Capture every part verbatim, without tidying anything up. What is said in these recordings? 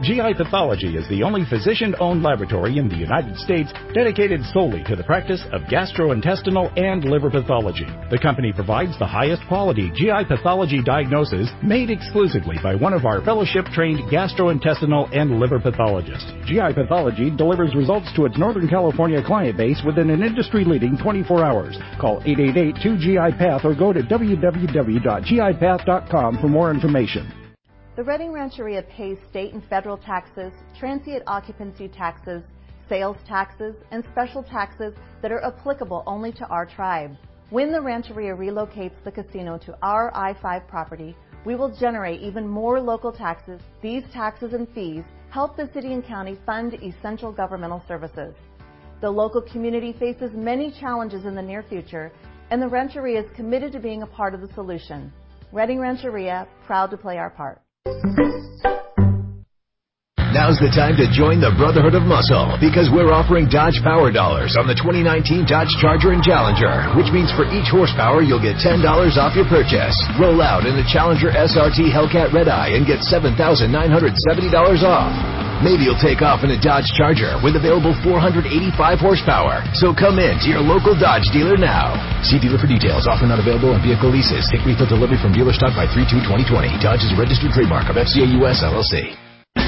G I Pathology is the only physician-owned laboratory in the United States dedicated solely to the practice of gastrointestinal and liver pathology. The company provides the highest quality G I pathology diagnosis made exclusively by one of our fellowship-trained gastrointestinal and liver pathologists. G I Pathology delivers results to its Northern California client base within an industry-leading twenty-four hours. Call eight eight eight, two G I Path or go to w w w dot g i path dot com for more information. The Redding Rancheria pays state and federal taxes, transient occupancy taxes, sales taxes, and special taxes that are applicable only to our tribe. When the Rancheria relocates the casino to our I five property, we will generate even more local taxes. These taxes and fees help the city and county fund essential governmental services. The local community faces many challenges in the near future, and the Rancheria is committed to being a part of the solution. Redding Rancheria, proud to play our part. Now's the time to join the Brotherhood of Muscle because we're offering Dodge Power Dollars on the twenty nineteen Dodge Charger and Challenger, which means for each horsepower you'll get ten dollars off your purchase. Roll out in the Challenger S R T Hellcat Red Eye and get seven thousand nine hundred seventy dollars off. Maybe you'll take off in a Dodge Charger with available four hundred eighty-five horsepower. So come in to your local Dodge dealer now. See dealer for details. Offer not available on vehicle leases. Take retail delivery from dealer stock by three two twenty twenty. Dodge is a registered trademark of F C A U S L L C.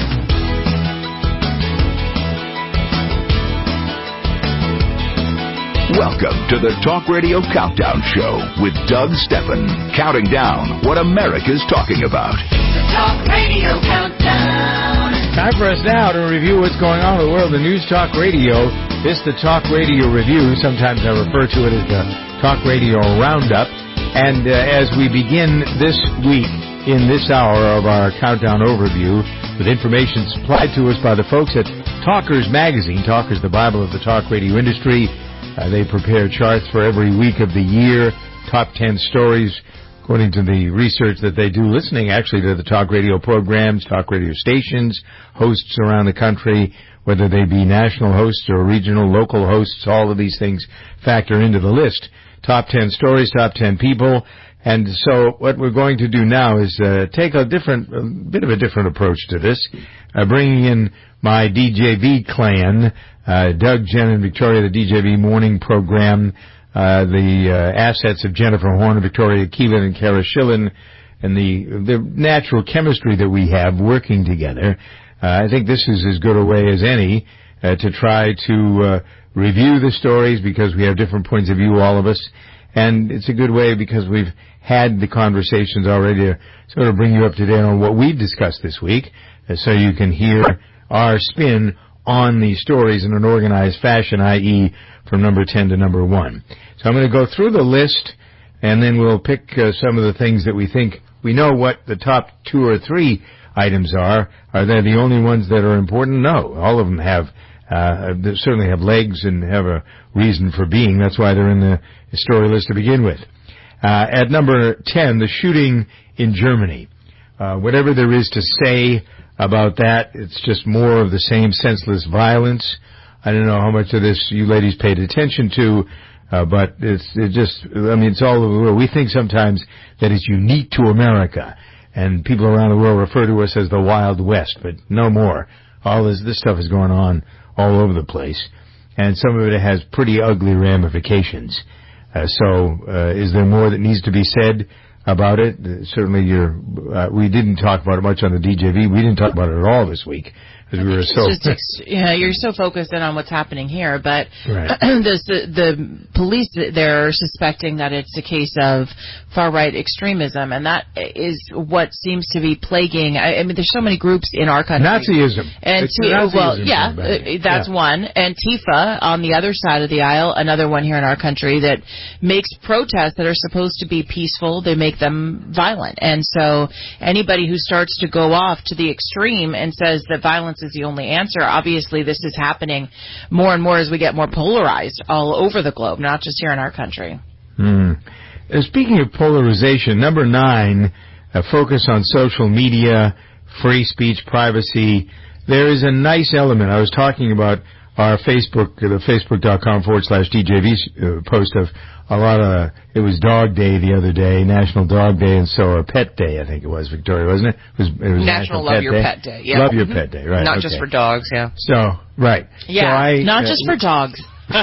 Welcome to the Talk Radio Countdown Show with Doug Steffen, counting down what America's talking about. The Talk Radio Countdown. Time for us now to review what's going on in the world of News Talk Radio. This is the Talk Radio Review. Sometimes I refer to it as the Talk Radio Roundup. And uh, as we begin this week in this hour of our Countdown Overview with information supplied to us by the folks at Talkers Magazine, Talkers, the Bible of the talk radio industry. Uh, they prepare charts for every week of the year, top ten stories, according to the research that they do, listening actually to the talk radio programs, talk radio stations, hosts around the country, whether they be national hosts or regional, local hosts, all of these things factor into the list. Top ten stories, top ten people. And so what we're going to do now is uh, take a different, a bit of a different approach to this, uh, bringing in my D J V clan, uh, Doug, Jen, and Victoria, the D J V morning program, uh, the uh, assets of Jennifer Horn, Victoria Keelan, and Kara Schillen, and the the natural chemistry that we have working together. Uh, I think this is as good a way as any uh, to try to uh, review the stories because we have different points of view, all of us. And it's a good way because we've had the conversations already to sort of bring you up to date on what we've discussed this week uh, so you can hear our spin on these stories in an organized fashion, that is from number ten to number one. So I'm going to go through the list, and then we'll pick uh, some of the things that we think we know what the top two or three items are. Are they the only ones that are important? No. All of them have Uh, they certainly have legs and have a reason for being. That's why they're in the story list to begin with. Uh, at number ten, the shooting in Germany. Uh, whatever there is to say about that, it's just more of the same senseless violence. I don't know how much of this you ladies paid attention to, uh, but it's it just, I mean, it's all over the world. We think sometimes that it's unique to America, and people around the world refer to us as the Wild West, but no more. All this, this stuff is going on all over the place, and some of it has pretty ugly ramifications. Uh, so, uh, is there more that needs to be said about it? Uh, certainly, you're, uh, we didn't talk about it much on the D J V. We didn't talk about it at all this week. Because we were so just ex- yeah, you're so focused in on what's happening here, but right. the, the police they're suspecting that it's a case of far right extremism, and that is what seems to be plaguing. I, I mean, there's so many groups in our country. Nazism. And it's t- Nazism well, yeah, uh, that's yeah. one. Antifa on the other side of the aisle, another one here in our country that makes protests that are supposed to be peaceful, they make them violent, and so anybody who starts to go off to the extreme and says that violence is the only answer. Obviously, this is happening more and more as we get more polarized all over the globe, not just here in our country. Mm. Uh, speaking of polarization, number nine, a focus on social media, free speech, privacy. There is a nice element. I was talking about our Facebook, the facebook.com forward slash DJV uh, post of a lot of, it was Dog Day the other day, National Dog Day, and so, or Pet Day, I think it was, Victoria, wasn't it? It was, it was National, National Love Pet Your Day. Pet Day, yeah. Love Your mm-hmm. Pet Day, right. Not okay. just for dogs, yeah. So, right. Yeah, so I, not uh, just for dogs. You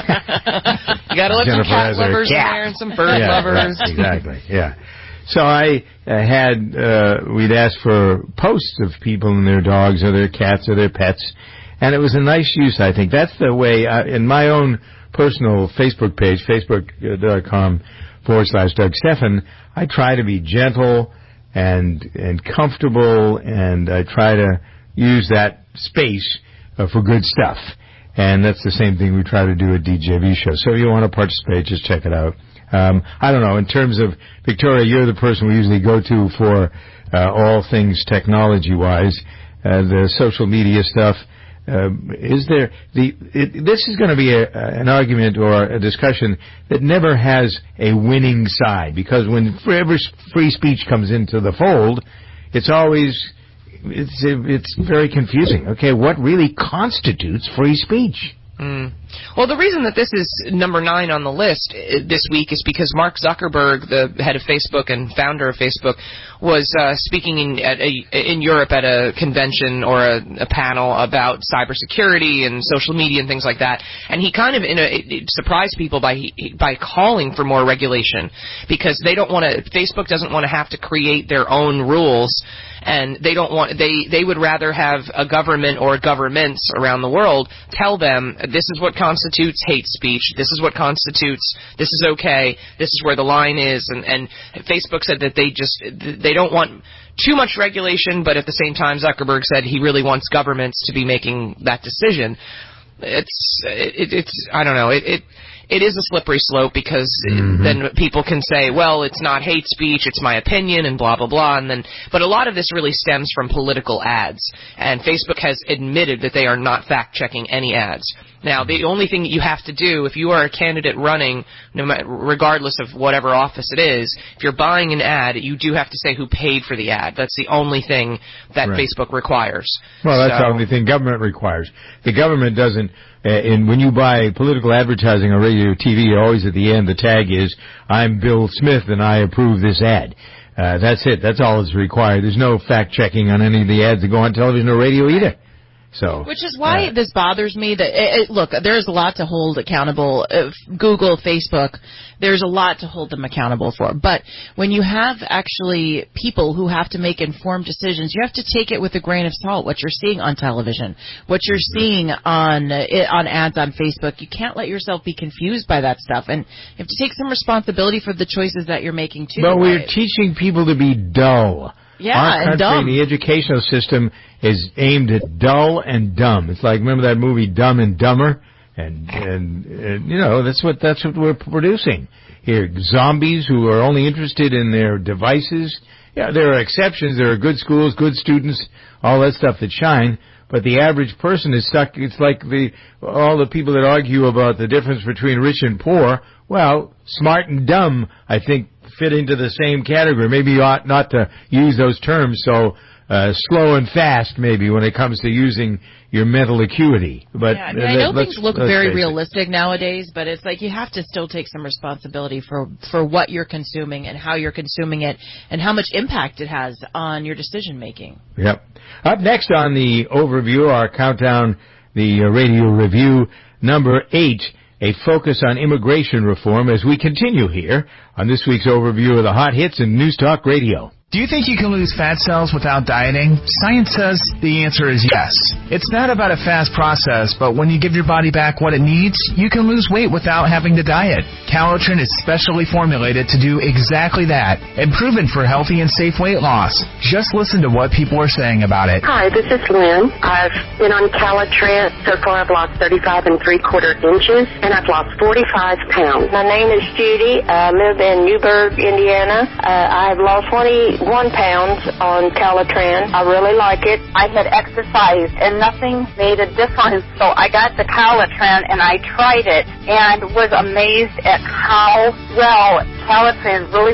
gotta let Jennifer some cat has her lovers cat. in there and some bird yeah, lovers. Right, exactly, yeah. So I uh, had, uh, we'd asked for posts of people and their dogs or their cats or their pets, and it was a nice use, I think. That's the way, uh, in my own personal Facebook page, facebook.com forward slash Doug Stephan, I try to be gentle and and comfortable, and I try to use that space uh, for good stuff. And that's the same thing we try to do at D J V Show. So if you want to participate, just check it out. Um, I don't know, in terms of, Victoria, you're the person we usually go to for uh, all things technology-wise, uh, the social media stuff. Uh, is there the? It, this is going to be a, an argument or a discussion that never has a winning side, because when forever free speech comes into the fold, it's always it's it's very confusing. Okay, what really constitutes free speech? Mm. Well, the reason that this is number nine on the list this week is because Mark Zuckerberg, the head of Facebook and founder of Facebook, was uh, speaking in, at a, in Europe at a convention or a, a panel about cybersecurity and social media and things like that. And he kind of in a, it surprised people by by calling for more regulation, because they don't want to. Facebook doesn't want to have to create their own rules. And they don't want, they, they would rather have a government or governments around the world tell them this is what constitutes hate speech, this is what constitutes, this is okay, this is where the line is. And, and Facebook said that they just, they don't want too much regulation, but at the same time Zuckerberg said he really wants governments to be making that decision. It's, it, it's, I don't know, it, it It is a slippery slope, because mm-hmm. then people can say, well, it's not hate speech, it's my opinion, and blah, blah, blah. And then, but a lot of this really stems from political ads. And Facebook has admitted that they are not fact-checking any ads. Now, the only thing that you have to do, if you are a candidate running, no matter, regardless of whatever office it is, if you're buying an ad, you do have to say who paid for the ad. That's the only thing that right. Facebook requires. Well, that's so, the only thing government requires. The government doesn't. Uh, and when you buy political advertising on radio or T V, always at the end the tag is, I'm Bill Smith and I approve this ad. Uh, that's it. That's all that's required. There's no fact-checking on any of the ads that go on television or radio either. So, Which is why uh, this bothers me. That it, it, look, there's a lot to hold accountable. Uh, Google, Facebook, there's a lot to hold them accountable for. But when you have actually people who have to make informed decisions, you have to take it with a grain of salt. What you're seeing on television, what you're seeing on uh, on ads on Facebook, you can't let yourself be confused by that stuff, and you have to take some responsibility for the choices that you're making too. But we're right? teaching people to be dull. Yeah, Our country, and dumb. The educational system is aimed at dull and dumb. It's like, remember that movie Dumb and Dumber? And, and, and you know, that's what, that's what we're producing here. Zombies who are only interested in their devices. Yeah, there are exceptions. There are good schools, good students, all that stuff that shine. But the average person is stuck. It's like the, all the people that argue about the difference between rich and poor. Well, smart and dumb, I think, fit into the same category. Maybe you ought not to use those terms so uh, slow and fast, maybe, when it comes to using your mental acuity. But yeah, I, mean, uh, I know let's, things look let's very face realistic it. nowadays, but it's like you have to still take some responsibility for, for what you're consuming and how you're consuming it and how much impact it has on your decision making. Yep. Up next on the overview, our countdown, the uh, radio review, number eight, a focus on immigration reform, as we continue here on this week's overview of the hot hits in News Talk Radio. Do you think you can lose fat cells without dieting? Science says the answer is yes. It's not about a fast process, but when you give your body back what it needs, you can lose weight without having to diet. Calotrine is specially formulated to do exactly that and proven for healthy and safe weight loss. Just listen to what people are saying about it. Hi, this is Lynn. I've been on Calotrine. So far I've lost thirty-five and three quarter inches, and I've lost forty-five pounds. My name is Judy. I live in Newburgh, Indiana. Uh, I've lost twenty-one pounds on Calotrine. I really like it. I had exercised and nothing made a difference, so I got the Calotrine and I tried it and was amazed at how well Calotrine really works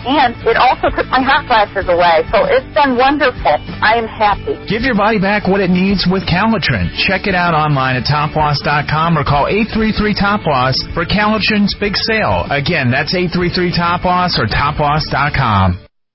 and it also took my hot flashes away. So it's been wonderful. I am happy. Give your body back what it needs with Calitrin. Check it out online at top loss dot com or call eight three three top loss for Calitrin's big sale. Again, that's eight three three top loss or top loss dot com.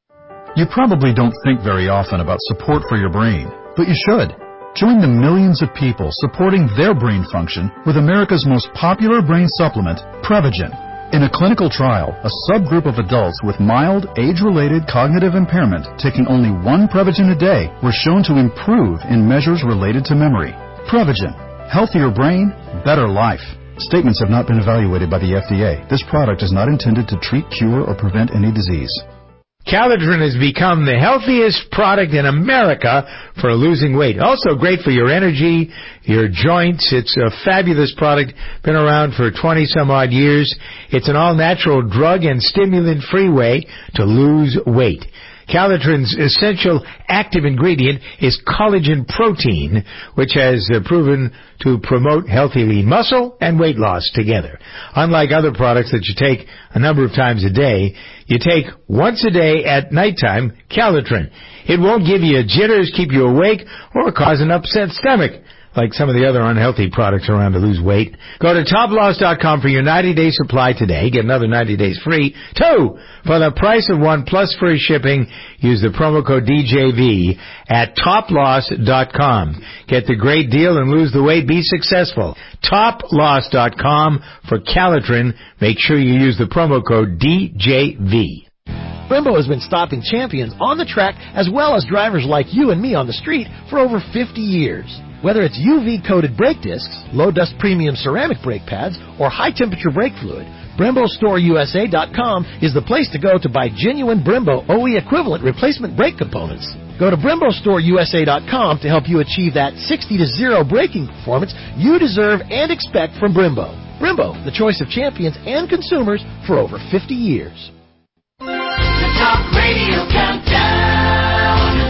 You probably don't think very often about support for your brain, but you should. Join the millions of people supporting their brain function with America's most popular brain supplement, Prevagen. In a clinical trial, a subgroup of adults with mild, age-related cognitive impairment taking only one Prevagen a day were shown to improve in measures related to memory. Prevagen. Healthier brain, better life. Statements have not been evaluated by the F D A. This product is not intended to treat, cure, or prevent any disease. Calitrin has become the healthiest product in America for losing weight. Also great for your energy, your joints. It's a fabulous product, been around for twenty-some-odd years. It's an all-natural drug and stimulant-free way to lose weight. Calitrin's essential active ingredient is collagen protein, which has uh, proven to promote healthy lean muscle and weight loss together. Unlike other products that you take a number of times a day, you take once a day at nighttime Calitrin. It won't give you jitters, keep you awake, or cause an upset stomach, like some of the other unhealthy products around to lose weight. Go to top loss dot com for your ninety-day supply today. Get another ninety days free. Two, for the price of one plus free shipping, use the promo code D J V at top loss dot com. Get the great deal and lose the weight. Be successful. top loss dot com for Calitrin. Make sure you use the promo code D J V. Brembo has been stopping champions on the track as well as drivers like you and me on the street for over fifty years. Whether it's U V-coated brake discs, low-dust premium ceramic brake pads, or high-temperature brake fluid, Brembo Store U S A dot com is the place to go to buy genuine Brembo O E equivalent replacement brake components. Go to Brembo Store U S A dot com to help you achieve that sixty to zero braking performance you deserve and expect from Brembo. Brembo, the choice of champions and consumers for over fifty years. The Talk Radio Countdown.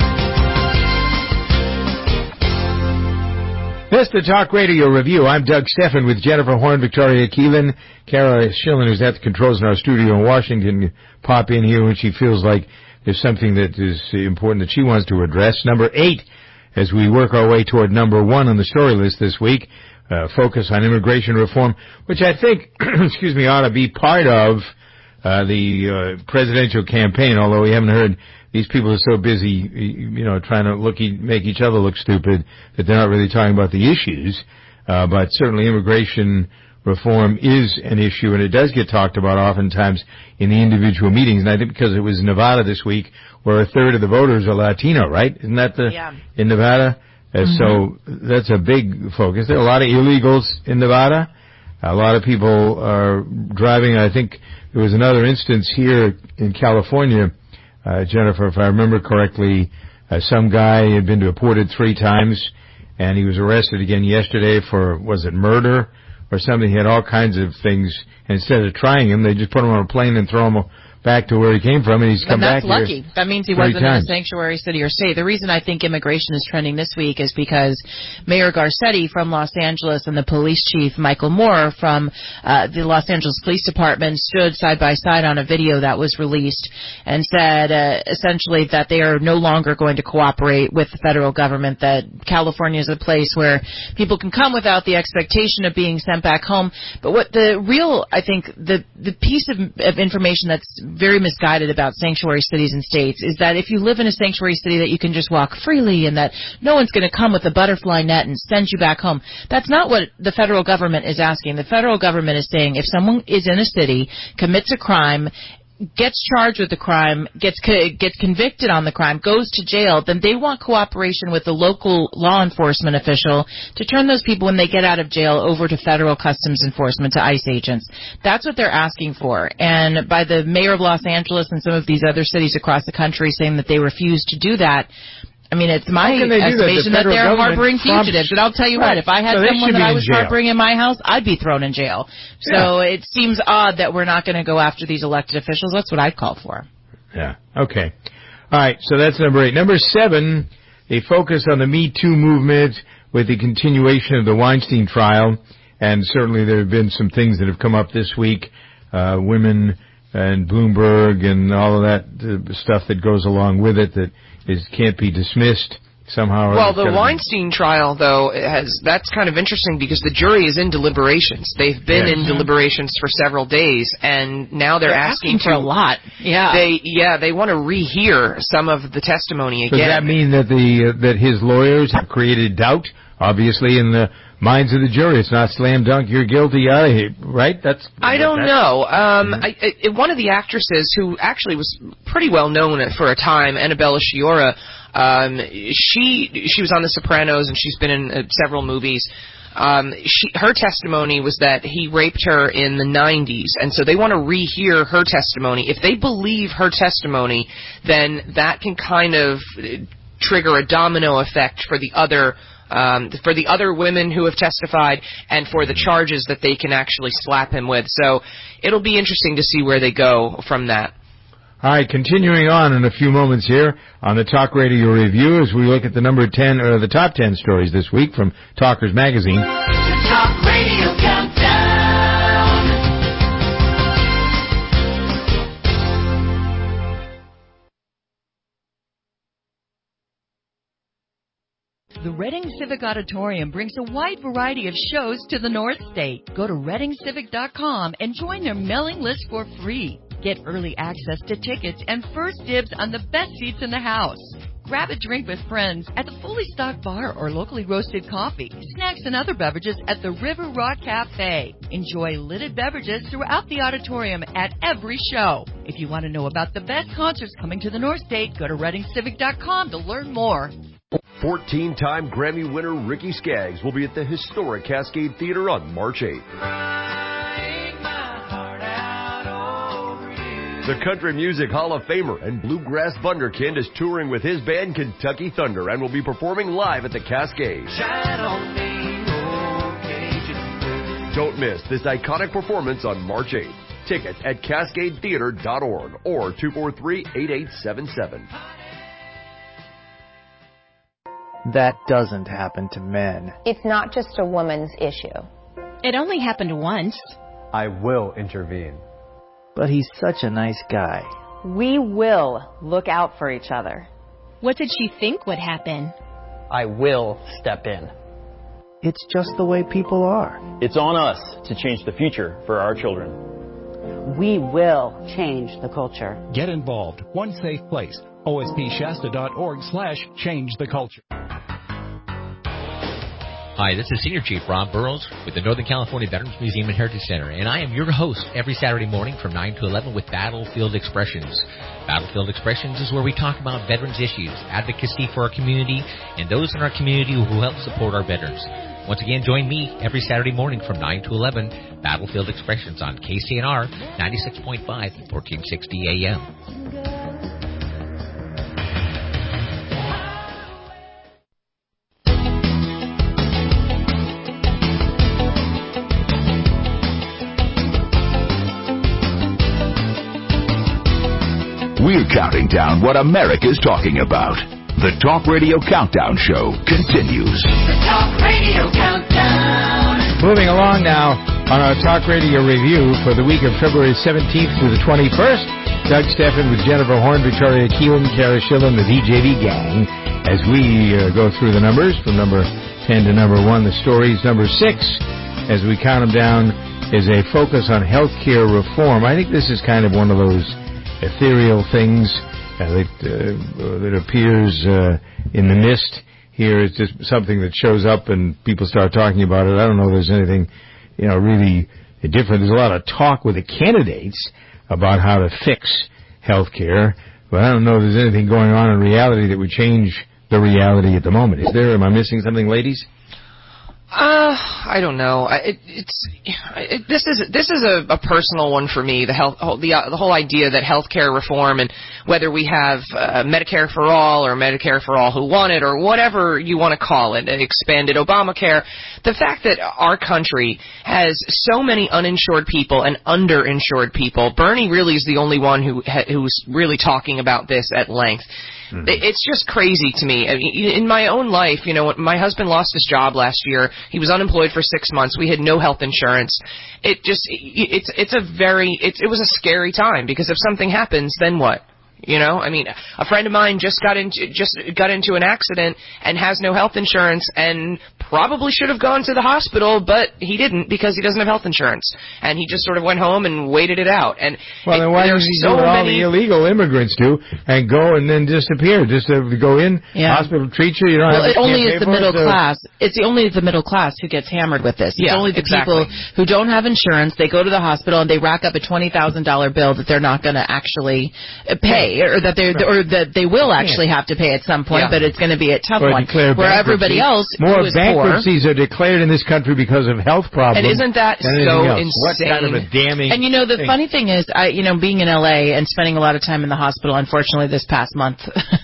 This is the Talk Radio Review. I'm Doug Steffen with Jennifer Horn, Victoria Keelan. Kara Schillen, who's at the controls in our studio in Washington, pop in here when she feels like there's something that is important that she wants to address. Number eight, as we work our way toward number one on the story list this week, uh, focus on immigration reform, which I think, excuse me, ought to be part of uh, the uh, presidential campaign, although we haven't heard. These people are so busy, you know, trying to look, make each other look stupid that they're not really talking about the issues. Uh, but certainly immigration reform is an issue, and it does get talked about oftentimes in the individual meetings. And I think because it was Nevada this week, where a third of the voters are Latino, right? Isn't that the yeah. in Nevada? Uh, mm-hmm. So that's a big focus. There are a lot of illegals in Nevada. A lot of people are driving. I think there was another instance here in California. Uh, Jennifer, if I remember correctly, uh, some guy had been deported three times, and he was arrested again yesterday for, was it murder or something? He had all kinds of things. And instead of trying him, they just put him on a plane and throw him back to where he came from, and he's come and that's back lucky. Here that means he wasn't times. in a sanctuary city or state. The reason I think immigration is trending this week is because Mayor Garcetti from Los Angeles and the police chief Michael Moore from uh, the Los Angeles Police Department stood side by side on a video that was released and said uh, essentially that they are no longer going to cooperate with the federal government, that California is a place where people can come without the expectation of being sent back home. But what the real, I think, the, the piece of, of information that's very misguided about sanctuary cities and states is that if you live in a sanctuary city that you can just walk freely and that no one's going to come with a butterfly net and send you back home. That's not what the federal government is asking. The federal government is saying if someone is in a city, commits a crime, gets charged with the crime, gets gets convicted on the crime, goes to jail, then they want cooperation with the local law enforcement official to turn those people when they get out of jail over to federal customs enforcement, to ICE agents. That's what they're asking for. And by the mayor of Los Angeles and some of these other cities across the country saying that they refuse to do that, I mean, it's my estimation that, the that they're harboring fugitives. And I'll tell you right. what, if I had so someone that I was harboring in my house, I'd be thrown in jail. So yeah. It seems odd that we're not going to go after these elected officials. That's what I'd call for. Yeah. Okay. All right. So that's number eight. Number seven, they focus on the Me Too movement with the continuation of the Weinstein trial. And certainly there have been some things that have come up this week. Uh, women and Bloomberg and all of that uh, stuff that goes along with it that is can't be dismissed somehow. Well, the Weinstein be... trial, though, has that's kind of interesting because the jury is in deliberations. They've been yes. in deliberations for several days, and now they're, they're asking, asking for to, a lot. Yeah, they yeah they want to rehear some of the testimony again. Does that mean that the uh, that his lawyers have created doubt, obviously, in the minds of the jury? It's not slam dunk, you're guilty, out of here, right? That's I don't that's, know. Um, mm-hmm. I, I, one of the actresses who actually was pretty well known for a time, Annabella Sciorra, um, she she was on The Sopranos and she's been in uh, several movies. Um, she, her testimony was that he raped her in the nineties, and so they want to rehear her testimony. If they believe her testimony, then that can kind of trigger a domino effect for the other Um, for the other women who have testified and for the charges that they can actually slap him with. So it'll be interesting to see where they go from that. All right, continuing on in a few moments here on the Talk Radio Review as we look at the number ten or the top ten stories this week from Talkers Magazine. The Talk Radio Countdown. The Reading Civic Auditorium brings a wide variety of shows to the North State. Go to reading civic dot com and join their mailing list for free. Get early access to tickets and first dibs on the best seats in the house. Grab a drink with friends at the fully stocked bar or locally roasted coffee, snacks, and other beverages at the River Rock Cafe. Enjoy lidded beverages throughout the auditorium at every show. If you want to know about the best concerts coming to the North State, go to reading civic dot com to learn more. fourteen-time Grammy winner Ricky Skaggs will be at the historic Cascade Theater on March eighth. The Country Music Hall of Famer and Bluegrass Wunderkind is touring with his band Kentucky Thunder and will be performing live at the Cascade. Don't miss this iconic performance on March eighth. Tickets at cascade theater dot org or two four three, eight eight seven seven. That doesn't happen to men. It's not just a woman's issue. It only happened once. I will intervene. But he's such a nice guy. We will look out for each other. What did she think would happen? I will step in. It's just the way people are. It's on us to change the future for our children. We will change the culture. Get involved. One safe place. O S P Shasta dot org slash change the culture. Hi, this is Senior Chief Rob Burrows with the Northern California Veterans Museum and Heritage Center, and I am your host every Saturday morning from nine to eleven with Battlefield Expressions. Battlefield Expressions is where we talk about veterans issues, advocacy for our community, and those in our community who help support our veterans. Once again, join me every Saturday morning from nine to eleven, Battlefield Expressions on K C N R ninety-six point five, fourteen sixty A M. We're counting down what America's talking about. The Talk Radio Countdown Show continues. The Talk Radio Countdown. Moving along now on our Talk Radio Review for the week of February seventeenth through the twenty-first. Doug Steffen with Jennifer Horn, Victoria Keelan, Kara Schillen, the V J V gang, as we uh, go through the numbers from number ten to number one. The stories number six, as we count them down, is a focus on health care reform. I think this is kind of one of those ethereal things uh, that, uh, that appears uh, in the mist. Here it's just something that shows up and people start talking about it. I don't know if there's anything, you know, really different. There's a lot of talk with the candidates about how to fix health care, but I don't know if there's anything going on in reality that would change the reality at the moment. Is there? Am I missing something, ladies? Uh, I don't know. It, it's it, this is this is a, a personal one for me. The health, the uh, the whole idea that healthcare reform and whether we have uh, Medicare for all or Medicare for all who want it or whatever you want to call it, expanded Obamacare. The fact that our country has so many uninsured people and underinsured people. Bernie really is the only one who ha, who's really talking about this at length. Mm-hmm. It's just crazy to me. I mean, in my own life, you know, my husband lost his job last year. He was unemployed for six months. We had no health insurance. It just, it's, it's a very, it's, it was a scary time because if something happens, then what? You know, I mean, a friend of mine just got into just got into an accident and has no health insurance and probably should have gone to the hospital, but he didn't because he doesn't have health insurance. And he just sort of went home and waited it out. And well, then why there's does he so do what all many the illegal immigrants do and go and then disappear? Just to go in, yeah. hospital, treat you, you don't well, have it only is the middle it, so. class. It's the only the middle class who gets hammered with this. It's yeah, only the exactly. people who don't have insurance. They go to the hospital and they rack up a twenty thousand dollars bill that they're not going to actually pay, or that they right. or that they will actually have to pay at some point, yeah. but it's going to be a tough or one. Where everybody else more who is bankruptcies poor, are declared in this country because of health problems. And isn't that so insane? What kind of a damning And you know, the thing. funny thing is, I, you know, being in L A and spending a lot of time in the hospital, unfortunately this past month,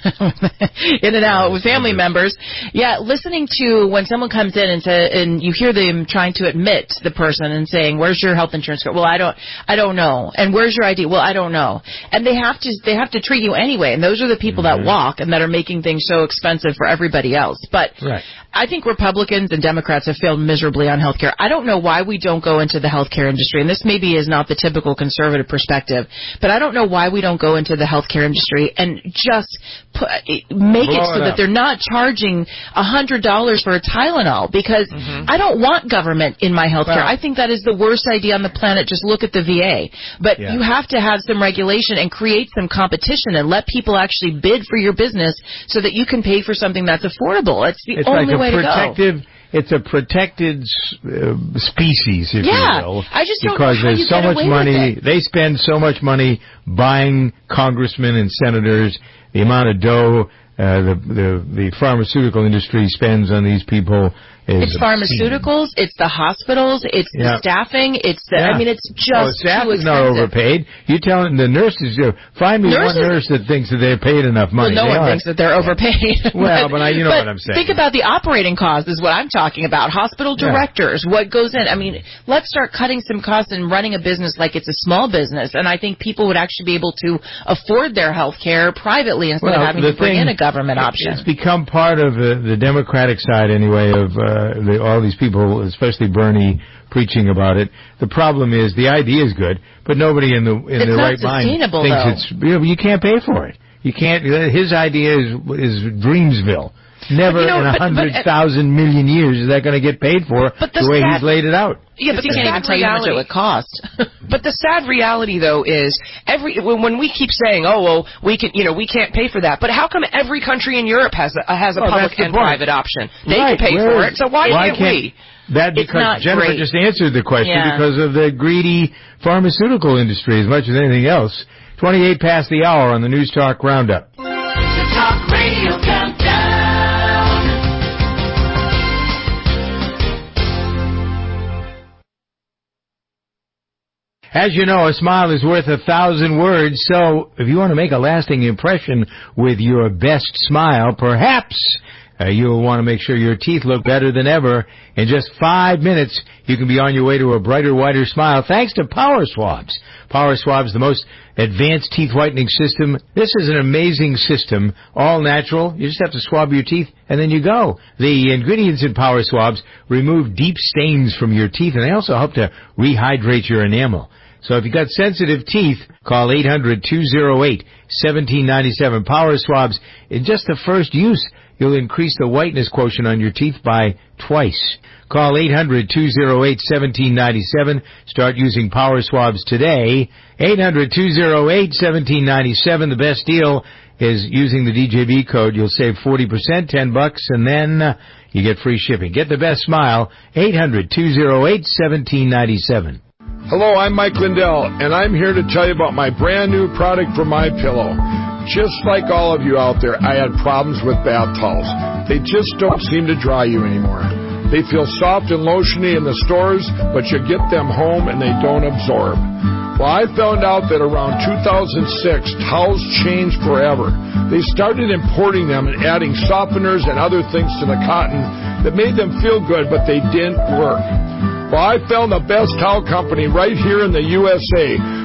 in and out with family members, yeah, listening to when someone comes in and, say, and you hear them trying to admit the person and saying, where's your health insurance card? Well, I don't, I don't know. And where's your I D? Well, I don't know. And they have to, they have to treat you anyway. And those are the people mm-hmm. that walk and that are making things so expensive for everybody else. But right. I think Republicans and Democrats have failed miserably on health care. I don't know why we don't go into the healthcare industry, and this maybe is not the typical conservative perspective, but I don't know why we don't go into the healthcare industry and just put, make Blow it so it that they're not charging one hundred dollars for a Tylenol, because mm-hmm. I don't want government in my healthcare. Well, I think that is the worst idea on the planet. Just look at the V A. But yeah. you have to have some regulation and create some competition and let people actually bid for your business so that you can pay for something that's affordable. It's the it's only like way protective, to go. It's a protected uh, species, if yeah, you will. I just don't because know how there's you so get much away money. with it. They spend so much money buying congressmen and senators. The amount of dough uh, the, the the pharmaceutical industry spends on these people is It's obscene. pharmaceuticals, it's the hospitals, it's yeah. the staffing, it's the, yeah. I mean, it's just oh, staff too is not expensive. overpaid. You telling the nurses, you know, find me nurses, one nurse that thinks that they're paid enough money. Well, no they one are. thinks that they're overpaid. Well, but, but I, you know but what I'm saying. Think about the operating costs is what I'm talking about. Hospital directors, yeah. what goes in. I mean, let's start cutting some costs and running a business like it's a small business. And I think people would actually be able to afford their health care privately instead well, of having to bring thing, in a government option. It's become part of the, the Democratic side, anyway, of uh, the, all these people, especially Bernie, preaching about it. The problem is the idea is good, but nobody in the in it's the right mind thinks though. it's. You know, you can't pay for it. You can't. His idea is is Dreamsville. Never you know, in a hundred thousand million years is that going to get paid for the, the way sad, he's laid it out. Yeah, but you can't even tell you how much it would cost. But the sad reality, though, is every when we keep saying, "Oh, well, we can," you know, we can't pay for that. But how come every country in Europe has a, has a well, public and point. private option? They right. can pay Where for is, it. So why, why can't, can't we? That because Jennifer great. just answered the question yeah. because of the greedy pharmaceutical industry as much as anything else. twenty-eight past the hour on the News Talk Roundup. The Talk Radio Countdown. As you know, a smile is worth a thousand words, so if you want to make a lasting impression with your best smile, perhaps uh, you'll want to make sure your teeth look better than ever. In just five minutes, you can be on your way to a brighter, whiter smile thanks to Power Swabs. Power Swabs, the most advanced teeth whitening system. This is an amazing system, all natural. You just have to swab your teeth, and then you go. The ingredients in Power Swabs remove deep stains from your teeth, and they also help to rehydrate your enamel. So if you've got sensitive teeth, call eight hundred, two oh eight, one seven nine seven. Power Swabs, in just the first use, you'll increase the whiteness quotient on your teeth by twice. Call eight hundred, two oh eight, one seven nine seven. Start using Power Swabs today. eight hundred, two oh eight, one seven nine seven. The best deal is using the D J B code. You'll save forty percent, ten bucks, and then uh, you get free shipping. Get the best smile. eight hundred, two oh eight, one seven nine seven. Hello, I'm Mike Lindell, and I'm here to tell you about my brand new product from MyPillow. Just like all of you out there, I had problems with bath towels. They just don't seem to dry you anymore. They feel soft and lotiony in the stores, but you get them home and they don't absorb. Well, I found out that around two thousand six, towels changed forever. They started importing them and adding softeners and other things to the cotton that made them feel good, but they didn't work. Well, I found the best towel company right here in the U S A.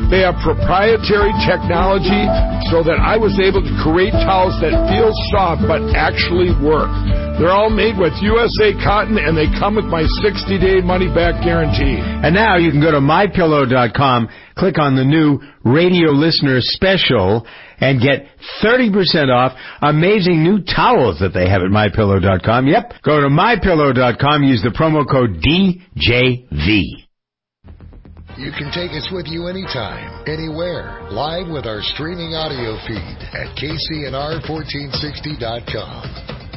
They have proprietary technology so that I was able to create towels that feel soft but actually work. They're all made with U S A cotton, and they come with my sixty-day money-back guarantee. And now you can go to my pillow dot com, click on the new radio listener special, and get thirty percent off amazing new towels that they have at my pillow dot com. Yep, go to my pillow dot com, use the promo code D J V. You can take us with you anytime, anywhere, live with our streaming audio feed at K C N R fourteen sixty dot com.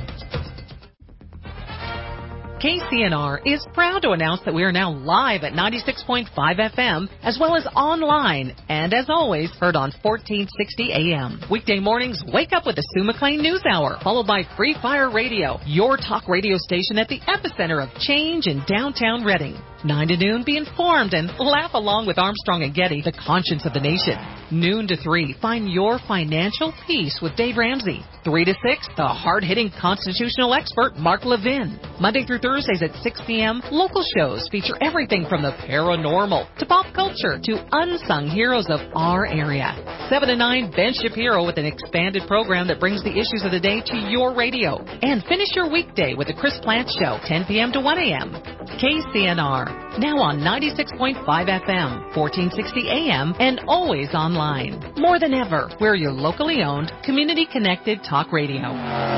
K C N R is proud to announce that we are now live at ninety-six point five F M, as well as online, and as always, heard on fourteen sixty A M. Weekday mornings, wake up with the Sue McLean News Hour, followed by Free Fire Radio, your talk radio station at the epicenter of change in downtown Reading. nine to noon, be informed and laugh along with Armstrong and Getty, the conscience of the nation. Noon to three, find your financial peace with Dave Ramsey. three to six, the hard-hitting constitutional expert, Mark Levin. Monday through Thursdays at six p.m., local shows feature everything from the paranormal to pop culture to unsung heroes of our area. seven to nine, Ben Shapiro with an expanded program that brings the issues of the day to your radio. And finish your weekday with the Chris Plant Show, ten p.m. to one a.m. K C N R, now on ninety-six point five F M, fourteen sixty A M, and always online. More than ever, we're your locally owned, community-connected talk radio.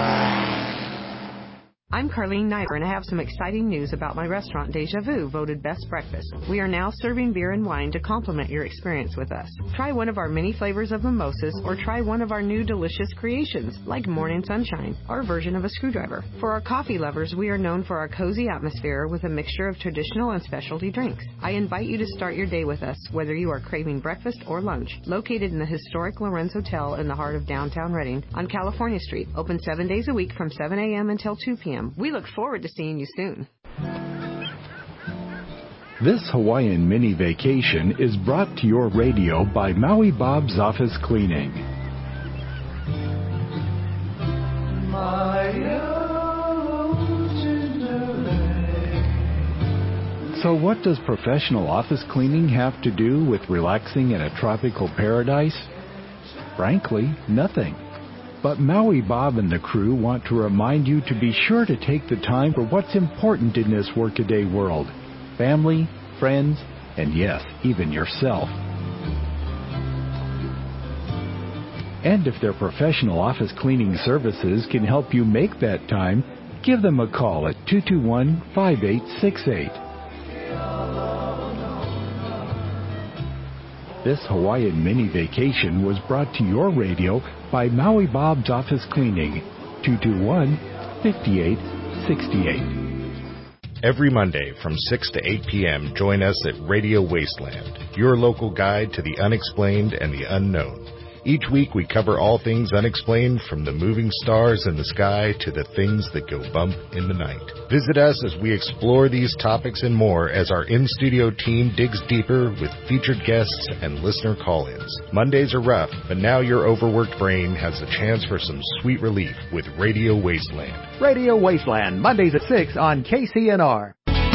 I'm Carlene Knight, and I have some exciting news about my restaurant, Deja Vu, voted Best Breakfast. We are now serving beer and wine to complement your experience with us. Try one of our many flavors of mimosas, or try one of our new delicious creations, like Morning Sunshine, our version of a screwdriver. For our coffee lovers, we are known for our cozy atmosphere with a mixture of traditional and specialty drinks. I invite you to start your day with us, whether you are craving breakfast or lunch. Located in the historic Lorenz Hotel in the heart of downtown Reading on California Street, open seven days a week from seven a.m. until two p.m. We look forward to seeing you soon. This Hawaiian mini vacation is brought to your radio by Maui Bob's Office Cleaning. So what does professional office cleaning have to do with relaxing in a tropical paradise? Frankly, nothing. But Maui Bob and the crew want to remind you to be sure to take the time for what's important in this workaday world. Family, friends, and yes, even yourself. And if their professional office cleaning services can help you make that time, give them a call at two two one, five eight six eight. This Hawaiian mini vacation was brought to your radio by Maui Bob's Office Cleaning, two two one, five eight six eight. Every Monday from six to eight p.m., join us at Radio Wasteland, your local guide to the unexplained and the unknown. Each week we cover all things unexplained, from the moving stars in the sky to the things that go bump in the night. Visit us as we explore these topics and more as our in-studio team digs deeper with featured guests and listener call-ins. Mondays are rough, but now your overworked brain has a chance for some sweet relief with Radio Wasteland. Radio Wasteland, Mondays at six on K C N R.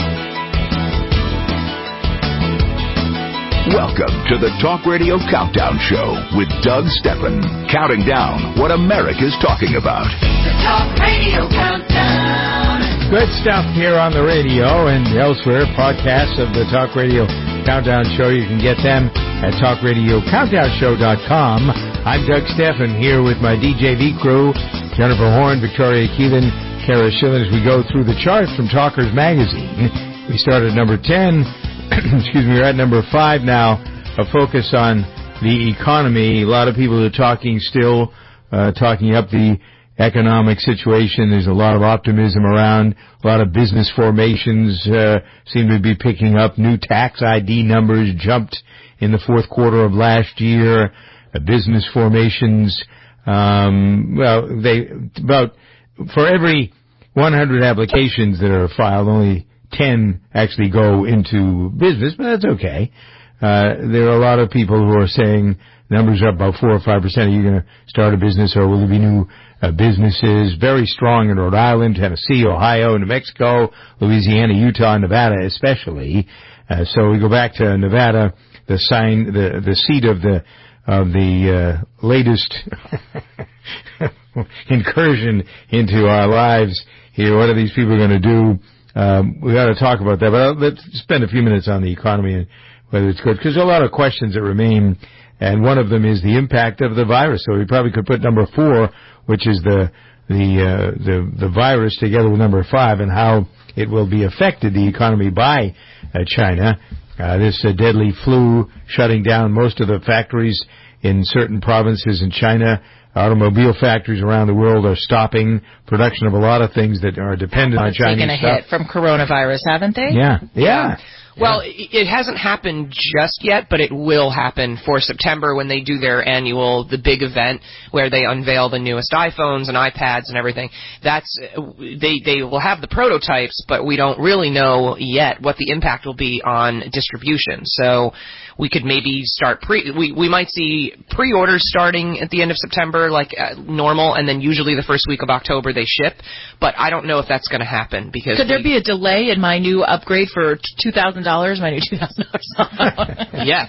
Welcome to the Talk Radio Countdown Show with Doug Steffen, counting down what America's talking about. The Talk Radio Countdown. Good stuff here on the radio and elsewhere. Podcasts of the Talk Radio Countdown Show, you can get them at talk radio countdown show dot com. I'm Doug Steffen here with my D J V crew, Jennifer Horn, Victoria Keelan, Kara Schillen, as we go through the charts from Talkers Magazine. We started at number ten. Excuse me, we're at number five now, a focus on the economy. A lot of people are talking still, uh, talking up the economic situation. There's a lot of optimism around. A lot of business formations uh, seem to be picking up. New tax I D numbers jumped in the fourth quarter of last year. Uh, business formations, um, well, they about for every one hundred applications that are filed, only ten actually go into business, but that's okay. Uh, there are a lot of people who are saying numbers are up about four or five percent. Are you going to start a business, or will there be new uh, businesses? Very strong in Rhode Island, Tennessee, Ohio, New Mexico, Louisiana, Utah, Nevada especially. Uh, so we go back to Nevada. the sign, the the seat of the of the uh, latest incursion into our lives here. What are these people going to do? Um, we got to talk about that, but let's spend a few minutes on the economy and whether it's good, because there are a lot of questions that remain, and one of them is the impact of the virus. So we probably could put number four, which is the the uh, the the virus, together with number five, and how it will be affected, the economy, by uh, China. Uh, this uh, deadly flu shutting down most of the factories in certain provinces in China. Automobile factories around the world are stopping production of a lot of things that are dependent on Chinese taken a stuff. hit from coronavirus, haven't they? Yeah, yeah. Well, it hasn't happened just yet, but it will happen for September when they do their annual, the big event where they unveil the newest iPhones and iPads and everything. That's they they will have the prototypes, but we don't really know yet what the impact will be on distribution. So we could maybe start pre we we might see pre-orders starting at the end of September like uh, normal, and then usually the first week of October they ship. But I don't know if that's going to happen because could there we, be a delay in my new upgrade for two thousand dollars? My new two thousand dollars. Yes.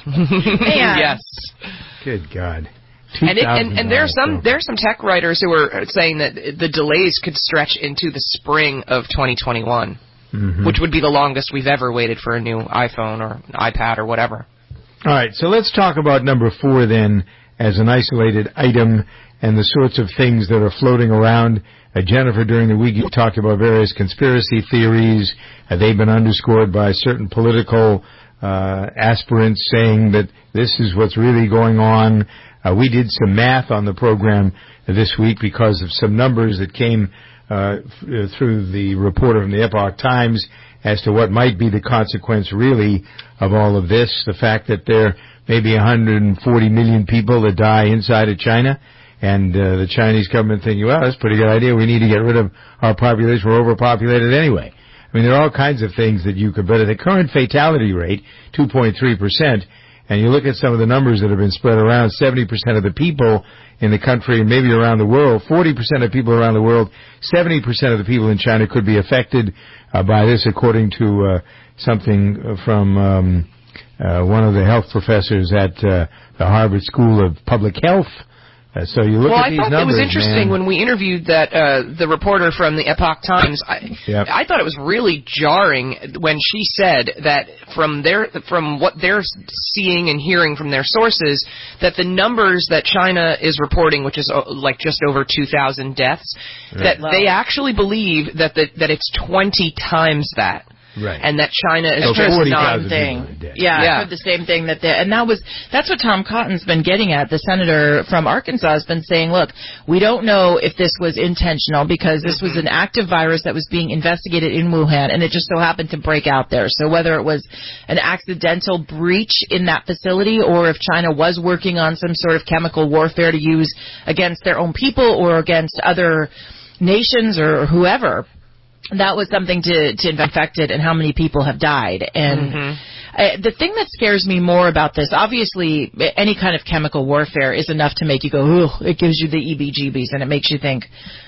Yes. Good God. And, it, and and there are some there are some tech writers who are saying that the delays could stretch into the spring of twenty twenty-one, mm-hmm. which would be the longest we've ever waited for a new iPhone or iPad or whatever. All right, so let's talk about number four then as an isolated item and the sorts of things that are floating around. Uh, Jennifer, during the week you talked about various conspiracy theories. Uh, they've been underscored by certain political uh, aspirants saying that this is what's really going on. Uh, we did some math on the program this week because of some numbers that came uh, f- through the reporter from the Epoch Times as to what might be the consequence really of all of this. The fact that there may be one hundred forty million people that die inside of China, and uh, the Chinese government thinking, well, that's a pretty good idea. We need to get rid of our population. We're overpopulated anyway. I mean, there are all kinds of things that you could, but at the current fatality rate, two point three percent, and you look at some of the numbers that have been spread around, seventy percent of the people in the country and maybe around the world, forty percent of people around the world, seventy percent of the people in China could be affected uh, by this, according to uh, something from um, uh, one of the health professors at uh, the Harvard School of Public Health. Uh, so you look well, at I these thought numbers, it was interesting man. when we interviewed that uh, the reporter from the Epoch Times. I, yep. I thought it was really jarring when she said that from their from what they're seeing and hearing from their sources, that the numbers that China is reporting, which is uh, like just over two thousand deaths, right. that wow. they actually believe that the, that it's twenty times that. Right. And that China is so just non thing. Yeah, yeah, I heard the same thing that they, and that was that's what Tom Cotton's been getting at. The senator from Arkansas has been saying, look, we don't know if this was intentional because this was an active virus that was being investigated in Wuhan, and it just so happened to break out there. So whether it was an accidental breach in that facility, or if China was working on some sort of chemical warfare to use against their own people or against other nations or whoever. That was something to, to infect it and how many people have died. And mm-hmm. uh, the thing that scares me more about this, obviously, any kind of chemical warfare is enough to make you go, ugh, it gives you the E B G Bs, and it makes you think,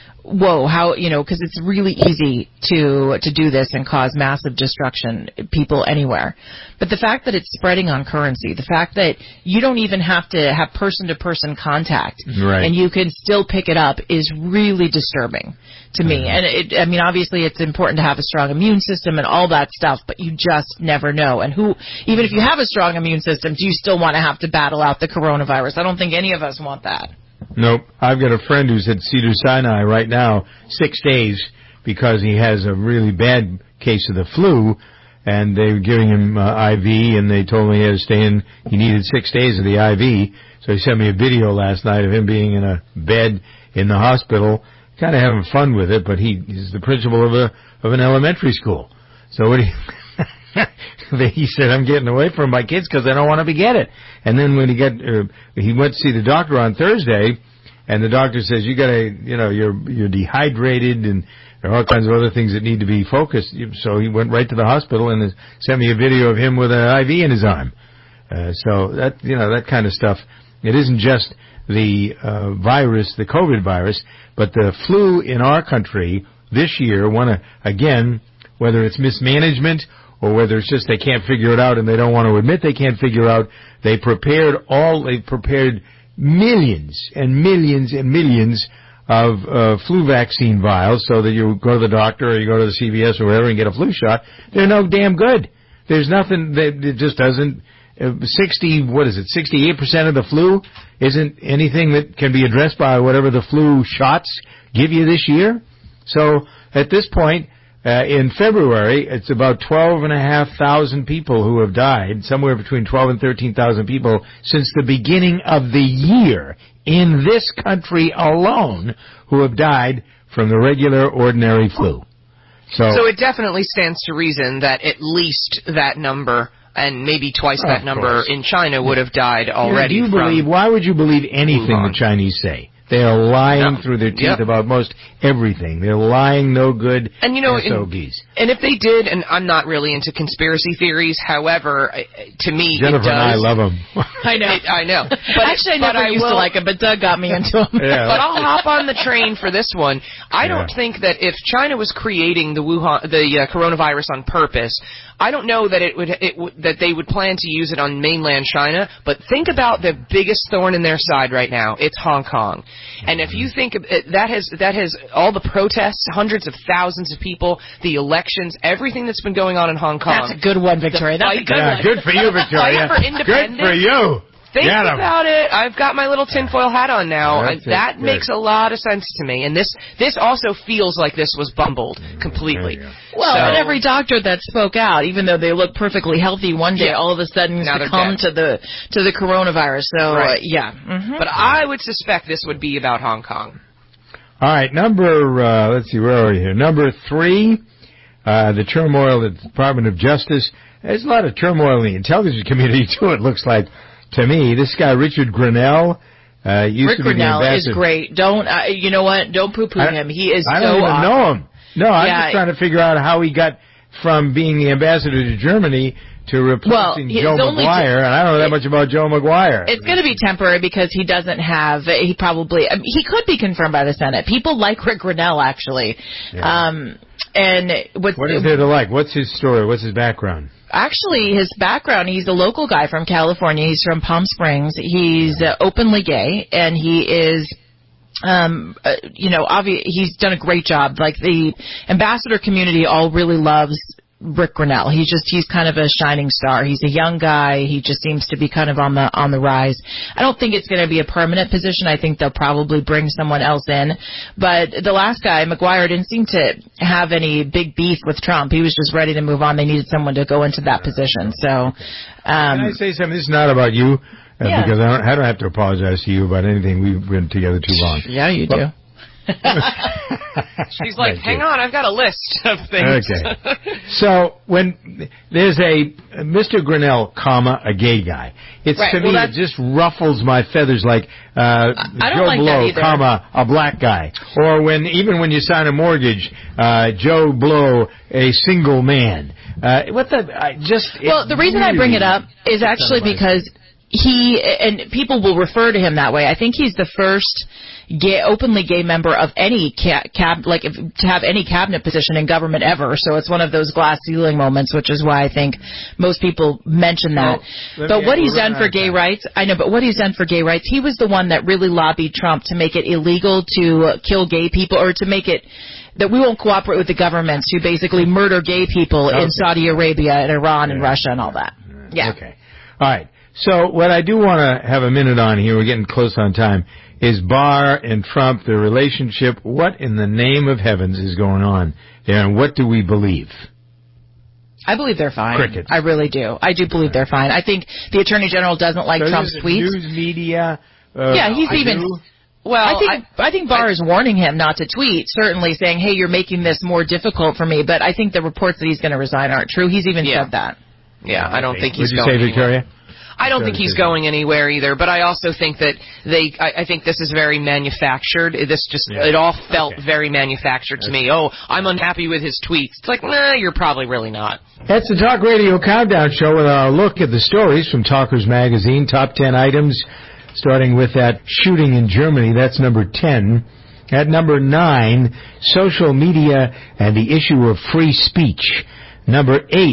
whoa, how, you know, because it's really easy to to do this and cause massive destruction, people anywhere. But the fact that it's spreading on currency, the fact that you don't even have to have person-to-person contact, right. and you can still pick it up, is really disturbing to me. Mm-hmm. And it, I mean, obviously, it's important to have a strong immune system and all that stuff, but you just never know. And who, even if you have a strong immune system, do you still want to have to battle out the coronavirus? I don't think any of us want that. Nope. I've got a friend who's at Cedars-Sinai right now, six days, because he has a really bad case of the flu, and they were giving him uh, I V, and they told me he had to stay in. He needed six days of the I V, so he sent me a video last night of him being in a bed in the hospital, kind of having fun with it, but he, he's the principal of a of an elementary school. So what do you... he said, I'm getting away from my kids because I don't want to get it. And then when he got, uh, he went to see the doctor on Thursday, and the doctor says, you got to, you know, you're you're dehydrated, and there are all kinds of other things that need to be focused. So he went right to the hospital and sent me a video of him with an I V in his arm. Uh, so that, you know, that kind of stuff. It isn't just the uh, virus, the COVID virus, but the flu in our country this year, one, again, whether it's mismanagement or whether it's just they can't figure it out and they don't want to admit they can't figure out, they prepared all, they prepared millions and millions and millions of uh, flu vaccine vials so that you go to the doctor or you go to the C V S or wherever and get a flu shot. They're no damn good. There's nothing that it just doesn't. Uh, sixty, what is it? Sixty-eight percent of the flu isn't anything that can be addressed by whatever the flu shots give you this year. So at this point, uh, in February, it's about twelve and a half thousand people who have died, somewhere between twelve and thirteen thousand people since the beginning of the year in this country alone who have died from the regular, ordinary flu. So, so it definitely stands to reason that at least that number, and maybe twice that number in China, would have died already. Yeah, do you from believe? Why would you believe anything Wuhan. the Chinese say? They are lying No. through their teeth Yep. about most everything. They're lying, no good And you know, S O and, Bs. and if they did, and I'm not really into conspiracy theories, however, I- to me, Jennifer it does. and I love them. I know. It, I know. But Actually, I but never I used will, to like him, but Doug got me into him. Yeah. But I'll hop on the train for this one. I don't Yeah. think that if China was creating the Wuhan, the uh, coronavirus on purpose, I don't know that it would, it would that they would plan to use it on mainland China. But think about the biggest thorn in their side right now. It's Hong Kong, and if you think of it, that has that has all the protests, hundreds of thousands of people, the elections, everything that's been going on in Hong Kong. That's a good one, Victoria. That's a good Yeah, one. good for you, The Victoria. fight for independence. Good for you. Think Get 'em. about it. I've got my little tinfoil hat on now. That's and that it. makes Good. a lot of sense to me. And this this also feels like this was bumbled completely. Well, So- and every doctor that spoke out, even though they look perfectly healthy one day, Yeah. all of a sudden Now they're succumb dead. to the to the coronavirus. So Right. uh, yeah, mm-hmm. But I would suspect this would be about Hong Kong. All right, number, uh, let's see, where are we here? Number three, uh, the turmoil at the Department of Justice. There's a lot of turmoil in the intelligence community, too, it looks like, to me. This guy, Richard Grenell, uh, used Rick to be the Grinnell is ambassador. great. Don't uh, you know what? Don't poo-poo I- him. He is I so don't even awesome. know him. No, I'm Yeah. just trying to figure out how he got from being the ambassador to Germany to replacing Well, his Joe only McGuire, t- and I don't know that it- much about Joe McGuire. It's going to be temporary because he doesn't have. He probably. I mean, he could be confirmed by the Senate. People like Rick Grinnell actually. Yeah. Um, and what's, What is there to like? What's his story? What's his background? Actually, his background, he's a local guy from California. He's from Palm Springs. He's uh, openly gay, and he is, um, uh, you know, obvi- he's done a great job. Like, the ambassador community all really loves Rick Grinnell. He's just, he's kind of a shining star. He's a young guy. He just seems to be kind of on the, on the rise. I don't think it's going to be a permanent position. I think they'll probably bring someone else in. But the last guy, McGuire, didn't seem to have any big beef with Trump. He was just ready to move on. They needed someone to go into that position. So, um, Can I say something? This is not about you, uh, Yeah. because I don't, I don't have to apologize to you about anything. We've been together too long. Yeah, you But- do. She's like, Thank hang you. on, I've got a list of things. Okay. So when there's a Mister Grinnell, comma, a gay guy, it's Right, to well, me it that's- just ruffles my feathers like uh, I don't Joe like that Blow, either. comma, a black guy, or when even when you sign a mortgage, uh, Joe Blow, a single man. Uh, what the? I just it Well, the reason I bring it up is actually Somebody. because he, and people will refer to him that way. I think he's the first gay, openly gay member of any ca- cab, like if, to have any cabinet position in government ever. So it's one of those glass ceiling moments, which is why I think most people mention that. Well, let but me- what he's we're done running for out of gay time. rights, I know, but what he's done for gay rights, he was the one that really lobbied Trump to make it illegal to uh, kill gay people, or to make it that we won't cooperate with the governments who basically murder gay people Okay. in Saudi Arabia and Iran and Yeah. Russia and all that. Yeah. Okay. All right. So what I do want to have a minute on here, we're getting close on time, is Barr and Trump, their relationship. What in the name of heavens is going on there, and what do we believe? I believe they're fine. Crickets. I really do. I do believe they're fine. I think the Attorney General doesn't like So Trump's this is tweets. News media. Uh, Yeah, he's I even. do. Well, I think I, think Barr is warning him not to tweet. Certainly saying, "Hey, you're making this more difficult for me." But I think the reports that he's going to resign aren't true. He's even Yeah. said that. Yeah, I don't think he's Would you going say, anywhere. Victoria? I don't think he's going anywhere either, but I also think that they, I, I think this is very manufactured. This just, Yeah. it all felt Okay. very manufactured to me. Oh, I'm unhappy with his tweets. It's like, nah, you're probably really not. That's the Talk Radio Countdown Show with our look at the stories from Talkers Magazine. Top ten items, starting with that shooting in Germany. That's number ten. At number nine, social media and the issue of free speech. Number eight,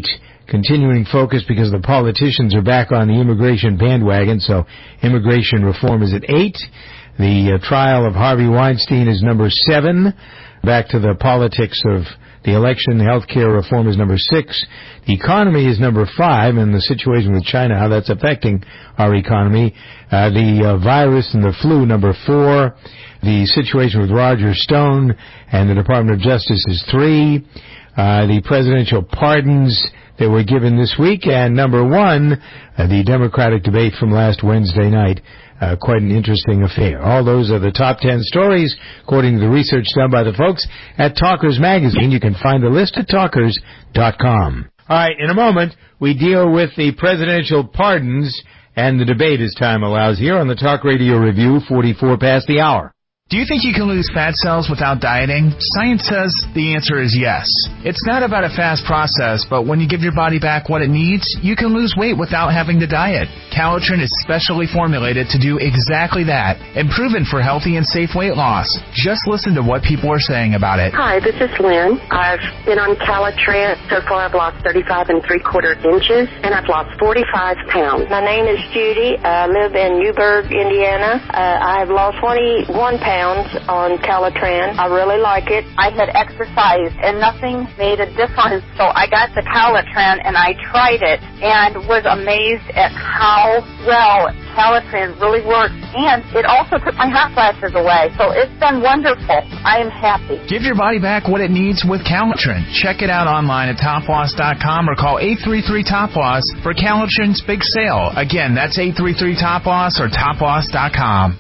continuing focus because the politicians are back on the immigration bandwagon, so immigration reform is at eight. The uh, trial of Harvey Weinstein is number seven. Back to the politics of the election, health care reform is number six. The economy is number five, and the situation with China, how that's affecting our economy. Uh, the uh, virus and the flu, number four. The situation with Roger Stone and the Department of Justice is three. Uh, the presidential pardons that were given this week, and number one, uh, the Democratic debate from last Wednesday night. Uh, quite an interesting affair. All those are the top ten stories, according to the research done by the folks at Talkers Magazine. You can find the list at talkers dot com. All right, in a moment, we deal with the presidential pardons and the debate as time allows here on the Talk Radio Review, forty-four past the hour. Do you think you can lose fat cells without dieting? Science says the answer is yes. It's not about a fast process, but when you give your body back what it needs, you can lose weight without having to diet. Calitrin is specially formulated to do exactly that and proven for healthy and safe weight loss. Just listen to what people are saying about it. Hi, this is Lynn. I've been on Calitrin. So far I've lost thirty-five and three quarter inches, and I've lost forty-five pounds. My name is Judy. I live in Newburgh, Indiana. Uh, I've lost twenty-one pounds on Calitrin. I really like it. I had exercised and nothing made a difference, so I got the Calitrin and I tried it and was amazed at how well Calitrin really works, and it also took my hot flashes away, so it's been wonderful. I am happy. Give your body back what it needs with Calitrin. Check it out online at top loss dot com or call eight three three top loss for Calitrin's big sale. Again, that's eight three three top loss or top loss dot com.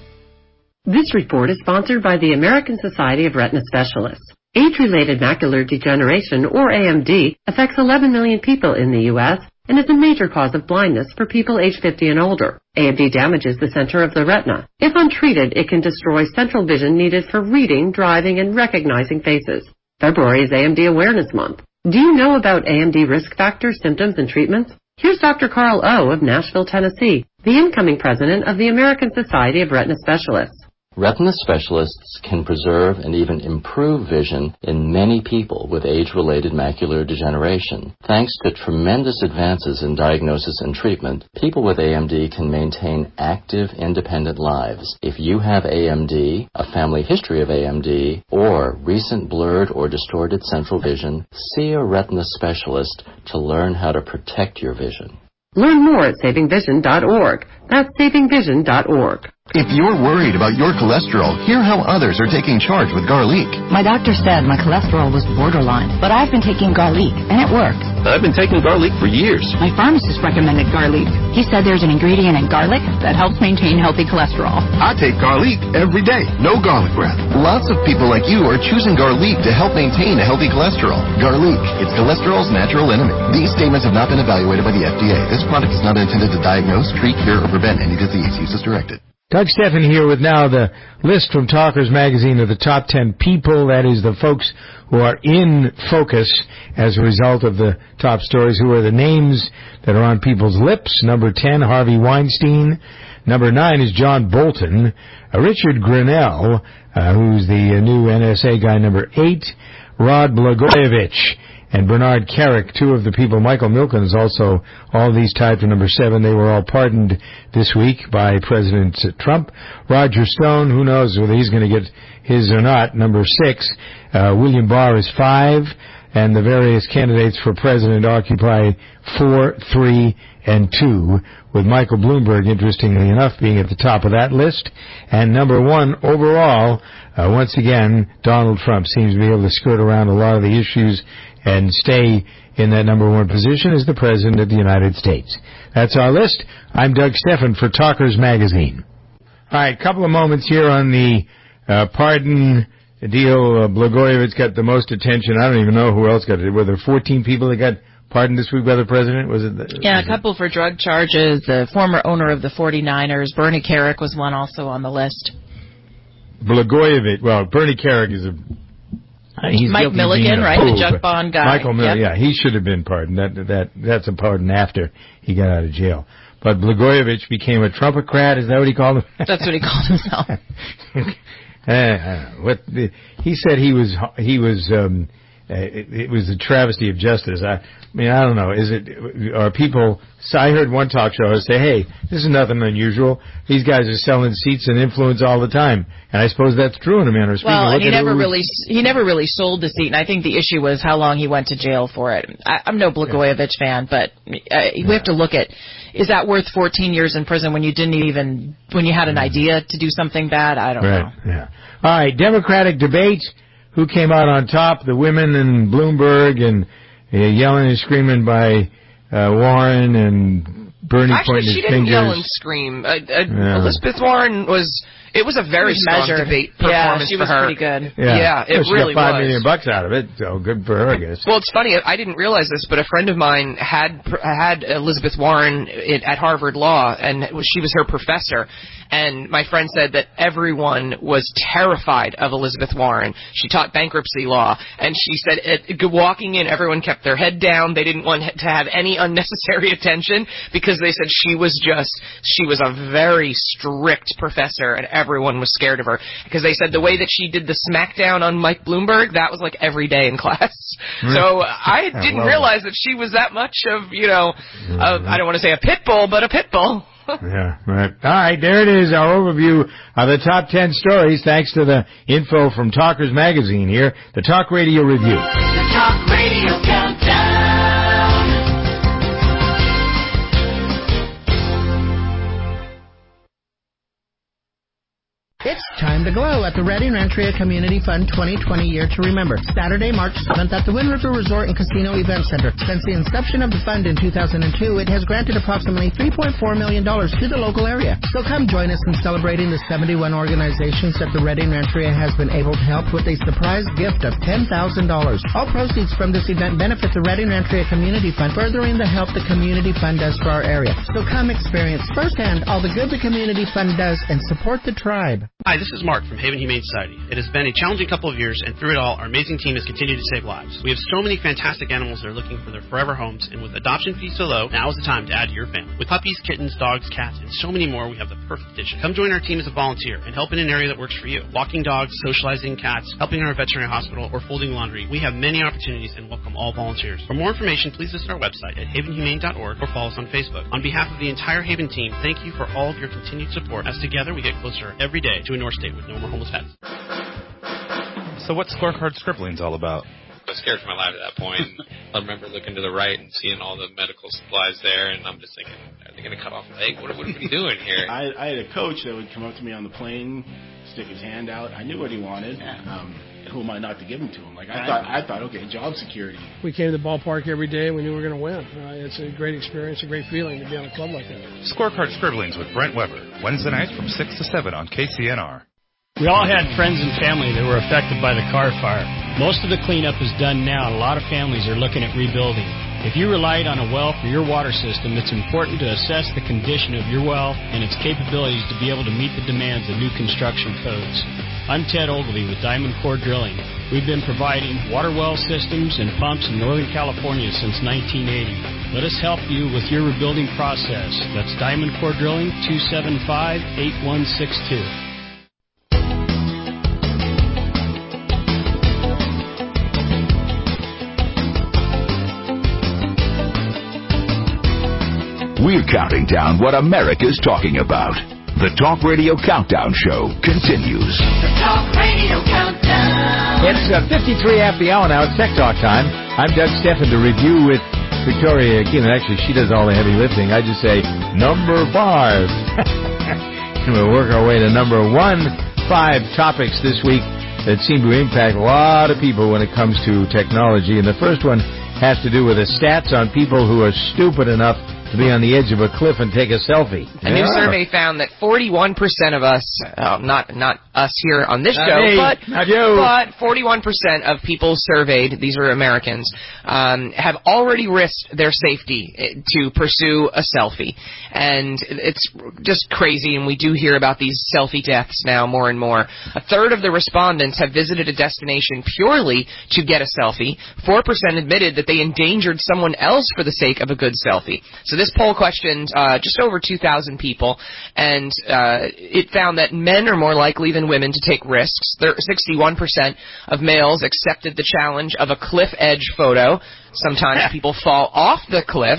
This report is sponsored by the American Society of Retina Specialists. Age-related macular degeneration, or A M D, affects eleven million people in the U S and is a major cause of blindness for people age fifty and older. A M D damages the center of the retina. If untreated, it can destroy central vision needed for reading, driving, and recognizing faces. February is A M D Awareness Month. Do you know about A M D risk factors, symptoms, and treatments? Here's Doctor Carl O. of Nashville, Tennessee, the incoming president of the American Society of Retina Specialists. Retina specialists can preserve and even improve vision in many people with age-related macular degeneration. Thanks to tremendous advances in diagnosis and treatment, people with A M D can maintain active, independent lives. If you have A M D, a family history of A M D, or recent blurred or distorted central vision, see a retina specialist to learn how to protect your vision. Learn more at saving vision dot org. That's saving vision dot org. If you're worried about your cholesterol, hear how others are taking charge with Garlic. My doctor said my cholesterol was borderline, but I've been taking Garlic, and it worked. I've been taking Garlic for years. My pharmacist recommended Garlic. He said there's an ingredient in garlic that helps maintain healthy cholesterol. I take Garlic every day. No garlic breath. Lots of people like you are choosing Garlic to help maintain a healthy cholesterol. Garlic, it's cholesterol's natural enemy. These statements have not been evaluated by the F D A. This product is not intended to diagnose, treat, cure, or prevent any disease. Use as directed. Doug Stephan here with now the list from Talkers Magazine of the top ten people, that is the folks who are in focus as a result of the top stories, who are the names that are on people's lips. Number ten, Harvey Weinstein. Number nine is John Bolton. Uh, Richard Grenell, uh, who's the uh, new N S A guy. Number eight, Rod Blagojevich. And Bernard Kerik, two of the people. Michael Milken is also all these tied for number seven. They were all pardoned this week by President Trump. Roger Stone, who knows whether he's going to get his or not, number six. Uh, William Barr is five. And the various candidates for president occupy four, three, and two, with Michael Bloomberg, interestingly enough, being at the top of that list. And number one overall, uh, once again, Donald Trump seems to be able to skirt around a lot of the issues and stay in that number one position as the President of the United States. That's our list. I'm Doug Stephan for Talkers Magazine. All right, a couple of moments here on the uh, pardon deal. Uh, Blagojevich got the most attention. I don't even know who else got it. Were there fourteen people that got pardoned this week by the President? Was it? The, yeah, was a couple it? for drug charges. The former owner of the forty-niners, Bernie Kerik, was one also on the list. Blagojevich, well, Bernie Kerik is a... He's Mike Milligan, right, fool, the junk bond guy. Michael Milligan, yep. yeah, he should have been pardoned. That that that's a pardon after he got out of jail. But Blagojevich became a Trumpocrat. Is that what he called him? That's what he called himself. uh, what the, he said he was he was um, it, it was a travesty of justice. I, I mean, I don't know. Is it, are people, so I heard one talk show say, hey, this is nothing unusual. These guys are selling seats and influence all the time. And I suppose that's true in a manner of speaking. Well, Look and he never who, really, he never really sold the seat. And I think the issue was how long he went to jail for it. I, I'm no Blagojevich yeah. fan, but uh, we yeah. have to look at, is that worth fourteen years in prison when you didn't even, when you had an idea to do something bad? I don't right. know. Yeah. All right, Democratic debate. Who came out on top? The women and Bloomberg and uh, yelling and screaming by uh, Warren and Bernie Actually, pointing his fingers. Actually, she didn't yell and scream. Uh, uh, yeah. Elizabeth Warren was... It was a very was strong measured. debate yeah, performance she for was her. pretty good. Yeah, yeah it well, she really got five was. million bucks out of it, so good for her, I guess. Well, it's funny. I didn't realize this, but a friend of mine had had Elizabeth Warren at Harvard Law, and she was her professor. And my friend said that everyone was terrified of Elizabeth Warren. She taught bankruptcy law, and she said it, walking in, everyone kept their head down. They didn't want to have any unnecessary attention because they said she was just she was a very strict professor, and everyone was scared of her because they said the way that she did the smackdown on Mike Bloomberg, that was like every day in class. So I didn't I realize that. that she was that much of, you know, a, I don't want to say a pit bull, but a pit bull. Yeah, right. All right, there it is, our overview of the top ten stories, thanks to the info from Talkers Magazine here, the Talk Radio Review. The Talk Radio Countdown. It's time to glow at the Redding Rancheria Community Fund twenty twenty Year to Remember, Saturday, March seventh at the Wind River Resort and Casino Event Center. Since the inception of the fund in two thousand two, it has granted approximately three point four million dollars to the local area. So come join us in celebrating the seventy-one organizations that the Redding Rancheria has been able to help with a surprise gift of ten thousand dollars. All proceeds from this event benefit the Redding Rancheria Community Fund, furthering the help the Community Fund does for our area. So come experience firsthand all the good the Community Fund does and support the tribe. Hi, this is Mark from Haven Humane Society. It has been a challenging couple of years, and through it all, our amazing team has continued to save lives. We have so many fantastic animals that are looking for their forever homes, and with adoption fees so low, now is the time to add to your family. With puppies, kittens, dogs, cats, and so many more, we have the perfect addition. Come join our team as a volunteer and help in an area that works for you. Walking dogs, socializing cats, helping in our veterinary hospital, or folding laundry. We have many opportunities and welcome all volunteers. For more information, please visit our website at haven humane dot org or follow us on Facebook. On behalf of the entire Haven team, thank you for all of your continued support, as together we get closer every day to a North State with no more homeless pets. So what's Scorecard Scribblings all about? I was scared for my life at that point. I remember looking to the right and seeing all the medical supplies there, and I'm just thinking, are they going to cut off a leg? What, what are we doing here? I, I had a coach that would come up to me on the plane, stick his hand out. I knew what he wanted. Um, who am I not to give him to him? Like I thought, I thought, okay, job security. We came to the ballpark every day. We knew we were going to win. Uh, it's a great experience, a great feeling to be on a club like that. Scorecard Scribblings with Brent Weber, Wednesday nights from six to seven on K C N R. We all had friends and family that were affected by the Carr fire. Most of the cleanup is done now, and a lot of families are looking at rebuilding. If you relied on a well for your water system, it's important to assess the condition of your well and its capabilities to be able to meet the demands of new construction codes. I'm Ted Ogilvie with Diamond Core Drilling. We've been providing water well systems and pumps in Northern California since nineteen eighty. Let us help you with your rebuilding process. That's Diamond Core Drilling, two seven five, eight one six two. We're counting down what America's talking about. The Talk Radio Countdown Show continues. The Talk Radio Countdown. It's uh, fifty-three after the hour now. It's Tech Talk time. I'm Doug Steffen to review with Victoria Keelan. Actually, she does all the heavy lifting. I just say, number five. And we'll work our way to number one. Five topics this week that seem to impact a lot of people when it comes to technology. And the first one has to do with the stats on people who are stupid enough to be on the edge of a cliff and take a selfie. A new yeah. survey found that forty-one percent of us, uh, not not us here on this not show, me, but, not you. but forty-one percent of people surveyed, these are Americans, um, have already risked their safety to pursue a selfie. And it's just crazy, and we do hear about these selfie deaths now more and more. A third of the respondents have visited a destination purely to get a selfie. four percent admitted that they endangered someone else for the sake of a good selfie. So this this poll questioned uh, just over two thousand people, and uh, it found that men are more likely than women to take risks. sixty-one percent of males accepted the challenge of a cliff edge photo. Sometimes people fall off the cliff.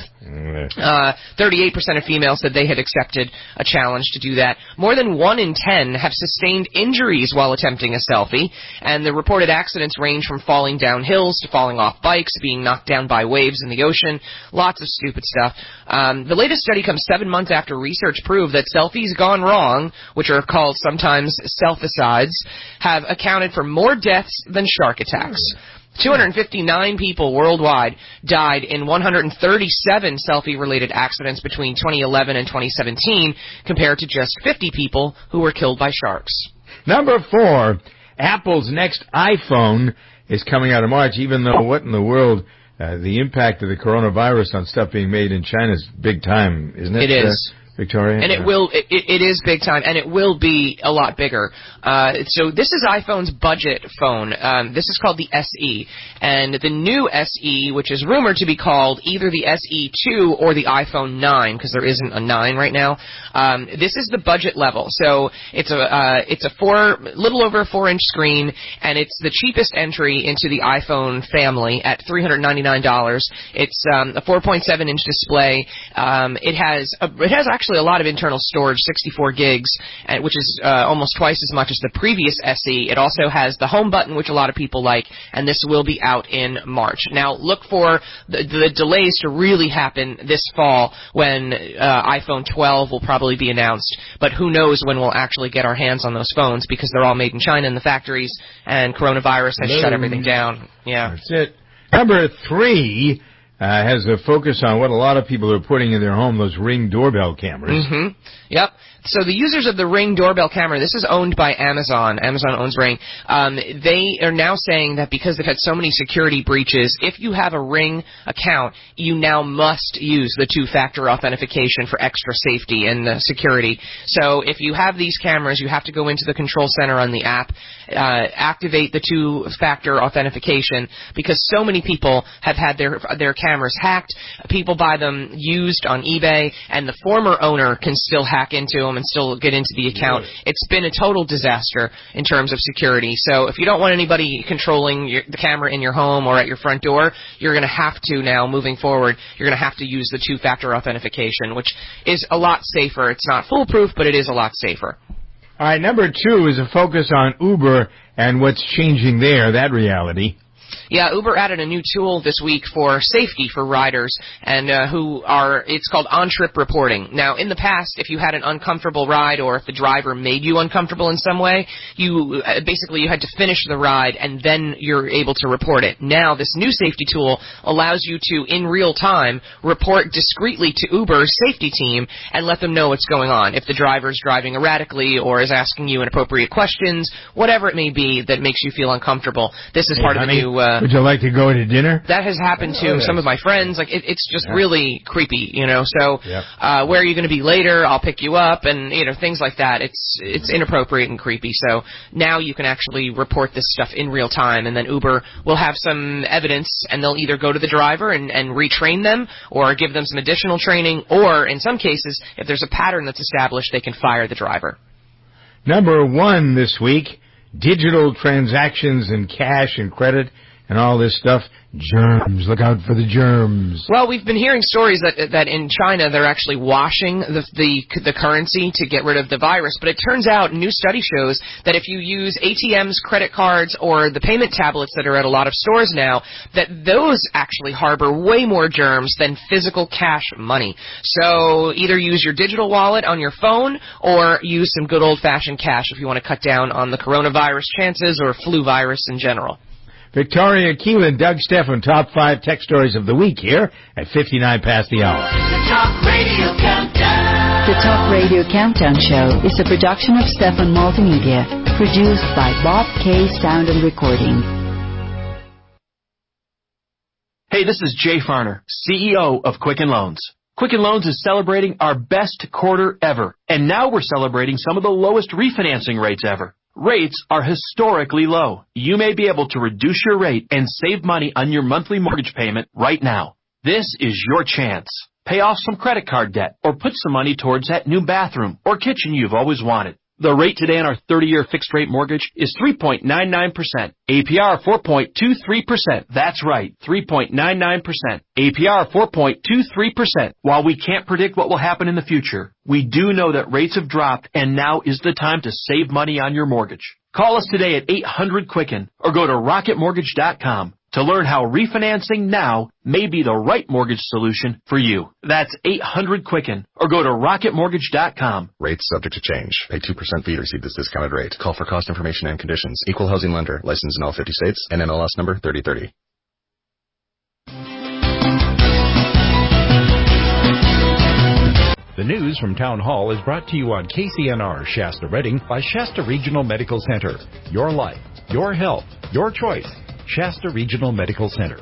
Uh, thirty-eight percent of females said they had accepted a challenge to do that. More than one in ten have sustained injuries while attempting a selfie, and the reported accidents range from falling down hills to falling off bikes, being knocked down by waves in the ocean, lots of stupid stuff. Um, the latest study comes seven months after research proved that selfies gone wrong, which are called sometimes selficides, have accounted for more deaths than shark attacks. two hundred fifty-nine people worldwide died in one hundred thirty-seven selfie-related accidents between twenty eleven and twenty seventeen, compared to just fifty people who were killed by sharks. Number four, Apple's next iPhone is coming out in March, even though what in the world, uh, the impact of the coronavirus on stuff being made in China is big time, isn't it? It is. Uh, Victoria? And it will, it, it is big time, and it will be a lot bigger. Uh, so this is iPhone's budget phone. Um, this is called the S E. And the new S E, which is rumored to be called either the S E two or the iPhone nine, because there isn't a nine right now, um, this is the budget level. So it's a, uh, it's a four, little over a four inch screen, and it's the cheapest entry into the iPhone family at three hundred ninety-nine dollars. It's, um, a four point seven inch display. Um, it has, a, it has actually a lot of internal storage, sixty-four gigs, uh, which is uh, almost twice as much as the previous S E. It also has the home button, which a lot of people like, and this will be out in March. Now, look for the, the delays to really happen this fall when uh, iPhone twelve will probably be announced, but who knows when we'll actually get our hands on those phones, because they're all made in China in the factories, and coronavirus has Boom. shut everything down. Yeah. That's it. Number three uh, has a focus on what a lot of people are putting in their home, those Ring doorbell cameras. Mm-hmm. Yep. So the users of the Ring doorbell camera, this is owned by Amazon. Amazon owns Ring. Um, they are now saying that because they've had so many security breaches, if you have a Ring account, you now must use the two-factor authentication for extra safety and uh, security. So if you have these cameras, you have to go into the control center on the app, uh, activate the two-factor authentication, because so many people have had their their cameras hacked. People buy them used on eBay, and the former owner can still hack into them and still get into the account. It's been a total disaster in terms of security. So if you don't want anybody controlling your, the camera in your home or at your front door, you're going to have to now, moving forward, you're going to have to use the two-factor authentication, which is a lot safer. It's not foolproof, but it is a lot safer. All right, number two is a focus on Uber and what's changing there, that reality. Yeah, Uber added a new tool this week for safety for riders, and uh, who are, it's called on-trip reporting. Now, in the past, if you had an uncomfortable ride or if the driver made you uncomfortable in some way, you uh, basically you had to finish the ride and then you're able to report it. Now, this new safety tool allows you to, in real time, report discreetly to Uber's safety team and let them know what's going on. If the driver's driving erratically or is asking you inappropriate questions, whatever it may be that makes you feel uncomfortable, this is hey, part honey, of the new... Uh, would you like to go to dinner? That has happened to oh, some of my friends. Like it, it's just yeah. really creepy, you know. So, yep. uh, where are you going to be later? I'll pick you up, and you know things like that. It's it's inappropriate and creepy. So now you can actually report this stuff in real time, and then Uber will have some evidence, and they'll either go to the driver and, and retrain them, or give them some additional training, or in some cases, if there's a pattern that's established, they can fire the driver. Number one this week: digital transactions and cash and credit and all this stuff. Germs. Look out for the germs. Well, we've been hearing stories that that in China they're actually washing the, the the currency to get rid of the virus. But it turns out, a new study shows that if you use A T Ms, credit cards, or the payment tablets that are at a lot of stores now, that those actually harbor way more germs than physical cash money. So either use your digital wallet on your phone or use some good old-fashioned cash if you want to cut down on the coronavirus chances or flu virus in general. Victoria Keelan, Doug Stephan, top five tech stories of the week here at fifty-nine past the hour. The Talk Radio Countdown. The Talk Radio Countdown Show is a production of Stephan Multimedia, produced by Bob K. Sound and Recording. Hey, this is Jay Farner, C E O of Quicken Loans. Quicken Loans is celebrating our best quarter ever, and now we're celebrating some of the lowest refinancing rates ever. Rates are historically low. You may be able to reduce your rate and save money on your monthly mortgage payment right now. This is your chance. pay off some credit card debt, or put some money towards that new bathroom or kitchen you've always wanted. The rate today on our thirty-year fixed-rate mortgage is three point nine nine percent. A P R four point two three percent. That's right, three point nine nine percent. A P R four point two three percent. While we can't predict what will happen in the future, we do know that rates have dropped and now is the time to save money on your mortgage. Call us today at eight hundred Quicken or go to rocket mortgage dot com to learn how refinancing now may be the right mortgage solution for you. That's eight hundred Quicken or go to rocket mortgage dot com. Rates subject to change. Pay two percent fee to receive this discounted rate. Call for cost information and conditions. Equal housing lender. Licensed in all fifty states. N M L S number thirty thirty. The news from Town Hall is brought to you on K C N R Shasta Redding by Shasta Regional Medical Center. Your life, your health, your choice. Shasta Regional Medical Center.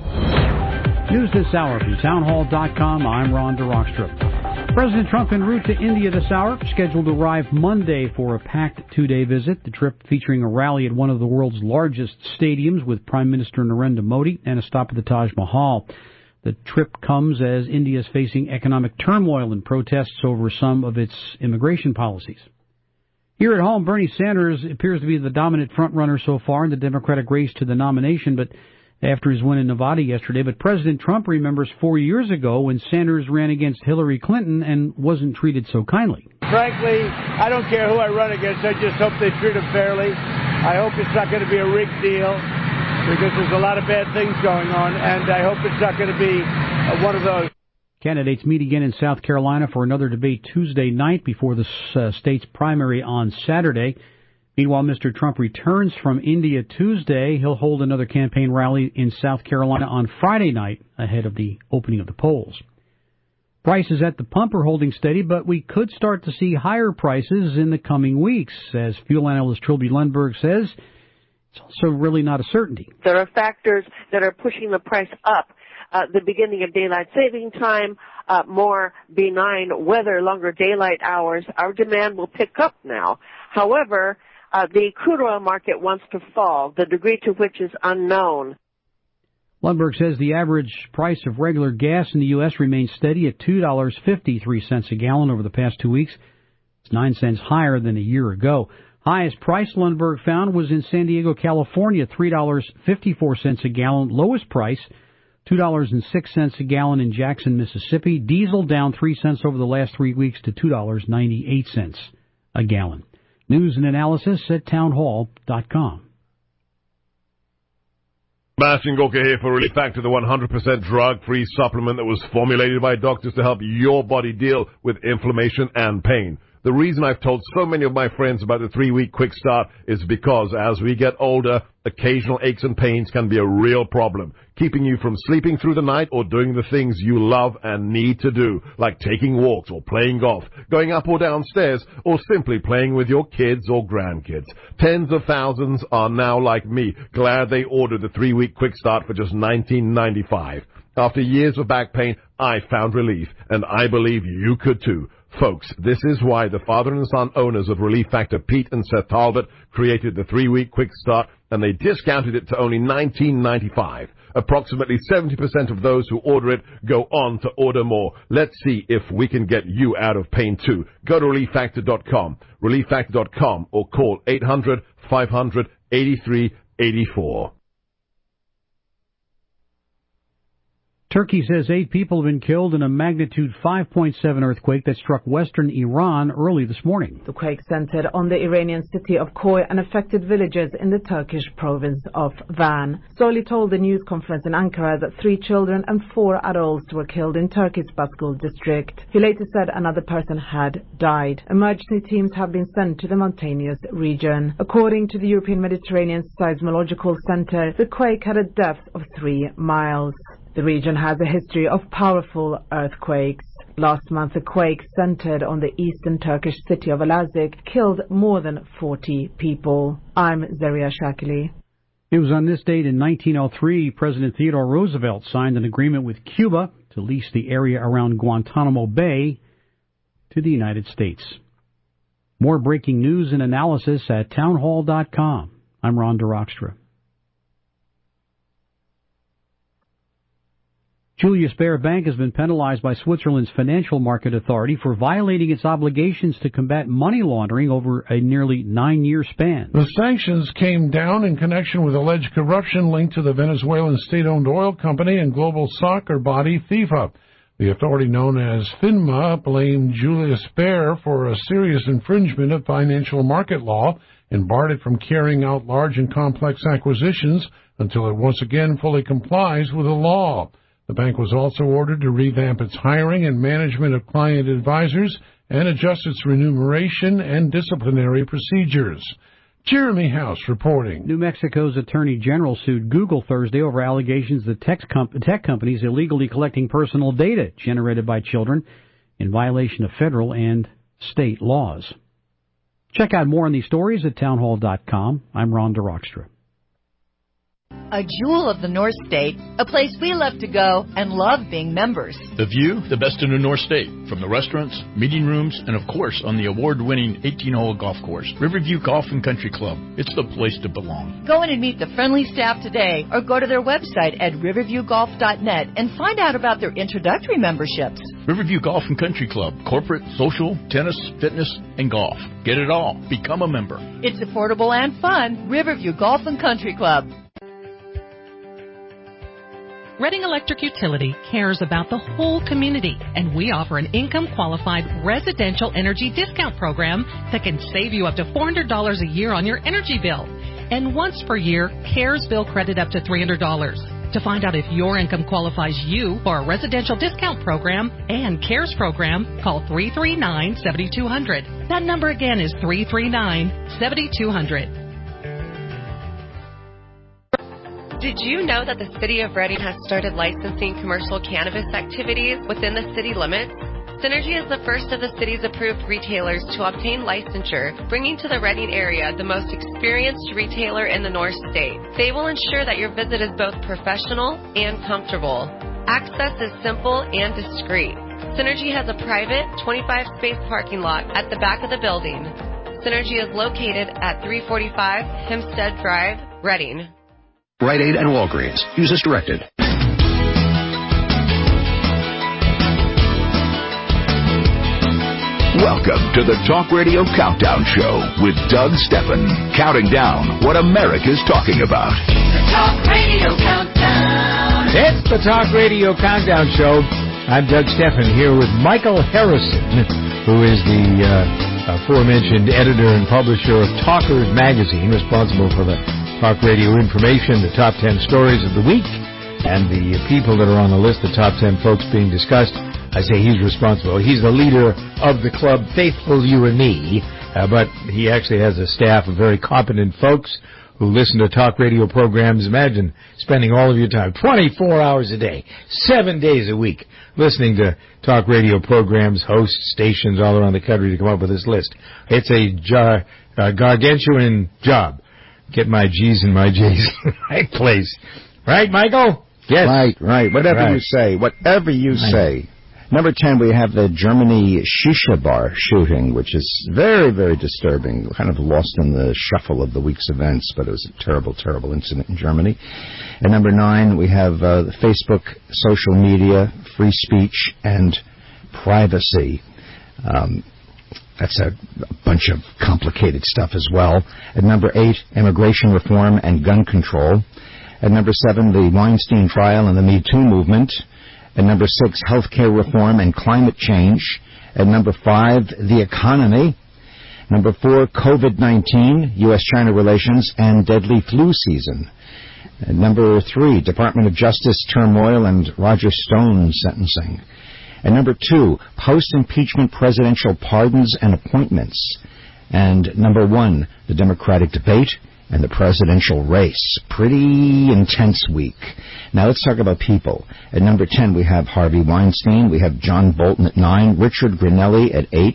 News this hour from town hall dot com. I'm Ron DeRockstra. President Trump en route to India this hour, scheduled to arrive Monday for a packed two-day visit. The trip featuring a rally at one of the world's largest stadiums with Prime Minister Narendra Modi and a stop at the Taj Mahal. The trip comes as India is facing economic turmoil and protests over some of its immigration policies. Here at home, Bernie Sanders appears to be the dominant frontrunner so far in the Democratic race to the nomination, but after his win in Nevada yesterday. But President Trump remembers four years ago when Sanders ran against Hillary Clinton and wasn't treated so kindly. Frankly, I don't care who I run against. I just hope they treat him fairly. I hope it's not going to be a rigged deal, because there's a lot of bad things going on, and I hope it's not going to be uh, one of those. Candidates meet again in South Carolina for another debate Tuesday night before the uh, state's primary on Saturday. Meanwhile, Mister Trump returns from India Tuesday. He'll hold another campaign rally in South Carolina on Friday night ahead of the opening of the polls. Prices at the pump are holding steady, but we could start to see higher prices in the coming weeks. As fuel analyst Trilby Lundberg says, it's also really not a certainty. There are factors that are pushing the price up. Uh, the beginning of daylight saving time, uh, more benign weather, longer daylight hours. Our demand will pick up now. However, uh, the crude oil market wants to fall, the degree to which is unknown. Lundberg says the average price of regular gas in the U S remains steady at two dollars and fifty-three cents a gallon over the past two weeks. It's nine cents higher than a year ago. Highest price Lundberg found was in San Diego, California, three dollars and fifty-four cents a gallon. Lowest price, two dollars and six cents a gallon in Jackson, Mississippi. Diesel down three cents over the last three weeks to two dollars and ninety-eight cents a gallon. News and analysis at town hall dot com. Sebastian Gorka here for Relief Factor, the one hundred percent drug-free supplement that was formulated by doctors to help your body deal with inflammation and pain. The reason I've told so many of my friends about the three-week quick start is because as we get older, occasional aches and pains can be a real problem, keeping you from sleeping through the night or doing the things you love and need to do, like taking walks or playing golf, going up or down stairs, or simply playing with your kids or grandkids. Tens of thousands are now like me, glad they ordered the three-week quick start for just nineteen ninety-five dollars. After years of back pain, I found relief, and I believe you could too. Folks, this is why the father and son owners of Relief Factor, Pete and Seth Talbot, created the three-week quick start, and they discounted it to only nineteen ninety-five dollars. Approximately seventy percent of those who order it go on to order more. Let's see if we can get you out of pain too. Go to relief factor dot com, relief factor dot com, or call eight hundred, five hundred, eighty-three eighty-four. Turkey says eight people have been killed in a magnitude five point seven earthquake that struck western Iran early this morning. The quake centered on the Iranian city of Koy and affected villages in the Turkish province of Van. Soili told the news conference in Ankara that three children and four adults were killed in Turkey's Baskul district. He later said another person had died. Emergency teams have been sent to the mountainous region. According to the European Mediterranean Seismological Center, the quake had a depth of three miles. The region has a history of powerful earthquakes. Last month, a quake centered on the eastern Turkish city of Elazig killed more than forty people. I'm Zaria Shakili. It was on this date in nineteen oh three, President Theodore Roosevelt signed an agreement with Cuba to lease the area around Guantanamo Bay to the United States. More breaking news and analysis at town hall dot com. I'm Ron DeRockstra. Julius Baer Bank has been penalized by Switzerland's Financial Market Authority for violating its obligations to combat money laundering over a nearly nine-year span. The sanctions came down in connection with alleged corruption linked to the Venezuelan state-owned oil company and global soccer body FIFA. The authority known as FINMA blamed Julius Baer for a serious infringement of financial market law and barred it from carrying out large and complex acquisitions until it once again fully complies with the law. The bank was also ordered to revamp its hiring and management of client advisors and adjust its remuneration and disciplinary procedures. Jeremy House reporting. New Mexico's Attorney General sued Google Thursday over allegations that tech, comp- tech companies illegally collecting personal data generated by children in violation of federal and state laws. Check out more on these stories at townhall dot com. I'm Ron DeRockstra. A jewel of the North State, a place we love to go and love being members. The view, the best in the North State, from the restaurants, meeting rooms, and of course on the award-winning eighteen-hole golf course, Riverview Golf and Country Club. It's the place to belong. Go in and meet the friendly staff today or go to their website at riverview golf dot net and find out about their introductory memberships. Riverview Golf and Country Club, corporate, social, tennis, fitness, and golf. Get it all. Become a member. It's affordable and fun. Riverview Golf and Country Club. Reading Electric Utility cares about the whole community, and we offer an income-qualified residential energy discount program that can save you up to four hundred dollars a year on your energy bill. And once per year, CARES bill credit up to three hundred dollars. To find out if your income qualifies you for a residential discount program and CARES program, call three three nine, seven two zero zero. That number again is three three nine, seven two zero zero. Did you know that the City of Reading has started licensing commercial cannabis activities within the city limits? Synergy is the first of the city's approved retailers to obtain licensure, bringing to the Reading area the most experienced retailer in the North State. They will ensure that your visit is both professional and comfortable. Access is simple and discreet. Synergy has a private twenty-five space parking lot at the back of the building. Synergy is located at three forty-five Hempstead Drive, Reading. Rite Aid and Walgreens. Use as directed. Welcome to the Talk Radio Countdown Show with Doug Steffen, counting down what America's talking about. The Talk Radio Countdown. It's the Talk Radio Countdown Show. I'm Doug Steffen here with Michael Harrison, who is the uh, aforementioned editor and publisher of Talkers Magazine, responsible for the Talk Radio information, the top ten stories of the week, and the people that are on the list, the top ten folks being discussed. I say he's responsible. He's the leader of the club, Faithful You and Me, uh, but he actually has a staff of very competent folks who listen to talk radio programs. Imagine spending all of your time, twenty-four hours a day, seven days a week, listening to talk radio programs, hosts, stations all around the country to come up with this list. It's a jar, uh, gargantuan job. Get my G's and my J's in the right place. Right, Michael? Yes. Right, right. Whatever right. you say. Whatever you right. say. Number ten, we have the Germany Shisha Bar shooting, which is very, very disturbing. Kind of lost in the shuffle of the week's events, but it was a terrible, terrible incident in Germany. And number nine, we have uh, Facebook, social media, free speech, and privacy. Um That's a bunch of complicated stuff as well. At number eight, immigration reform and gun control. At number seven, the Weinstein trial and the Me Too movement. At number six, healthcare reform and climate change. At number five, the economy. Number four, COVID nineteen, U S China relations, and deadly flu season. At number three, Department of Justice turmoil and Roger Stone sentencing. And number two, post-impeachment presidential pardons and appointments. And number one, the Democratic debate and the presidential race. Pretty intense week. Now let's talk about people. At number ten, we have Harvey Weinstein. We have John Bolton at nine, Richard Grinelli at eight,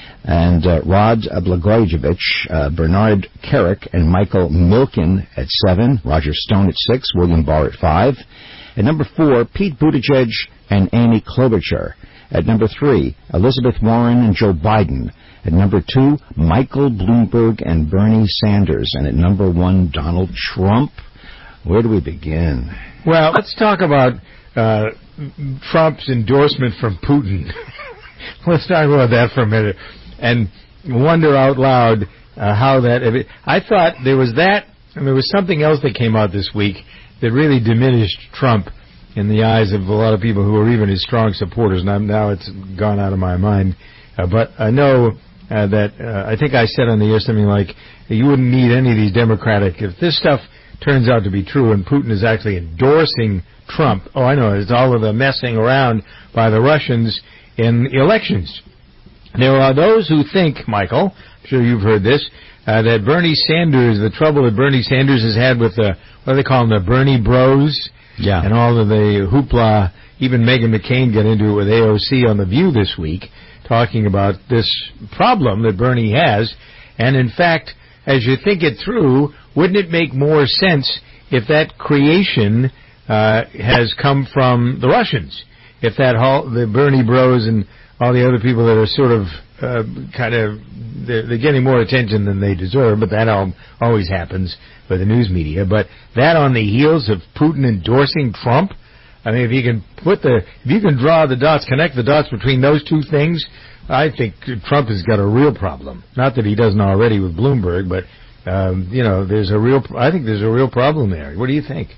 and uh, Rod Blagojevich, uh, Bernard Kerik, and Michael Milken at seven, Roger Stone at six, William Barr at five. At number four, Pete Buttigieg and Amy Klobuchar. At number three, Elizabeth Warren and Joe Biden. At number two, Michael Bloomberg and Bernie Sanders. And at number one, Donald Trump. Where do we begin? Well, let's talk about uh, Trump's endorsement from Putin. Let's talk about that for a minute and wonder out loud uh, how that... If it, I thought there was that, and there was something else that came out this week that really diminished Trump in the eyes of a lot of people who are even his strong supporters. Now, now it's gone out of my mind. Uh, but I know uh, that uh, I think I said on the air something like, you wouldn't need any of these Democratic... If this stuff turns out to be true and Putin is actually endorsing Trump, oh, I know, it's all of the messing around by the Russians in elections. There are those who think, Michael, I'm sure you've heard this, uh, that Bernie Sanders, the trouble that Bernie Sanders has had with the, what do they call them, the Bernie Bros? Yeah. And all of the hoopla, even Meghan McCain got into it with A O C on The View this week, talking about this problem that Bernie has. And in fact, as you think it through, wouldn't it make more sense if that creation uh, has come from the Russians? If that whole, the Bernie Bros and all the other people that are sort of uh, kind of, they're, they're getting more attention than they deserve, but that all, always happens with the news media. But that on the heels of Putin endorsing Trump, I mean, if you can put the, if you can draw the dots, connect the dots between those two things, I think Trump has got a real problem. Not that he doesn't already with Bloomberg, but um, you know, there's a real. I think there's a real problem there. What do you think?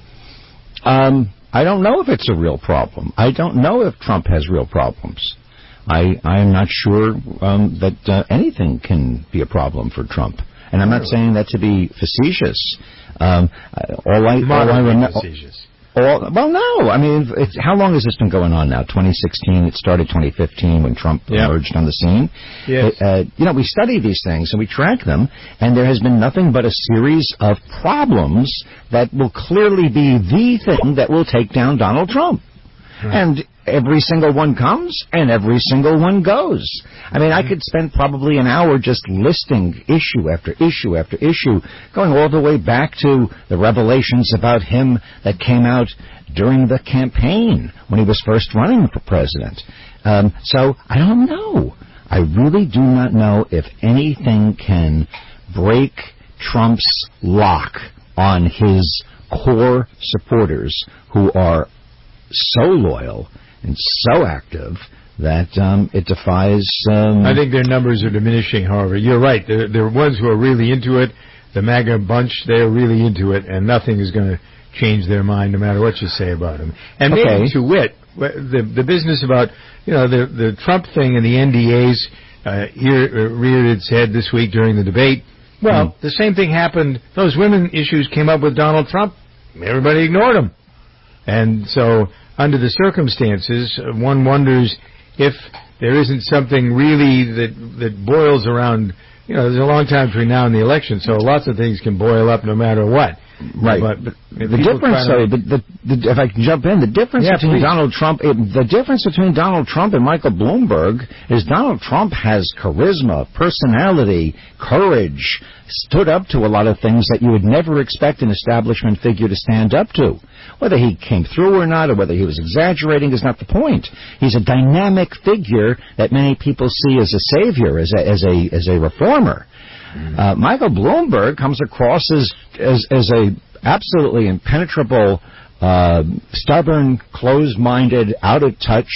Um, I don't know if it's a real problem. I don't know if Trump has real problems. I I am not sure um, that uh, anything can be a problem for Trump. And I'm not saying that to be facetious. Um, all I, all I remember. Facetious. All, well, no. I mean, it's, how long has this been going on now? twenty sixteen. It started twenty fifteen when Trump yep. emerged on the scene. Yes. It, uh, you know, we study these things and we track them, and there has been nothing but a series of problems that will clearly be the thing that will take down Donald Trump. Hmm. And every single one comes, and every single one goes. I mean, I could spend probably an hour just listing issue after issue after issue, going all the way back to the revelations about him that came out during the campaign when he was first running for president. Um, so, I don't know. I really do not know if anything can break Trump's lock on his core supporters who are so loyal and so active that um, it defies... Um, I think their numbers are diminishing, however. You're right. There, there are ones who are really into it. The MAGA bunch, they're really into it, and nothing is going to change their mind no matter what you say about them. And okay. maybe to wit, the, the business about, you know, the, the Trump thing and the N D As uh, here uh, reared its head this week during the debate. Well, mm. the same thing happened. Those women issues came up with Donald Trump. Everybody ignored them. And so, under the circumstances, one wonders if there isn't something really that that boils around. You know, there's a long time between now and the election, so lots of things can boil up no matter what. Right. But the difference, though, the, the, the, if I can jump in, the difference yeah, between please. Donald Trump, it, the difference between Donald Trump and Michael Bloomberg is Donald Trump has charisma, personality, courage, stood up to a lot of things that you would never expect an establishment figure to stand up to. Whether he came through or not, or whether he was exaggerating is not the point. He's a dynamic figure that many people see as a savior, as a, as a, as a reformer. Uh, Michael Bloomberg comes across as as, as a absolutely impenetrable, uh, stubborn, closed-minded, out-of-touch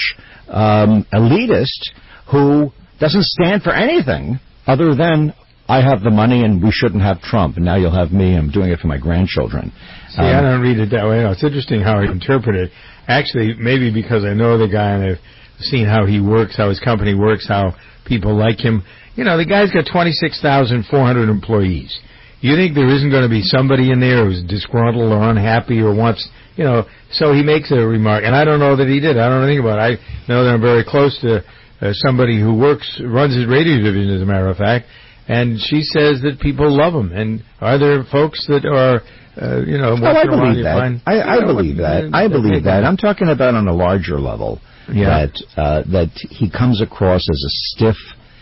um, elitist who doesn't stand for anything other than, I have the money and we shouldn't have Trump, and now you'll have me, I'm doing it for my grandchildren. See, um, I don't read it that way. No, it's interesting how I interpret it. Actually, maybe because I know the guy and I've seen how he works, how his company works, how people like him. You know, the guy's got twenty-six thousand four hundred employees. You think there isn't going to be somebody in there who's disgruntled or unhappy or wants, you know, so he makes a remark. And I don't know that he did. I don't know anything about it. I know that I'm very close to uh, somebody who works, runs his radio division, as a matter of fact, and she says that people love him. And are there folks that are, uh, you know, oh, I believe that. Find, I, I know, believe that. I believe that. I'm talking about on a larger level yeah. that uh, that he comes across as a stiff,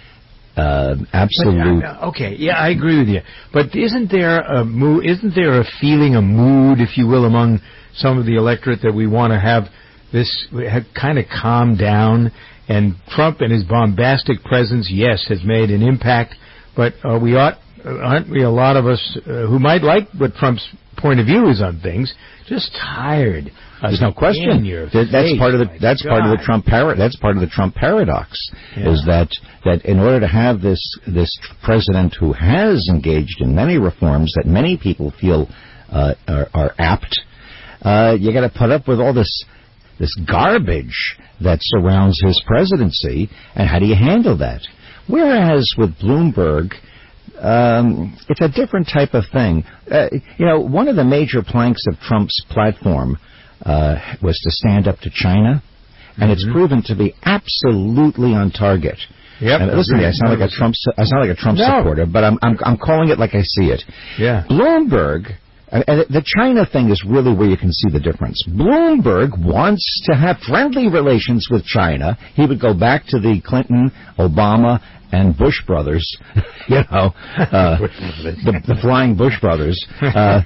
Uh, absolute. But, uh, okay, yeah, I agree with you. But isn't there a mood? Isn't there a feeling, a mood, if you will, among some of the electorate that we want to have this kind of calm down? And Trump and his bombastic presence, yes, has made an impact. But uh, we ought, aren't we, a lot of us uh, who might like what Trump's point of view is on things, just tired? There's no question. That, that's face. part of the My that's God. part of the Trump para- that's part of the Trump paradox Yeah. is that that in order to have this this president who has engaged in many reforms that many people feel uh, are, are apt, uh, you got to put up with all this this garbage that surrounds his presidency, and how do you handle that? Whereas with Bloomberg, um, it's a different type of thing. Uh, you know, one of the major planks of Trump's platform uh, was to stand up to China, and mm-hmm. it's proven to be absolutely on target. Yep. And listen to me, I sound like a Trump. I sound like a Trump No. supporter, but I'm I'm I'm calling it like I see it. Yeah. Bloomberg. And the China thing is really where you can see the difference. Bloomberg wants to have friendly relations with China. He would go back to the Clinton, Obama, and Bush brothers, you know, uh, the, the flying Bush brothers. Uh,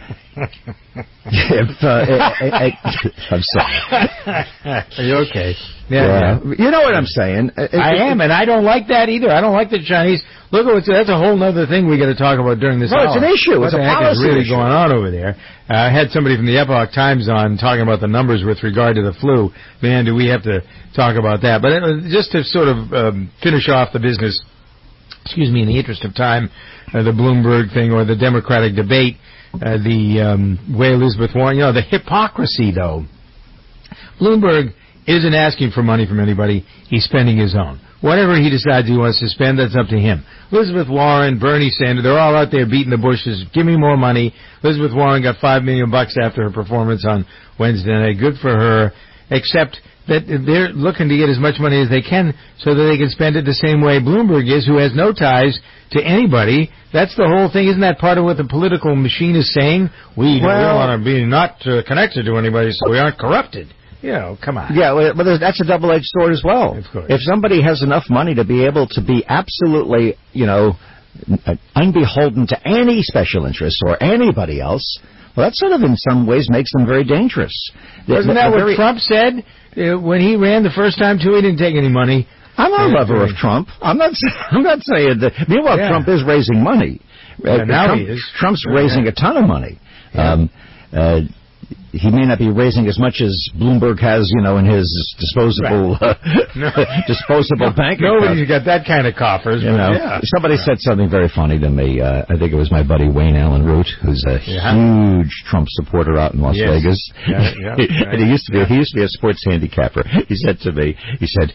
if, uh, I, I, I'm sorry. Are you okay? Yeah, Yeah, yeah. You know what I'm saying. It, I it, am, and I don't like that either. I don't like the Chinese. Look at what's that's a whole other thing we got to talk about during this No, hour. it's an issue. What It's the a heck policy is really issue. going on over there? Uh, I had somebody from the Epoch Times on talking about the numbers with regard to the flu. Man, do we have to talk about that? But uh, just to sort of um, finish off the business, excuse me, in the interest of time, uh, the Bloomberg thing or the Democratic debate, uh, the um, way Elizabeth Warren, you know, the hypocrisy, though. Bloomberg isn't asking for money from anybody. He's spending his own. Whatever he decides he wants to spend, that's up to him. Elizabeth Warren, Bernie Sanders, they're all out there beating the bushes. Give me more money. Elizabeth Warren got five million bucks after her performance on Wednesday night. Good for her. Except that they're looking to get as much money as they can so that they can spend it the same way Bloomberg is, who has no ties to anybody. That's the whole thing. Isn't that part of what the political machine is saying? We, Well- we don't want to be not uh, connected to anybody, so we aren't corrupted. You know, come on. Yeah, well, but there's- that's a double-edged sword as well. Of course. If somebody has enough money to be able to be absolutely, you know, n- unbeholden to any special interests or anybody else, well, that sort of in some ways makes them very dangerous. They- Wasn't they're that what very- Trump said uh, when he ran the first time, too? He didn't take any money. I'm not a Uh, lover of Trump. I'm not. I'm not saying that. Meanwhile, Yeah. Trump is raising money. Uh, Yeah, now Trump, he is. Trump's Yeah. raising a ton of money. Um, uh, he may not be raising as much as Bloomberg has, you know, in his disposable uh, disposable bank account. Nobody's got that kind of coffers. You but know, yeah. somebody said something very funny to me. Uh, I think it was my buddy Wayne Allen Root, who's a Yeah. huge Trump supporter out in Las Yes. Vegas. Yeah, yeah, right. And he used to be he used to be a sports handicapper. He said to me, he said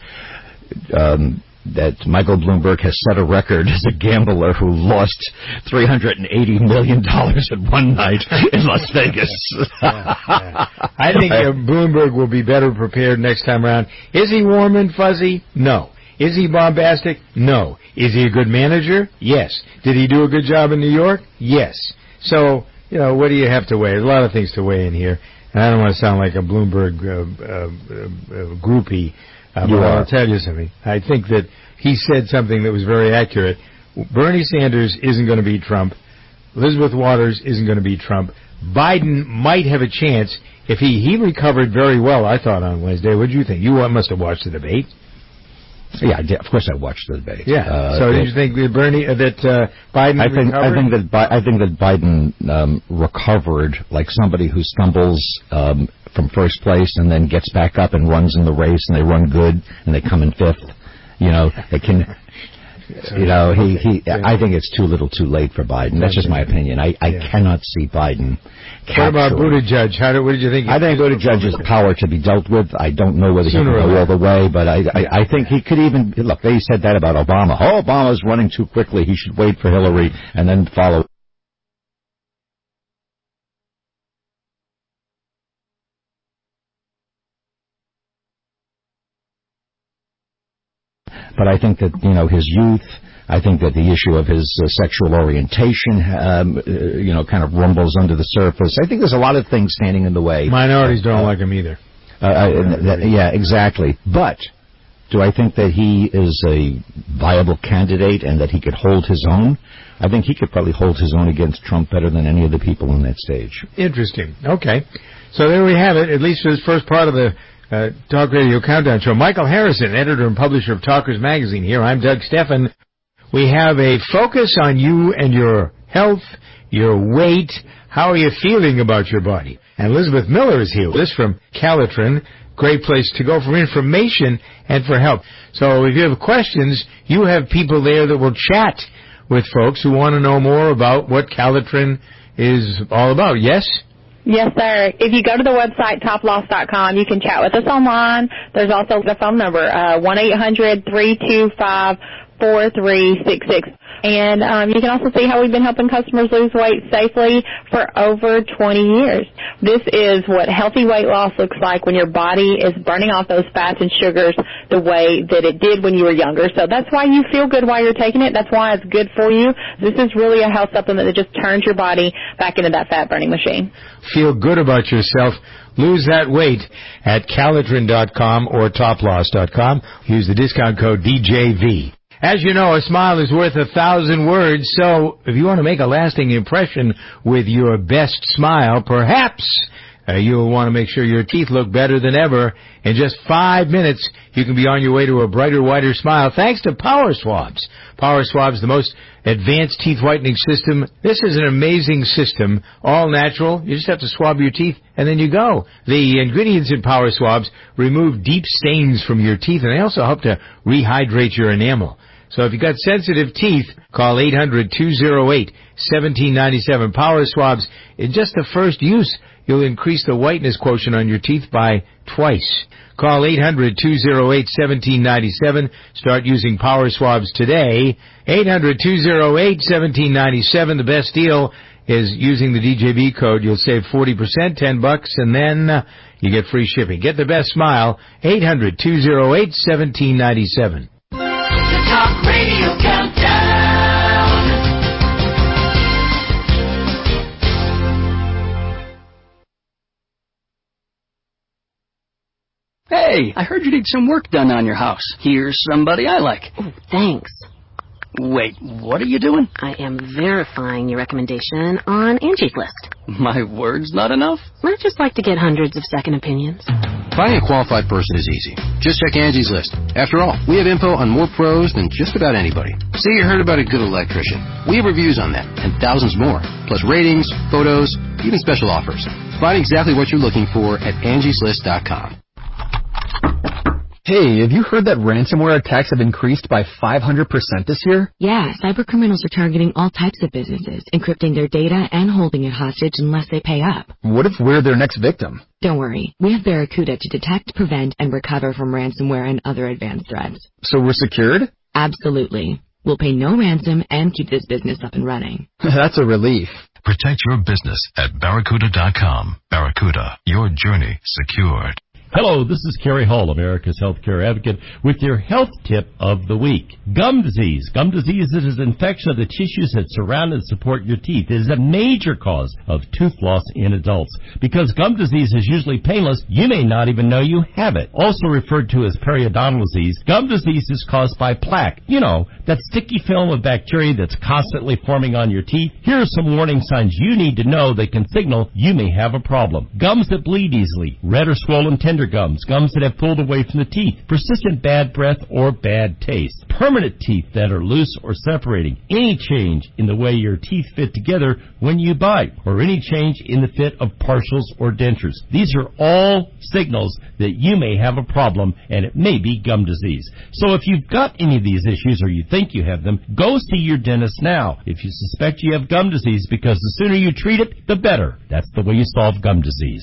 um, that Michael Bloomberg has set a record as a gambler who lost three hundred eighty million dollars in one night in Las Vegas. Yeah, yeah. I think uh, Bloomberg will be better prepared next time around. Is he warm and fuzzy? No. Is he bombastic? No. Is he a good manager? Yes. Did he do a good job in New York? Yes. So, you know, what do you have to weigh? There's a lot of things to weigh in here. And I don't want to sound like a Bloomberg uh, uh, uh, groupie. Uh, You but are. I'll tell you something. I think that he said something that was very accurate. Bernie Sanders isn't going to beat Trump. Elizabeth Waters isn't going to beat Trump. Biden might have a chance if he he recovered very well, I thought, on Wednesday. What did you think? You must have watched the debate. Yeah, I did. Of course I watched the debate. Yeah. Uh, so it- did you think that Bernie uh, that uh, Biden I think recovered? I think that Bi- I think that Biden um, recovered like somebody who stumbles um, from first place and then gets back up and runs in the race and they run good and they come in fifth. You know, they can. You know, he he. I think it's too little, too late for Biden. That's just my opinion. I I Yeah. cannot see Biden. What about capturing- Buttigieg? How did, what did you think? I think Buttigieg has power to be dealt with. I don't know whether he can Sooner or go all later. the way, but I, I, I think he could even look. They said that about Obama. Oh, Obama's running too quickly. He should wait for Hillary and then follow. But I think that, you know, his youth, I think that the issue of his uh, sexual orientation, um, uh, you know, kind of rumbles under the surface. I think there's a lot of things standing in the way. Minorities don't like him either. Uh, uh, that, yeah, exactly. But do I think that he is a viable candidate and that he could hold his own? I think he could probably hold his own against Trump better than any of the people on that stage. Interesting. Okay. So there we have it, at least for this first part of the uh, Talk Radio Countdown Show. Michael Harrison, editor and publisher of Talkers Magazine here. I'm Doug Stephan. we have a focus on you and your health, your weight. How are you feeling about your body? And Elizabeth Miller is here. This from Calitrin. Great place to go for information and for help. So if you have questions, you have people there that will chat with folks who want to know more about what Calitrin is all about. Yes? Yes, sir. If you go to the website, top loss dot com, you can chat with us online. There's also the phone number, uh, one eight hundred three two five four three six six. And um, you can also see how we've been helping customers lose weight safely for over twenty years. This is what healthy weight loss looks like when your body is burning off those fats and sugars the way that it did when you were younger. So that's why you feel good while you're taking it. That's why it's good for you. This is really a health supplement that just turns your body back into that fat-burning machine. Feel good about yourself. Lose that weight at Calitrin dot com or top loss dot com. Use the discount code D J V. As you know, a smile is worth a thousand words, so if you want to make a lasting impression with your best smile, perhaps uh, you'll want to make sure your teeth look better than ever. In just five minutes, you can be on your way to a brighter, whiter smile thanks to Power Swabs. Power Swabs, the most advanced teeth whitening system. This is an amazing system, all natural. You just have to swab your teeth, and then you go. The ingredients in Power Swabs remove deep stains from your teeth, and they also help to rehydrate your enamel. So if you've got sensitive teeth, call eight hundred two oh eight one seven nine seven. Power Swabs, in just the first use, you'll increase the whiteness quotient on your teeth by twice. Call eight hundred two oh eight one seven nine seven. Start using Power Swabs today. eight hundred two oh eight one seven nine seven. The best deal is using the D J V code. You'll save forty percent, ten bucks, and then uh, you get free shipping. Get the best smile. eight hundred two oh eight one seven nine seven. Talk Radio Countdown. Hey, I heard you need some work done on your house. Here's somebody I like. Oh, thanks. Wait, what are you doing? I am verifying your recommendation on Angie's List. My word's not enough? I just like to get hundreds of second opinions. Finding a qualified person is easy. Just check Angie's List. After all, we have info on more pros than just about anybody. Say you heard about a good electrician. We have reviews on that, and thousands more, plus ratings, photos, even special offers. Find exactly what you're looking for at angies list dot com. Hey, have you heard that ransomware attacks have increased by five hundred percent this year? Yeah, cybercriminals are targeting all types of businesses, encrypting their data and holding it hostage unless they pay up. What if we're their next victim? Don't worry. We have Barracuda to detect, prevent, and recover from ransomware and other advanced threats. So we're secured? Absolutely. We'll pay no ransom and keep this business up and running. That's a relief. Protect your business at barracuda dot com. Barracuda, your journey secured. Hello, this is Kerry Hall, America's Healthcare Advocate, with your health tip of the week. Gum disease. Gum disease is an infection of the tissues that surround and support your teeth. It is a major cause of tooth loss in adults. Because gum disease is usually painless, you may not even know you have it. Also referred to as periodontal disease, gum disease is caused by plaque. You know, that sticky film of bacteria that's constantly forming on your teeth. Here are some warning signs you need to know that can signal you may have a problem. Gums that bleed easily, red or swollen tender gums, gums that have pulled away from the teeth, persistent bad breath or bad taste, permanent teeth that are loose or separating, any change in the way your teeth fit together when you bite, or any change in the fit of partials or dentures. These are all signals that you may have a problem, and it may be gum disease. So if you've got any of these issues or you think you have them, go see your dentist now if you suspect you have gum disease, because the sooner you treat it, the better. That's the way you solve gum disease.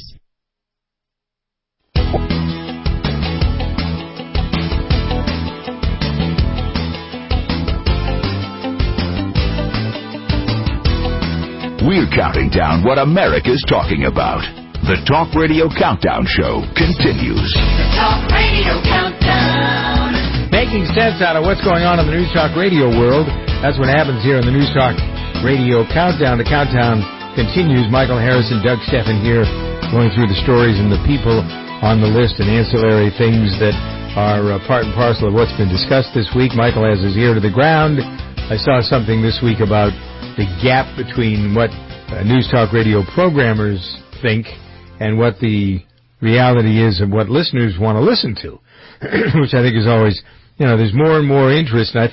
We're counting down what America's talking about. The Talk Radio Countdown Show continues. The Talk Radio Countdown. Making sense out of what's going on in the News Talk Radio world. That's what happens here in the News Talk Radio Countdown. The countdown continues. Michael Harrison, Doug Steffen here, going through the stories and the people on the list and ancillary things that are uh, part and parcel of what's been discussed this week. Michael has his ear to the ground. I saw something this week about the gap between what uh, News Talk Radio programmers think and what the reality is of what listeners want to listen to, which I think is always, you know, there's more and more interest, and I think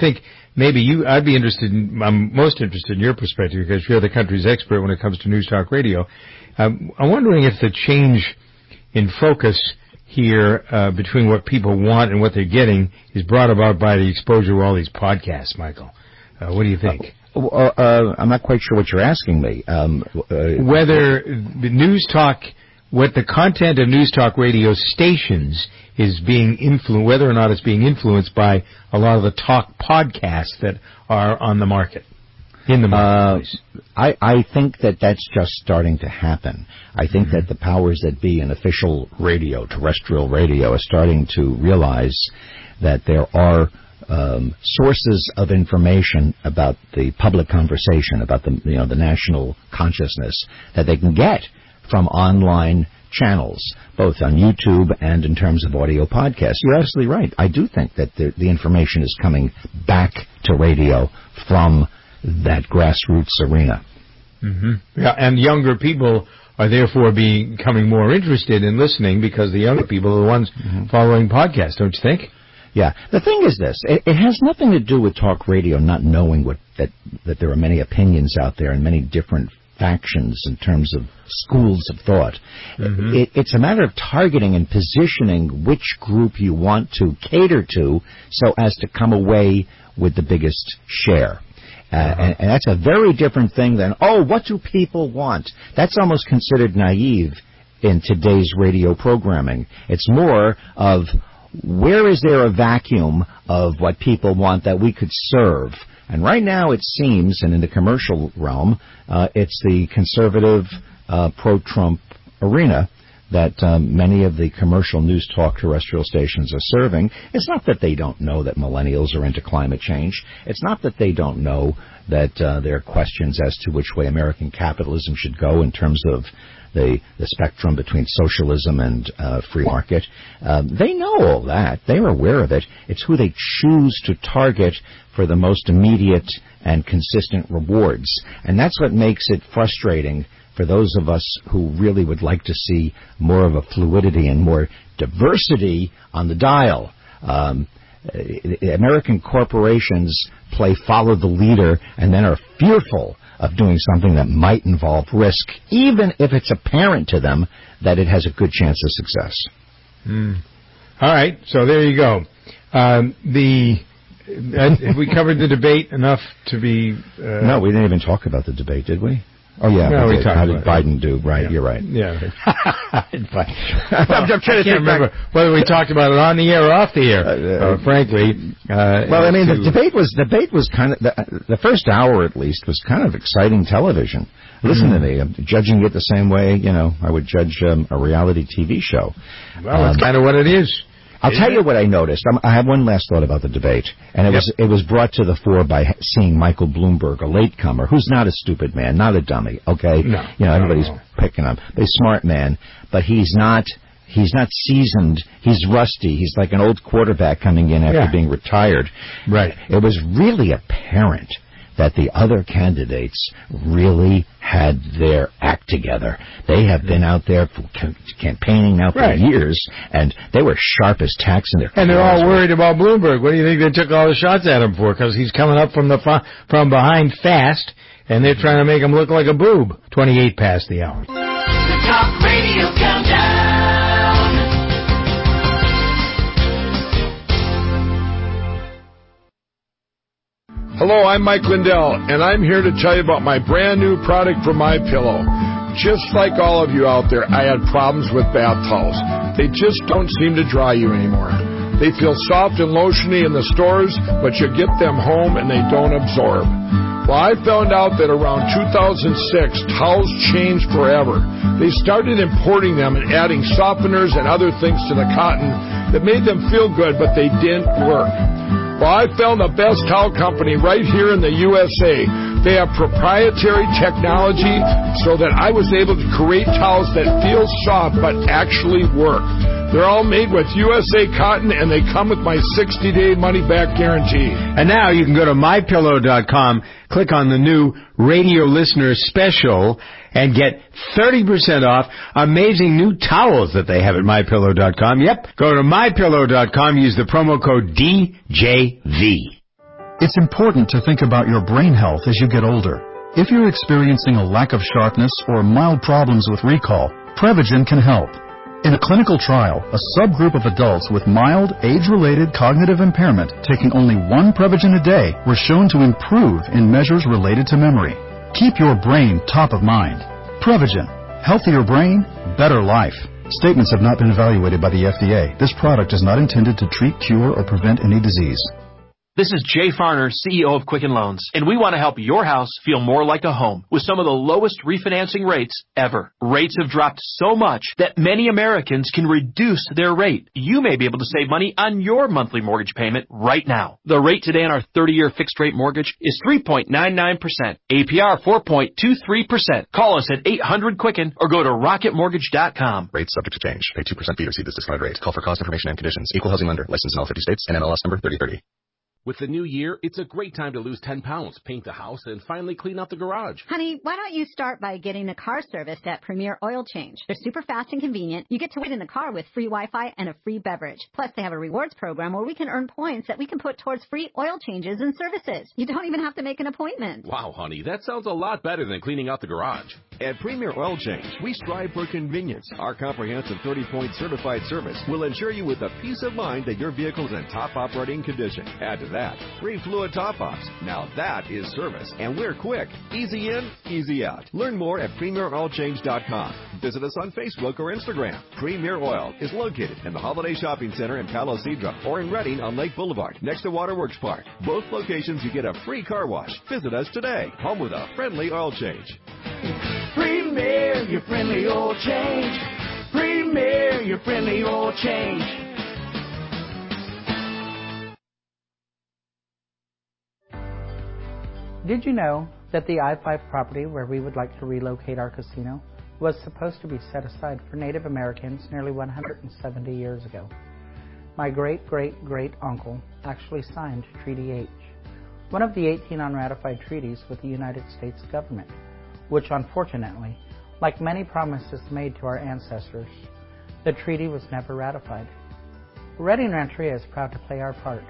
maybe you, I'd be interested in, I'm most interested in your perspective because you're the country's expert when it comes to News Talk Radio. Um, I'm wondering if the change in focus here uh, between what people want and what they're getting is brought about by the exposure of all these podcasts, Michael. Uh, what do you think? Uh, uh, I'm not quite sure what you're asking me. Um, uh, Whether the News Talk, what the content of News Talk radio stations is being influenced, whether or not it's being influenced by a lot of the talk podcasts that are on the market. In the marketplace. Uh, I, I think that that's just starting to happen. I think mm-hmm. that the powers that be in official radio, terrestrial radio, are starting to realize that there are um, sources of information about the public conversation, about the you know the national consciousness that they can get from online channels, both on YouTube and in terms of audio podcasts. You're absolutely right. I do think that the, the information is coming back to radio from that grassroots arena. Mm-hmm. Yeah, and younger people are therefore becoming more interested in listening because the younger people are the ones mm-hmm. following podcasts, don't you think? Yeah. The thing is this. It, it has nothing to do with talk radio not knowing what that, that there are many opinions out there and many different factions in terms of schools of thought. Mm-hmm. It, it's a matter of targeting and positioning which group you want to cater to so as to come away with the biggest share. Uh, uh-huh. and, and that's a very different thing than, oh, what do people want? That's almost considered naive in today's radio programming. It's more of, where is there a vacuum of what people want that we could serve? And right now it seems, and in the commercial realm, uh, it's the conservative, uh, pro-Trump arena that um, many of the commercial news talk terrestrial stations are serving. It's not that they don't know that millennials are into climate change. It's not that they don't know that uh, there are questions as to which way American capitalism should go in terms of the, the spectrum between socialism and uh, free market. Um, they know all that. They're aware of it. It's who they choose to target for the most immediate and consistent rewards. And that's what makes it frustrating for those of us who really would like to see more of a fluidity and more diversity on the dial. Um, American corporations play follow the leader and then are fearful of doing something that might involve risk, even if it's apparent to them that it has a good chance of success. Mm. All right, so there you go. Um, the uh, have we covered the debate enough to be... Uh, no, we didn't even talk about the debate, did we? Oh, yeah. No, we did. talked How did about Biden it. do? Right, yeah. you're right. Yeah. I'm, well, I'm trying to I can't think remember back. whether we talked about it on the air or off the air, uh, uh, frankly. Uh, well, I mean, to... the debate was debate was kind of, the, the first hour at least was kind of exciting television. Listen mm. to me. I'm judging it the same way, you know, I would judge um, a reality T V show. Well, um, that's kind of what it is. I'll tell you what I noticed. I'm, I have one last thought about the debate, and it yep. was it was brought to the fore by seeing Michael Bloomberg, a latecomer, who's not a stupid man, not a dummy. Okay, no, you know everybody's no. picking him. But he's a smart man, but he's not he's not seasoned. He's rusty. He's like an old quarterback coming in after yeah. being retired. Right. It was really apparent that the other candidates really had their act together. They have been out there for campaigning now for right. years, and they were sharp as tacks in their. And they're all worried about Bloomberg. What do you think they took all the shots at him for? Because he's coming up from the fr- from behind fast, and they're trying to make him look like a boob. Twenty-eight past the hour. The Talk Radio Countdown. Hello, I'm Mike Lindell, and I'm here to tell you about my brand new product from MyPillow. Just like all of you out there, I had problems with bath towels. They just don't seem to dry you anymore. They feel soft and lotiony in the stores, but you get them home and they don't absorb. Well, I found out that around two thousand six, towels changed forever. They started importing them and adding softeners and other things to the cotton that made them feel good, but they didn't work. Well, I found the best towel company right here in the U S A. They have proprietary technology so that I was able to create towels that feel soft but actually work. They're all made with U S A cotton, and they come with my sixty-day money-back guarantee. And now you can go to my pillow dot com, click on the new Radio Listener Special, and get thirty percent off amazing new towels that they have at my pillow dot com. Yep, go to my pillow dot com, use the promo code D J V. It's important to think about your brain health as you get older. If you're experiencing a lack of sharpness or mild problems with recall, Prevagen can help. In a clinical trial, a subgroup of adults with mild, age-related cognitive impairment taking only one Prevagen a day were shown to improve in measures related to memory. Keep your brain top of mind. Prevagen. Healthier brain, better life. Statements have not been evaluated by the F D A. This product is not intended to treat, cure, or prevent any disease. This is Jay Farner, C E O of Quicken Loans, and we want to help your house feel more like a home with some of the lowest refinancing rates ever. Rates have dropped so much that many Americans can reduce their rate. You may be able to save money on your monthly mortgage payment right now. The rate today on our thirty-year fixed-rate mortgage is three point nine nine percent, A P R four point two three percent. Call us at eight hundred Quicken or go to rocket mortgage dot com. Rates subject to change. Pay two percent fee to receive this discounted rate. Call for cost information and conditions. Equal housing lender. Licensed in all fifty states and N M L S number thirty thirty. With the new year, it's a great time to lose ten pounds, paint the house, and finally clean out the garage. Honey, why don't you start by getting a car serviced at Premier Oil Change? They're super fast and convenient. You get to wait in the car with free Wi-Fi and a free beverage. Plus, they have a rewards program where we can earn points that we can put towards free oil changes and services. You don't even have to make an appointment. Wow, honey, that sounds a lot better than cleaning out the garage. At Premier Oil Change, we strive for convenience. Our comprehensive thirty-point certified service will ensure you with the peace of mind that your vehicle is in top operating condition. Add to that, free fluid top-ups. Now that is service, and we're quick. Easy in, easy out. Learn more at premier oil change dot com. Visit us on Facebook or Instagram. Premier Oil is located in the Holiday Shopping Center in Palo Cedro or in Redding on Lake Boulevard next to Waterworks Park. Both locations you get a free car wash. Visit us today. Home with a friendly oil change. Premier, your friendly oil change. Premier, your friendly oil change. Did you know that the I five property where we would like to relocate our casino was supposed to be set aside for Native Americans nearly one hundred seventy years ago? My great-great-great-uncle actually signed Treaty H, one of the eighteen unratified treaties with the United States government, which unfortunately, like many promises made to our ancestors, the treaty was never ratified. Redding Rancheria is proud to play our part.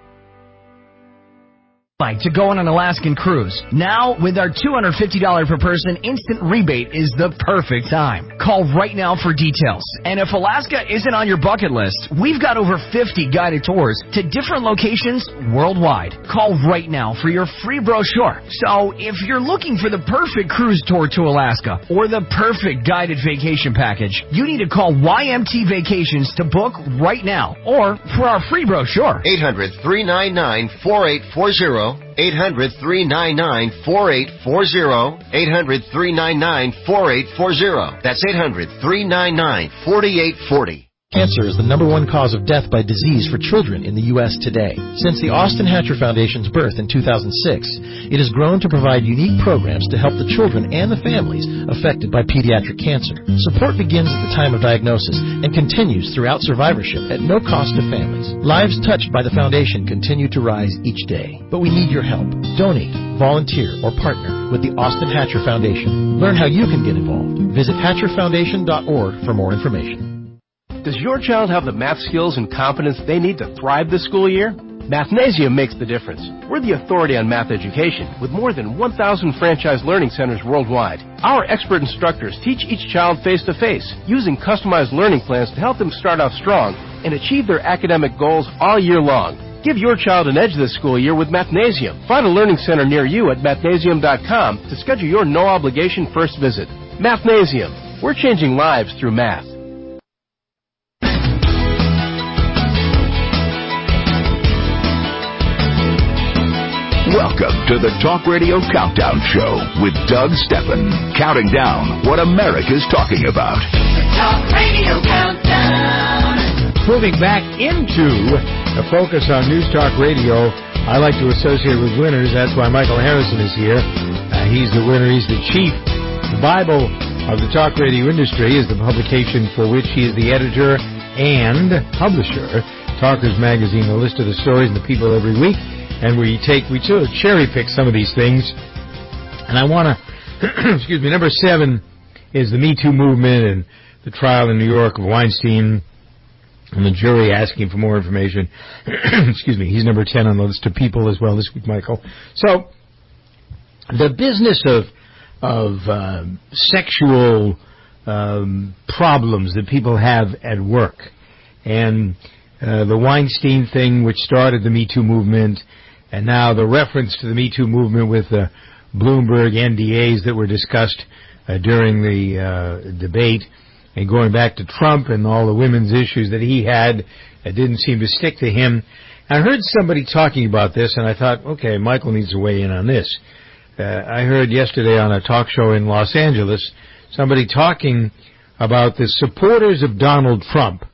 Like to go on an Alaskan cruise. Now, with our two hundred fifty dollars per person instant rebate is the perfect time. Call right now for details. And if Alaska isn't on your bucket list, we've got over fifty guided tours to different locations worldwide. Call right now for your free brochure. So, if you're looking for the perfect cruise tour to Alaska or the perfect guided vacation package, you need to call Y M T Vacations to book right now or for our free brochure. eight hundred, three nine nine, four eight four zero. eight hundred, three nine nine, four eight four zero. eight hundred, three nine nine, four eight four zero. That's eight hundred, three nine nine, four eight four zero. Cancer is the number one cause of death by disease for children in the U S today. Since the Austin Hatcher Foundation's birth in two thousand six, it has grown to provide unique programs to help the children and the families affected by pediatric cancer. Support begins at the time of diagnosis and continues throughout survivorship at no cost to families. Lives touched by the foundation continue to rise each day, but we need your help. Donate, volunteer, or partner with the Austin Hatcher Foundation. Learn how you can get involved. Visit hatcher foundation dot org for more information. Does your child have the math skills and confidence they need to thrive this school year? Mathnasium makes the difference. We're the authority on math education with more than one thousand franchise learning centers worldwide. Our expert instructors teach each child face-to-face, using customized learning plans to help them start off strong and achieve their academic goals all year long. Give your child an edge this school year with Mathnasium. Find a learning center near you at mathnasium dot com to schedule your no-obligation first visit. Mathnasium. We're changing lives through math. Welcome to the Talk Radio Countdown Show with Doug Steppen, counting down what America's talking about. The Talk Radio Countdown. Moving back into the focus on News Talk Radio, I like to associate with winners. That's why Michael Harrison is here. Uh, he's the winner. He's the chief. The Bible of the talk radio industry is the publication for which he is the editor and publisher. Talkers Magazine, the list of the stories and the people every week. And we take, we sort of cherry pick some of these things. And I want to, excuse me, number seven is the Me Too movement and the trial in New York of Weinstein. and the jury asking for more information. Excuse me. He's number ten on the list of people as well this week, Michael. So the business of of uh, sexual um, problems that people have at work, and uh, the Weinstein thing, which started the Me Too movement, and now the reference to the Me Too movement with the Bloomberg N D As that were discussed uh, during the uh, debate, and going back to Trump and all the women's issues that he had that didn't seem to stick to him. I heard somebody talking about this, and I thought, okay, Michael needs to weigh in on this. Uh, I heard yesterday on a talk show in Los Angeles somebody talking about the supporters of Donald Trump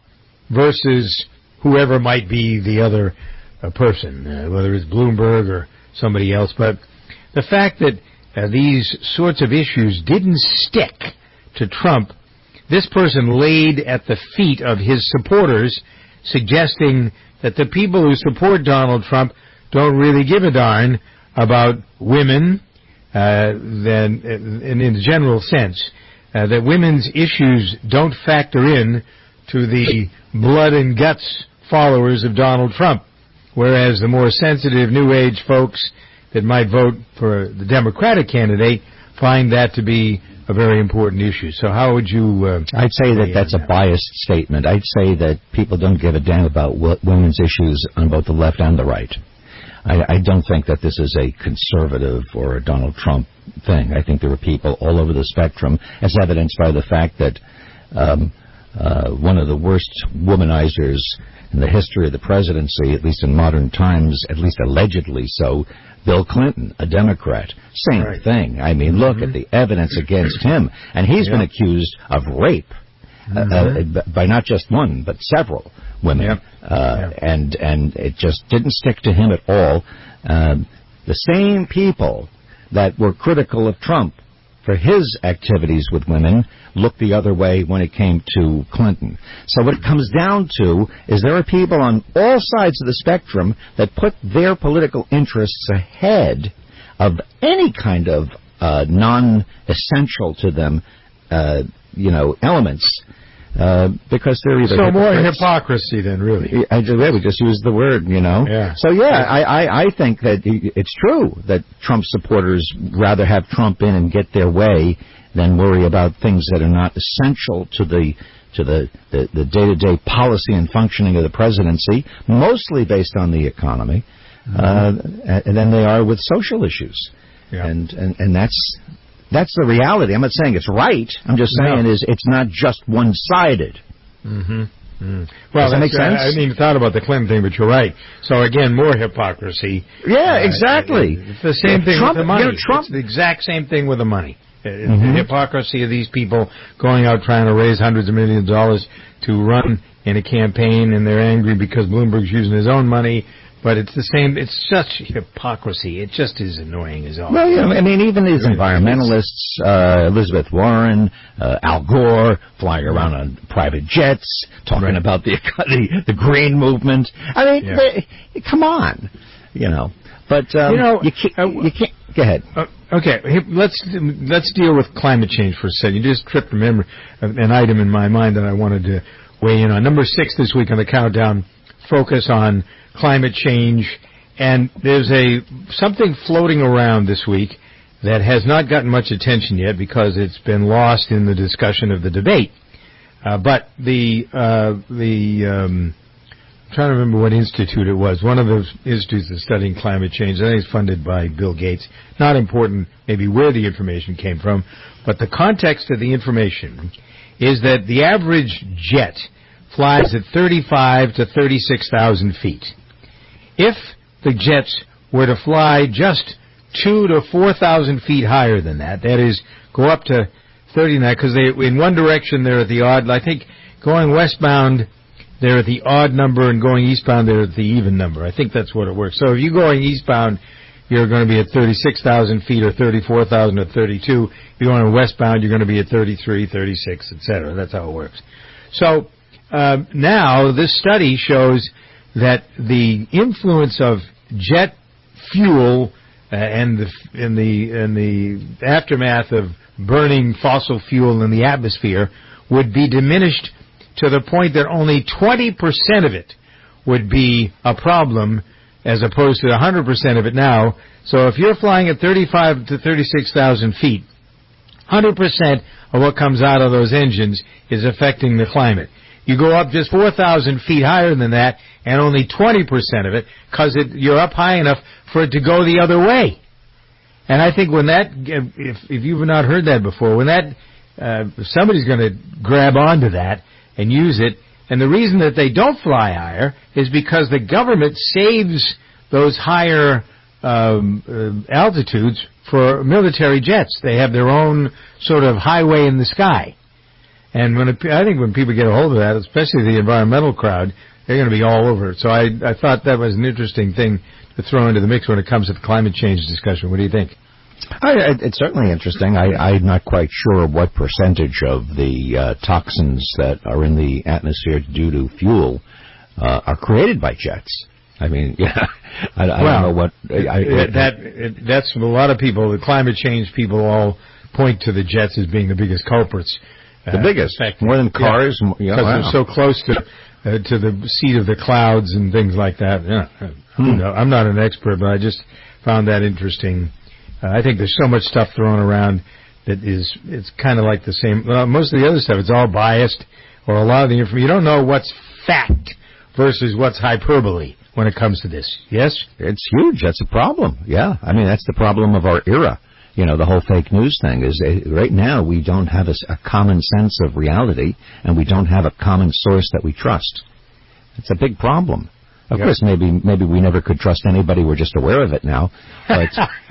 versus whoever might be the other uh, person, uh, whether it's Bloomberg or somebody else. But the fact that uh, these sorts of issues didn't stick to Trump, this person laid at the feet of his supporters, suggesting that the people who support Donald Trump don't really give a darn about women, uh, then, and in a general sense, uh, that women's issues don't factor in to the blood and guts followers of Donald Trump, whereas the more sensitive New Age folks that might vote for the Democratic candidate find that to be a very important issue. So how would you... Uh, I'd say that that's a biased statement. I'd say that people don't give a damn about women's issues on both the left and the right. I, I don't think that this is a conservative or a Donald Trump thing. I think there are people all over the spectrum, as evidenced by the fact that um, uh, one of the worst womanizers in the history of the presidency, at least in modern times, at least allegedly so, Bill Clinton, a Democrat. Same right. thing. I mean, look mm-hmm. at the evidence against him. And he's yeah. been accused of rape mm-hmm. uh, by not just one, but several women. Yep. Uh, yep. And and it just didn't stick to him at all. Um, the same people that were critical of Trump for his activities with women looked the other way when it came to Clinton. So what it comes down to is there are people on all sides of the spectrum that put their political interests ahead of any kind of uh, non-essential to them, uh, you know, elements. Uh, because they're either so more hypocrisy than really. I just, we just used the word, you know. Yeah. So yeah, I, I, I think that it's true that Trump supporters rather have Trump in and get their way than worry about things that are not essential to the to the, the, the day-to-day policy and functioning of the presidency, mostly based on the economy, mm-hmm. uh, and then they are with social issues, yeah. and, and and that's. That's the reality. I'm not saying it's right. I'm just saying no. is it's not just one-sided. Mm-hmm. Mm. Well, Does that make sense? I, I didn't even thought about the Clinton thing, but you're right. So again, more hypocrisy. Yeah, uh, exactly. It's the same yeah, thing Trump, with the money. You know, Trump, it's the exact same thing with the money. Mm-hmm. The hypocrisy of these people going out trying to raise hundreds of millions of dollars to run in a campaign, and they're angry because Bloomberg's using his own money. But it's the same. It's such hypocrisy. It just is annoying as all. Well, yeah. I mean, even these environmentalists, uh, Elizabeth Warren, uh, Al Gore, flying around on private jets, talking right. about the, the the green movement. I mean, yeah. they, come on, you know. But um, you know, you can't. Uh, you can't. Go ahead. Uh, okay, let's let's deal with climate change for a second. You just tripped remember an item in my mind that I wanted to weigh in on. Number six this week on the countdown. Focus on climate change, and there's a something floating around this week that has not gotten much attention yet because it's been lost in the discussion of the debate. Uh, but the uh, the um, I'm trying to remember what institute it was. One of those institutes that's studying climate change. I think it's funded by Bill Gates. Not important, maybe where the information came from, but the context of the information is that the average jet flies at thirty-five to thirty-six thousand feet. If the jets were to fly just two to four thousand feet higher than that, that is, go up to thirty-nine, because they in one direction they're at the odd. I think going westbound they're at the odd number, and going eastbound they're at the even number. I think that's what it works. So if you're going eastbound, you're going to be at thirty-six thousand feet, or thirty-four thousand, or thirty-two. If you're going westbound, you're going to be at thirty-three, thirty-six, et cetera. That's how it works. So Uh, now, this study shows that the influence of jet fuel uh, and the and the and the aftermath of burning fossil fuel in the atmosphere would be diminished to the point that only twenty percent of it would be a problem as opposed to one hundred percent of it now. So if you're flying at thirty-five to thirty-six thousand feet, one hundred percent of what comes out of those engines is affecting the climate. You go up just four thousand feet higher than that, and only twenty percent of it, because you're up high enough for it to go the other way. And I think when that, if, if you've not heard that before, when that, uh, somebody's going to grab onto that and use it, and the reason that they don't fly higher is because the government saves those higher um, uh, altitudes for military jets. They have their own sort of highway in the sky. And when it, I think when people get a hold of that, especially the environmental crowd, they're going to be all over it. So I, I thought that was an interesting thing to throw into the mix when it comes to the climate change discussion. What do you think? I, it's certainly interesting. I, I'm not quite sure what percentage of the uh, toxins that are in the atmosphere due to fuel uh, are created by jets. I mean, yeah, I, I well, don't know what... I, it, that it, that's a lot of people, the climate change people all point to the jets as being the biggest culprits. The uh, biggest, more than cars. Because yeah, yeah, wow. they're so close to uh, to the seat of the clouds and things like that. Yeah, hmm. no, I'm not an expert, but I just found that interesting. Uh, I think there's so much stuff thrown around that is, it's kind of like the same. Well, most of the other stuff, it's all biased, or a lot of the information. You don't know what's fact versus what's hyperbole when it comes to this. Yes? It's huge. That's a problem. Yeah. I mean, that's the problem of our era. You know, the whole fake news thing is uh, right now we don't have a, a common sense of reality, and we don't have a common source that we trust. It's a big problem. Of yep. course, maybe maybe we never could trust anybody. We're just aware of it now. But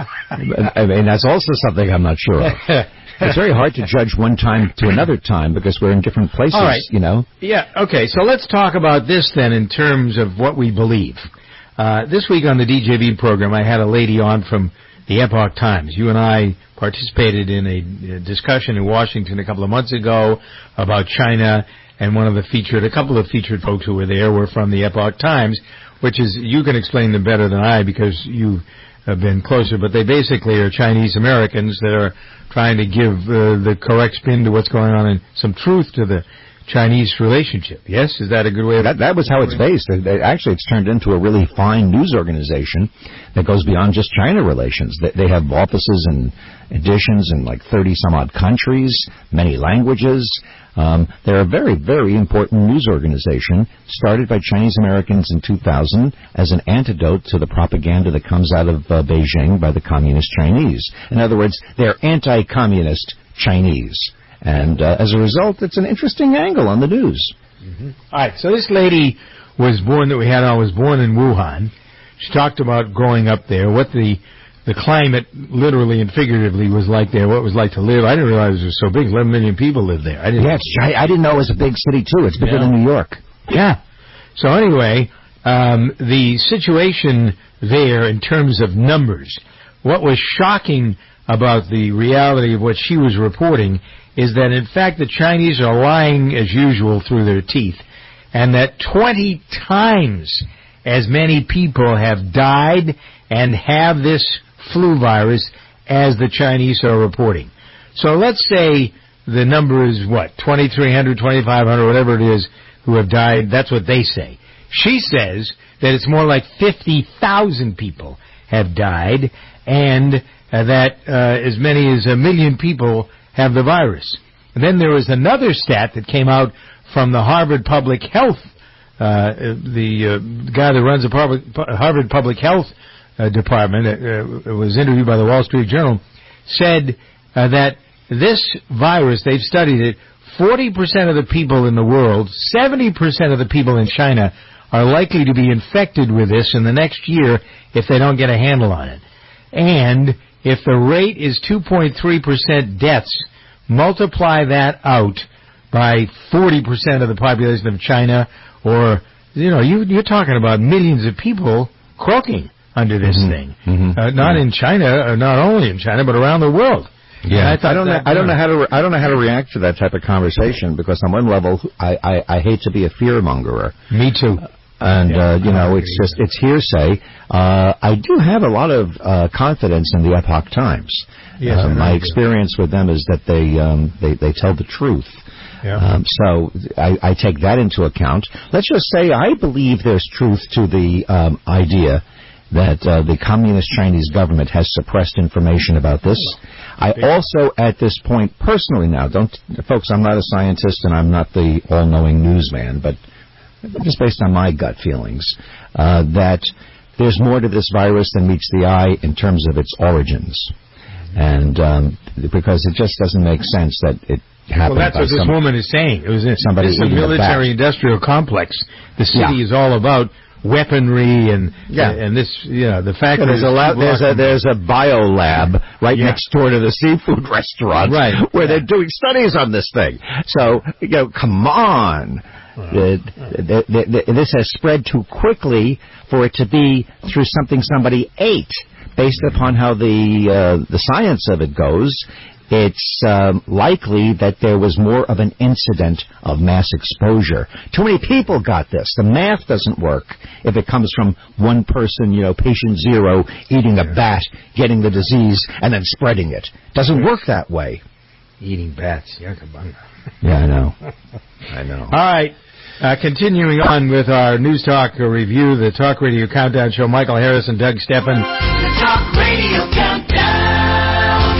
I mean, that's also something I'm not sure of. It's very hard to judge one time to another time because we're in different places, All right. you know. Yeah, okay, so let's talk about this then in terms of what we believe. Uh, this week on the D J B program, I had a lady on from the Epoch Times. You and I participated in a discussion in Washington a couple of months ago about China, and one of the featured, a couple of featured folks who were there were from the Epoch Times, which is, you can explain them better than I because you have been closer, but they basically are Chinese Americans that are trying to give uh, the correct spin to what's going on and some truth to the Chinese relationship. Yes? Is that a good way of... That, that was how it's based. Actually, it's turned into a really fine news organization that goes beyond just China relations. They, they have offices and editions in like thirty-some-odd countries, many languages. Um, they're a very, very important news organization started by Chinese Americans in two thousand as an antidote to the propaganda that comes out of uh, Beijing by the Communist Chinese. In other words, they're anti-communist Chinese. And uh, as a result, it's an interesting angle on the news. Mm-hmm. All right, so this lady was born, that we had on, was born in Wuhan. She talked about growing up there, what the the climate, literally and figuratively, was like there, what it was like to live. I didn't realize it was so big. eleven million people live there. I didn't yeah, it's, I, I didn't know it was a big city, too. It's bigger yeah. than New York. Yeah. So anyway, um, the situation there in terms of numbers, what was shocking about the reality of what she was reporting is that, in fact, the Chinese are lying as usual through their teeth, and that twenty times as many people have died and have this flu virus as the Chinese are reporting. So let's say the number is, what, twenty-three hundred, twenty-five hundred, whatever it is, who have died. That's what they say. She says that it's more like fifty thousand people have died, and uh, that uh, as many as a million people have the virus. And then there was another stat that came out from the Harvard Public Health, uh, the uh, guy that runs the public, Harvard Public Health uh, Department, uh, was interviewed by the Wall Street Journal, said uh, that this virus, they've studied it, forty percent of the people in the world, seventy percent of the people in China are likely to be infected with this in the next year if they don't get a handle on it. And if the rate is two point three percent deaths, multiply that out by forty percent of the population of China, or, you know, you, you're talking about millions of people croaking under this mm-hmm. thing. Mm-hmm. Uh, not mm-hmm. in China, or not only in China, but around the world. Yeah, I, I don't know. I don't know how to. Re- I don't know how to react to that type of conversation because on one level, I, I, I hate to be a fearmongerer. Me too. And, yeah, uh, you know, it's just, it's hearsay. Uh, I do have a lot of, uh, confidence in the Epoch Times. Yes, uh, my experience with them is that they, um, they, they tell the truth. Yeah. Um, so I, I take that into account. Let's just say I believe there's truth to the um, idea that uh, the Communist Chinese government has suppressed information about this. I also, at this point, personally now, don't, folks, I'm not a scientist and I'm not the all-knowing newsman, but just based on my gut feelings, uh, that there's more to this virus than meets the eye in terms of its origins. And um, because it just doesn't make sense that it happened. Well, that's by what this some, woman is saying. It was in, somebody this is a military-industrial complex. The city Yeah. is all about weaponry and Yeah. and this, you know, the fact Yeah, that there's a lab, there's a there's a bio lab right Yeah. next door to the seafood restaurant, Right. where they're doing studies on this thing. So you know, come on. The, the, the, the, this has spread too quickly for it to be through something somebody ate. Based upon how the uh, the science of it goes, it's um, likely that there was more of an incident of mass exposure. Too many people got this. The math doesn't work if it comes from one person, you know, patient zero, eating a bat, getting the disease, and then spreading it. Doesn't work that way. Eating bats, yakabunga. Yeah, I know. I know. All right. Uh, continuing on with our News Talk uh, review, the Talk Radio Countdown Show, Michael Harris and Doug Steppen. The Talk Radio Countdown.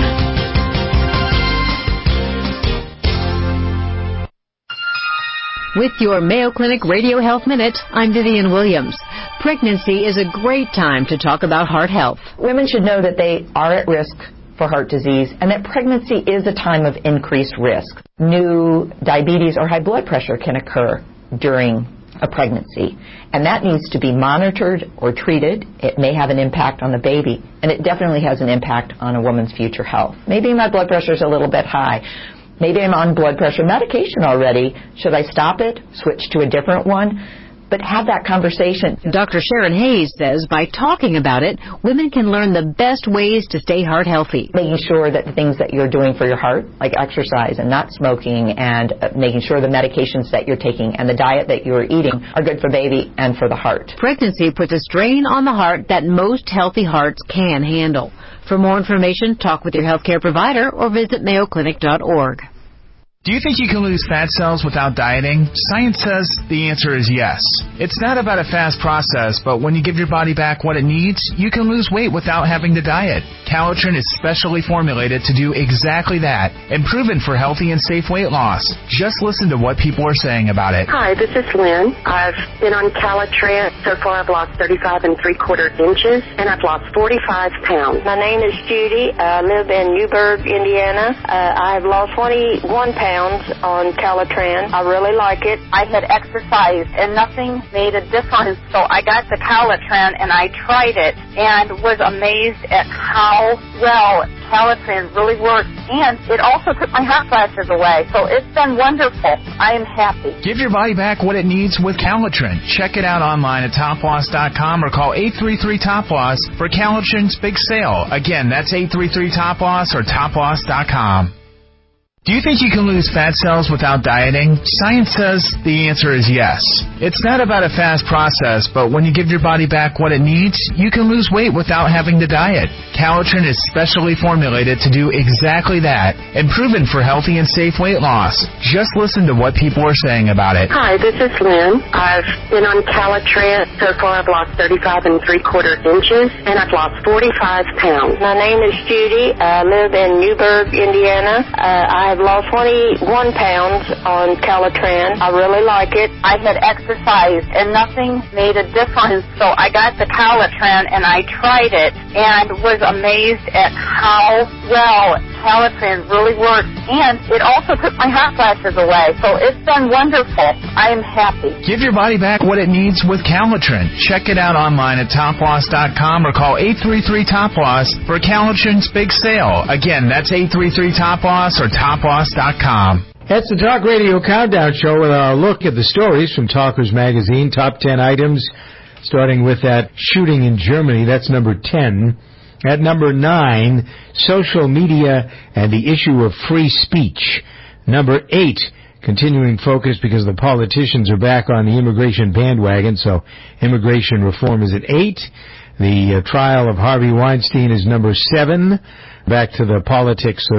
With your Mayo Clinic Radio Health Minute, I'm Vivian Williams. Pregnancy is a great time to talk about heart health. Women should know that they are at risk for heart disease and that pregnancy is a time of increased risk. New diabetes or high blood pressure can occur during a pregnancy, and that needs to be monitored or treated. It may have an impact on the baby, and it definitely has an impact on a woman's future health. Maybe my blood pressure is a little bit high. Maybe I'm on blood pressure medication already. Should I stop it, switch to a different one? But have that conversation. Doctor Sharon Hayes says by talking about it, women can learn the best ways to stay heart healthy. Making sure that the things that you're doing for your heart, like exercise and not smoking, and uh, making sure the medications that you're taking and the diet that you're eating are good for baby and for the heart. Pregnancy puts a strain on the heart that most healthy hearts can handle. For more information, talk with your healthcare provider or visit mayo clinic dot org. Do you think you can lose fat cells without dieting? Science says the answer is yes. It's not about a fast process, but when you give your body back what it needs, you can lose weight without having to diet. Calitrin is specially formulated to do exactly that and proven for healthy and safe weight loss. Just listen to what people are saying about it. Hi, this is Lynn. I've been on Calitrin. So far I've lost thirty-five and three quarter inches, and I've lost forty-five pounds. My name is Judy. I live in Newburgh, Indiana. Uh, I've lost twenty-one pounds on Calitrin. I really like it. I had exercised and nothing made a difference, so I got the Calitrin and I tried it and was amazed at how well Calitrin really works, and it also took my hot flashes away, so it's been wonderful. I am happy. Give your body back what it needs with Calitrin. Check it out online at top loss dot com or call eight three three top loss for Calitrin's big sale. Again, that's eight three three top loss or top loss dot com. Do you think you can lose fat cells without dieting? Science says the answer is yes. It's not about a fast process, but when you give your body back what it needs, you can lose weight without having to diet. Calitrin is specially formulated to do exactly that and proven for healthy and safe weight loss. Just listen to what people are saying about it. Hi, this is Lynn. I've been on Calitrin. So far I've lost thirty-five and three quarter inches, and I've lost forty-five pounds. My name is Judy. I live in Newburgh, Indiana. Uh, I I've lost twenty-one pounds on Calitrin. I really like it. I had exercised and nothing made a difference, so I got the Calitrin and I tried it and was amazed at how well Calitrin really works, and it also took my hot flashes away, so it's been wonderful. I am happy. Give your body back what it needs with Calitrin. Check it out online at top loss dot com or call eight three three top loss for Calitrin's big sale. Again, that's eight three three top loss or top loss dot com. That's the Talk Radio Countdown Show with our look at the stories from Talkers Magazine. Top ten items, starting with that shooting in Germany. That's number ten. At number nine, social media and the issue of free speech. Number eight, continuing focus because the politicians are back on the immigration bandwagon, so immigration reform is at eight. The uh, trial of Harvey Weinstein is number seven. Back to the politics of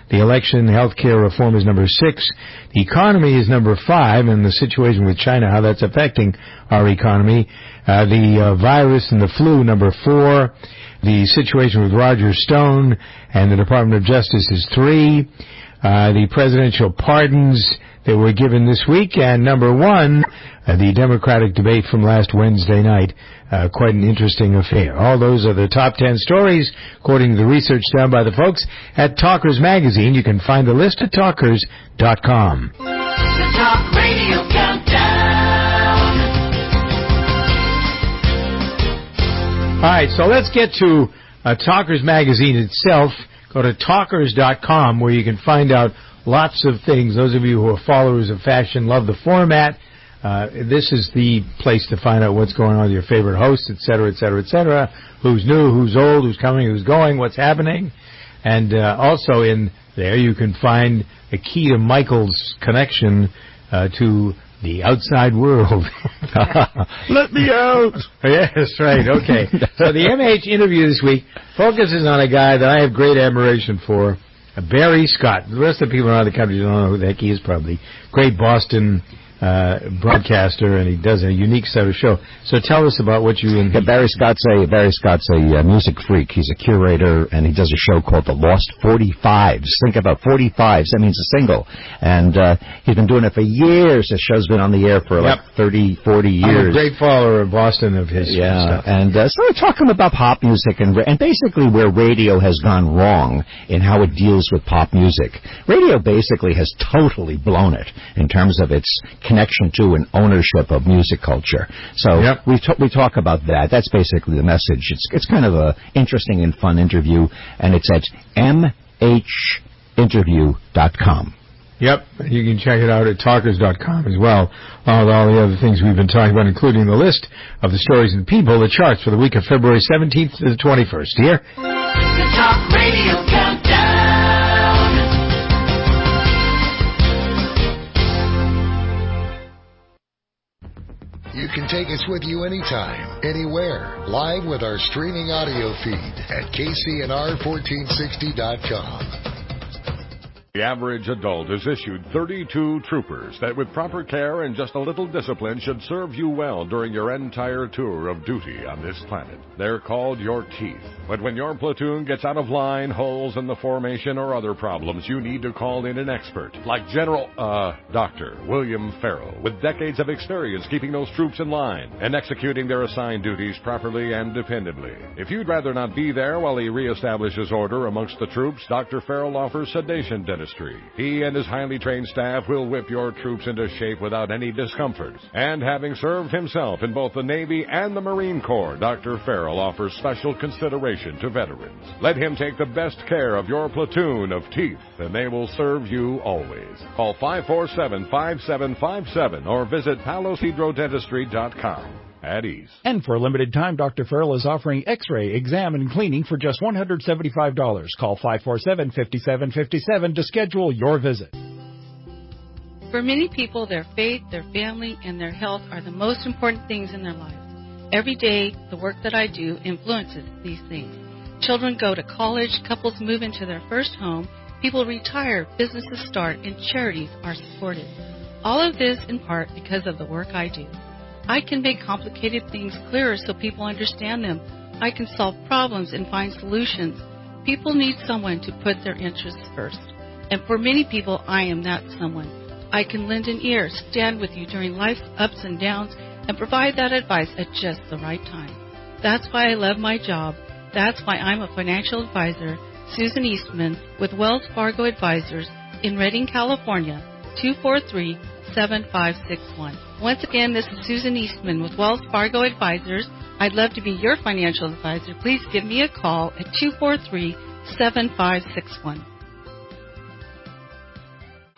The election, health care reform is number six. The economy is number five, and the situation with China, how that's affecting our economy. Uh, the uh, virus and the flu, number four. The situation with Roger Stone and the Department of Justice is three. Uh, the presidential pardons that were given this week, and number one, uh, the Democratic debate from last Wednesday night. Uh, quite an interesting affair. All those are the top ten stories, according to the research done by the folks at Talkers Magazine. You can find the list at talkers dot com. The Talk Radio Countdown. All right, so let's get to uh, Talkers Magazine itself. Go to talkers dot com, where you can find out lots of things. Those of you who are followers of fashion love the format. Uh, this is the place to find out what's going on with your favorite hosts, et cetera, et cetera, et cetera. Who's new, who's old, who's coming, who's going, what's happening. And uh, also in there you can find a key to Michael's connection uh, to the outside world. Let me out. Yes, right. Okay. So the M H interview this week focuses on a guy that I have great admiration for, Barry Scott. The rest of the people around the country don't know who the heck he is probably. Great Boston uh broadcaster, and he does a unique set of show. So tell us about what you and yeah, Barry Scott's a Barry Scott's a uh, music freak. He's a curator, and he does a show called The Lost forty-fives. Think about forty-fives. That means a single. And uh he's been doing it for years. The show's been on the air for yep. like thirty, forty years. I'm a great follower of Boston of his yeah, stuff. And uh, so we're talking about pop music and and basically where radio has gone wrong in how it deals with pop music. Radio basically has totally blown it in terms of its connection to and ownership of music culture. So yep. we t- we talk about that. That's basically the message. It's it's kind of a interesting and fun interview, and it's at m h interview dot com. Yep, you can check it out at talkers dot com as well. All, all the other things we've been talking about, including the list of the stories and people, the charts for the week of February seventeenth to the twenty-first. Here. The Talk Radio Countdown. You can take us with you anytime, anywhere, live with our streaming audio feed at k c n r fourteen sixty dot com. The average adult is issued thirty-two troopers that with proper care and just a little discipline should serve you well during your entire tour of duty on this planet. They're called your teeth. But when your platoon gets out of line, holes in the formation, or other problems, you need to call in an expert like General, uh, Doctor William Farrell, with decades of experience keeping those troops in line and executing their assigned duties properly and dependably. If you'd rather not be there while he reestablishes order amongst the troops, Doctor Farrell offers sedation dentistry. He and his highly trained staff will whip your troops into shape without any discomfort. And having served himself in both the Navy and the Marine Corps, Doctor Farrell offers special consideration to veterans. Let him take the best care of your platoon of teeth, and they will serve you always. Call five four seven, five seven five seven or visit palos hydro dentistry dot com. At ease. And for a limited time, Doctor Farrell is offering X-ray, exam, and cleaning for just one hundred seventy-five dollars. Call five four seven, five seven five seven to schedule your visit. For many people, their faith, their family, and their health are the most important things in their lives. Every day, the work that I do influences these things. Children go to college, couples move into their first home, people retire, businesses start, and charities are supported. All of this in part because of the work I do. I can make complicated things clearer so people understand them. I can solve problems and find solutions. People need someone to put their interests first. And for many people, I am that someone. I can lend an ear, stand with you during life's ups and downs, and provide that advice at just the right time. That's why I love my job. That's why I'm a financial advisor, Susan Eastman, with Wells Fargo Advisors in Redding, California, two four three, seven five six one. Once again, this is Susan Eastman with Wells Fargo Advisors. I'd love to be your financial advisor. Please give me a call at two four three, seven five six one.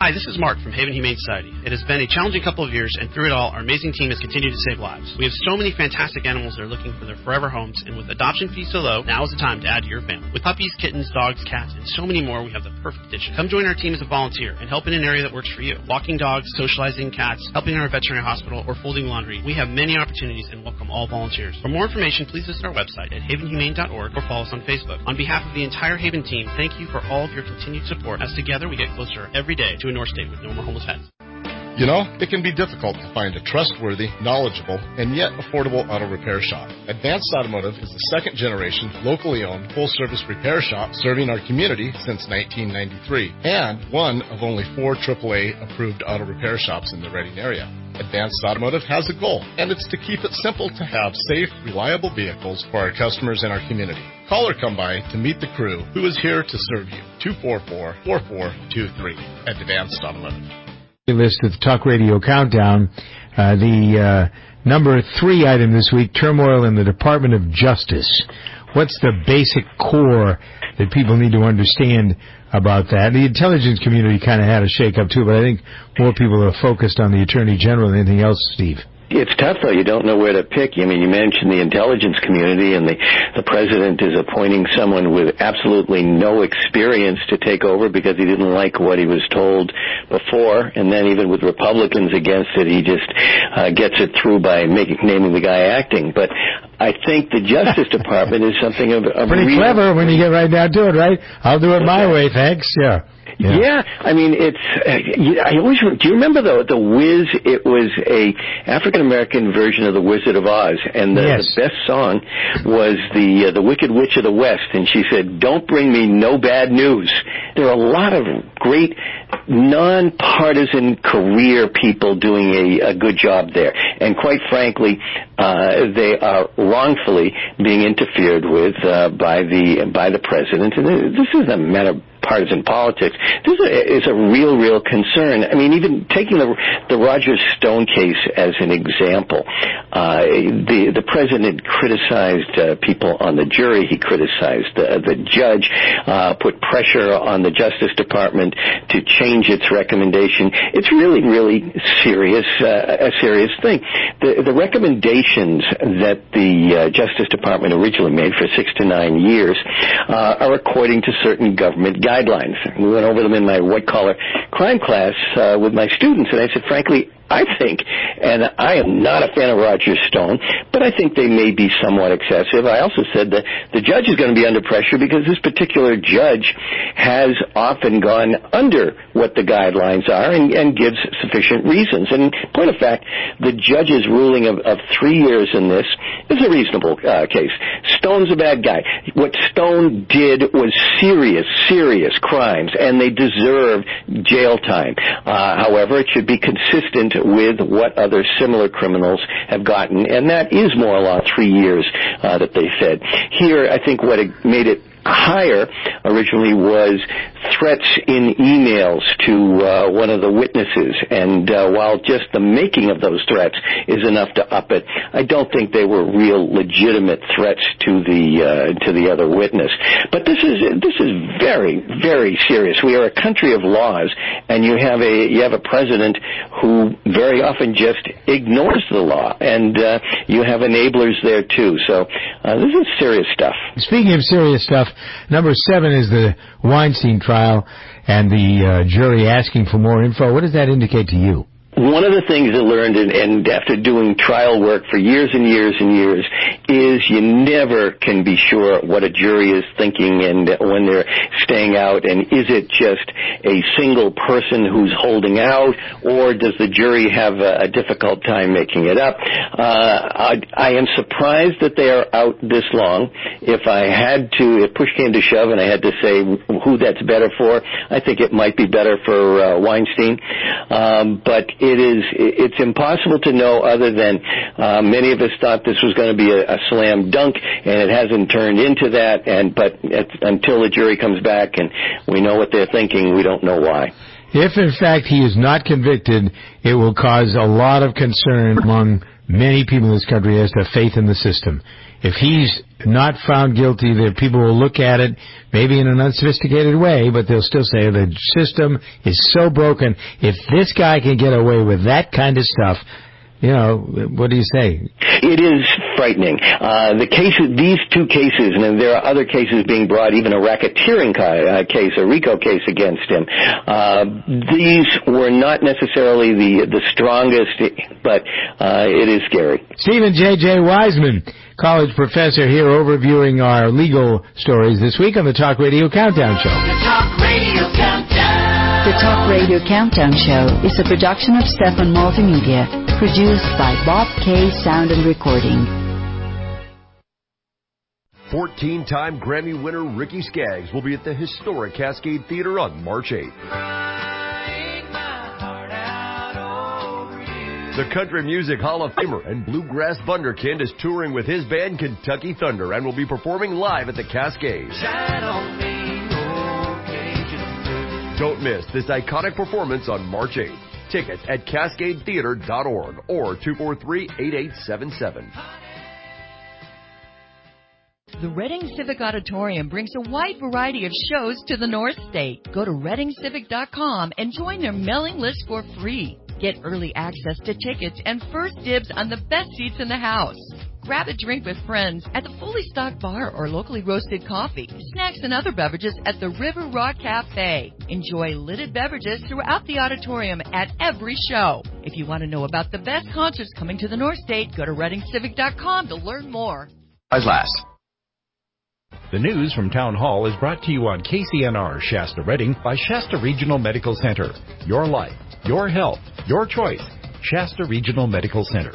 Hi, this is Mark from Haven Humane Society. It has been a challenging couple of years, and through it all, our amazing team has continued to save lives. We have so many fantastic animals that are looking for their forever homes, and with adoption fees so low, now is the time to add to your family. With puppies, kittens, dogs, cats, and so many more, we have the perfect addition. Come join our team as a volunteer and help in an area that works for you. Walking dogs, socializing cats, helping in our veterinary hospital, or folding laundry. We have many opportunities and welcome all volunteers. For more information, please visit our website at haven humane dot org or follow us on Facebook. On behalf of the entire Haven team, thank you for all of your continued support, as together we get closer every day to a North State with no more homeless pets. You know, it can be difficult to find a trustworthy, knowledgeable, and yet affordable auto repair shop. Advanced Automotive is the second generation, locally owned, full-service repair shop serving our community since nineteen ninety-three, and one of only four triple A approved auto repair shops in the Reading area. Advanced Automotive has a goal, and it's to keep it simple to have safe, reliable vehicles for our customers and our community. Call or come by to meet the crew who is here to serve you. two four four, four four two three at Advanced Automotive. List of the Talk Radio Countdown. Uh, the uh, number three item this week, turmoil in the Department of Justice. What's the basic core that people need to understand about that? The intelligence community kind of had a shake-up too, but I think more people are focused on the Attorney General than anything else, Steve. It's tough, though. You don't know where to pick. I mean, you mentioned the intelligence community, and the, the president is appointing someone with absolutely no experience to take over because he didn't like what he was told before. And then even with Republicans against it, he just uh, gets it through by making, naming the guy acting. But I think the Justice Department is something of, of pretty real... clever when you get right down to it, right? I'll do it my way, thanks. Yeah. Yeah. yeah, I mean, it's. Uh, I always. Do you remember the the Wiz? It was a African American version of the Wizard of Oz, and the, yes. the best song was the uh, the Wicked Witch of the West, and she said, "Don't bring me no bad news." There are a lot of great nonpartisan career people doing a, a good job there, and quite frankly, uh, they are wrongfully being interfered with uh, by the by the president. And this is a matter of partisan politics. This is a real, real concern. I mean, even taking the the Roger Stone case as an example, uh, the the president criticized uh, people on the jury. He criticized the, the judge, uh, put pressure on the Justice Department to change its recommendation. It's really, really serious, uh, a serious thing. The the recommendations that the uh, Justice Department originally made for six to nine years uh, are according to certain government guidelines. Guidelines. We went over them in my white-collar crime class uh, with my students, and I said, frankly, I think, and I am not a fan of Roger Stone, but I think they may be somewhat excessive. I also said that the judge is going to be under pressure because this particular judge has often gone under what the guidelines are and, and gives sufficient reasons. And point of fact, the judge's ruling of, of three years in this is a reasonable uh, case. Stone's a bad guy. What Stone did was serious, serious crimes, and they deserve jail time. Uh, however, it should be consistent with what other similar criminals have gotten, and that is more along three years uh, that they said. Here, I think what it made it higher originally was threats in emails to uh, one of the witnesses, and uh, while just the making of those threats is enough to up it, I don't think they were real legitimate threats to the uh, to the other witness. But this is this is very, very serious. We are a country of laws, and you have a you have a president who very often just ignores the law, and uh, you have enablers there too. So uh, this is serious stuff. Speaking of serious stuff, number seven is the Weinstein trial and the uh, jury asking for more info. What does that indicate to you? One of the things I learned, and, and after doing trial work for years and years and years, is you never can be sure what a jury is thinking and when they're staying out, and is it just a single person who's holding out, or does the jury have a, a difficult time making it up? Uh, I, I am surprised that they are out this long. If I had to, if push came to shove and I had to say who that's better for, I think it might be better for uh, Weinstein. Um, but it is, it's impossible to know other than uh, many of us thought this was going to be a, a slam dunk, and it hasn't turned into that. And but it's, until the jury comes back and we know what they're thinking, we don't know why. If, in fact, he is not convicted, it will cause a lot of concern among many people in this country as to faith in the system. if he's not found guilty, that people will look at it maybe in an unsophisticated way, but they'll still say the system is so broken. If this guy can get away with that kind of stuff, you know, what do you say? It is frightening. Uh, the cases, these two cases, and there are other cases being brought, even a racketeering uh, case, a RICO case against him. Uh, these were not necessarily the the strongest, but uh, it is scary. Stephen J J. Wiseman, college professor, here overviewing our legal stories this week on the Talk Radio Countdown Show. The Talk Radio Countdown. The Talk Radio Countdown Show is a production of Stefan Multimedia, produced by Bob K. Sound and Recording. fourteen-time Grammy winner Ricky Skaggs will be at the historic Cascade Theater on March eighth. The Country Music Hall of Famer and Bluegrass Wunderkind is touring with his band Kentucky Thunder and will be performing live at the Cascade. Don't miss this iconic performance on March eighth. Tickets at cascade theater dot org or two four three, eight eight seven seven. The Reading Civic Auditorium brings a wide variety of shows to the North State. Go to reading civic dot com and join their mailing list for free. Get early access to tickets and first dibs on the best seats in the house. Grab a drink with friends at the fully stocked bar or locally roasted coffee, snacks and other beverages at the River Rock Cafe. Enjoy lidded beverages throughout the auditorium at every show. If you want to know about the best concerts coming to the North State, go to reading civic dot com to learn more. Last. The news from Town Hall is brought to you on K C N R Shasta Reading by Shasta Regional Medical Center. Your life, your health, your choice. Shasta Regional Medical Center.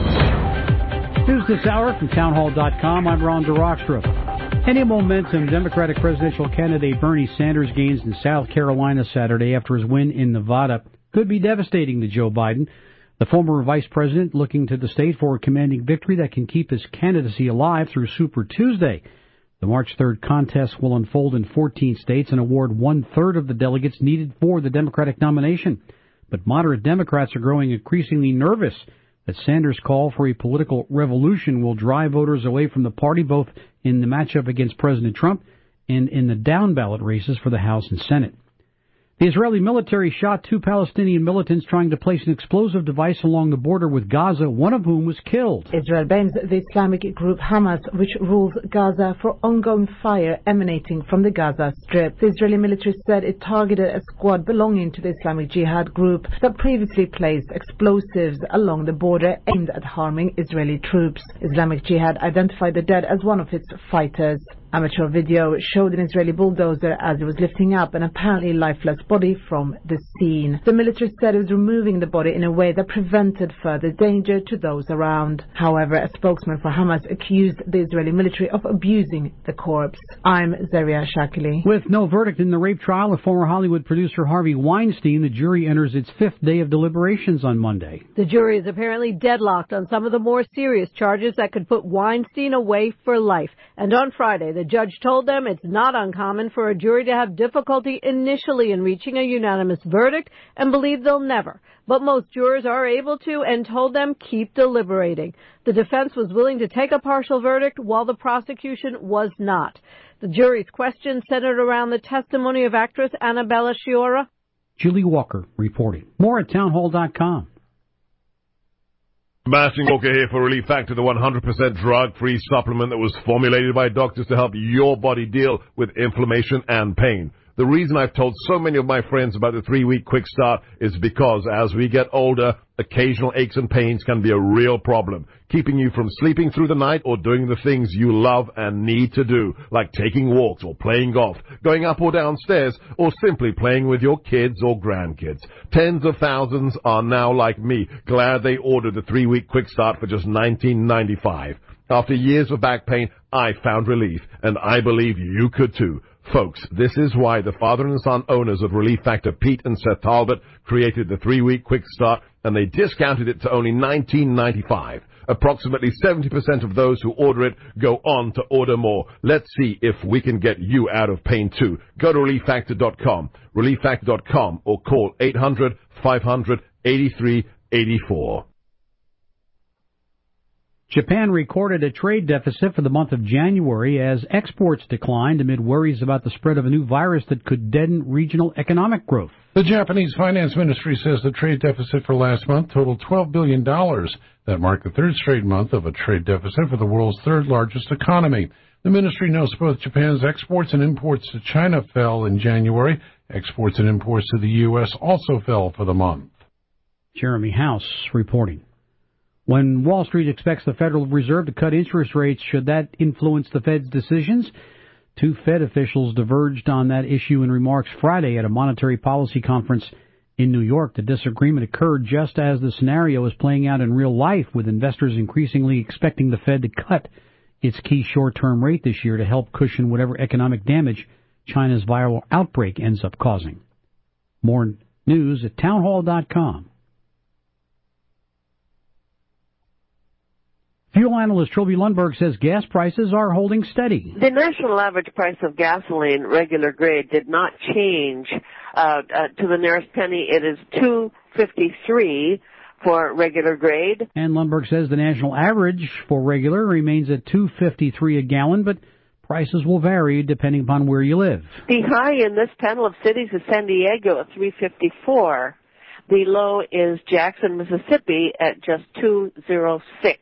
News this hour from town hall dot com. I'm Ron DeRockstra. Any momentum Democratic presidential candidate Bernie Sanders gains in South Carolina Saturday after his win in Nevada could be devastating to Joe Biden. The former vice president looking to the state for a commanding victory that can keep his candidacy alive through Super Tuesday. The March third contest will unfold in fourteen states and award one-third of the delegates needed for the Democratic nomination. But moderate Democrats are growing increasingly nervous that Sanders' call for a political revolution will drive voters away from the party, both in the matchup against President Trump and in the down-ballot races for the House and Senate. The Israeli military shot two Palestinian militants trying to place an explosive device along the border with Gaza, one of whom was killed. Israel blames the Islamic group Hamas, which rules Gaza, for ongoing fire emanating from the Gaza Strip. The Israeli military said it targeted a squad belonging to the Islamic Jihad group that previously placed explosives along the border aimed at harming Israeli troops. Islamic Jihad identified the dead as one of its fighters. Amateur video showed an Israeli bulldozer as it was lifting up an apparently lifeless body from the scene. The military said it was removing the body in a way that prevented further danger to those around. However, a spokesman for Hamas accused the Israeli military of abusing the corpse. I'm Zaria Shakili. With no verdict in the rape trial of former Hollywood producer Harvey Weinstein, the jury enters its fifth day of deliberations on Monday. The jury is apparently deadlocked on some of the more serious charges that could put Weinstein away for life. And on Friday, the The judge told them it's not uncommon for a jury to have difficulty initially in reaching a unanimous verdict and believe they'll never. But most jurors are able to and told them keep deliberating. The defense was willing to take a partial verdict while the prosecution was not. The jury's questions centered around the testimony of actress Annabella Sciorra. Julie Walker reporting. More at town hall dot com. Sebastian Walker here for Relief Factor, the one hundred percent drug-free supplement that was formulated by doctors to help your body deal with inflammation and pain. The reason I've told so many of my friends about the three-week quick start is because as we get older, occasional aches and pains can be a real problem, keeping you from sleeping through the night or doing the things you love and need to do, like taking walks or playing golf, going up or down stairs, or simply playing with your kids or grandkids. Tens of thousands are now like me, glad they ordered the three-week quick start for just nineteen ninety-five. After years of back pain, I found relief, and I believe you could too. Folks, this is why the father and son owners of Relief Factor, Pete and Seth Talbot, created the three-week quick start, and they discounted it to only nineteen ninety-five. Approximately seventy percent of those who order it go on to order more. Let's see if we can get you out of pain too. Go to relief factor dot com, relief factor dot com, or call eight hundred, five hundred, eighty-three eighty-four. Japan recorded a trade deficit for the month of January as exports declined amid worries about the spread of a new virus that could deaden regional economic growth. The Japanese finance ministry says the trade deficit for last month totaled twelve billion dollars. That marked the third straight month of a trade deficit for the world's third largest economy. The ministry notes both Japan's exports and imports to China fell in January. Exports and imports to the U S also fell for the month. Jeremy House reporting. When Wall Street expects the Federal Reserve to cut interest rates, should that influence the Fed's decisions? Two Fed officials diverged on that issue in remarks Friday at a monetary policy conference in New York. The disagreement occurred just as the scenario is playing out in real life, with investors increasingly expecting the Fed to cut its key short-term rate this year to help cushion whatever economic damage China's viral outbreak ends up causing. More news at townhall dot com. Fuel analyst Trilby Lundberg says gas prices are holding steady. The national average price of gasoline, regular grade, did not change uh, uh, to the nearest penny. It is two fifty-three for regular grade. And Lundberg says the national average for regular remains at two fifty-three a gallon, but prices will vary depending upon where you live. The high in this panel of cities is San Diego at three fifty-four. The low is Jackson, Mississippi at just two oh six.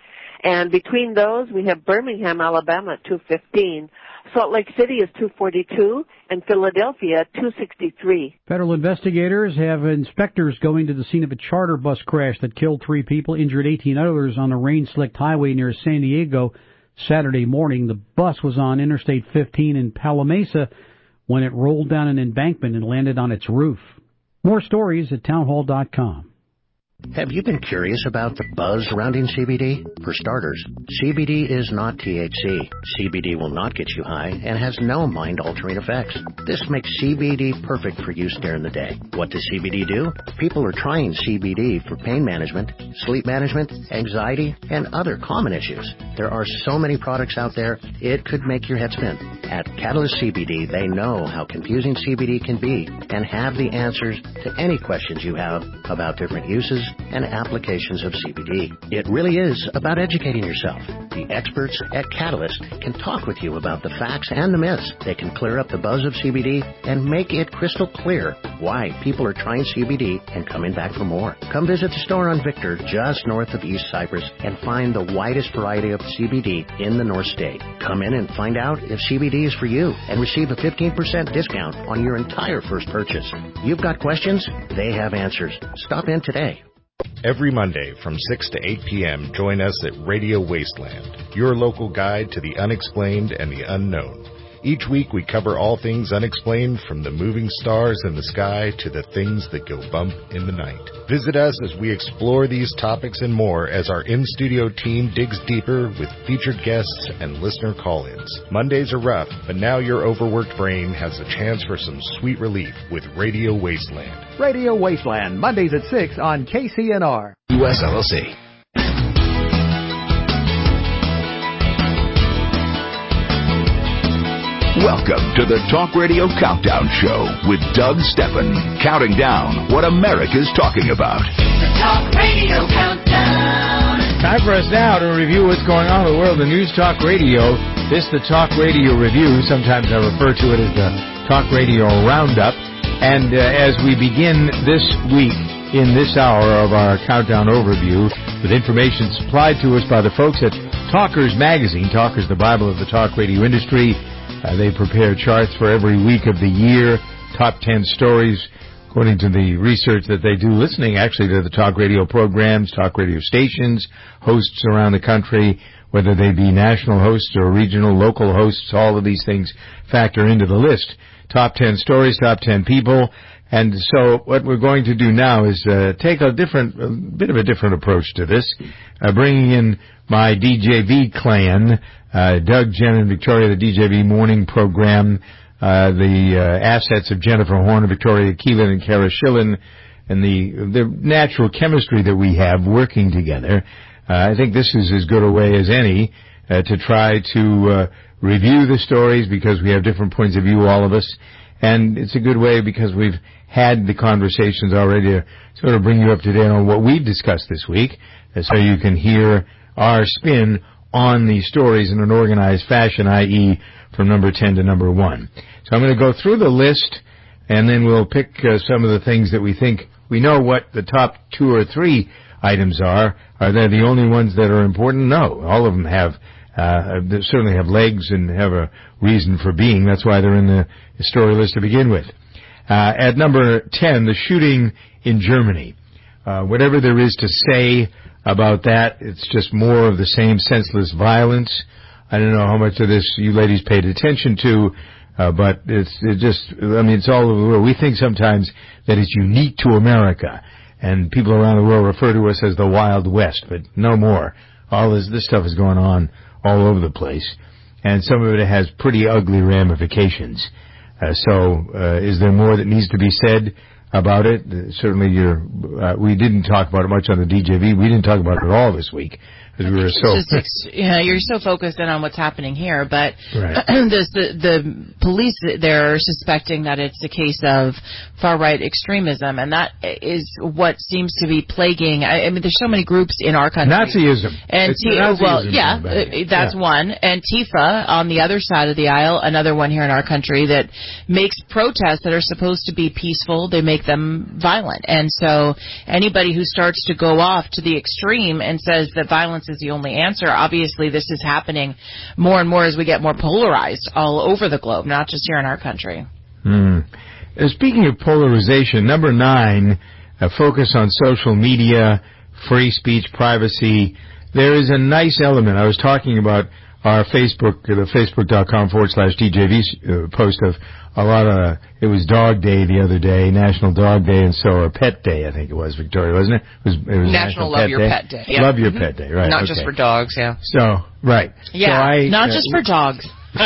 And between those, we have Birmingham, Alabama at two fifteen. Salt Lake City is two forty-two, and Philadelphia at two sixty-three. Federal investigators have inspectors going to the scene of a charter bus crash that killed three people, injured eighteen others on a rain-slicked highway near San Diego Saturday morning. The bus was on Interstate fifteen in Palo Mesa when it rolled down an embankment and landed on its roof. More stories at townhall dot com. Have you been curious about the buzz surrounding C B D? For starters, C B D is not T H C. C B D will not get you high and has no mind-altering effects. This makes C B D perfect for use during the day. What does C B D do? People are trying C B D for pain management, sleep management, anxiety, and other common issues. There are so many products out there, it could make your head spin. At Catalyst C B D, they know how confusing C B D can be and have the answers to any questions you have about different uses and applications of C B D. It really is about educating yourself. The experts at Catalyst can talk with you about the facts and the myths. They can clear up the buzz of C B D and make it crystal clear why people are trying C B D and coming back for more. Come visit the store on Victor, just north of East Cypress, and find the widest variety of C B D in the North State. Come in and find out if C B D is for you and receive a fifteen percent discount on your entire first purchase. You've got questions? They have answers. Stop in today. Every Monday from six to eight p.m., join us at Radio Wasteland, your local guide to the unexplained and the unknown. Each week we cover all things unexplained, from the moving stars in the sky to the things that go bump in the night. Visit us as we explore these topics and more as our in-studio team digs deeper with featured guests and listener call-ins. Mondays are rough, but now your overworked brain has a chance for some sweet relief with Radio Wasteland. Radio Wasteland, Mondays at six on K C N R. U S L L C. Welcome to the Talk Radio Countdown Show with Doug Steffen, counting down what America's talking about. The Talk Radio Countdown. Time for us now to review what's going on in the world of News Talk Radio. This is the Talk Radio Review. Sometimes I refer to it as the Talk Radio Roundup. And uh, as we begin this week in this hour of our Countdown Overview with information supplied to us by the folks at Talkers Magazine, Talkers, the Bible of the talk radio industry. Uh, they prepare charts for every week of the year, top ten stories, according to the research that they do, listening actually to the talk radio programs, talk radio stations, hosts around the country, whether they be national hosts or regional, local hosts. All of these things factor into the list. Top ten stories, top ten people. And so what we're going to do now is uh, take a different, a bit of a different approach to this, uh, bringing in my D J V clan, uh, Doug, Jen, and Victoria, the D J V morning program, uh, the uh, assets of Jennifer Horn, Victoria Keelan, and Kara Schillen, and the the natural chemistry that we have working together. Uh, I think this is as good a way as any uh, to try to uh, review the stories, because we have different points of view, all of us. And it's a good way because we've had the conversations already to sort of bring you up to date on what we've discussed this week, so you can hear our spin on these stories in an organized fashion, that is from number ten to number one. So I'm going to go through the list, and then we'll pick uh, some of the things that we think we know what the top two or three items are. Are they the only ones that are important? No. All of them have, uh, they certainly have legs and have a reason for being. That's why they're in the story list to begin with. Uh, at number ten, the shooting in Germany. Uh, whatever there is to say about that, it's just more of the same senseless violence. I don't know how much of this you ladies paid attention to, uh, but it's it just, I mean, it's all over the world. We think sometimes that it's unique to America, and people around the world refer to us as the Wild West, but no more. All this, this stuff is going on all over the place, and some of it has pretty ugly ramifications. Uh, so, uh, is there more that needs to be said about it? Uh, certainly, you're, uh, we didn't talk about it much on the D J V. We didn't talk about it at all this week. We were so just ex- yeah, you're so focused in on what's happening here, but right. the, the the police there are suspecting that it's a case of far right extremism, and that is what seems to be plaguing. I, I mean, there's so many groups in our country. Nazism. And it's T- Nazism well, yeah, uh, that's yeah. one. Antifa on the other side of the aisle, another one here in our country that makes protests that are supposed to be peaceful, they make them violent. And so anybody who starts to go off to the extreme and says that violence is the only answer, obviously this is happening more and more as we get more polarized all over the globe, not just here in our country. Hmm. Uh, speaking of polarization, number nine, a focus on social media, free speech, privacy. There is a nice element. I was talking about our Facebook, the facebook.com forward slash DJV uh, post of a lot of, it was Dog Day the other day, National Dog Day, and so, or Pet Day, I think it was, Victoria, wasn't it? It was, it was National, National Love Pet Your Day. Pet Day. Yeah. Love Your Mm-hmm. Pet Day, right. Not okay. just for dogs, yeah. So, right. Yeah, so I, not uh, just for dogs.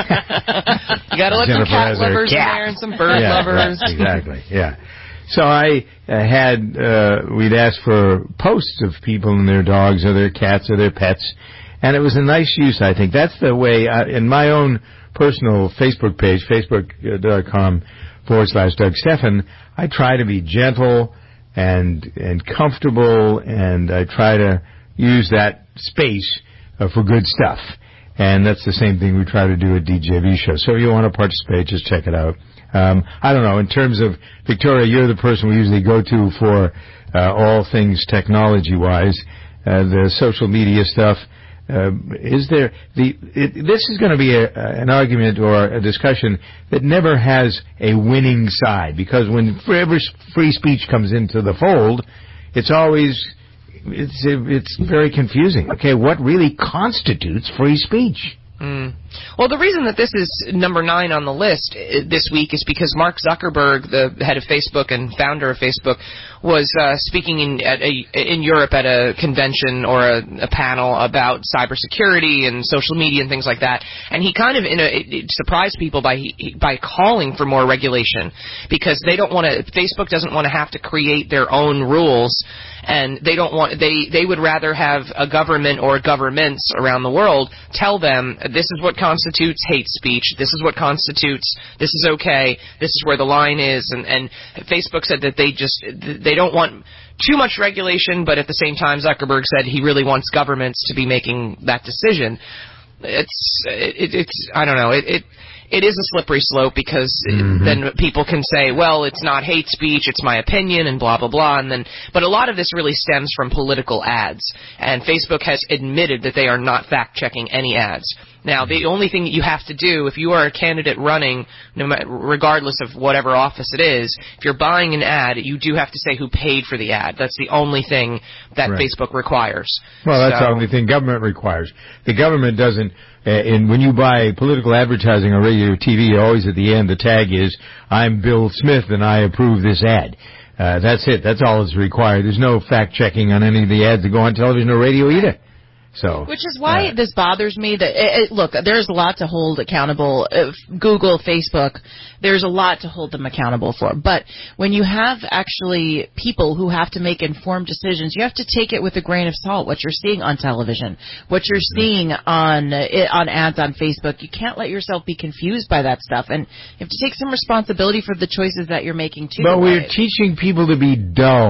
You gotta let Jennifer some cat has her lovers cat. in there and some bird yeah, lovers. Right, exactly, yeah. So I uh, had, uh, we'd asked for posts of people and their dogs or their cats or their pets, and it was a nice use, I think. That's the way, uh, in my own personal Facebook page, facebook.com forward slash Doug Stephan, I try to be gentle and and comfortable, and I try to use that space uh, for good stuff. And that's the same thing we try to do at D J V Show. So if you want to participate, just check it out. Um, I don't know, in terms of, Victoria, you're the person we usually go to for uh, all things technology-wise, uh, the social media stuff. Uh, is there the? It, this is going to be a, an argument or a discussion that never has a winning side, because when forever free speech comes into the fold, it's always it's it's very confusing. Okay, what really constitutes free speech? Mm. Well, the reason that this is number nine on the list this week is because Mark Zuckerberg, the head of Facebook and founder of Facebook, was uh, speaking in at a, in Europe at a convention or a, a panel about cybersecurity and social media and things like that. And he kind of in a, it, it surprised people by by calling for more regulation, because they don't want to. Facebook doesn't want to have to create their own rules, and they don't want they they would rather have a government or governments around the world tell them this is what constitutes hate speech, this is what constitutes, this is okay, this is where the line is. And, and Facebook said that they just, they don't want too much regulation, but at the same time Zuckerberg said he really wants governments to be making that decision. It's, it, it's, I don't know, it, it It is a slippery slope, because mm-hmm. then people can say, well, it's not hate speech, it's my opinion, and blah, blah, blah. And then, but a lot of this really stems from political ads. And Facebook has admitted that they are not fact-checking any ads. Now, the only thing that you have to do, if you are a candidate running, no matter, regardless of whatever office it is, if you're buying an ad, you do have to say who paid for the ad. That's the only thing that right. Facebook requires. Well, that's so, the only thing government requires. The government doesn't, uh, and when you buy political advertising on radio or T V, always at the end the tag is, I'm Bill Smith and I approve this ad. Uh, that's it. That's all that's required. There's no fact-checking on any of the ads that go on television or radio either. So, Which is why uh, this bothers me. That it, it, look, there's a lot to hold accountable. Uh, Google, Facebook, there's a lot to hold them accountable for. But when you have actually people who have to make informed decisions, you have to take it with a grain of salt. What you're seeing on television, what you're seeing on uh, on ads on Facebook, you can't let yourself be confused by that stuff, and you have to take some responsibility for the choices that you're making too. But we're teaching people to be dull.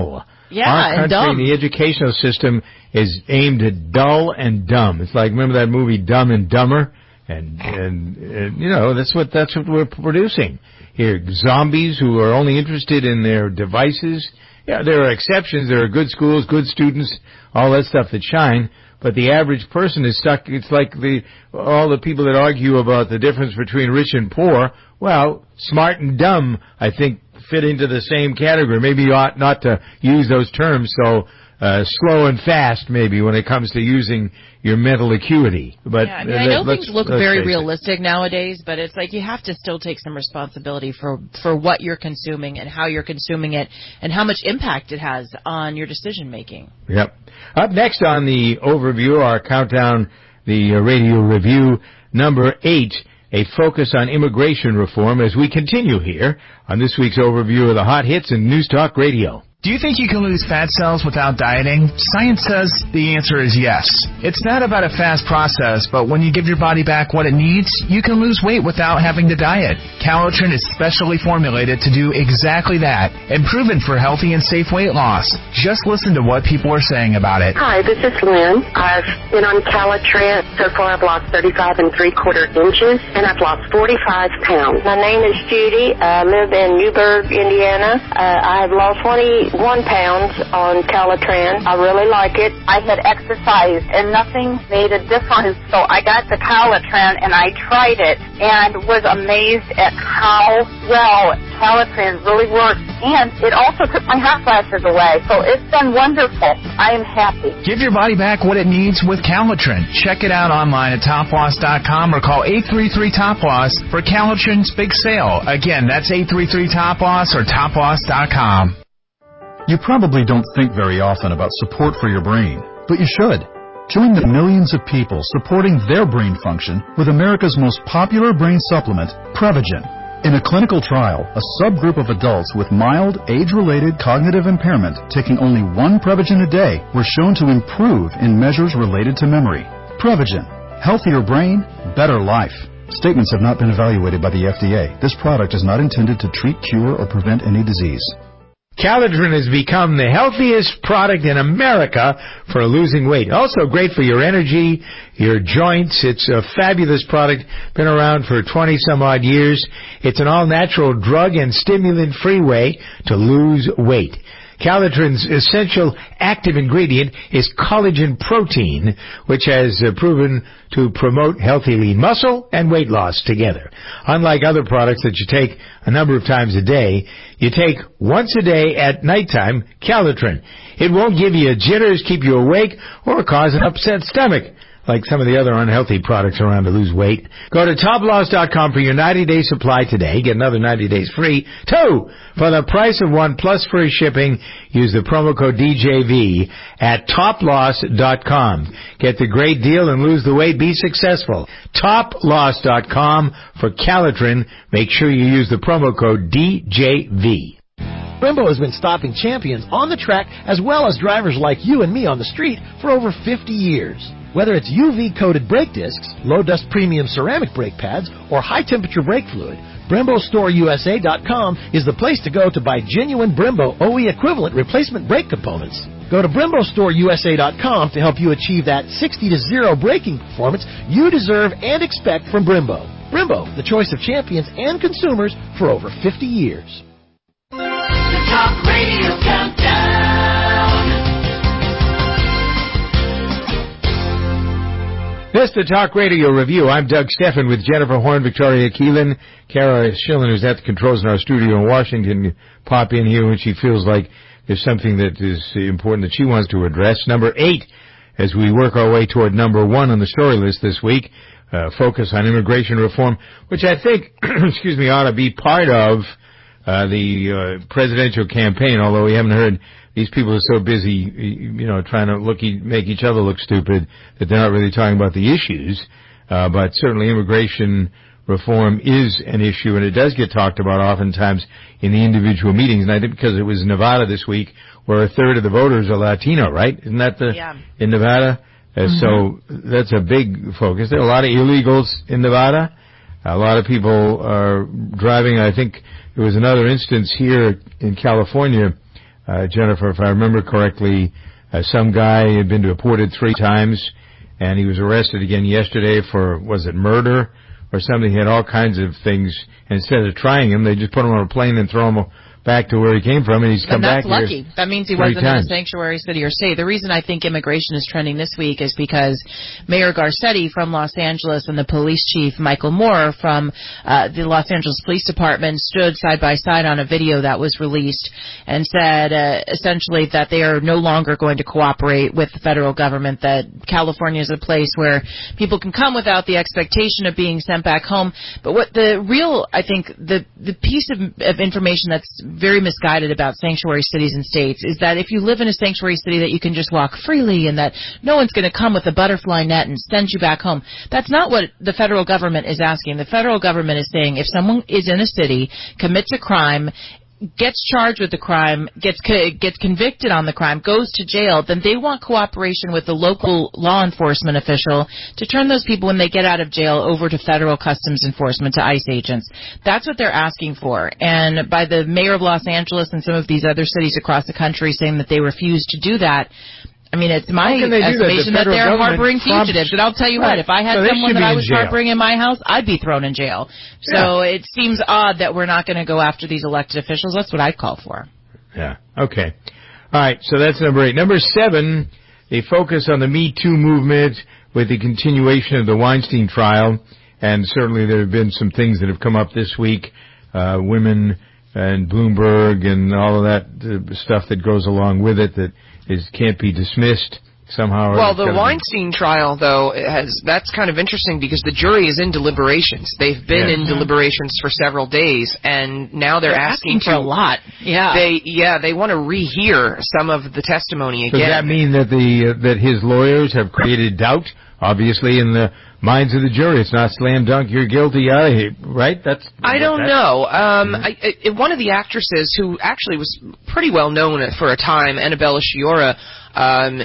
Yeah, Our and country, dumb. the educational system is aimed at dull and dumb. It's like, remember that movie Dumb and Dumber? And, and, and you know, that's what, that's what we're producing here. Zombies who are only interested in their devices. Yeah, there are exceptions. There are good schools, good students, all that stuff that shine. But the average person is stuck. It's like the all the people that argue about the difference between rich and poor. Well, smart and dumb, I think, fit into the same category. Maybe you ought not to use those terms so uh, slow and fast, maybe, when it comes to using your mental acuity. But yeah, I mean, uh, I know let's, things look let's very face it. realistic nowadays, but it's like you have to still take some responsibility for, for what you're consuming and how you're consuming it and how much impact it has on your decision making. Yep. Up next on the overview, our countdown, the uh, radio review, number eight, a focus on immigration reform as we continue here on this week's overview of the hot hits in News Talk Radio. Do you think you can lose fat cells without dieting? Science says the answer is yes. It's not about a fast process, but when you give your body back what it needs, you can lose weight without having to diet. Calitrin is specially formulated to do exactly that and proven for healthy and safe weight loss. Just listen to what people are saying about it. Hi, this is Lynn. I've been on Calitrin. So far I've lost thirty-five and three quarter inches and I've lost forty-five pounds. My name is Judy. I live in Newburgh, Indiana. Uh, I've lost twenty-one pounds on Calitrin. I really like it. I had exercised and nothing made a difference. So I got the Calitrin and I tried it and was amazed at how well Calitrin really works. And it also took my hot flashes away. So it's been wonderful. I am happy. Give your body back what it needs with Calitrin. Check it out online at top loss dot com or call eight three three top loss for Calitrin's big sale. Again, that's eight three three top loss or top loss dot com. You probably don't think very often about support for your brain, but you should. Join the millions of people supporting their brain function with America's most popular brain supplement, Prevagen. In a clinical trial, a subgroup of adults with mild, age-related cognitive impairment taking only one Prevagen a day were shown to improve in measures related to memory. Prevagen. Healthier brain, better life. Statements have not been evaluated by the F D A. This product is not intended to treat, cure, or prevent any disease. Calitrin has become the healthiest product in America for losing weight. Also great for your energy, your joints. It's a fabulous product, been around for twenty some odd years. It's an all-natural drug and stimulant-free way to lose weight. Calitrin's essential active ingredient is collagen protein, which has uh, proven to promote healthy lean muscle and weight loss together. Unlike other products that you take a number of times a day, you take once a day at nighttime Calitrin. It won't give you jitters, keep you awake, or cause an upset stomach like some of the other unhealthy products around to lose weight. Go to top loss dot com for your ninety-day supply today. Get another ninety days free. Two, for the price of one plus free shipping, use the promo code D J V at top loss dot com. Get the great deal and lose the weight. Be successful. top loss dot com for Calitrin. Make sure you use the promo code D J V. Brembo has been stopping champions on the track as well as drivers like you and me on the street for over fifty years. Whether it's U V-coated brake discs, low-dust premium ceramic brake pads, or high-temperature brake fluid, Brembo Store U S A dot com is the place to go to buy genuine Brembo O E equivalent replacement brake components. Go to Brembo Store U S A dot com to help you achieve that sixty to zero braking performance you deserve and expect from Brembo. Brembo, the choice of champions and consumers for over fifty years. The Talk Radio Countdown. This is the Talk Radio Review. I'm Doug Steffen with Jennifer Horn, Victoria Keelan, Kara Schillen, who's at the controls in our studio in Washington, pop in here when she feels like there's something that is important that she wants to address. Number eight, as we work our way toward number one on the story list this week, uh, focus on immigration reform, which I think, excuse me, ought to be part of uh, the uh, presidential campaign, although we haven't heard. These people are so busy, you know, trying to look, make each other look stupid that they're not really talking about the issues. Uh, but certainly immigration reform is an issue, and it does get talked about oftentimes in the individual meetings. And I think because it was Nevada this week, where a third of the voters are Latino, right? Isn't that the yeah. in Nevada? Uh, mm-hmm. So that's a big focus. There are a lot of illegals in Nevada. A lot of people are driving. I think there was another instance here in California. uh, Jennifer, if I remember correctly, uh, some guy had been deported three times, and he was arrested again yesterday for, was it murder or something? He had all kinds of things. And instead of trying him, they just put him on a plane and throw him back to where he came from, and he's come and that's back lucky. Here that means he wasn't times. in a sanctuary city or state. The reason I think immigration is trending this week is because Mayor Garcetti from Los Angeles and the police chief Michael Moore from uh, the Los Angeles Police Department stood side by side on a video that was released and said uh, essentially that they are no longer going to cooperate with the federal government, that California is a place where people can come without the expectation of being sent back home. But what the real, I think, the, the piece of, of information that's very misguided about sanctuary cities and states is that if you live in a sanctuary city that you can just walk freely and that no one's going to come with a butterfly net and send you back home. That's not what the federal government is asking. The federal government is saying if someone is in a city, commits a crime, gets charged with the crime, gets gets convicted on the crime, goes to jail, then they want cooperation with the local law enforcement official to turn those people, when they get out of jail, over to federal customs enforcement, to ICE agents. That's what they're asking for. And by the mayor of Los Angeles and some of these other cities across the country saying that they refuse to do that, I mean, it's my estimation that, the that they're harboring fugitives. And I'll tell you right. what, if I had so someone that I was harboring in my house, I'd be thrown in jail. So yeah. It seems odd that we're not going to go after these elected officials. That's what I'd call for. Yeah. Okay. All right. So that's number eight. Number seven, they focus on the Me Too movement with the continuation of the Weinstein trial. And certainly there have been some things that have come up this week. Uh, women and Bloomberg and all of that uh, stuff that goes along with it that is can't be dismissed somehow. Well, the Weinstein be... trial, though, has that's kind of interesting because the jury is in deliberations. They've been yeah. in deliberations for several days, and now they're, they're asking, asking for to, a lot. Yeah, they yeah they want to rehear some of the testimony again. Does that mean that the uh, that his lawyers have created doubt, obviously, in the minds of the jury? It's not slam dunk, you're guilty, I, right? That's. I don't that's, know. Um, mm-hmm. I, I, one of the actresses who actually was pretty well known for a time, Annabella Sciorra, um,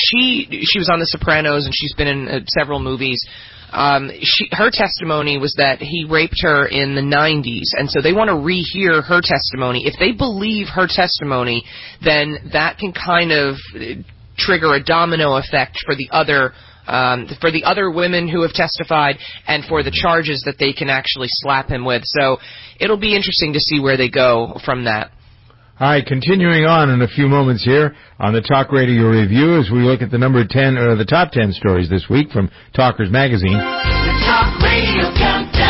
she she was on The Sopranos and she's been in uh, several movies. Um, she, her testimony was that he raped her in the nineties, and so they want to rehear her testimony. If they believe her testimony, then that can kind of trigger a domino effect for the other. Um, for the other women who have testified and for the charges that they can actually slap him with. So it'll be interesting to see where they go from that. All right, continuing on in a few moments here on the Talk Radio Review as we look at the number ten or the top ten stories this week from Talkers Magazine. The Talk Radio Countdown.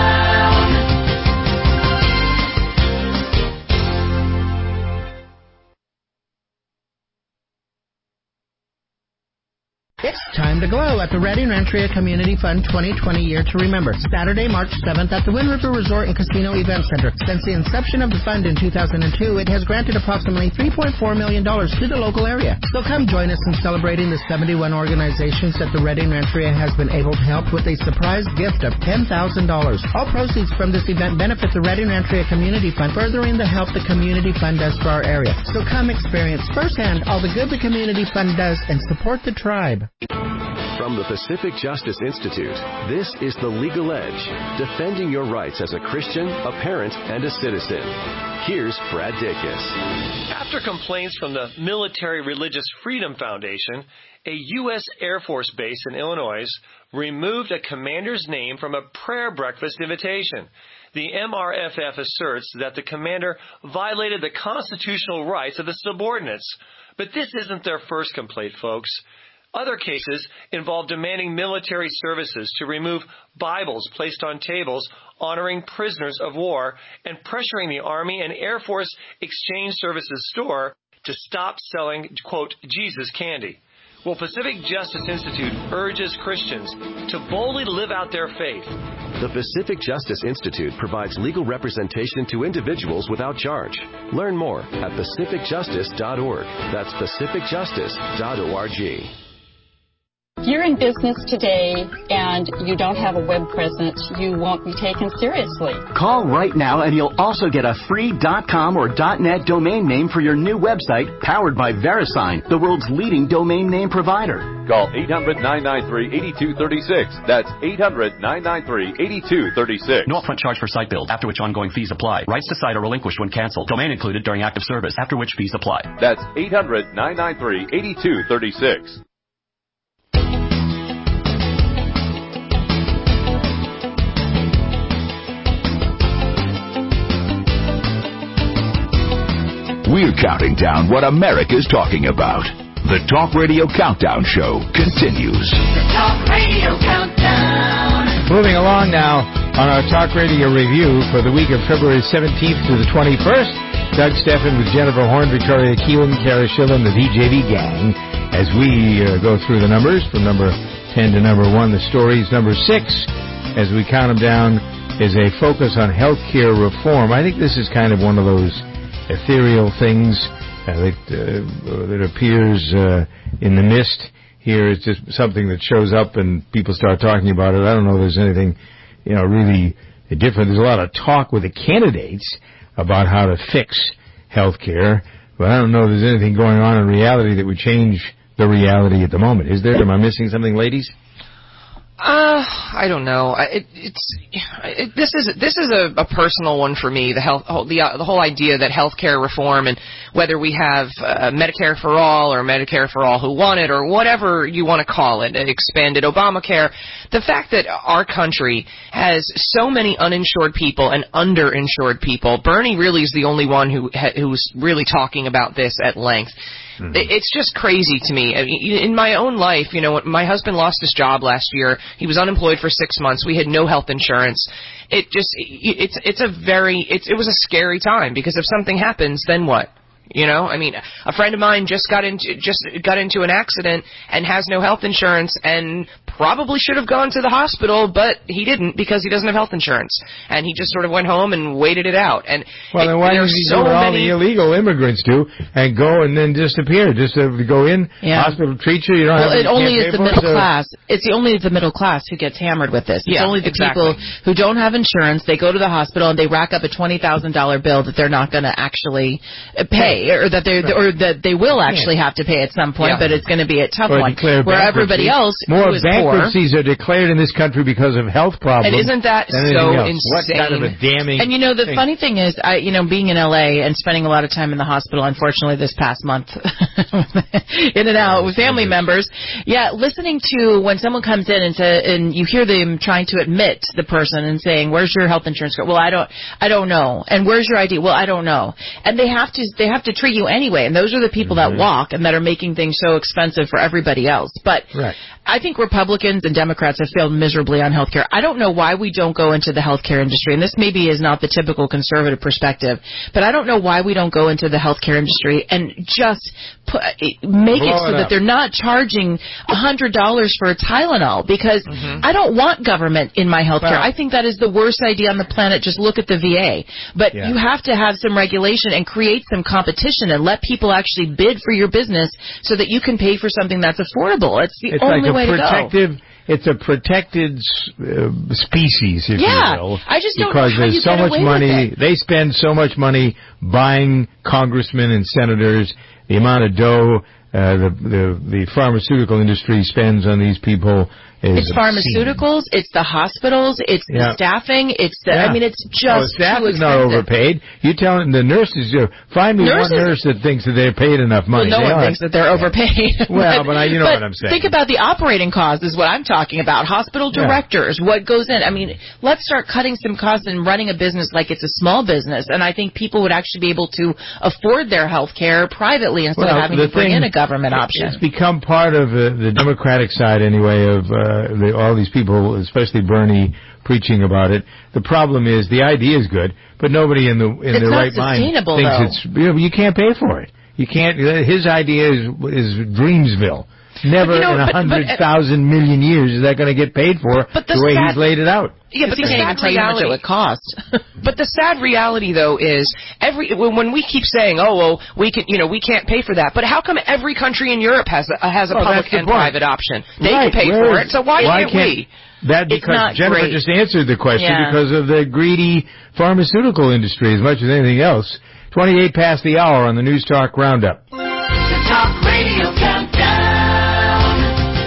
It's time to glow at the Redding Rancheria Community Fund twenty twenty Year to Remember, Saturday, March seventh at the Wind River Resort and Casino Event Center. Since the inception of the fund in two thousand two, it has granted approximately three point four million dollars to the local area. So come join us in celebrating the seventy-one organizations that the Redding Rancheria has been able to help with a surprise gift of ten thousand dollars. All proceeds from this event benefit the Redding Rancheria Community Fund, furthering the help the Community Fund does for our area. So come experience firsthand all the good the Community Fund does and support the tribe. From the Pacific Justice Institute, this is The Legal Edge, defending your rights as a Christian, a parent, and a citizen. Here's Brad Dacus. After complaints from the Military Religious Freedom Foundation, a U S Air Force base in Illinois removed a commander's name from a prayer breakfast invitation. The M R F F asserts that the commander violated the constitutional rights of the subordinates. But this isn't their first complaint, folks. Other cases involve demanding military services to remove Bibles placed on tables honoring prisoners of war and pressuring the Army and Air Force Exchange Services store to stop selling, quote, Jesus candy. Well, Pacific Justice Institute urges Christians to boldly live out their faith. The Pacific Justice Institute provides legal representation to individuals without charge. Learn more at pacific justice dot org. That's pacific justice dot org. If you're in business today and you don't have a web presence, you won't be taken seriously. Call right now and you'll also get a free .com or .net domain name for your new website powered by VeriSign, the world's leading domain name provider. Call eight hundred, nine nine three, eight two three six. That's eight hundred, nine nine three, eight two three six. No upfront charge for site build, after which ongoing fees apply. Rights to site are relinquished when canceled. Domain included during active service, after which fees apply. That's eight hundred, nine nine three, eight two three six. We're counting down what America's talking about. The Talk Radio Countdown Show continues. The Talk Radio Countdown. Moving along now on our Talk Radio review for the week of February seventeenth to the twenty-first. Doug Steffen with Jennifer Horn, Victoria Keelan, Kara Schillen, the D J V gang, as we uh, go through the numbers from number ten to number one. The stories number six, as we count them down, is a focus on health care reform. I think this is kind of one of those ethereal things uh, that, uh, that appears uh, in the mist. Here it's just something that shows up and people start talking about it. I don't know if there's anything, you know, really different. There's a lot of talk with the candidates about how to fix health care, but I don't know if there's anything going on in reality that would change the reality at the moment. Is there? Am I missing something, ladies? Uh, I don't know. It, it's it, this is this is a, a personal one for me. The health, the uh, the whole idea that healthcare reform and whether we have uh, Medicare for all or Medicare for all who want it or whatever you want to call it, expanded Obamacare. The fact that our country has so many uninsured people and underinsured people. Bernie really is the only one who who's really talking about this at length. Mm-hmm. It's just crazy to me. In my own life, you know, my husband lost his job last year. He was unemployed for six months. We had no health insurance. It just, it's, it's a very, it's, it was a scary time because if something happens, then what? You know, I mean, a friend of mine just got into just got into an accident and has no health insurance and probably should have gone to the hospital, but he didn't because he doesn't have health insurance. And he just sort of went home and waited it out. And well, then why didn't he do what all the illegal immigrants do and go and then disappear? Just to go in, yeah. hospital treat you, you don't well, have it only is the middle so. class. It's the only the middle class who gets hammered with this. It's yeah, only the exactly. people who don't have insurance. They go to the hospital and they rack up a twenty thousand dollars bill that they're not going to actually pay, or that they or that they will actually have to pay at some point, yeah. but it's going to be a tough or one. Where everybody else more who is bankruptcies poor, are declared in this country because of health problems. And isn't that so insane? What kind of a damning And you know, the thing. funny thing is, I, you know, being in L A and spending a lot of time in the hospital, unfortunately this past month, in and out with family members, yeah, listening to when someone comes in and say, and you hear them trying to admit the person and saying, "Where's your health insurance card?" Well, I don't, I don't know. And where's your I D? Well, I don't know. And they have to, they have to treat you anyway. And those are the people mm-hmm. that walk and that are making things so expensive for everybody else. But right. I think Republicans and Democrats have failed miserably on health care. I don't know why we don't go into the healthcare industry, and this maybe is not the typical conservative perspective, but I don't know why we don't go into the healthcare industry and just put, make Blow it so it that they're not charging one hundred dollars for a Tylenol, because mm-hmm. I don't want government in my healthcare. Well, I think that is the worst idea on the planet. Just look at the V A. But yeah. you have to have some regulation and create some competition and let people actually bid for your business so that you can pay for something that's affordable. It's the it's only like way a protective, to go. It's a protected uh, species, if yeah, you will. I just don't because know how there's you so get much away money. with it. They spend so much money buying congressmen and senators. The amount of dough uh, the, the the pharmaceutical industry spends on these people is It's obscene. pharmaceuticals, it's the hospitals, it's Yeah. the staffing, it's the, Yeah. I mean, it's Oh, just staff too is not expensive. overpaid. You tell the nurses, you know, find me Nurses- one nurse that thinks that they're paid enough money. Well, no They one aren't. thinks that they're overpaid. Well, but I- you know but what I'm saying. Think about the operating costs is what I'm talking about. Hospital Yeah. directors, what goes in. I mean, let's start cutting some costs and running a business like it's a small business. And I think people would actually be able to afford their health care privately instead Well, of having the to bring thing- in a government option. It's become part of uh, the Democratic side, anyway, of uh, the, all these people, especially Bernie, preaching about it. The problem is the idea is good, but nobody in the in It's their not right mind sustainable, thinks though. it's. You know, you can't pay for it. You can't. His idea is is Dreamsville. Never you know, in a but- hundred but- thousand million years is that going to get paid for But the, the way sad- he's laid it out. Yeah, but He the can't even sad tell you how much reality, it would cost. but the sad reality, though, is every when when we keep saying, "Oh, well, we can, you know, we can't pay for that," but how come every country in Europe has a, has a Well, public that's the and point. private option? They Right. can pay Where for is- it, so why, why can't, can't we? That It's because not Jennifer great. just answered the question Yeah. because of the greedy pharmaceutical industry as much as anything else. twenty-eight past the hour on the News Talk Roundup. The Talk Radio Countdown.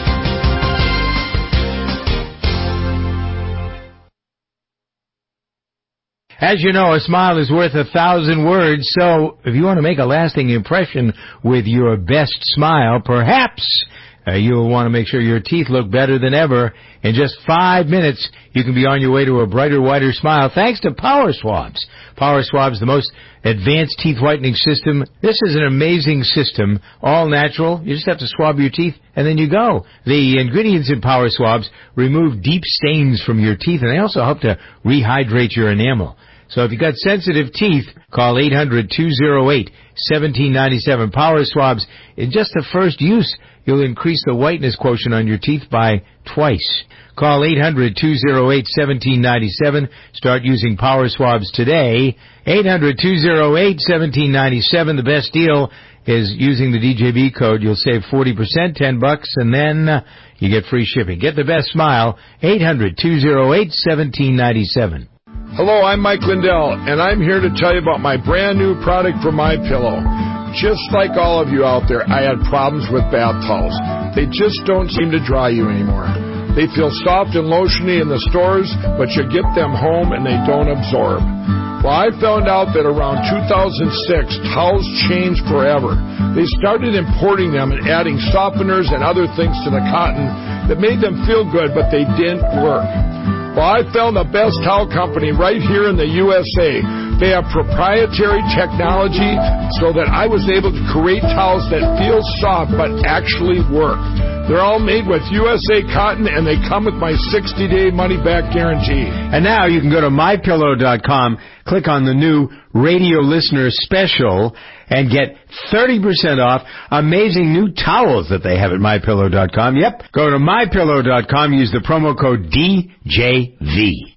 As you know, a smile is worth a thousand words, so if you want to make a lasting impression with your best smile, perhaps uh, you'll want to make sure your teeth look better than ever. In just five minutes, you can be on your way to a brighter, whiter smile thanks to Power Swabs. Power Swabs, the most advanced teeth whitening system. This is an amazing system, all natural. You just have to swab your teeth, and then you go. The ingredients in Power Swabs remove deep stains from your teeth, and they also help to rehydrate your enamel. So if you've got sensitive teeth, call eight hundred, two oh eight, one seven nine seven. Power Swabs, in just the first use, you'll increase the whiteness quotient on your teeth by twice. Call eight hundred, two oh eight, one seven nine seven. Start using Power Swabs today. eight hundred, two oh eight, one seven nine seven. The best deal is using the D J B code. You'll save forty percent, ten bucks, and then uh, you get free shipping. Get the best smile. eight hundred, two oh eight, one seven nine seven. Hello, I'm Mike Lindell, and I'm here to tell you about my brand new product from MyPillow. Just like all of you out there, I had problems with bath towels. They just don't seem to dry you anymore. They feel soft and lotiony in the stores, but you get them home and they don't absorb. Well, I found out that around two thousand six, towels changed forever. They started importing them and adding softeners and other things to the cotton that made them feel good, but they didn't work. Well, I found the best towel company right here in the U S A. They have proprietary technology so that I was able to create towels that feel soft but actually work. They're all made with U S A cotton, and they come with my sixty-day money-back guarantee. And now you can go to my pillow dot com, click on the new radio listener special, and get thirty percent off amazing new towels that they have at my pillow dot com. Yep, go to my pillow dot com, use the promo code D J V.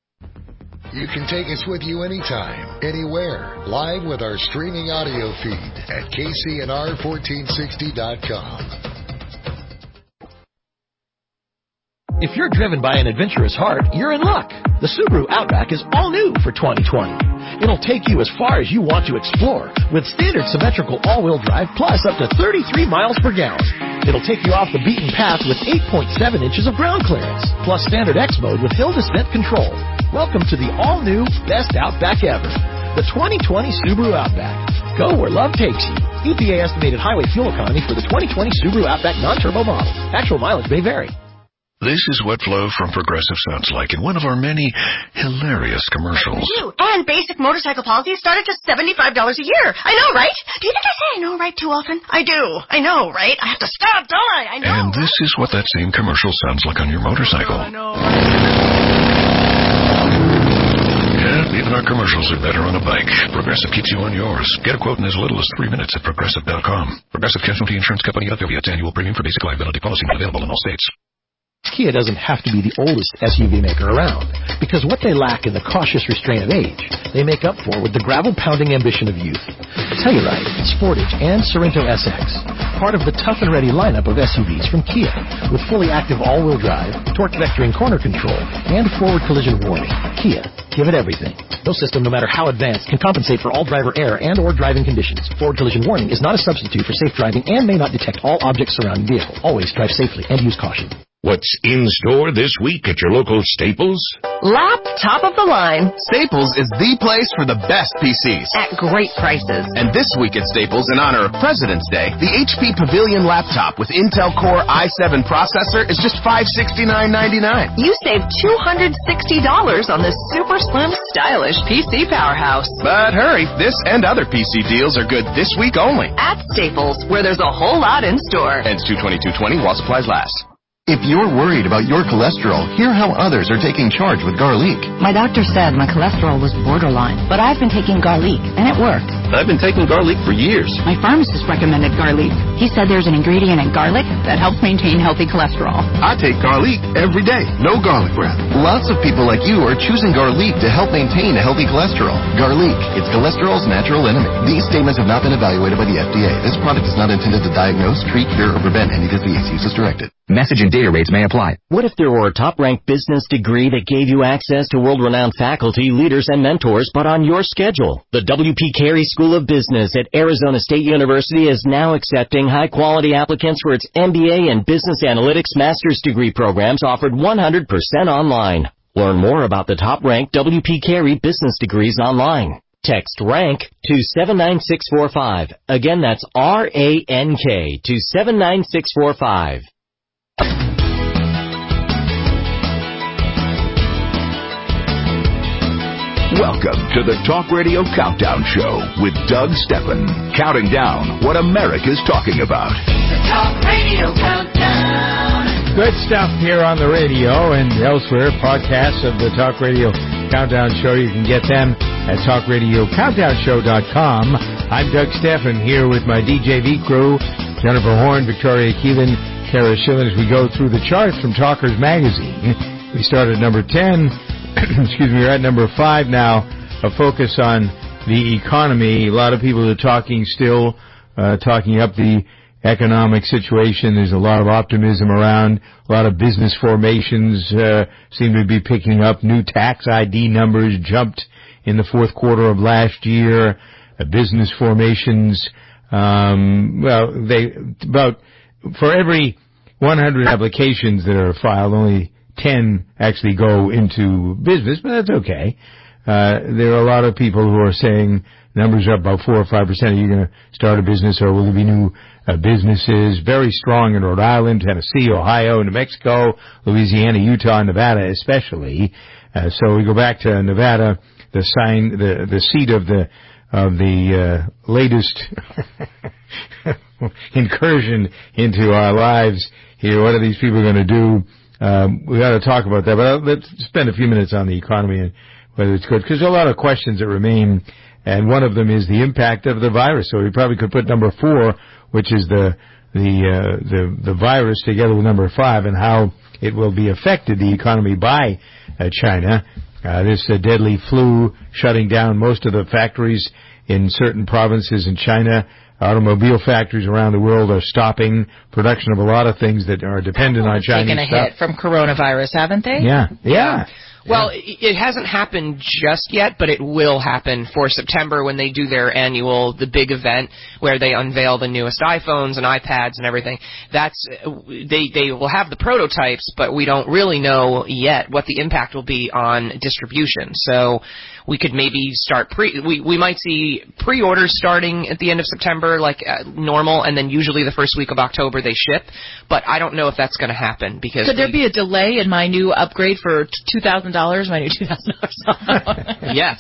You can take us with you anytime, anywhere, live with our streaming audio feed at K C N R fourteen sixty dot com. If you're driven by an adventurous heart, you're in luck. The Subaru Outback is all new for twenty twenty. It'll take you as far as you want to explore with standard symmetrical all-wheel drive plus up to thirty-three miles per gallon. It'll take you off the beaten path with eight point seven inches of ground clearance plus standard X mode with hill descent control. Welcome to the all-new best Outback ever, the twenty twenty Subaru Outback. Go where love takes you. E P A estimated highway fuel economy for the twenty twenty Subaru Outback non-turbo model. Actual mileage may vary. This is what Flo from Progressive sounds like in one of our many hilarious commercials. And basic motorcycle policies start at just seventy-five dollars a year. I know, right? Do you think I say I know, right, too often? I do. I know, right? I have to stop, don't I? I know. And this is what that same commercial sounds like on your motorcycle. I know. Yeah, even our commercials are better on a bike. Progressive keeps you on yours. Get a quote in as little as three minutes at Progressive dot com. Progressive Casualty Insurance Company affiliates. Annual premium for basic liability policy not available in all states. Kia doesn't have to be the oldest S U V maker around, because what they lack in the cautious restraint of age, they make up for with the gravel-pounding ambition of youth. Telluride, Sportage, and Sorento S X, part of the tough and ready lineup of S U Vs from Kia, with fully active all-wheel drive, torque vectoring corner control, and forward collision warning. Kia, give it everything. No system, no matter how advanced, can compensate for all driver error and or driving conditions. Forward collision warning is not a substitute for safe driving and may not detect all objects surrounding vehicle. Always drive safely and use caution. What's in store this week at your local Staples? Lap top of the line. Staples is the place for the best P Cs. At great prices. And this week at Staples, in honor of President's Day, the H P Pavilion laptop with Intel Core i seven processor is just five hundred sixty-nine dollars and ninety-nine cents. You save two hundred sixty dollars on this super slim, stylish P C powerhouse. But hurry, this and other P C deals are good this week only. At Staples, where there's a whole lot in store. Ends two twenty-two twenty while supplies last. If you're worried about your cholesterol, hear how others are taking charge with Garlic. My doctor said my cholesterol was borderline, but I've been taking Garlic, and it worked. I've been taking Garlic for years. My pharmacist recommended Garlic. He said there's an ingredient in garlic that helps maintain healthy cholesterol. I take Garlic every day. No garlic breath. Lots of people like you are choosing Garlic to help maintain a healthy cholesterol. Garlic, it's cholesterol's natural enemy. These statements have not been evaluated by the F D A. This product is not intended to diagnose, treat, cure, or prevent any disease. Use as directed. Message and data rates may apply. What if there were a top-ranked business degree that gave you access to world-renowned faculty, leaders, and mentors, but on your schedule? The W P Carey School of Business at Arizona State University is now accepting high-quality applicants for its M B A and Business Analytics master's degree programs offered one hundred percent online. Learn more about the top-ranked W P Carey business degrees online. Text RANK to seven nine six four five. Again, that's R A N K to seven nine six four five. Welcome to the Talk Radio Countdown Show with Doug Steffen, counting down what America's talking about. The Talk Radio Countdown. Good stuff here on the radio and elsewhere. Podcasts of the Talk Radio Countdown Show. You can get them at talk radio countdown show dot com. I'm Doug Steffen here with my D J V crew, Jennifer Horn, Victoria Keelan, Kara Schillen, as we go through the charts from Talkers Magazine. We start at number ten. Excuse me, we're at number five now, a focus on the economy. A lot of people are talking still, uh, talking up the economic situation. There's a lot of optimism around. A lot of business formations uh, seem to be picking up. New tax I D numbers jumped in the fourth quarter of last year. Uh, business formations, um, well, they about for every one hundred applications that are filed, only ten actually go into business, but that's okay. Uh, there are a lot of people who are saying numbers are up about four or five percent. Are you going to start a business, or will there be new uh, businesses? Very strong in Rhode Island, Tennessee, Ohio, New Mexico, Louisiana, Utah, and Nevada especially. Uh, so we go back to Nevada, the sign, the the seat of the of the uh, latest incursion into our lives here. What are these people going to do? Um, we got to talk about that, but let's spend a few minutes on the economy and whether it's good, because there are a lot of questions that remain, and one of them is the impact of the virus. So we probably could put number four, which is the the uh, the the virus, together with number five, and how it will be affected the economy by uh, China. Uh, this uh, deadly flu shutting down most of the factories in certain provinces in China. Automobile factories around the world are stopping production of a lot of things that are dependent on Chinese taking a stuff. hit from coronavirus, haven't they? Yeah, yeah. Well, it hasn't happened just yet, but it will happen for September when they do their annual, the big event where they unveil the newest iPhones and iPads and everything. That's they they will have the prototypes, but we don't really know yet what the impact will be on distribution. So we could maybe start pre we we might see pre-orders starting at the end of September like uh, normal, and then usually the first week of October they ship. But I don't know if that's going to happen because could there we, be a delay in my new upgrade for two thousand dollars? My new two thousand dollars. Yes.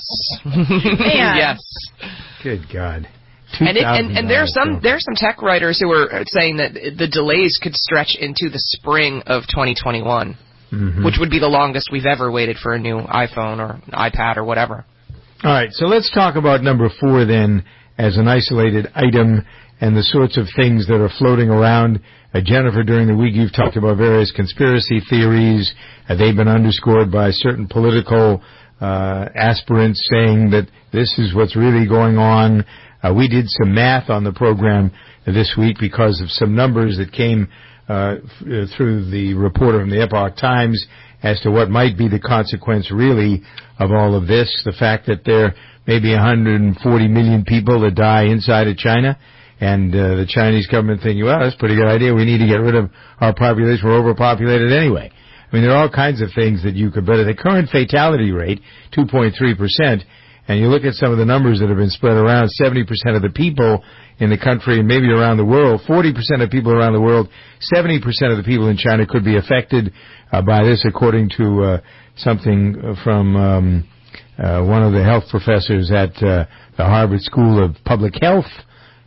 Yes. Good God. And, it, and and there are some there are some tech writers who are saying that the delays could stretch into the spring of twenty twenty-one, mm-hmm. which would be the longest we've ever waited for a new iPhone or iPad or whatever. All right, so let's talk about number four then as an isolated item and the sorts of things that are floating around. Uh, Jennifer, during the week you've talked about various conspiracy theories. Uh, they've been underscored by certain political uh, aspirants saying that this is what's really going on. Uh, we did some math on the program this week because of some numbers that came uh, f- through the reporter from the Epoch Times as to what might be the consequence really of all of this. The fact that there may be one hundred forty million people that die inside of China, and uh, the Chinese government thinking, well, that's a pretty good idea. We need to get rid of our population. We're overpopulated anyway. I mean, there are all kinds of things that you could bet. The current fatality rate, two point three percent, and you look at some of the numbers that have been spread around, seventy percent of the people in the country and maybe around the world, forty percent of people around the world, seventy percent of the people in China could be affected uh, by this, according to uh, something from um, uh, one of the health professors at uh, the Harvard School of Public Health.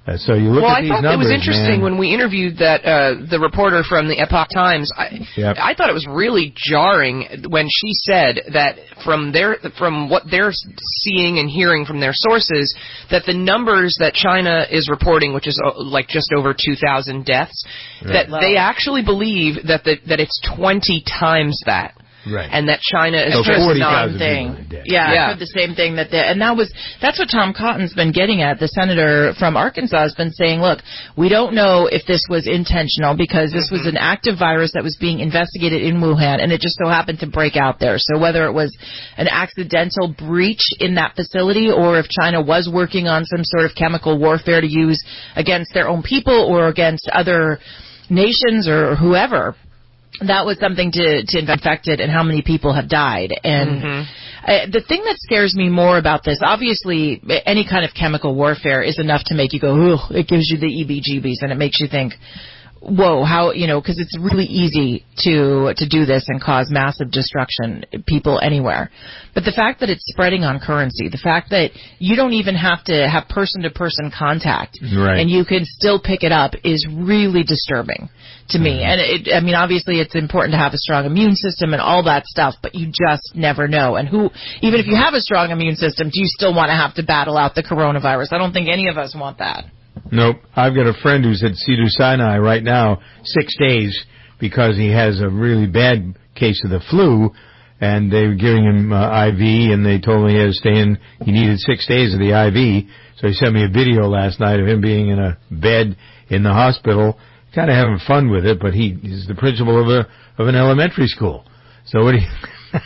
Uh, so you look well, at I these thought numbers, it was interesting man. when we interviewed that uh, the reporter from the Epoch Times. I, Yep. I thought it was really jarring when she said that from their from what they're seeing and hearing from their sources, that the numbers that China is reporting, which is uh, like just over two thousand deaths, Right. that they actually believe that the, that it's twenty times that. Right. And that China is So just forty not thousand thing. people are dead. Yeah, Yeah. I heard the same thing that, they, and that was that's what Tom Cotton's been getting at. The senator from Arkansas has been saying, look, we don't know if this was intentional because this was an active virus that was being investigated in Wuhan, and it just so happened to break out there. So whether it was an accidental breach in that facility, or if China was working on some sort of chemical warfare to use against their own people or against other nations or whoever. That was something to, to infected and how many people have died. And Mm-hmm. uh, the thing that scares me more about this, obviously, any kind of chemical warfare is enough to make you go, ugh, it gives you the E B G Bs, and it makes you think, whoa, how, you know, because it's really easy to to do this and cause massive destruction, people anywhere. But the fact that it's spreading on currency, the fact that you don't even have to have person-to-person contact, Right. and you can still pick it up, is really disturbing to me. And it, I mean, obviously, it's important to have a strong immune system and all that stuff, but you just never know. And who, even if you have a strong immune system, do you still want to have to battle out the coronavirus? I don't think any of us want that. Nope. I've got a friend who's at Cedar Sinai right now, six days, because he has a really bad case of the flu, and they were giving him uh, I V, and they told him he had to stay in. He needed six days of the I V, so he sent me a video last night of him being in a bed in the hospital, kind of having fun with it, but he is the principal of a of an elementary school. So what do you...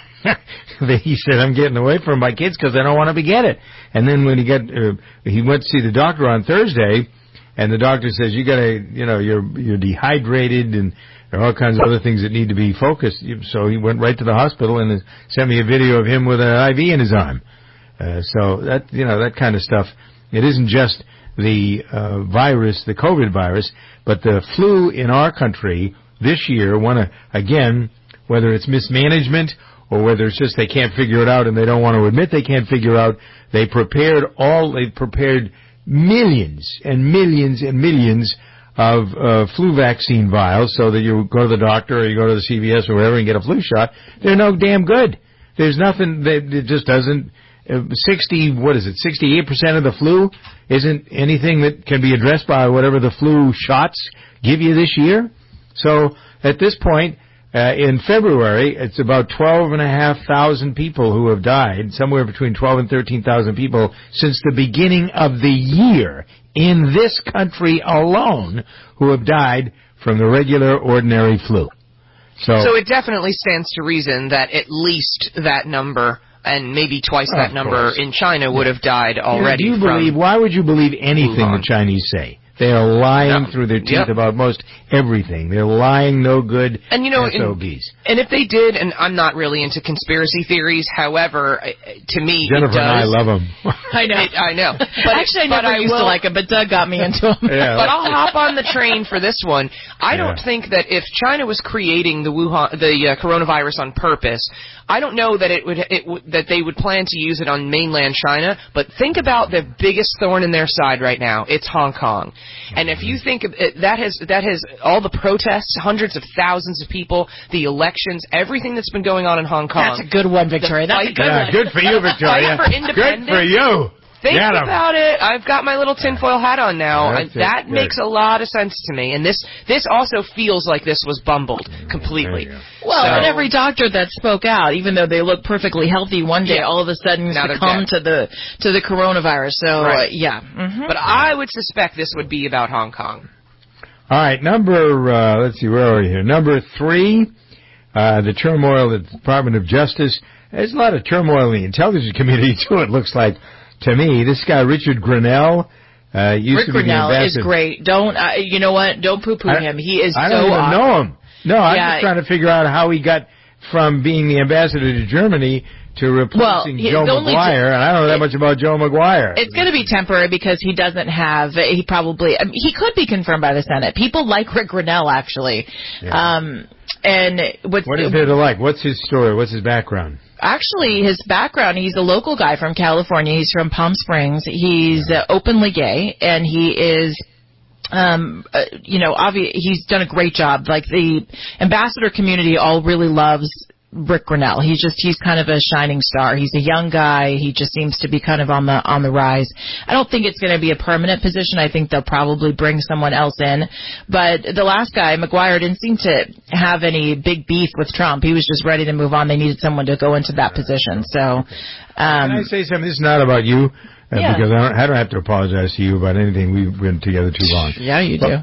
He said, I'm getting away from my kids because I don't want to get it. And then when he got, uh, he went to see the doctor on Thursday, and the doctor says, you gotta, you know, you're, you're dehydrated, and there are all kinds of other things that need to be focused. So he went right to the hospital and sent me a video of him with an I V in his arm. Uh, so that, you know, that kind of stuff. It isn't just the, uh, virus, the COVID virus, but the flu in our country this year, wanna, again, whether it's mismanagement or whether it's just they can't figure it out and they don't want to admit they can't figure out, they prepared all, they prepared millions and millions and millions of uh, flu vaccine vials so that you go to the doctor or you go to the C V S or wherever and get a flu shot. They're no damn good. There's nothing that it just doesn't, uh, sixty, what is it, sixty-eight percent of the flu isn't anything that can be addressed by whatever the flu shots give you this year. So at this point, Uh, in February, it's about twelve and a half thousand people who have died, somewhere between twelve and thirteen thousand people since the beginning of the year in this country alone who have died from the regular, ordinary flu. So, So it definitely stands to reason that at least that number, and maybe twice that Of number course. in China, would have died You know, already. do you from believe, why would you believe anything Wuhan. the Chinese say? They are lying No. through their teeth Yep. about most everything. They're lying no good And you know, S O in- Bs. And if they did, and I'm not really into conspiracy theories, however, I- to me, Jennifer it does. and I love them. I know. It, I know. But Actually, I but never I used will, to like him, but Doug got me into him. Yeah. But I'll hop on the train for this one. I don't Yeah. think that if China was creating the Wuhan, the uh, coronavirus on purpose, I don't know that it would, it would that they would plan to use it on mainland China. But think about the biggest thorn in their side right now. It's Hong Kong, and if you think of it, that has that has all the protests, hundreds of thousands of people, the elections, everything that's been going on in Hong Kong. That's a good one, Victoria. The That's a fight- good Yeah, one. good for you, Victoria. Fight for Good independence. for you. Think Get 'em. about it. I've got my little tinfoil hat on now. That's and it. that Good. makes a lot of sense to me. And this this also feels like this was bumbled completely. There you Well, So- and every doctor that spoke out, even though they look perfectly healthy, one day Yeah. all of a sudden Now they're succumb dead. to the to the coronavirus. So Right. uh, yeah, mm-hmm. But I would suspect this would be about Hong Kong. All right, number, uh, let's see, where are we here? Number three, uh, the turmoil at the Department of Justice. There's a lot of turmoil in the intelligence community, too, it looks like, to me. This guy, Richard Grinnell, uh, used Rick to be the Grinnell is ambassador. great. Don't uh, you know what? Don't poo-poo I- him. He is I so don't even awesome. know him. No, I'm Yeah. just trying to figure out how he got from being the ambassador to Germany to replacing Well, he- Joe the only McGuire, t- and I don't know that it- much about Joe McGuire. It's going to be temporary because he doesn't have. He probably. I mean, he could be confirmed by the Senate. People like Rick Grinnell actually. Yeah. Um, and what's What is there to like? What's his story? What's his background? actually, his background, he's a local guy from California. He's from Palm Springs. He's uh, openly gay, and he is... Um, uh, you know, obvi- he's done a great job. Like, the ambassador community all really loves Rick Grinnell. He's just, he's kind of a shining star. He's a young guy. He just seems to be kind of on the, on the rise. I don't think it's going to be a permanent position. I think they'll probably bring someone else in. But the last guy, McGuire, didn't seem to have any big beef with Trump. He was just ready to move on. They needed someone to go into that position. So, um. Can I say something? This is not about you. Uh, yeah. Because I don't, I don't have to apologize to you about anything. We've been together too long. Yeah, you but, do.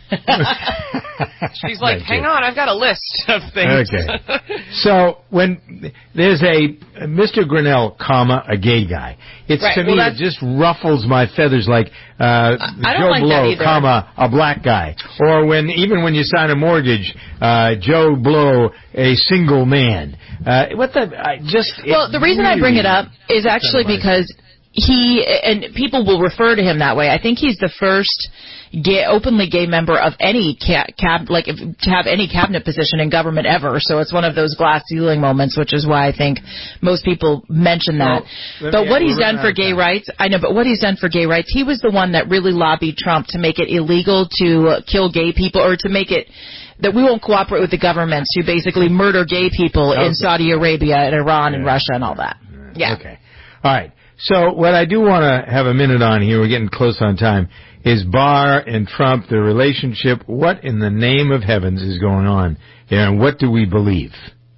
She's like, Thank hang you. on, I've got a list of things. Okay. So when there's a Mister Grinnell, comma, a gay guy, it's Right, to well, me that's- it just ruffles my feathers like uh, I don't Joe like that Blow, either. comma, a black guy, or when even when you sign a mortgage, uh, Joe Blow, a single man. Uh, what the? I just Well, the reason I bring it up is actually because he, and people will refer to him that way. I think he's the first gay, openly gay member of any ca- cab, like if, to have any cabinet position in government ever. So it's one of those glass ceiling moments, which is why I think most people mention that. Well, but me- what he's we're done running for out of gay time. rights, I know, but what he's done for gay rights, he was the one that really lobbied Trump to make it illegal to uh, kill gay people, or to make it that we won't cooperate with the governments who basically murder gay people Okay. in Saudi Arabia and Iran and Russia and all that. Yeah. Okay. All right. So what I do want to have a minute on here, we're getting close on time, is Barr and Trump, their relationship. What in the name of heavens is going on there, and what do we believe?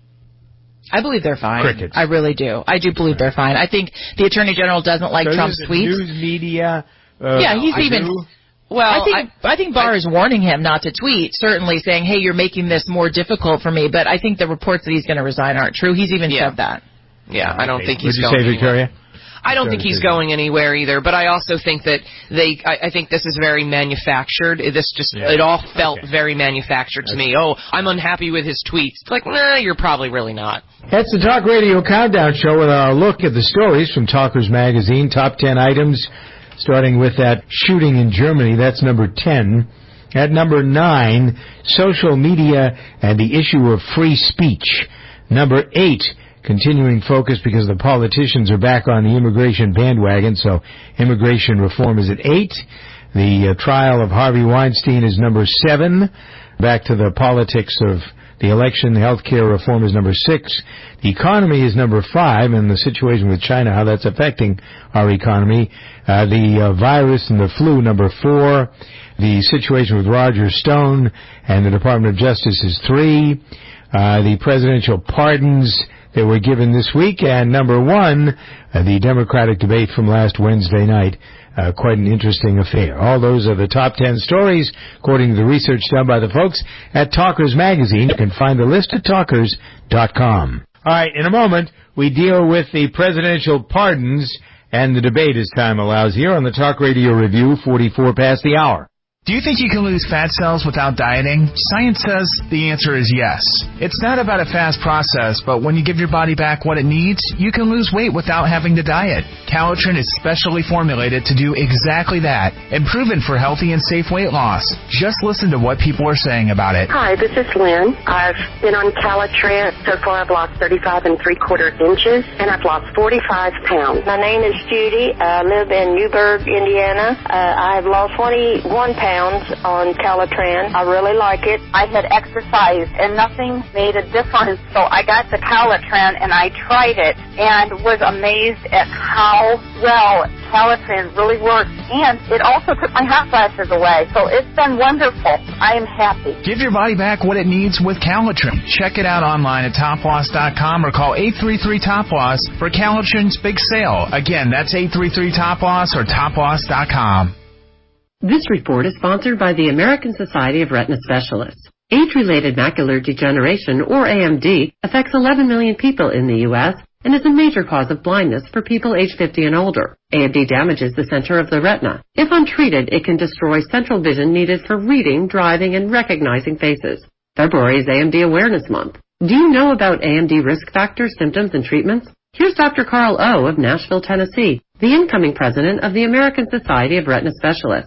I believe they're fine. Crickets. I really do. I do believe they're fine. I think the Attorney General doesn't like So Trump's is it tweets. News media. Uh, yeah, he's I even... do. Well, I think I, I think Barr is warning him not to tweet, certainly saying, hey, you're making this more difficult for me. But I think the reports that he's going to resign aren't true. He's even Yeah. said that. Yeah, I don't think Would he's you going say, anywhere. Victoria? I don't think he's going anywhere either, but I also think that they, I, I think this is very manufactured. This just, Yeah. it all felt very manufactured to me. Oh, I'm unhappy with his tweets. It's like, nah, you're probably really not. That's the Talk Radio Countdown Show with our look at the stories from Talkers Magazine. Top ten items, starting with that shooting in Germany. That's number ten. At number nine, social media and the issue of free speech. Number eight, continuing focus because the politicians are back on the immigration bandwagon, so immigration reform is at eight. The uh, trial of Harvey Weinstein is number seven. Back to the politics of the election. Health care reform is number six. The economy is number five, and the situation with China, how that's affecting our economy. Uh, the uh, virus and the flu, number four. The situation with Roger Stone and the Department of Justice is three. Uh, the presidential pardons that were given this week, and number one, uh, the Democratic debate from last Wednesday night. Uh, quite an interesting affair. All those are the top ten stories, according to the research done by the folks at Talkers Magazine. You can find the list at talkers dot com. All right, in a moment, we deal with the presidential pardons and the debate as time allows here on the Talk Radio Review, forty-four past the hour. Do you think you can lose fat cells without dieting? Science says the answer is yes. It's not about a fast process, but when you give your body back what it needs, you can lose weight without having to diet. Calitrin is specially formulated to do exactly that and proven for healthy and safe weight loss. Just listen to what people are saying about it. Hi, this is Lynn. I've been on Calitrin. So far I've lost thirty-five and three quarter inches, and I've lost forty-five pounds. My name is Judy. I live in Newburgh, Indiana. Uh, I've lost twenty-one pounds on Calitrin. I really like it. I had exercised and nothing made a difference. So I got the Calitrin and I tried it and was amazed at how well Calitrin really works. And it also took my hot flashes away. So it's been wonderful. I am happy. Give your body back what it needs with Calitrin. Check it out online at top loss dot com or call eight three three top loss for Calitrin's big sale. Again, that's eight three three top loss or top loss dot com. This report is sponsored by the American Society of Retina Specialists. Age-related macular degeneration, or A M D, affects eleven million people in the U S and is a major cause of blindness for people age fifty and older. A M D damages the center of the retina. If untreated, it can destroy central vision needed for reading, driving, and recognizing faces. February is A M D Awareness Month. Do you know about A M D risk factors, symptoms, and treatments? Here's Doctor Carl O. of Nashville, Tennessee, the incoming president of the American Society of Retina Specialists.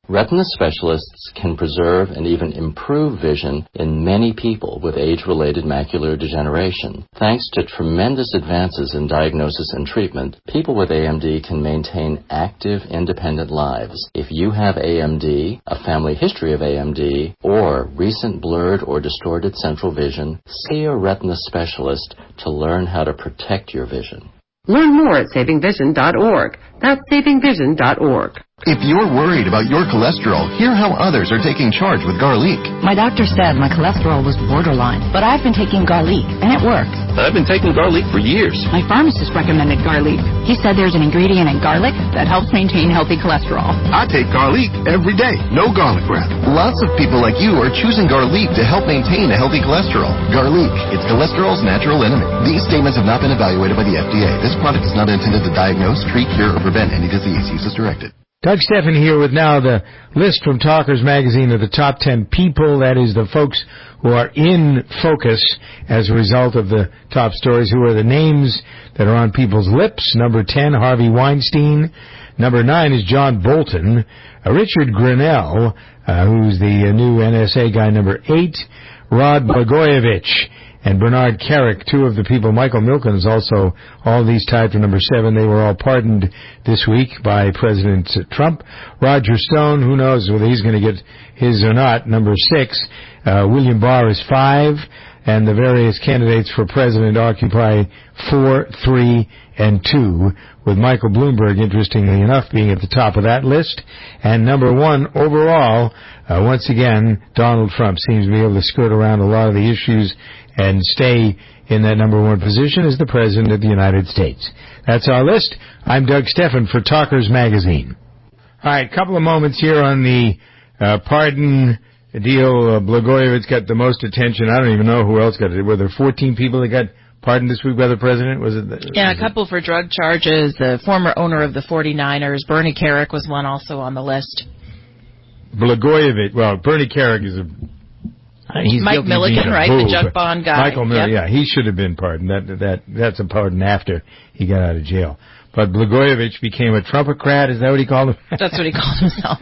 Retina specialists can preserve and even improve vision in many people with age-related macular degeneration. Thanks to tremendous advances in diagnosis and treatment, people with A M D can maintain active, independent lives. If you have A M D, a family history of A M D, or recent blurred or distorted central vision, see a retina specialist to learn how to protect your vision. Learn more at saving vision dot org. That's saving vision dot org. If you're worried about your cholesterol, hear how others are taking charge with Garlic. My doctor said my cholesterol was borderline, but I've been taking Garlic, and it works. I've been taking Garlic for years. My pharmacist recommended Garlic. He said there's an ingredient in garlic that helps maintain healthy cholesterol. I take Garlic every day. No garlic breath. Lots of people like you are choosing Garlic to help maintain a healthy cholesterol. Garlic, it's cholesterol's natural enemy. These statements have not been evaluated by the F D A. This product is not intended to diagnose, treat, cure, or prevent any disease. Use as directed. Doug Steffen here with now the list from Talkers Magazine of the top ten people, that is the folks who are in focus as a result of the top stories, who are the names that are on people's lips. Number ten, Harvey Weinstein. Number nine is John Bolton. Uh, Richard Grenell, uh, who's the uh, new N S A guy. Number eight, Rod Blagojevich. And Bernard Kerik, two of the people. Michael Milken is also all these tied for number seven. They were all pardoned this week by President Trump. Roger Stone, who knows whether he's going to get his or not, number six. Uh, William Barr is five. And the various candidates for president occupy four, three, and two, with Michael Bloomberg, interestingly enough, being at the top of that list. And number one overall, uh, once again, Donald Trump seems to be able to skirt around a lot of the issues and stay in that number one position as the President of the United States. That's our list. I'm Doug Steffen for Talkers Magazine. All right, a couple of moments here on the uh, pardon deal. Uh, Blagojevich got the most attention. I don't even know who else got it. Were there fourteen people that got pardoned this week by the President? Was it? The, yeah, was a couple it? for drug charges. The former owner of the forty-niners, Bernie Kerik, was one also on the list. Blagojevich, well, Bernie Kerik is a... He's Mike Milliken, right, bull, the junk bond guy. Michael Milliken, yep. yeah, he should have been pardoned. That that that's a pardon after he got out of jail. But Blagojevich became a Trumpocrat. Is that what he called him? That's what he called himself.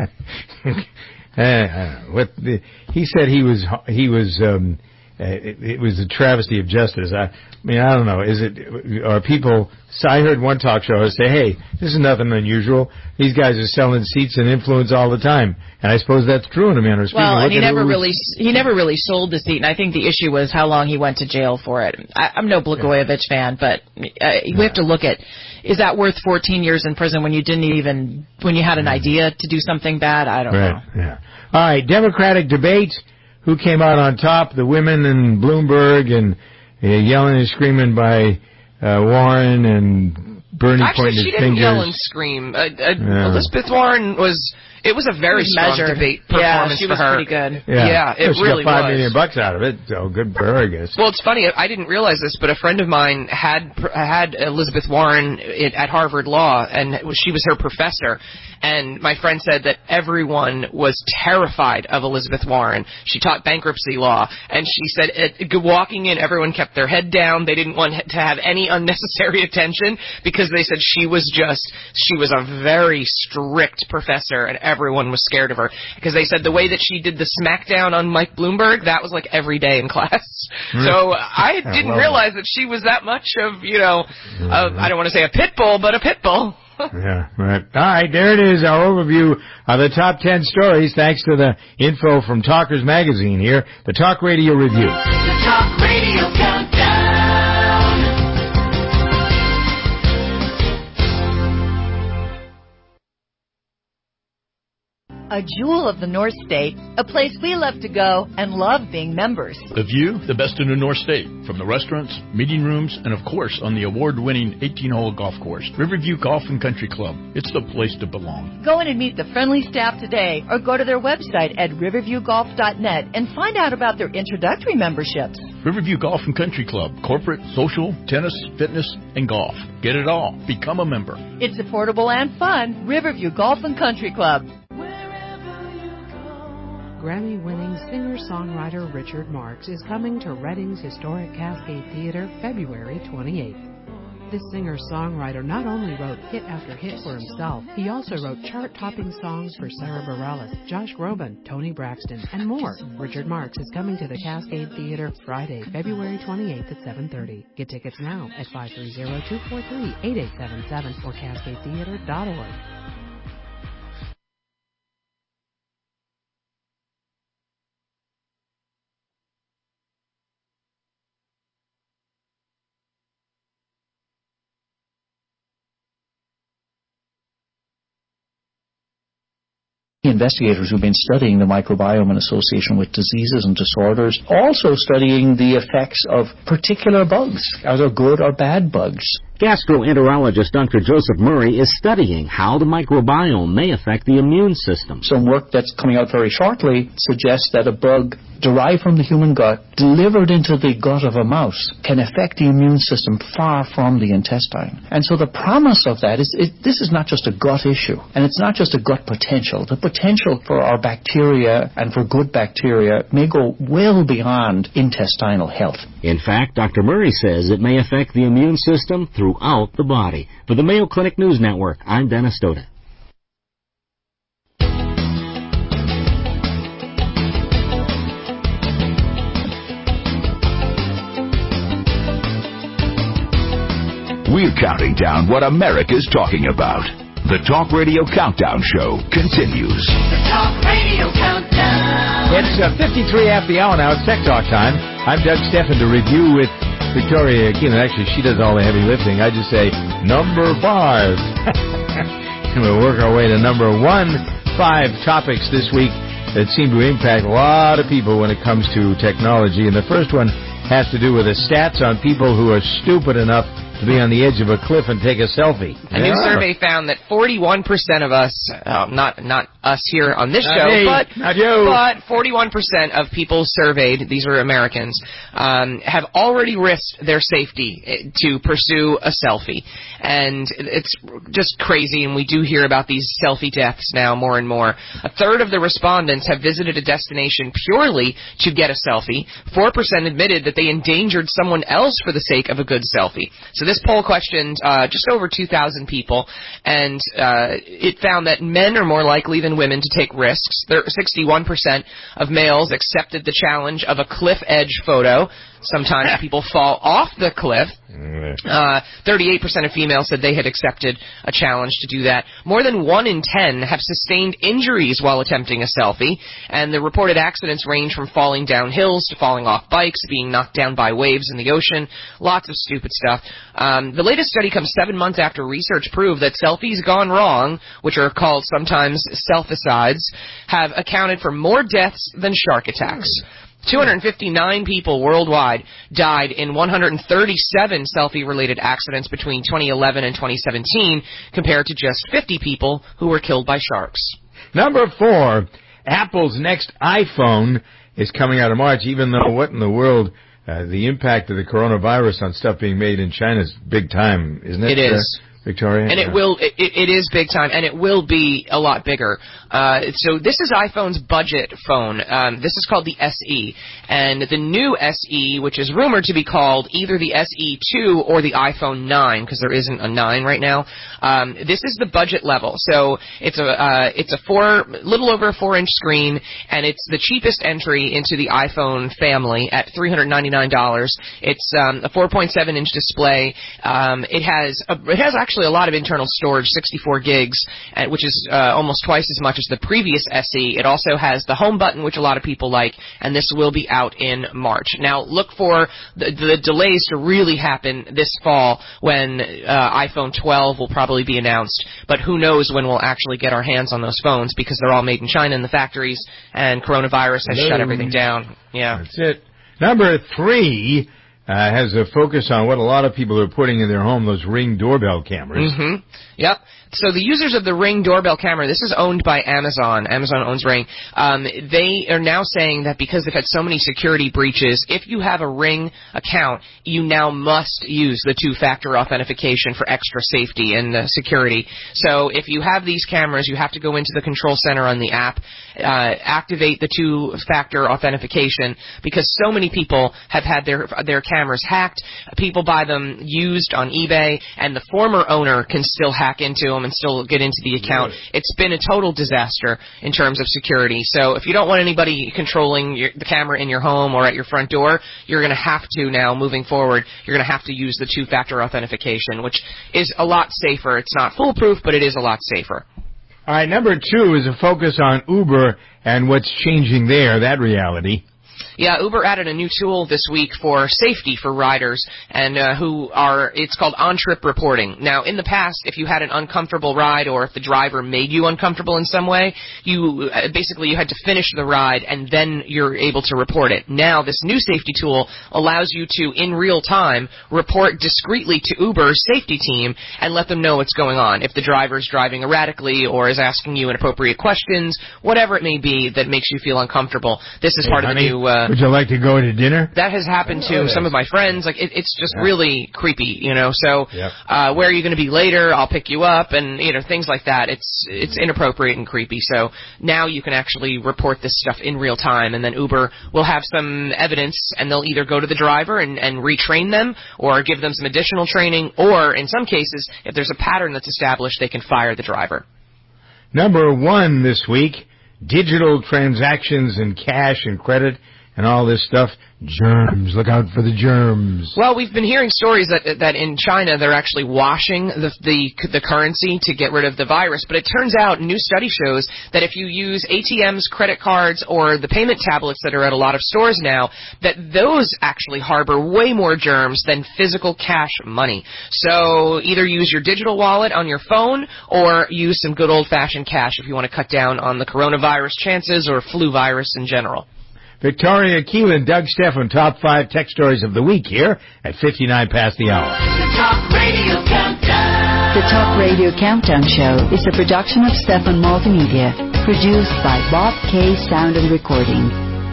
uh, I don't know. What the, he said he was he was um, uh, it, it was a travesty of justice. I, I mean, I don't know. Is it are people? So I heard one talk show say, "Hey, this is nothing unusual. These guys are selling seats and influence all the time." And I suppose that's true in a manner of speaking. Well, and he never was, really he never really sold the seat, and I think the issue was how long he went to jail for it. I, I'm no Blagojevich yeah. fan, but uh, we yeah. have to look at, is that worth fourteen years in prison when you didn't even when you had an idea to do something bad? I don't right. know. Yeah. All right, Democratic debate. Who came out on top? The women and Bloomberg and uh, yelling and screaming by uh, Warren and Bernie Actually, pointing his fingers. Actually, she didn't yell and scream. Uh, uh, yeah. Elizabeth Warren was. It was a very strong measured. debate Yeah, performance she for was her. pretty good. Yeah, yeah it well, she really got five was. million bucks out of it, so good for her, I guess. Well, it's funny. I didn't realize this, but a friend of mine had had Elizabeth Warren at Harvard Law, and she was her professor. And my friend said that everyone was terrified of Elizabeth Warren. She taught bankruptcy law, and she said it, walking in, everyone kept their head down. They didn't want to have any unnecessary attention because they said she was just she was a very strict professor, and everyone was scared of her because they said the way that she did the smackdown on Mike Bloomberg, that was like every day in class. Mm. So I didn't I realize that. that she was that much of, you know, mm. of, I don't want to say a pit bull, but a pit bull. Yeah, right. All right, there it is, our overview of the top ten stories, thanks to the info from Talkers Magazine here, the Talk Radio Review. The Talk Radio Countdown. A jewel of the North State, a place we love to go and love being members. The view, the best in the North State, from the restaurants, meeting rooms, and of course on the award-winning eighteen-hole golf course, Riverview Golf and Country Club. It's the place to belong. Go in and meet the friendly staff today or go to their website at riverview golf dot net and find out about their introductory memberships. Riverview Golf and Country Club, corporate, social, tennis, fitness, and golf. Get it all. Become a member. It's affordable and fun. Riverview Golf and Country Club. Grammy-winning singer-songwriter Richard Marx is coming to Reading's historic Cascade Theater February twenty-eighth. This singer-songwriter not only wrote hit after hit for himself, he also wrote chart-topping songs for Sarah Bareilles, Josh Groban, Toni Braxton, and more. Richard Marx is coming to the Cascade Theater Friday, February twenty-eighth at seven thirty. Get tickets now at five three zero, two four three, eight eight seven seven or cascade theater dot org. Investigators who've been studying the microbiome in association with diseases and disorders, also studying the effects of particular bugs. Are there good or bad bugs? Gastroenterologist Doctor Joseph Murray is studying how the microbiome may affect the immune system. Some work that's coming out very shortly suggests that a bug derived from the human gut, delivered into the gut of a mouse, can affect the immune system far from the intestine. And so the promise of that is it, this is not just a gut issue, and it's not just a gut potential. The potential for our bacteria and for good bacteria may go well beyond intestinal health. In fact, Doctor Murray says it may affect the immune system throughout the body. For the Mayo Clinic News Network, I'm Dennis Stoda. We're counting down what America's talking about. The Talk Radio Countdown Show continues. The Talk Radio Countdown. It's uh, fifty-three after the hour now. It's Tech Talk time. I'm Doug Steffen to review with Victoria Keenan. Actually, she does all the heavy lifting. I just say, number five. And we'll work our way to number one. Five topics this week that seem to impact a lot of people when it comes to technology. And the first one has to do with the stats on people who are stupid enough to be on the edge of a cliff and take a selfie. A new survey found that forty-one percent of us, uh, not not us here on this not show, me, but not you. but forty-one percent of people surveyed, these are Americans, um, have already risked their safety to pursue a selfie. And it's just crazy, and we do hear about these selfie deaths now more and more. A third of the respondents have visited a destination purely to get a selfie. Four percent admitted that they endangered someone else for the sake of a good selfie. So this poll questioned uh, just over two thousand people, and uh, it found that men are more likely than women to take risks. There, sixty-one percent of males accepted the challenge of a cliff edge photo. Sometimes people fall off the cliff. Uh, thirty-eight percent of females said they had accepted a challenge to do that. More than one in ten have sustained injuries while attempting a selfie, and the reported accidents range from falling down hills to falling off bikes, being knocked down by waves in the ocean, lots of stupid stuff. Um, the latest study comes seven months after research proved that selfies gone wrong, which are called sometimes selficides, have accounted for more deaths than shark attacks. two hundred fifty-nine people worldwide died in one hundred thirty-seven selfie-related accidents between twenty eleven and twenty seventeen, compared to just fifty people who were killed by sharks. Number four, Apple's next iPhone is coming out in March, even though what in the world, uh, the impact of the coronavirus on stuff being made in China is big time, isn't it? It is. Uh, Victoria? And it will, it, it is big time, and it will be a lot bigger. Uh, so this is iPhone's budget phone. Um, this is called the S E. And the new S E, which is rumored to be called either the S E two or the iPhone nine, because there isn't a nine right now, um, this is the budget level. So it's a, uh, it's a four, little over a four inch screen, and it's the cheapest entry into the iPhone family at three hundred ninety-nine dollars. It's um, a four point seven inch display. Um, it has, a, it has actually a lot of internal storage, sixty-four gigs, uh, which is uh, almost twice as much as the previous S E. It also has the home button, which a lot of people like, and this will be out in March. Now, look for the, the delays to really happen this fall when uh, iPhone twelve will probably be announced, but who knows when we'll actually get our hands on those phones, because they're all made in China in the factories, and coronavirus has Hello. shut everything down. Yeah. That's it. Number three uh, has a focus on what a lot of people are putting in their home, those Ring doorbell cameras. Mm-hmm. Yep. So the users of the Ring doorbell camera, this is owned by Amazon. Amazon owns Ring. Um, they are now saying that because they've had so many security breaches, if you have a Ring account, you now must use the two-factor authentication for extra safety and uh, security. So if you have these cameras, you have to go into the control center on the app, uh, activate the two-factor authentication, because so many people have had their their cameras cameras hacked. People buy them used on eBay, and the former owner can still hack into them and still get into the account. Really? It's been a total disaster in terms of security. So if you don't want anybody controlling your, the camera in your home or at your front door, you're going to have to now, moving forward, you're going to have to use the two-factor authentication, which is a lot safer. It's not foolproof, but it is a lot safer. All right, number two is a focus on Uber and what's changing there, that reality. Yeah, Uber added a new tool this week for safety for riders and uh, who are, it's called on-trip reporting. Now, in the past, if you had an uncomfortable ride or if the driver made you uncomfortable in some way, you uh, basically you had to finish the ride and then you're able to report it. Now, this new safety tool allows you to, in real time, report discreetly to Uber's safety team and let them know what's going on. If the driver's driving erratically or is asking you inappropriate questions, whatever it may be that makes you feel uncomfortable, this is hey, part honey, of the new... Uh, would you like to go to dinner? That has happened to some of my friends. Like it, it's just yeah. really creepy, you know. So, yep. uh, where are you going to be later? I'll pick you up, and you know things like that. It's it's inappropriate and creepy. So now you can actually report this stuff in real time, and then Uber will have some evidence, and they'll either go to the driver and, and retrain them, or give them some additional training, or in some cases, if there's a pattern that's established, they can fire the driver. Number one this week: digital transactions and cash and credit. And all this stuff, germs. Look out for the germs. Well, we've been hearing stories that that in China they're actually washing the the the currency to get rid of the virus. But it turns out, a new study shows that if you use A T Ms, credit cards, or the payment tablets that are at a lot of stores now, that those actually harbor way more germs than physical cash money. So either use your digital wallet on your phone or use some good old-fashioned cash if you want to cut down on the coronavirus chances or flu virus in general. Victoria Keelan, Doug Stephan, top five tech stories of the week here at fifty-nine past the hour. The Talk Radio Countdown. The Talk Radio Countdown Show is a production of Stephan Multimedia, produced by Bob K. Sound and Recording.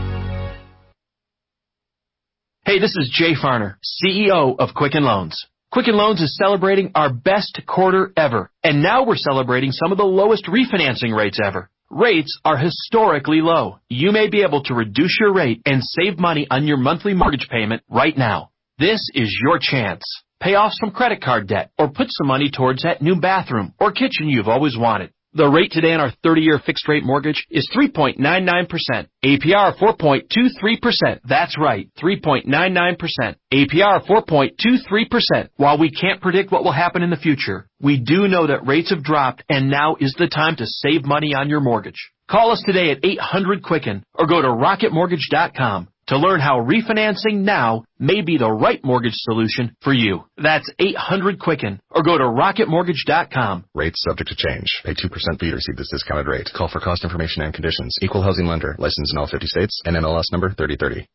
Hey, this is Jay Farner, C E O of Quicken Loans. Quicken Loans is celebrating our best quarter ever, and now we're celebrating some of the lowest refinancing rates ever. Rates are historically low. You may be able to reduce your rate and save money on your monthly mortgage payment right now. This is your chance. Pay off some credit card debt or put some money towards that new bathroom or kitchen you've always wanted. The rate today on our thirty-year fixed-rate mortgage is three point nine nine percent. A P R four point two three percent. That's right, three point nine nine percent. A P R four point two three percent. While we can't predict what will happen in the future, we do know that rates have dropped and now is the time to save money on your mortgage. Call us today at eight hundred Quicken or go to rocket mortgage dot com to learn how refinancing now may be the right mortgage solution for you. That's eight hundred Quicken or go to rocket mortgage dot com. Rates subject to change. Pay two percent fee to receive this discounted rate. Call for cost information and conditions. Equal housing lender. Licensed in all fifty states. N M L S number thirty thirty.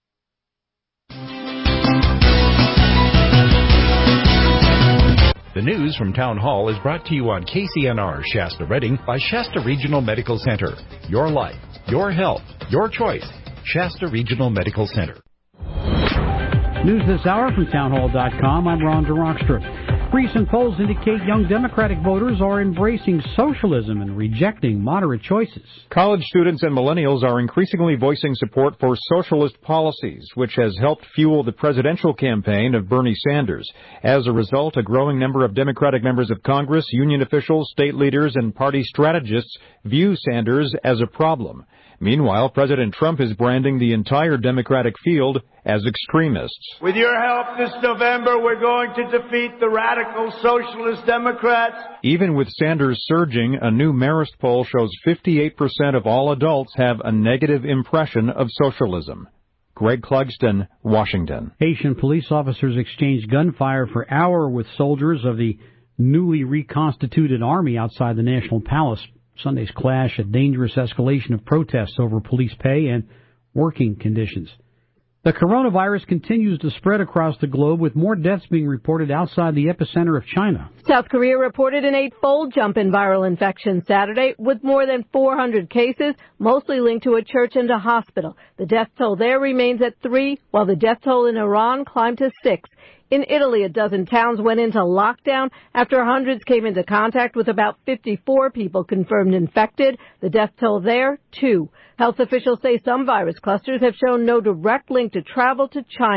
The news from Town Hall is brought to you on K C N R Shasta Redding by Shasta Regional Medical Center. Your life, your health, your choice. Shasta Regional Medical Center. News this hour from town hall dot com. I'm Ron DeRockstra. Recent polls indicate young Democratic voters are embracing socialism and rejecting moderate choices. College students and millennials are increasingly voicing support for socialist policies, which has helped fuel the presidential campaign of Bernie Sanders. As a result, a growing number of Democratic members of Congress, union officials, state leaders, and party strategists view Sanders as a problem. Meanwhile, President Trump is branding the entire Democratic field as extremists. With your help this November, we're going to defeat the radical socialist Democrats. Even with Sanders surging, a new Marist poll shows fifty-eight percent of all adults have a negative impression of socialism. Greg Clugston, Washington. Haitian police officers exchanged gunfire for hours with soldiers of the newly reconstituted army outside the National Palace. Sunday's clash, a dangerous escalation of protests over police pay and working conditions. The coronavirus continues to spread across the globe, with more deaths being reported outside the epicenter of China. South Korea reported an eight-fold jump in viral infections Saturday, with more than four hundred cases, mostly linked to a church and a hospital. The death toll there remains at three, while the death toll in Iran climbed to six. In Italy, a dozen towns went into lockdown after hundreds came into contact with about fifty-four people confirmed infected. The death toll there, two. Health officials say some virus clusters have shown no direct link to travel to China.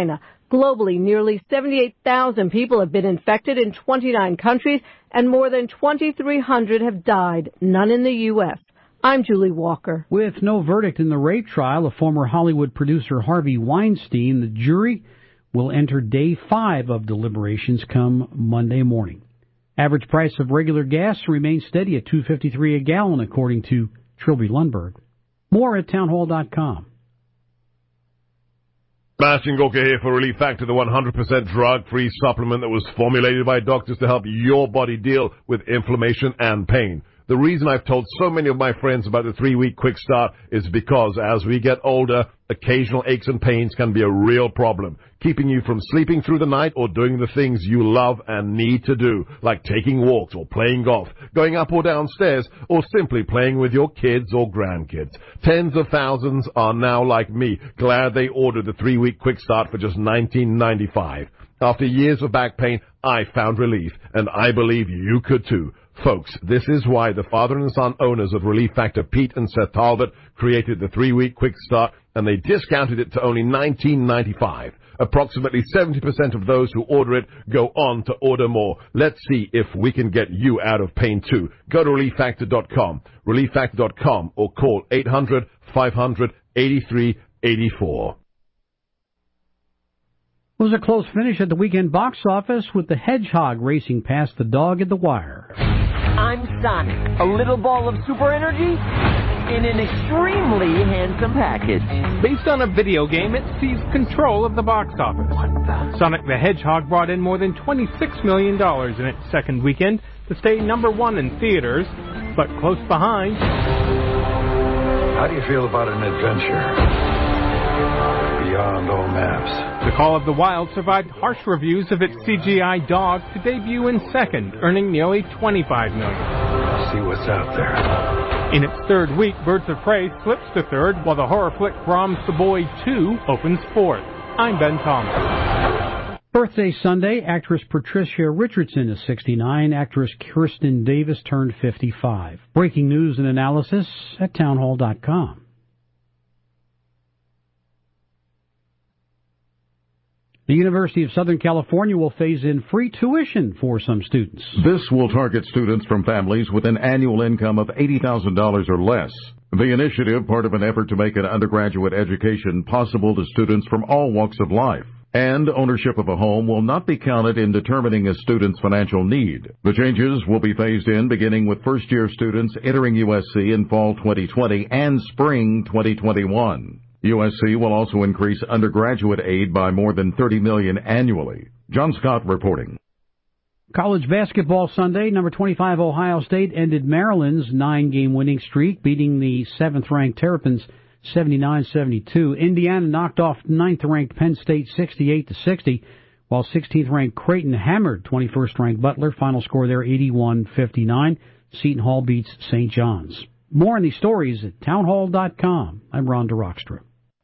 Globally, nearly seventy-eight thousand people have been infected in twenty-nine countries, and more than twenty-three hundred have died, none in the U S I'm Julie Walker. With no verdict in the rape trial of former Hollywood producer Harvey Weinstein, the jury will enter day five of deliberations come Monday morning. Average price of regular gas remains steady at two dollars and fifty-three cents a gallon, according to Trilby Lundberg. More at townhall dot com. Sebastian Gorka here for Relief Factor, the one hundred percent drug-free supplement that was formulated by doctors to help your body deal with inflammation and pain. The reason I've told so many of my friends about the three-week quick start is because as we get older, occasional aches and pains can be a real problem, keeping you from sleeping through the night or doing the things you love and need to do, like taking walks or playing golf, going up or down stairs, or simply playing with your kids or grandkids. Tens of thousands are now like me, glad they ordered the three-week quick start for just nineteen ninety-five dollars. After years of back pain, I found relief, and I believe you could too. Folks, this is why the father and son owners of Relief Factor, Pete and Seth Talbot, created the three-week quick start, and they discounted it to only nineteen ninety-five dollars. Approximately seventy percent of those who order it go on to order more. Let's see if we can get you out of pain too. Go to relief factor dot com, relief factor dot com, or call eight hundred, five hundred, eighty-three eighty-four. It was a close finish at the weekend box office with the Hedgehog racing past the Dog at the wire. I'm Sonic, a little ball of super energy in an extremely handsome package. Based on a video game, it seized control of the box office. Sonic the Hedgehog brought in more than twenty-six million dollars in its second weekend to stay number one in theaters, but close behind. How do you feel about an adventure beyond all maps? The Call of the Wild survived harsh reviews of its C G I dog to debut in second, earning nearly twenty-five million dollars. See what's out there. In its third week, Birds of Prey slips to third, while the horror flick Brahms the Boy two opens fourth. I'm Ben Thomas. Birthday Sunday, actress Patricia Richardson is sixty-nine. Actress Kirsten Davis turned fifty-five. Breaking news and analysis at townhall dot com. The University of Southern California will phase in free tuition for some students. This will target students from families with an annual income of eighty thousand dollars or less. The initiative, part of an effort to make an undergraduate education possible to students from all walks of life. And ownership of a home will not be counted in determining a student's financial need. The changes will be phased in beginning with first-year students entering U S C in fall twenty twenty and spring twenty twenty-one. U S C will also increase undergraduate aid by more than thirty million dollars annually. John Scott reporting. College basketball Sunday, number twenty-five Ohio State ended Maryland's nine-game winning streak, beating the seventh-ranked Terrapins seventy-nine seventy-two. Indiana knocked off ninth-ranked Penn State sixty-eight to sixty, while sixteenth-ranked Creighton hammered twenty-first-ranked Butler. Final score there eighty-one fifty-nine. Seton Hall beats Saint John's. More on these stories at townhall dot com. I'm Ron DeRockstra.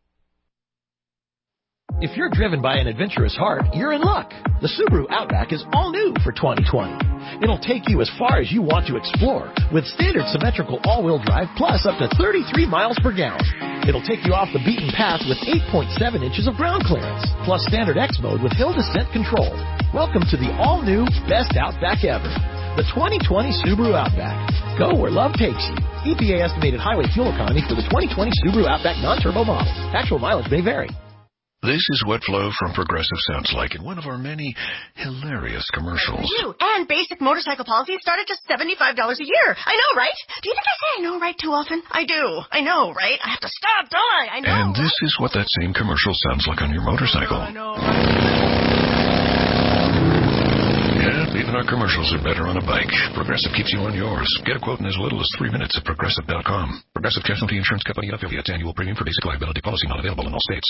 If you're driven by an adventurous heart, you're in luck. The Subaru Outback is all new for twenty twenty. It'll take you as far as you want to explore with standard symmetrical all-wheel drive plus up to thirty-three miles per gallon. It'll take you off the beaten path with eight point seven inches of ground clearance plus standard X mode with hill descent control. Welcome to the all-new best Outback ever. The twenty twenty Subaru Outback. Go where love takes you. E P A estimated highway fuel economy for the twenty twenty Subaru Outback non-turbo model. Actual mileage may vary. This is what Flo from Progressive sounds like in one of our many hilarious commercials. You and basic motorcycle policies start at just seventy-five dollars a year. I know, right? Do you think I say I know right too often? I do. I know, right? I have to stop, don't I? I know. And this is what that same commercial sounds like on your motorcycle. I know. I know. Yeah, even our commercials are better on a bike. Progressive keeps you on yours. Get a quote in as little as three minutes at progressive dot com. Progressive Casualty Insurance Company and affiliates. Annual premium for basic liability policy not available in all states.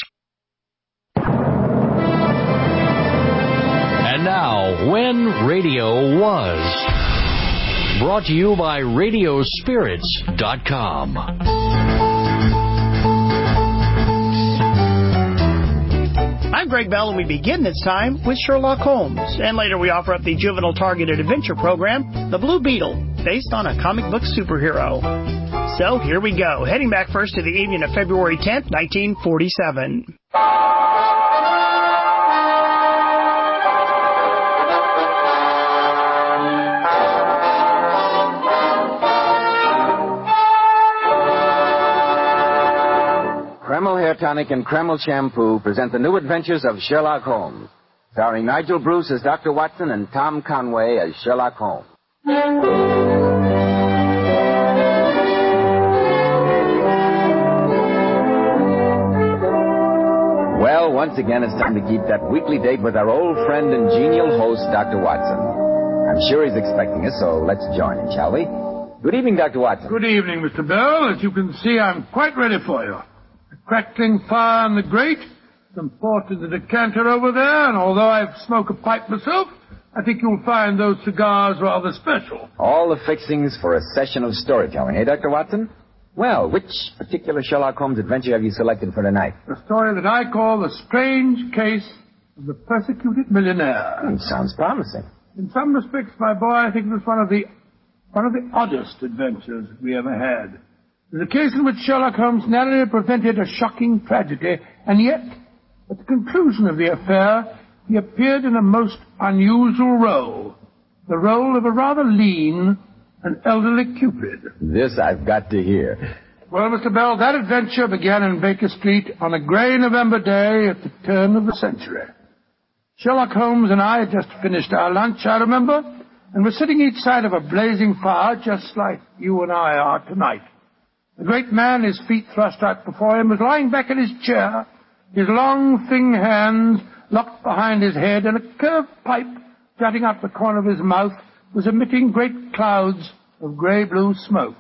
And now, When Radio Was. Brought to you by radio spirits dot com. I'm Greg Bell, and we begin this time with Sherlock Holmes. And later we offer up the juvenile targeted adventure program, The Blue Beetle, based on a comic book superhero. So here we go, heading back first to the evening of February tenth, nineteen forty-seven. Tonic and Kreml Shampoo present the new adventures of Sherlock Holmes, starring Nigel Bruce as Doctor Watson and Tom Conway as Sherlock Holmes. Well, once again, it's time to keep that weekly date with our old friend and genial host, Doctor Watson. I'm sure he's expecting us, so let's join him, shall we? Good evening, Doctor Watson. Good evening, Mister Bell. As you can see, I'm quite ready for you. A crackling fire in the grate, some port in the decanter over there, and although I smoke a pipe myself, I think you'll find those cigars rather special. All the fixings for a session of storytelling, eh, Doctor Watson? Well, which particular Sherlock Holmes adventure have you selected for tonight? The story that I call The Strange Case of the Persecuted Millionaire. Hmm, sounds promising. In some respects, my boy, I think it was one of the one of the oddest adventures we ever had. It was a case in which Sherlock Holmes narrowly prevented a shocking tragedy, and yet, at the conclusion of the affair, he appeared in a most unusual role. The role of a rather lean and elderly Cupid. This I've got to hear. Well, Mister Bell, that adventure began in Baker Street on a grey November day at the turn of the century. Sherlock Holmes and I had just finished our lunch, I remember, and were sitting each side of a blazing fire, just like you and I are tonight. The great man, his feet thrust out before him, was lying back in his chair, his long, thin hands locked behind his head, and a curved pipe jutting out the corner of his mouth was emitting great clouds of grey-blue smoke.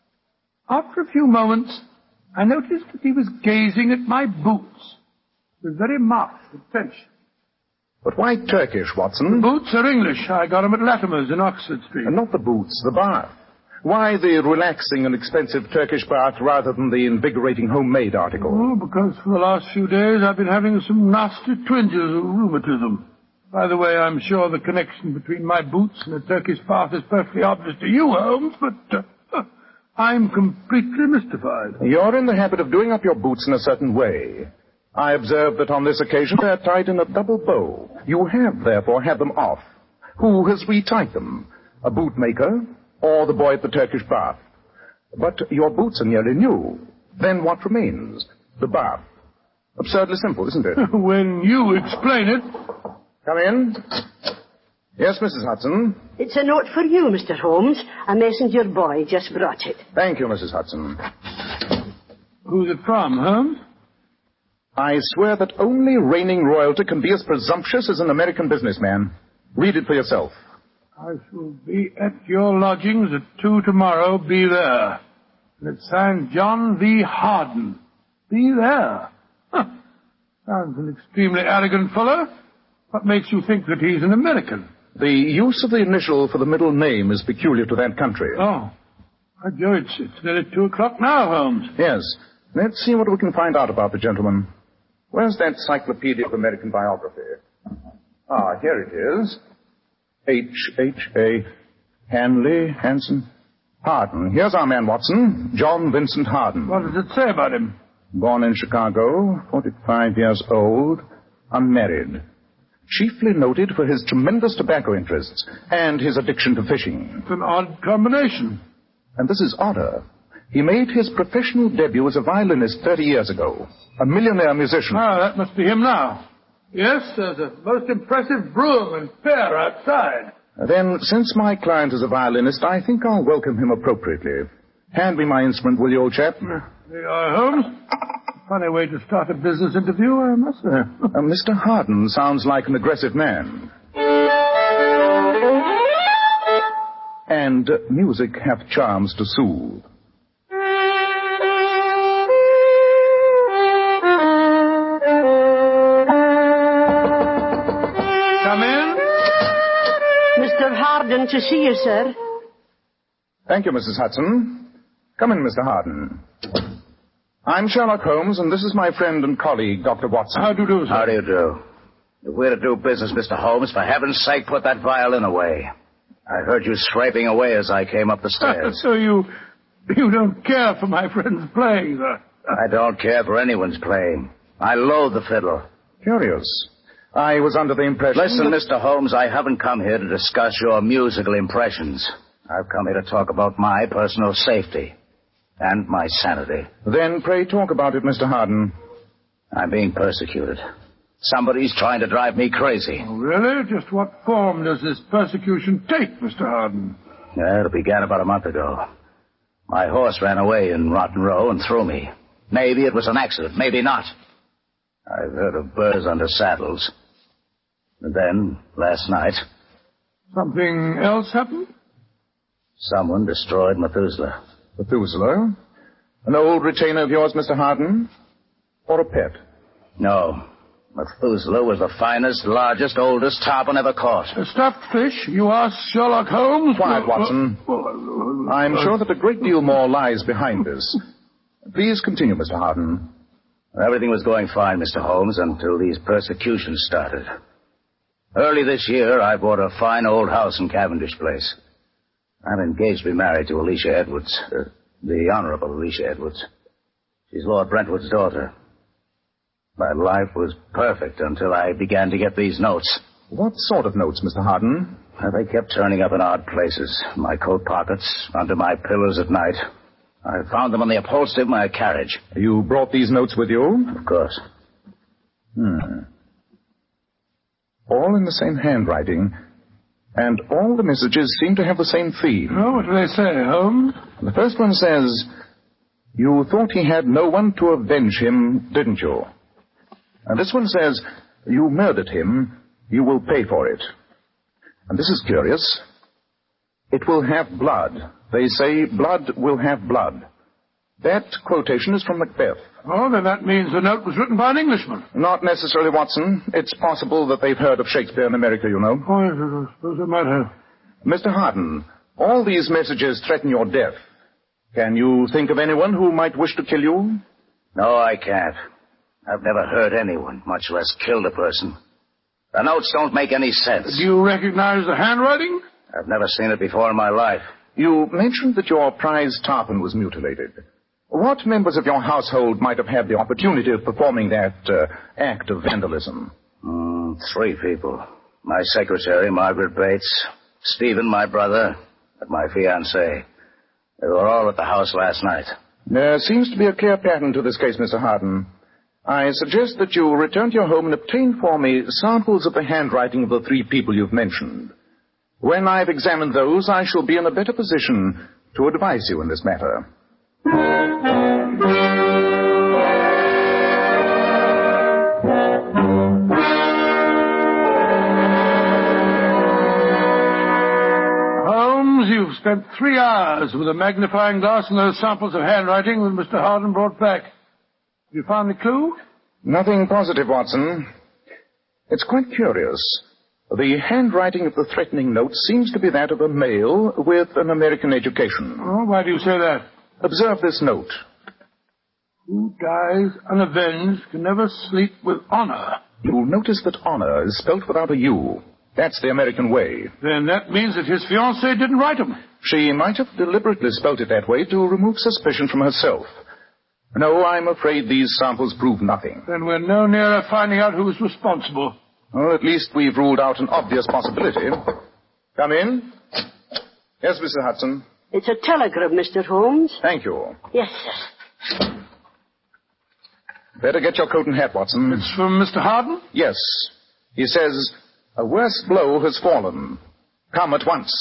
After a few moments, I noticed that he was gazing at my boots with very marked attention. But why Turkish, Watson? The boots are English. I got them at Latimer's in Oxford Street. And not the boots, the bath. Why the relaxing and expensive Turkish bath rather than the invigorating homemade article? Oh, because for the last few days I've been having some nasty twinges of rheumatism. By the way, I'm sure the connection between my boots and the Turkish bath is perfectly obvious to you, Holmes, but uh, I'm completely mystified. You're in the habit of doing up your boots in a certain way. I observe that on this occasion they're tied in a double bow. You have, therefore, had them off. Who has retied them? A bootmaker or the boy at the Turkish bath? But your boots are nearly new. Then what remains? The bath. Absurdly simple, isn't it? When you explain it. Come in. Yes, Missus Hudson. It's a note for you, Mister Holmes. A messenger boy just brought it. Thank you, Missus Hudson. Who's it from, Holmes? I swear that only reigning royalty can be as presumptuous as an American businessman. Read it for yourself. I shall be at your lodgings at two tomorrow. Be there. And it's signed John V. Harden. Be there. Huh. Sounds an extremely arrogant fellow. What makes you think that he's an American? The use of the initial for the middle name is peculiar to that country. Oh. By George, it's nearly two o'clock now, Holmes. Yes. Let's see what we can find out about the gentleman. Where's that Encyclopedia of American Biography? Ah, here it is. H H A Hanley, Hanson, Harden. Here's our man, Watson. John Vincent Harden. What does it say about him? Born in Chicago, forty-five years old, unmarried. Chiefly noted for his tremendous tobacco interests and his addiction to fishing. It's an odd combination. And this is odder. He made his professional debut as a violinist thirty years ago. A millionaire musician. Ah, that must be him now. Yes, there's a most impressive broom and pair outside. Then, since my client is a violinist, I think I'll welcome him appropriately. Hand me my instrument, will you, old chap? There you are, Holmes. Funny way to start a business interview, I must say. uh, Mister Harden sounds like an aggressive man. And uh, music hath charms to soothe. Come in. Mister Harden to see you, sir. Thank you, Missus Hudson. Come in, Mister Harden. I'm Sherlock Holmes, and this is my friend and colleague, Doctor Watson. How do you do, sir? How do you do? If we're to do business, Mister Holmes, for heaven's sake, put that violin away. I heard you scraping away as I came up the stairs. So you you don't care for my friend's playing, sir? I don't care for anyone's playing. I loathe the fiddle. Curious. I was under the impression... Listen, that... Mister Holmes, I haven't come here to discuss your musical impressions. I've come here to talk about my personal safety and my sanity. Then pray talk about it, Mister Harden. I'm being persecuted. Somebody's trying to drive me crazy. Oh, really? Just what form does this persecution take, Mister Harden? Yeah, it began about a month ago. My horse ran away in Rotten Row and threw me. Maybe it was an accident, maybe not. I've heard of burrs under saddles. And then, last night... Something else happened? Someone destroyed Methuselah. Methuselah? An old retainer of yours, Mister Harden? Or a pet? No. Methuselah was the finest, largest, oldest tarpon ever caught. A stuffed fish? You asked Sherlock Holmes? Quiet, Watson. I'm sure that a great deal more lies behind this. Please continue, Mister Harden. Everything was going fine, Mister Holmes, until these persecutions started. Early this year, I bought a fine old house in Cavendish Place. I'm engaged to be married to Alicia Edwards, uh, the Honorable Alicia Edwards. She's Lord Brentwood's daughter. My life was perfect until I began to get these notes. What sort of notes, Mister Harden? Well, they kept turning up in odd places. My coat pockets, under my pillows at night. I found them on the upholstery of my carriage. You brought these notes with you? Of course. Hmm. All in the same handwriting, and all the messages seem to have the same theme. Oh, what do they say, Holmes? The first one says, you thought he had no one to avenge him, didn't you? And this one says, you murdered him, you will pay for it. And this is curious. It will have blood. They say blood will have blood. That quotation is from Macbeth. Oh, then that means the note was written by an Englishman. Not necessarily, Watson. It's possible that they've heard of Shakespeare in America, you know. Oh, yes, I suppose they might have. Mister Harden, all these messages threaten your death. Can you think of anyone who might wish to kill you? No, I can't. I've never hurt anyone, much less killed a person. The notes don't make any sense. Do you recognize the handwriting? I've never seen it before in my life. You mentioned that your prize tarpon was mutilated. What members of your household might have had the opportunity of performing that uh, act of vandalism? Mm, three people. My secretary, Margaret Bates, Stephen, my brother, and my fiancée. They were all at the house last night. There seems to be a clear pattern to this case, Mister Harden. I suggest that you return to your home and obtain for me samples of the handwriting of the three people you've mentioned. When I've examined those, I shall be in a better position to advise you in this matter. Holmes, you've spent three hours with a magnifying glass and those samples of handwriting that Mister Harden brought back. Have you found the clue? Nothing positive, Watson. It's quite curious. The handwriting of the threatening note seems to be that of a male with an American education. Oh, why do you say that? Observe this note. Who dies unavenged can never sleep with honor. You'll notice that honor is spelt without a U. That's the American way. Then that means that his fiancée didn't write him. She might have deliberately spelt it that way to remove suspicion from herself. No, I'm afraid these samples prove nothing. Then we're no nearer finding out who's responsible. Well, at least we've ruled out an obvious possibility. Come in. Yes, Mister Hudson. It's a telegram, Mister Holmes. Thank you. Yes, sir. Better get your coat and hat, Watson. It's from Mister Harden? Yes. He says, a worse blow has fallen. Come at once.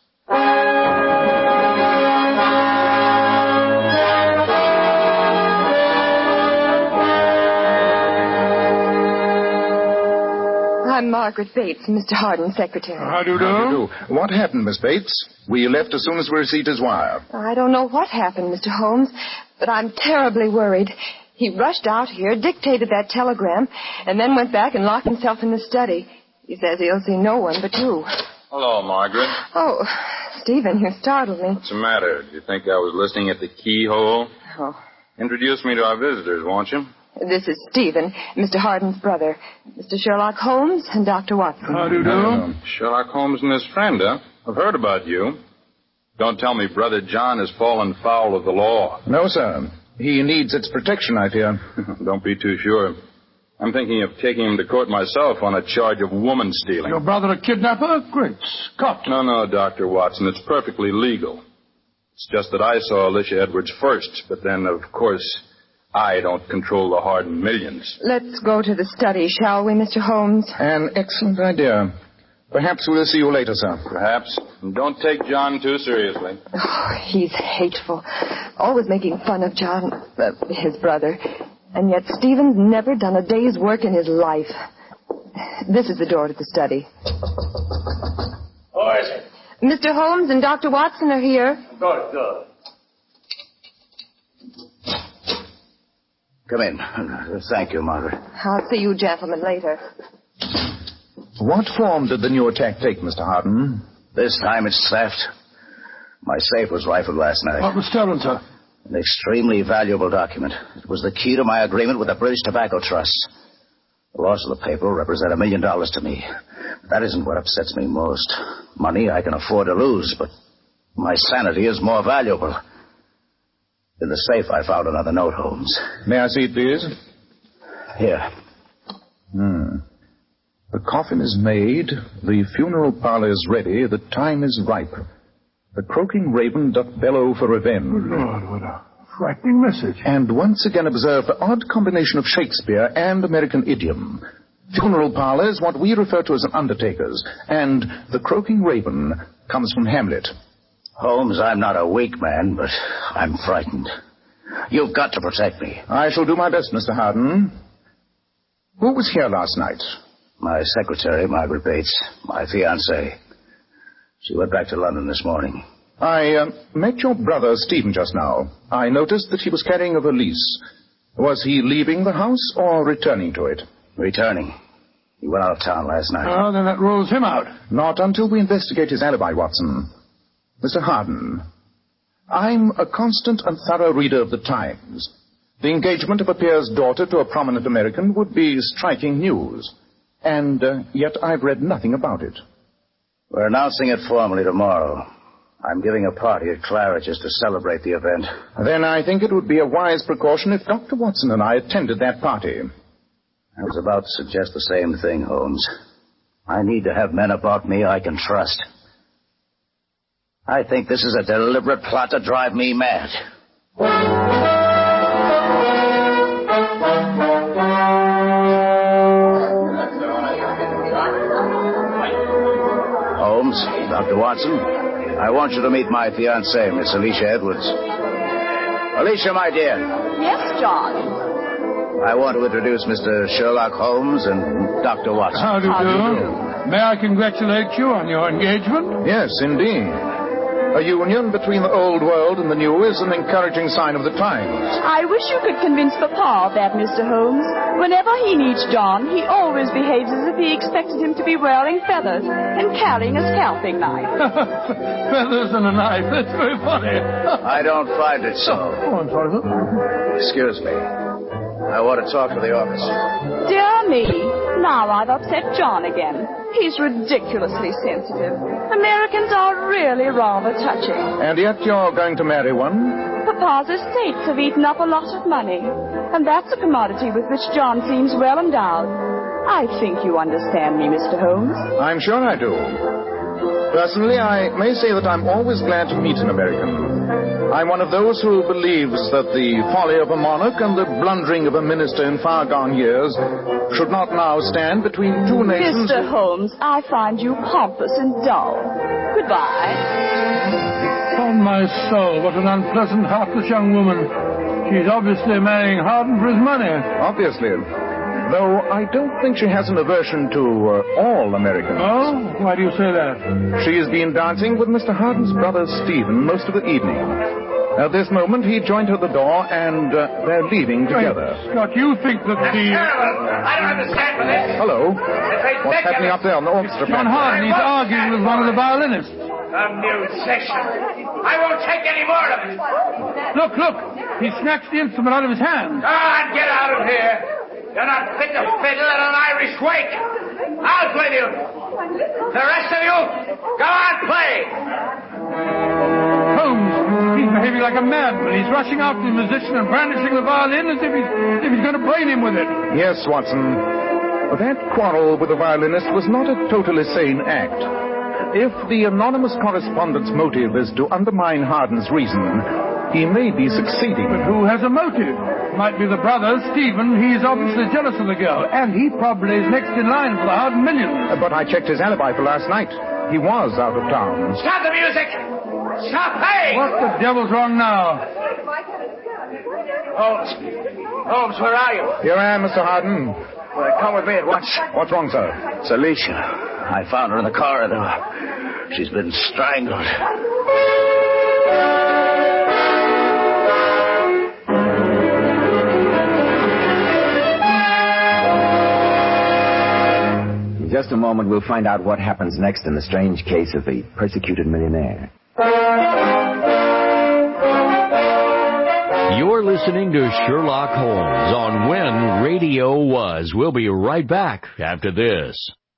I'm Margaret Bates, Mister Harden's secretary. How do you do? How do you do? What happened, Miss Bates? We left as soon as we received his wire. I don't know what happened, Mister Holmes, but I'm terribly worried. He rushed out here, dictated that telegram, and then went back and locked himself in the study. He says he'll see no one but you. Hello, Margaret. Oh, Stephen, you startled me. What's the matter? Do you think I was listening at the keyhole? Oh. Introduce me to our visitors, won't you? This is Stephen, Mister Harden's brother, Mister Sherlock Holmes, and Doctor Watson. How do you do? Uh, Sherlock Holmes and his friend, huh? I've heard about you. Don't tell me Brother John has fallen foul of the law. No, sir. He needs its protection, I fear. Don't be too sure. I'm thinking of taking him to court myself on a charge of woman stealing. Your brother a kidnapper? Great Scott. No, no, Doctor Watson. It's perfectly legal. It's just that I saw Alicia Edwards first, but then, of course, I don't control the Harden millions. Let's go to the study, shall we, Mister Holmes? An excellent idea. Perhaps we'll see you later, sir. Perhaps. And don't take John too seriously. Oh, he's hateful. Always making fun of John, uh, his brother. And yet Stephen's never done a day's work in his life. This is the door to the study. Who is it? Mister Holmes and Doctor Watson are here. Good, good. Come in. Thank you, Margaret. I'll see you gentlemen later. What form did the new attack take, Mister Harden? This time it's theft. My safe was rifled last night. What was stolen, sir? An extremely valuable document. It was the key to my agreement with the British Tobacco Trust. The loss of the paper will represent a million dollars to me. That isn't what upsets me most. Money I can afford to lose, but my sanity is more valuable. In the safe, I found another note, Holmes. May I see it, please? Here. Hmm. The coffin is made, the funeral parlor is ready, the time is ripe. The croaking raven doth bellow for revenge. Good Lord, what a frightening message. And once again observe the odd combination of Shakespeare and American idiom. Funeral parlor is what we refer to as an undertaker's, and the croaking raven comes from Hamlet. Holmes, I'm not a weak man, but I'm frightened. You've got to protect me. I shall do my best, Mister Harden. Who was here last night? My secretary, Margaret Bates, my fiancée. She went back to London this morning. I uh, met your brother, Stephen, just now. I noticed that he was carrying a valise. Was he leaving the house or returning to it? Returning. He went out of town last night. Oh, then that rules him out. Not until we investigate his alibi, Watson. Mister Harden, I'm a constant and thorough reader of the Times. The engagement of a peer's daughter to a prominent American would be striking news. And uh, yet I've read nothing about it. We're announcing it formally tomorrow. I'm giving a party at Claridge's to celebrate the event. Then I think it would be a wise precaution if Doctor Watson and I attended that party. I was about to suggest the same thing, Holmes. I need to have men about me I can trust. I think this is a deliberate plot to drive me mad. Holmes, Doctor Watson, I want you to meet my fiancée, Miss Alicia Edwards. Alicia, my dear. Yes, John. I want to introduce Mister Sherlock Holmes and Doctor Watson. How do you do? do? May I congratulate you on your engagement? Yes, indeed. A union between the old world and the new is an encouraging sign of the times. I wish you could convince Papa of that, Mister Holmes. Whenever he meets John, he always behaves as if he expected him to be wearing feathers and carrying a scalping knife. Feathers and a knife? That's very funny. I don't find it so. Oh, I'm sorry, sir. Excuse me. I want to talk to the office. Dear me. Now I've upset John again. He's ridiculously sensitive. Americans are really rather touching. And yet you're going to marry one? Papa's estates have eaten up a lot of money. And that's a commodity with which John seems well endowed. I think you understand me, Mister Holmes. I'm sure I do. Personally, I may say that I'm always glad to meet an American. I'm one of those who believes that the folly of a monarch and the blundering of a minister in far-gone years should not now stand between two nations... Mister Holmes, I find you pompous and dull. Goodbye. On my soul, what an unpleasant, heartless young woman. She's obviously marrying Harden for his money. Obviously. Though I don't think she has an aversion to uh, all Americans. Oh? Why do you say that? She has been dancing with Mister Harden's brother, Stephen, most of the evening. At this moment, he joined her at the door, and uh, they're leaving together. Wait, Scott, you think that the... I don't understand for this. Hello? What's happening up there on the orchestra? John Harden, he's arguing with one of the violinists. A musician. I won't take any more of it. Look, look. He snatched the instrument out of his hand. Ah, get out of here. You're not fit to fiddle at an Irish wake. I'll play you. The rest of you, go on, play. Holmes, he's behaving like a madman. He's rushing after the musician and brandishing the violin as if he's, as if he's going to brain him with it. Yes, Watson. That quarrel with the violinist was not a totally sane act. If the anonymous correspondent's motive is to undermine Harden's reason, He may be succeeding. But who has a motive? Might be the brother, Stephen. He's obviously jealous of the girl, and he probably is next in line for the Hardin millions. Uh, but I checked his alibi for last night. He was out of town. Stop the music! Stop playing! What the devil's wrong now? Holmes. Holmes, where are you? Here I am, Mister Hardin. Well, come with me at once. What's wrong, sir? It's Alicia. I found her in the corridor. She's been strangled. In just a moment, we'll find out what happens next in the strange case of the persecuted millionaire. You're listening to Sherlock Holmes on When Radio Was. We'll be right back after this.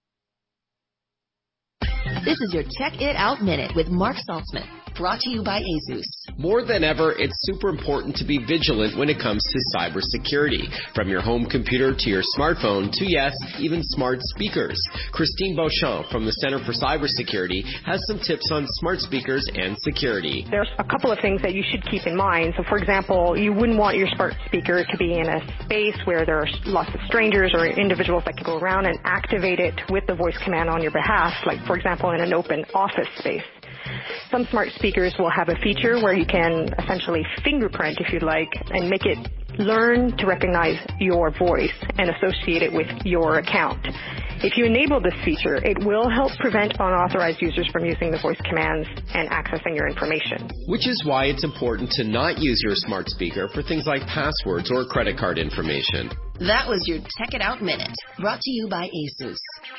This is your Check It Out Minute with Mark Saltzman, brought to you by ASUS. More than ever, it's super important to be vigilant when it comes to cybersecurity. From your home computer to your smartphone to, yes, even smart speakers. Christine Beauchamp from the Center for Cybersecurity has some tips on smart speakers and security. There's a couple of things that you should keep in mind. So, for example, you wouldn't want your smart speaker to be in a space where there are lots of strangers or individuals that can go around and activate it with the voice command on your behalf, like, for example, in an open office space. Some smart speakers will have a feature where you can essentially fingerprint, if you'd like, and make it learn to recognize your voice and associate it with your account. If you enable this feature, it will help prevent unauthorized users from using the voice commands and accessing your information. Which is why it's important to not use your smart speaker for things like passwords or credit card information. That was your Check It Out Minute, brought to you by ASUS.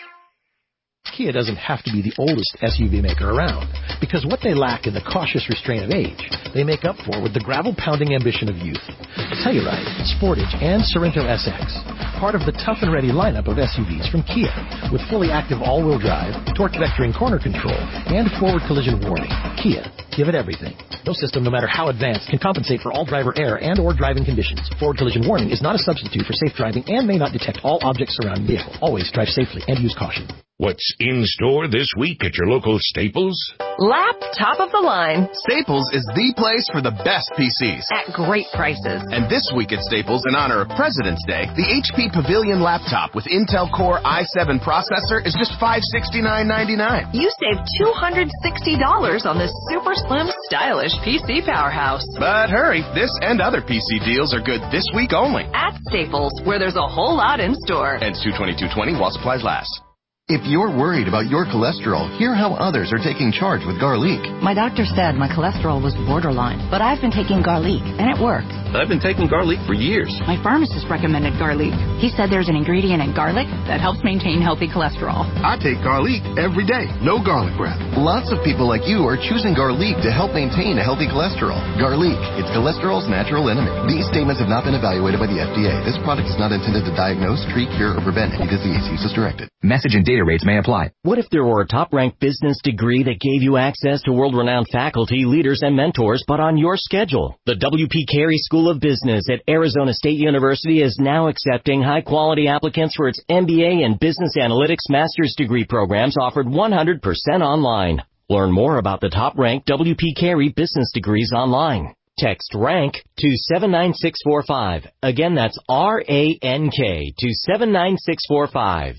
Kia doesn't have to be the oldest S U V maker around, because what they lack in the cautious restraint of age, they make up for with the gravel-pounding ambition of youth. Telluride, Sportage, and Sorento S X, part of the tough and ready lineup of S U Vs from Kia, with fully active all-wheel drive, torque-vectoring corner control, and forward collision warning. Kia, give it everything. No system, no matter how advanced, can compensate for all driver error and or driving conditions. Forward collision warning is not a substitute for safe driving and may not detect all objects surrounding the vehicle. Always drive safely and use caution. What's in store this week at your local Staples? Lap top of the line. Staples is the place for the best P Cs. At great prices. And this week at Staples, in honor of President's Day, the H P Pavilion laptop with Intel Core i seven processor is just five hundred sixty-nine ninety-nine. You save two hundred sixty dollars on this super slim, stylish P C powerhouse. But hurry, this and other P C deals are good this week only. At Staples, where there's a whole lot in store. Ends two twenty-two twenty while supplies last. If you're worried about your cholesterol, hear how others are taking charge with Garlic. My doctor said my cholesterol was borderline, but I've been taking Garlic, and it worked. I've been taking Garlic for years. My pharmacist recommended Garlic. He said there's an ingredient in garlic that helps maintain healthy cholesterol. I take Garlic every day. No garlic breath. Lots of people like you are choosing Garlic to help maintain a healthy cholesterol. Garlic, it's cholesterol's natural enemy. These statements have not been evaluated by the F D A. This product is not intended to diagnose, treat, cure, or prevent any disease. Use as directed. Message and data rates may apply. What if there were a top-ranked business degree that gave you access to world-renowned faculty, leaders, and mentors, but on your schedule? The W P Carey School of Business at Arizona State University is now accepting high-quality applicants for its M B A and Business Analytics master's degree programs offered one hundred percent online. Learn more about the top-ranked W P Carey business degrees online. Text RANK to seven nine six four five. Again, that's R A N K to seven nine six four five.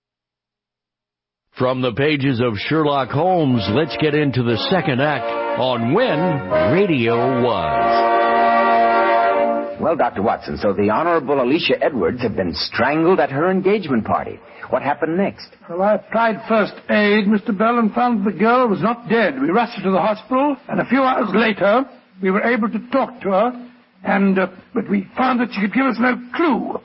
From the pages of Sherlock Holmes, let's get into the second act on When Radio Was. Well, Doctor Watson, so the Honorable Alicia Edwards had been strangled at her engagement party. What happened next? Well, I applied first aid, Mister Bell, and found the girl was not dead. We rushed her to the hospital, and a few hours later, we were able to talk to her, and uh, but we found that she could give us no clue.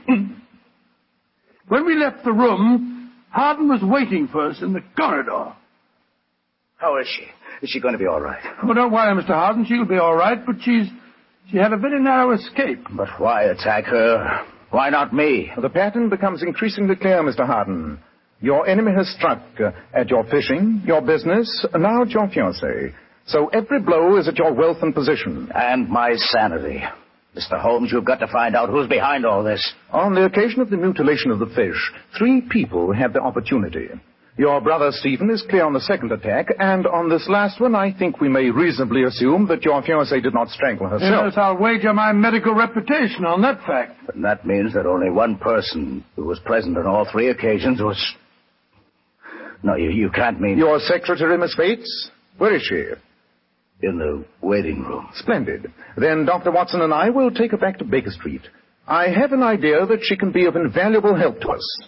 When we left the room, Hardin was waiting for us in the corridor. How is she? Is she going to be all right? Oh, don't worry, Mister Hardin. She'll be all right, but she's she had a very narrow escape. But why attack her? Why not me? The pattern becomes increasingly clear, Mister Hardin. Your enemy has struck uh, at your fishing, your business, now at your fiancée. So every blow is at your wealth and position. And my sanity. Mister Holmes, you've got to find out who's behind all this. On the occasion of the mutilation of the fish, three people had the opportunity. Your brother Stephen is clear on the second attack, and on this last one, I think we may reasonably assume that your fiancée did not strangle herself. Yes, I'll wager my medical reputation on that fact. And that means that only one person who was present on all three occasions was... No, you, you can't mean... Your secretary, Miss Bates? Where is she? In the waiting room. Splendid. Then Doctor Watson and I will take her back to Baker Street. I have an idea that she can be of invaluable help to us.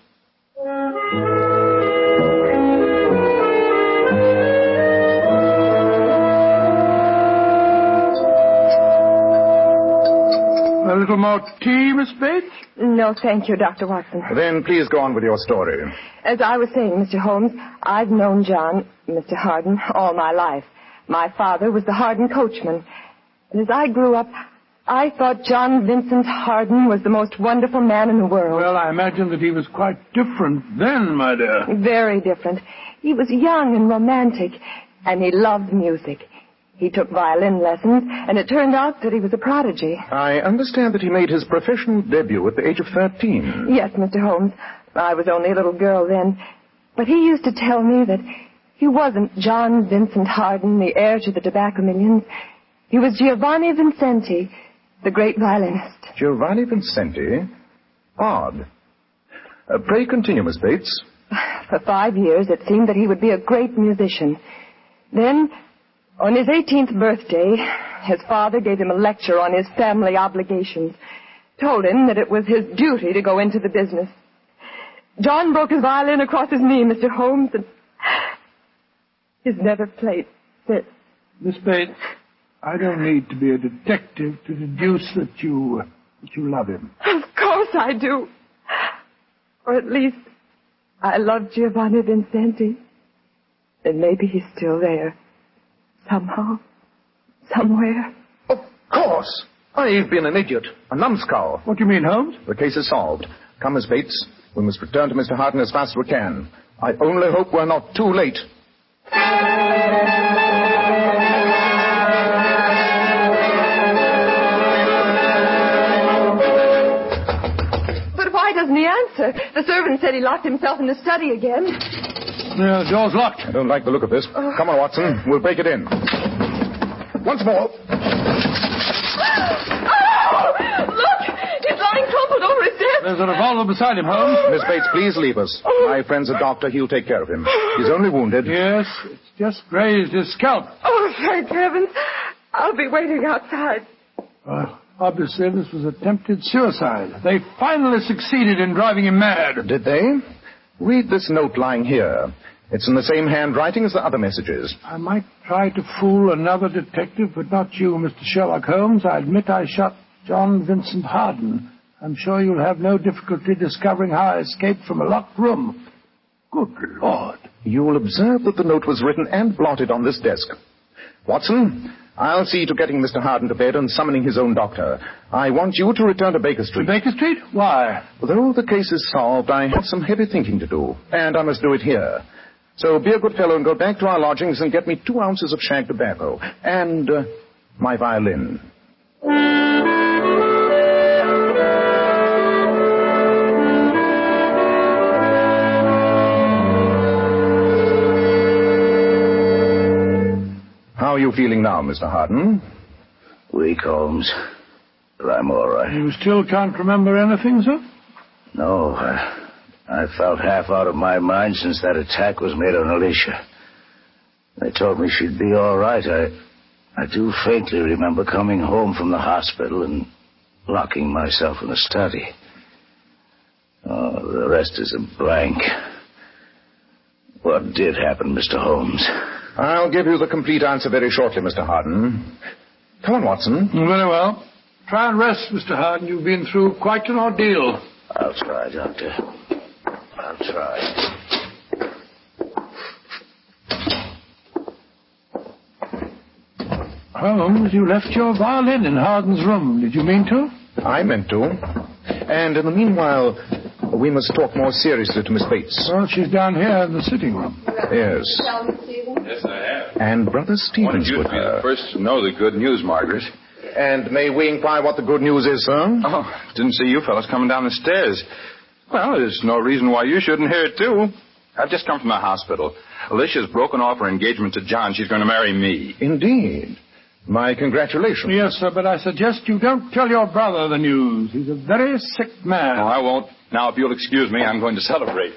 A little more tea, Miss Bates? No, thank you, Doctor Watson. Then please go on with your story. As I was saying, Mister Holmes, I've known John, Mister Harden, all my life. My father was the Harden coachman. And as I grew up, I thought John Vincent Harden was the most wonderful man in the world. Well, I imagine that he was quite different then, my dear. Very different. He was young and romantic, and he loved music. He took violin lessons, and it turned out that he was a prodigy. I understand that he made his professional debut at the age of thirteen. Yes, Mister Holmes. I was only a little girl then. But he used to tell me that he wasn't John Vincent Harden, the heir to the tobacco millions. He was Giovanni Vincenti, the great violinist. Giovanni Vincenti? Odd. Uh, pray continue, Miss Bates. For five years, it seemed that he would be a great musician. Then, on his eighteenth birthday, his father gave him a lecture on his family obligations, told him that it was his duty to go into the business. John broke his violin across his knee, Mister Holmes, and he's never played since. Miss Bates, I don't need to be a detective to deduce that you, that you love him. Of course I do. Or at least, I love Giovanni Vincenti. And maybe he's still there. Somehow. Somewhere. Of course. I've been an idiot. A numbskull. What do you mean, Holmes? The case is solved. Come, Miss Bates. We must return to Mister Harden as fast as we can. I only hope we're not too late. But why doesn't he answer? The servant said he locked himself in the study again. Yeah, the door's locked. I don't like the look of this. Oh. Come on, Watson. We'll break it in. Once more. Oh! Look! He's lying crumpled over his desk. There's a revolver beside him, Holmes. Miss Bates, please leave us. My friend's a doctor. He'll take care of him. He's only wounded. Yes, it's just grazed his scalp. Oh, thank heavens. I'll be waiting outside. Well, obviously, this was attempted suicide. They finally succeeded in driving him mad. Did they? Read this note lying here. It's in the same handwriting as the other messages. I might try to fool another detective, but not you, Mister Sherlock Holmes. I admit I shot John Vincent Harden. I'm sure you'll have no difficulty discovering how I escaped from a locked room. Good Lord. You'll observe that the note was written and blotted on this desk. Watson, I'll see to getting Mister Harden to bed and summoning his own doctor. I want you to return to Baker Street. To Baker Street? Why? Though the case is solved, I have some heavy thinking to do, and I must do it here. So be a good fellow and go back to our lodgings and get me two ounces of shag tobacco. And uh, my violin. How are you feeling now, Mister Harden? Weak, Holmes. But I'm all right. You still can't remember anything, sir? No, I... I felt half out of my mind since that attack was made on Alicia. They told me she'd be all right. I, I do faintly remember coming home from the hospital and locking myself in the study. Oh, the rest is a blank. What did happen, Mister Holmes? I'll give you the complete answer very shortly, Mister Harden. Come on, Watson. Very well. Try and rest, Mister Harden. You've been through quite an ordeal. I'll try, Doctor. I'll try. Holmes, you left your violin in Harden's room. Did you mean to? I meant to. And in the meanwhile, we must talk more seriously to Miss Bates. Well, she's down here in the sitting room. Yes. Yes, I have. And Brother Stevens with her. her. The first to know the good news, Margaret. And may we inquire what the good news is, sir? Oh, didn't see you fellas coming down the stairs. Well, there's no reason why you shouldn't hear it, too. I've just come from the hospital. Alicia's broken off her engagement to John. She's going to marry me. Indeed. My congratulations. Yes, sir, but I suggest you don't tell your brother the news. He's a very sick man. No, I won't. Now, if you'll excuse me, I'm going to celebrate.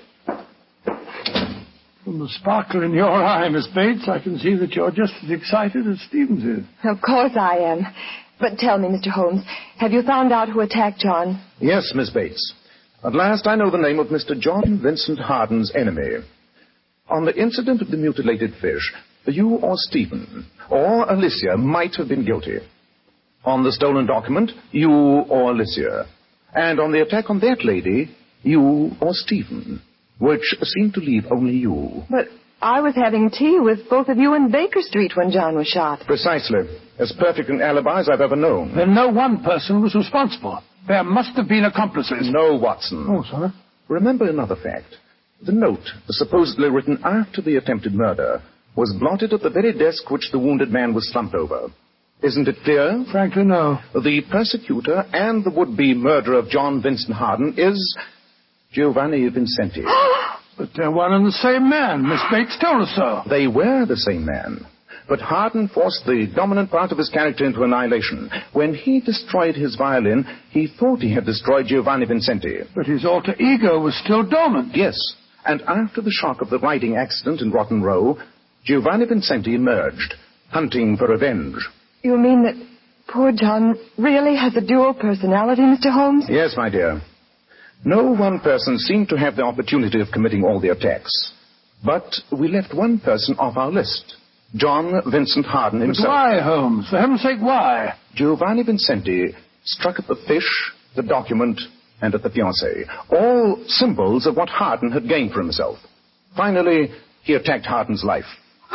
From the sparkle in your eye, Miss Bates, I can see that you're just as excited as Stevens is. Of course I am. But tell me, Mister Holmes, have you found out who attacked John? Yes, Miss Bates. At last I know the name of Mister John Vincent Harden's enemy. On the incident of the mutilated fish, you or Stephen or Alicia might have been guilty. On the stolen document, you or Alicia. And on the attack on that lady, you or Stephen, which seemed to leave only you. But I was having tea with both of you in Baker Street when John was shot. Precisely. As perfect an alibi as I've ever known. Then no one person was responsible. There must have been accomplices. No, Watson. Oh, sorry. Remember another fact. The note, supposedly written after the attempted murder, was blotted at the very desk which the wounded man was slumped over. Isn't it clear? Frankly, no. The persecutor and the would-be murderer of John Vincent Harden is Giovanni Vincenti. But they're one and the same man. Miss Bates told us so. They were the same man. But Harden forced the dominant part of his character into annihilation. When he destroyed his violin, he thought he had destroyed Giovanni Vincenti. But his alter ego was still dormant. Yes. And after the shock of the riding accident in Rotten Row, Giovanni Vincenti emerged, hunting for revenge. You mean that poor John really has a dual personality, Mister Holmes? Yes, my dear. No one person seemed to have the opportunity of committing all the attacks. But we left one person off our list. John Vincent Harden himself. But why, Holmes? For heaven's sake, why? Giovanni Vincenti struck at the fish, the document, and at the fiancée. All symbols of what Harden had gained for himself. Finally, he attacked Harden's life.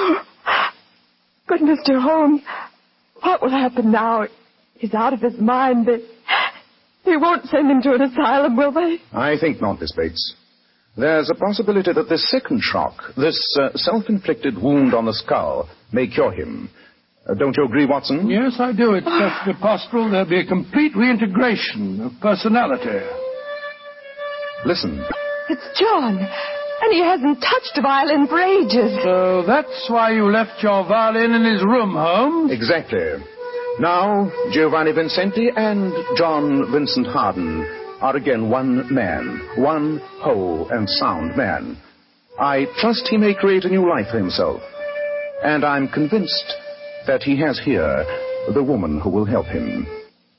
But, Mister Holmes, what will happen now? He's out of his mind. They, they won't send him to an asylum, will they? I think not, Miss Bates. There's a possibility that this second shock, this uh, self-inflicted wound on the skull, may cure him. Uh, don't you agree, Watson? Yes, I do. It's perfectly possible there'll be a complete reintegration of personality. Listen. It's John, and he hasn't touched a violin for ages. So that's why you left your violin in his room, Holmes? Exactly. Now, Giovanni Vincenti and John Vincent Harden are again one man, one whole and sound man. I trust he may create a new life for himself. And I'm convinced that he has here the woman who will help him.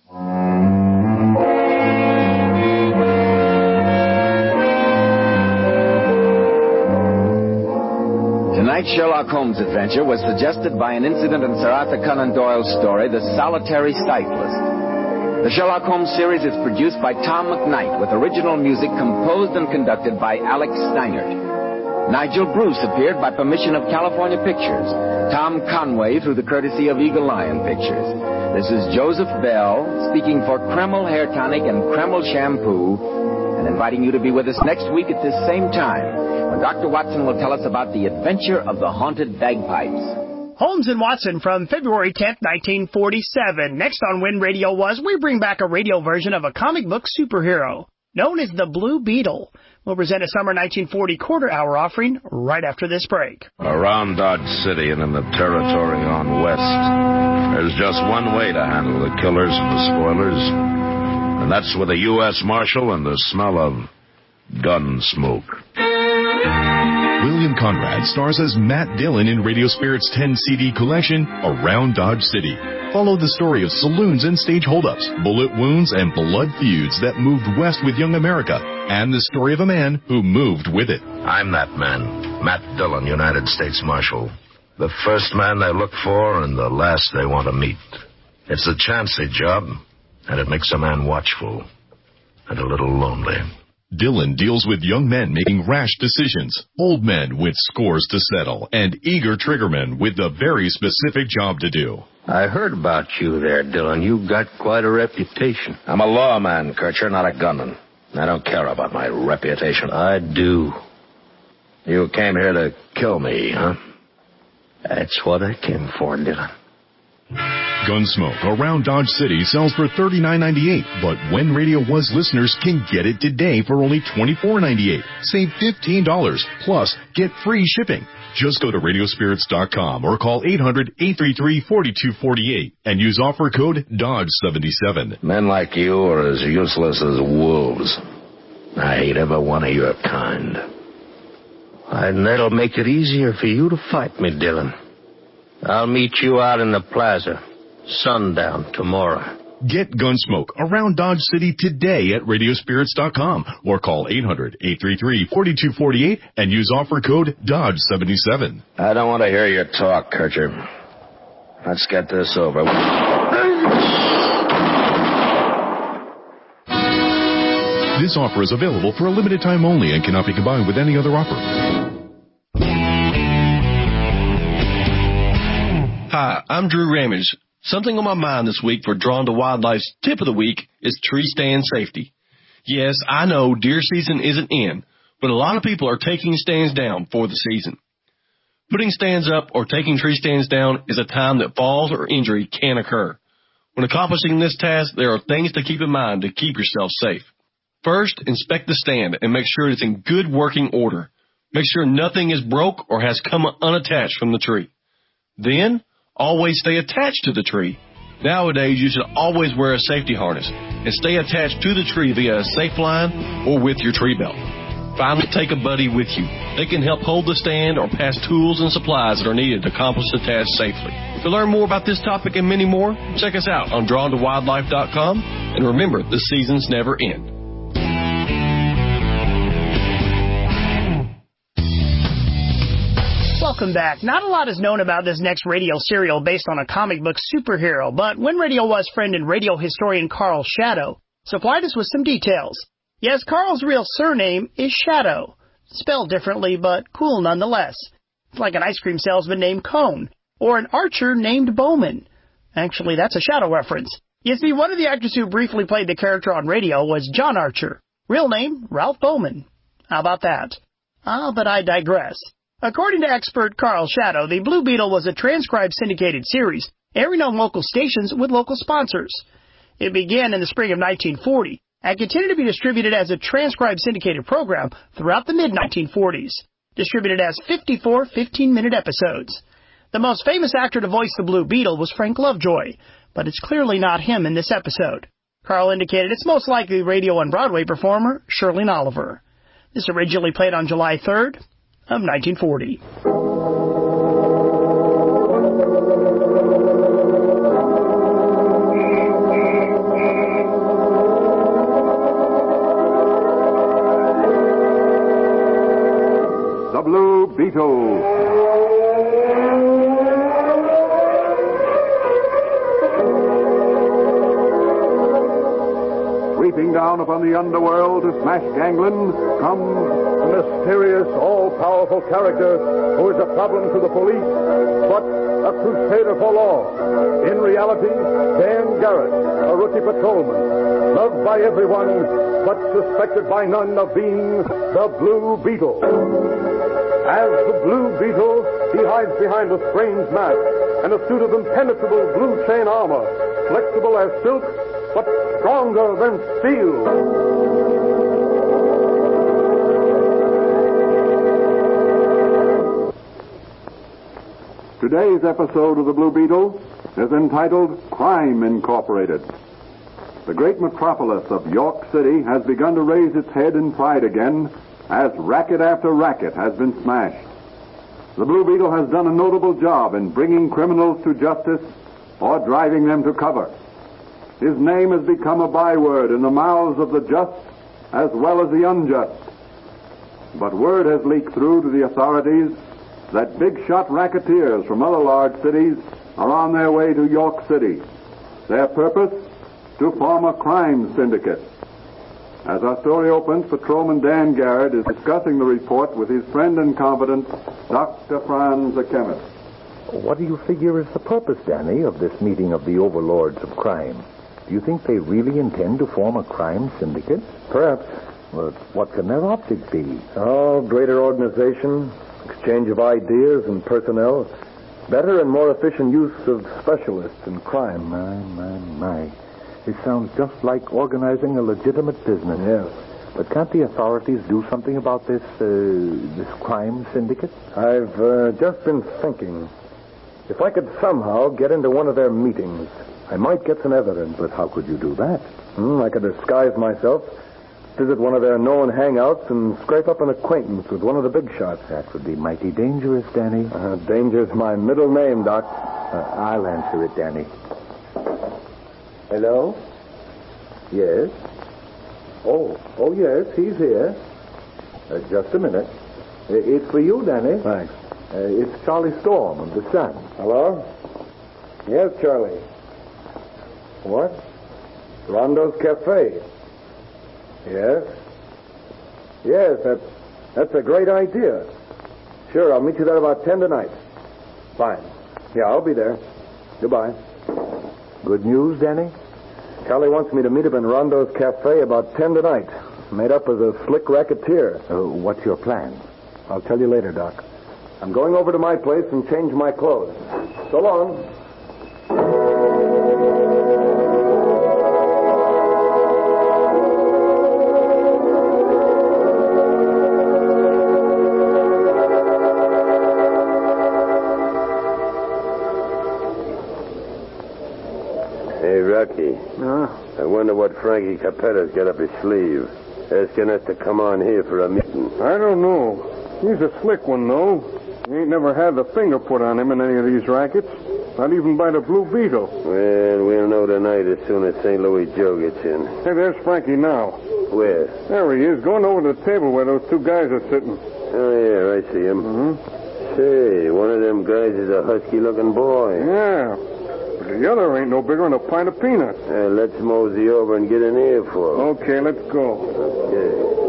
Tonight's Sherlock Holmes adventure was suggested by an incident in Sir Arthur Conan Doyle's story, The Solitary Cyclist. The Sherlock Holmes series is produced by Tom McKnight with original music composed and conducted by Alex Steinert. Nigel Bruce appeared by permission of California Pictures. Tom Conway through the courtesy of Eagle Lion Pictures. This is Joseph Bell speaking for Kreml Hair Tonic and Kreml Shampoo and inviting you to be with us next week at this same time when Doctor Watson will tell us about the adventure of the haunted bagpipes. Holmes and Watson from February tenth, nineteen forty-seven. Next on When Radio Was, we bring back a radio version of a comic book superhero known as the Blue Beetle. We'll present a summer nineteen forty quarter-hour offering right after this break. Around Dodge City and in the territory on West, there's just one way to handle the killers and the spoilers, and that's with a U S Marshal and the smell of gun smoke. William Conrad stars as Matt Dillon in Radio Spirit's ten C D collection, Around Dodge City. Follow the story of saloons and stage holdups, bullet wounds, and blood feuds that moved west with young America, and the story of a man who moved with it. I'm that man, Matt Dillon, United States Marshal. The first man they look for and the last they want to meet. It's a chancy job, and it makes a man watchful and a little lonely. Dillon deals with young men making rash decisions, old men with scores to settle, and eager triggermen with a very specific job to do. I heard about you there, Dillon. You've got quite a reputation. I'm a lawman, Kircher, not a gunman. I don't care about my reputation. I do. You came here to kill me, huh? That's what I came for, Dillon. Gunsmoke around Dodge City sells for thirty-nine ninety-eight, but When Radio Was listeners can get it today for only twenty-four ninety-eight. Save fifteen dollars, plus get free shipping. Just go to radio spirits dot com or call eight hundred, eight three three, four two four eight and use offer code Dodge seventy-seven. Men like you are as useless as wolves. I hate every one of your kind. And that'll make it easier for you to fight me, Dillon. I'll meet you out in the plaza, sundown tomorrow. Get Gunsmoke around Dodge City today at radio spirits dot com or call eight hundred, eight three three, four two four eight and use offer code Dodge seventy-seven. I don't want to hear your talk, Kircher. Let's get this over. This offer is available for a limited time only and cannot be combined with any other offer. Hi, I'm Drew Ramage. Something on my mind this week for Drawn to Wildlife's tip of the week is tree stand safety. Yes, I know deer season isn't in, but a lot of people are taking stands down for the season. Putting stands up or taking tree stands down is a time that falls or injury can occur. When accomplishing this task, there are things to keep in mind to keep yourself safe. First, inspect the stand and make sure it's in good working order. Make sure nothing is broke or has come unattached from the tree. Then, always stay attached to the tree. Nowadays, you should always wear a safety harness and stay attached to the tree via a safe line or with your tree belt. Finally, take a buddy with you. They can help hold the stand or pass tools and supplies that are needed to accomplish the task safely. To learn more about this topic and many more, check us out on drawn to wildlife dot com. And remember, the seasons never end. Welcome back. Not a lot is known about this next radio serial based on a comic book superhero, but When Radio Was friend and radio historian Carl Shadow supplied us with some details. Yes, Carl's real surname is Shadow, spelled differently, but cool nonetheless. It's like an ice cream salesman named Cone, or an archer named Bowman. Actually, that's a Shadow reference. You see, one of the actors who briefly played the character on radio was John Archer. Real name, Ralph Bowman. How about that? Ah, but I digress. According to expert Carl Shadow, the Blue Beetle was a transcribed syndicated series, airing on local stations with local sponsors. It began in the spring of nineteen forty, and continued to be distributed as a transcribed syndicated program throughout the mid nineteen forties, distributed as fifty-four fifteen-minute episodes. The most famous actor to voice the Blue Beetle was Frank Lovejoy, but it's clearly not him in this episode. Carl indicated it's most likely radio and Broadway performer Shirley Oliver. This originally played on July third of nineteen forty. The Blue Beetle. Sweeping down upon the underworld to smash gangland comes the mysterious, all-powerful character who is a problem to the police, but a crusader for law. In reality, Dan Garrett, a rookie patrolman, loved by everyone, but suspected by none of being the Blue Beetle. As the Blue Beetle, he hides behind a strange mask and a suit of impenetrable blue chain armor, flexible as silk, but stronger than steel. Today's episode of The Blue Beetle is entitled Crime Incorporated. The great metropolis of York City has begun to raise its head in pride again as racket after racket has been smashed. The Blue Beetle has done a notable job in bringing criminals to justice or driving them to cover. His name has become a byword in the mouths of the just as well as the unjust. But word has leaked through to the authorities that big-shot racketeers from other large cities are on their way to York City. Their purpose? To form a crime syndicate. As our story opens, Patrolman Dan Garrett is discussing the report with his friend and confidant, Doctor Franz, the chemist. What do you figure is the purpose, Danny, of this meeting of the overlords of crime? Do you think they really intend to form a crime syndicate? Perhaps. Well, what can their object be? Oh, greater organization, exchange of ideas and personnel. Better and more efficient use of specialists in crime. My, my, my. It sounds just like organizing a legitimate business. Yes. But can't the authorities do something about this, uh, this crime syndicate? I've uh, just been thinking. If I could somehow get into one of their meetings, I might get some evidence. But how could you do that? Hmm, I could disguise myself, visit one of their known hangouts, and scrape up an acquaintance with one of the big shots. That would be mighty dangerous, Danny. Uh, danger's my middle name, Doc. Uh, I'll answer it, Danny. Hello? Yes? Oh, oh, yes, he's here. Uh, just a minute. Uh, it's for you, Danny. Thanks. Uh, it's Charlie Storm of the Sun. Hello? Yes, Charlie. What? Rondo's Cafe. Yes? Yes, that's, that's a great idea. Sure, I'll meet you there about ten tonight. Fine. Yeah, I'll be there. Goodbye. Good news, Danny? Charlie wants me to meet him in Rondo's Cafe about ten tonight. Made up as a slick racketeer. Uh, what's your plan? I'll tell you later, Doc. I'm going over to my place and change my clothes. So long. Hey, Rocky. Huh? I wonder what Frankie Capetta's got up his sleeve. Asking us to come on here for a meeting. I don't know. He's a slick one, though. He ain't never had the finger put on him in any of these rackets. Not even by the Blue Beetle. Well, we'll know tonight as soon as Saint Louis Joe gets in. Hey, there's Frankie now. Where? There he is, going over to the table where those two guys are sitting. Oh, yeah, I see him. Mm-hmm. Say, one of them guys is a husky-looking boy. Yeah. But the other ain't no bigger than a pint of peanuts. Uh, let's mosey over and get an earful. Okay, let's go. Okay.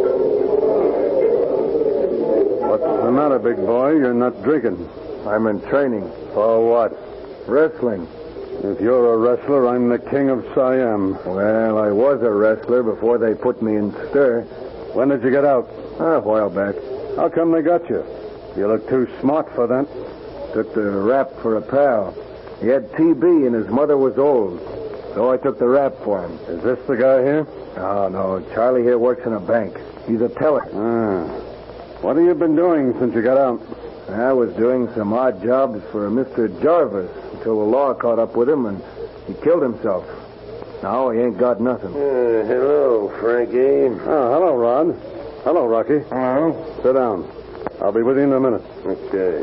What's the matter, big boy? You're not drinking. I'm in training. For what? Wrestling. If you're a wrestler, I'm the king of Siam. Well, I was a wrestler before they put me in stir. When did you get out? Ah, a while back. How come they got you? You look too smart for that. Took the rap for a pal. He had T B and his mother was old. So I took the rap for him. Is this the guy here? Oh, no. Charlie here works in a bank. He's a teller. Ah. What have you been doing since you got out? I was doing some odd jobs for Mister Jarvis until the law caught up with him and he killed himself. Now he ain't got nothing. Uh, hello, Frankie. Oh, hello, Rod. Hello, Rocky. Hello. Sit down. I'll be with you in a minute. Okay.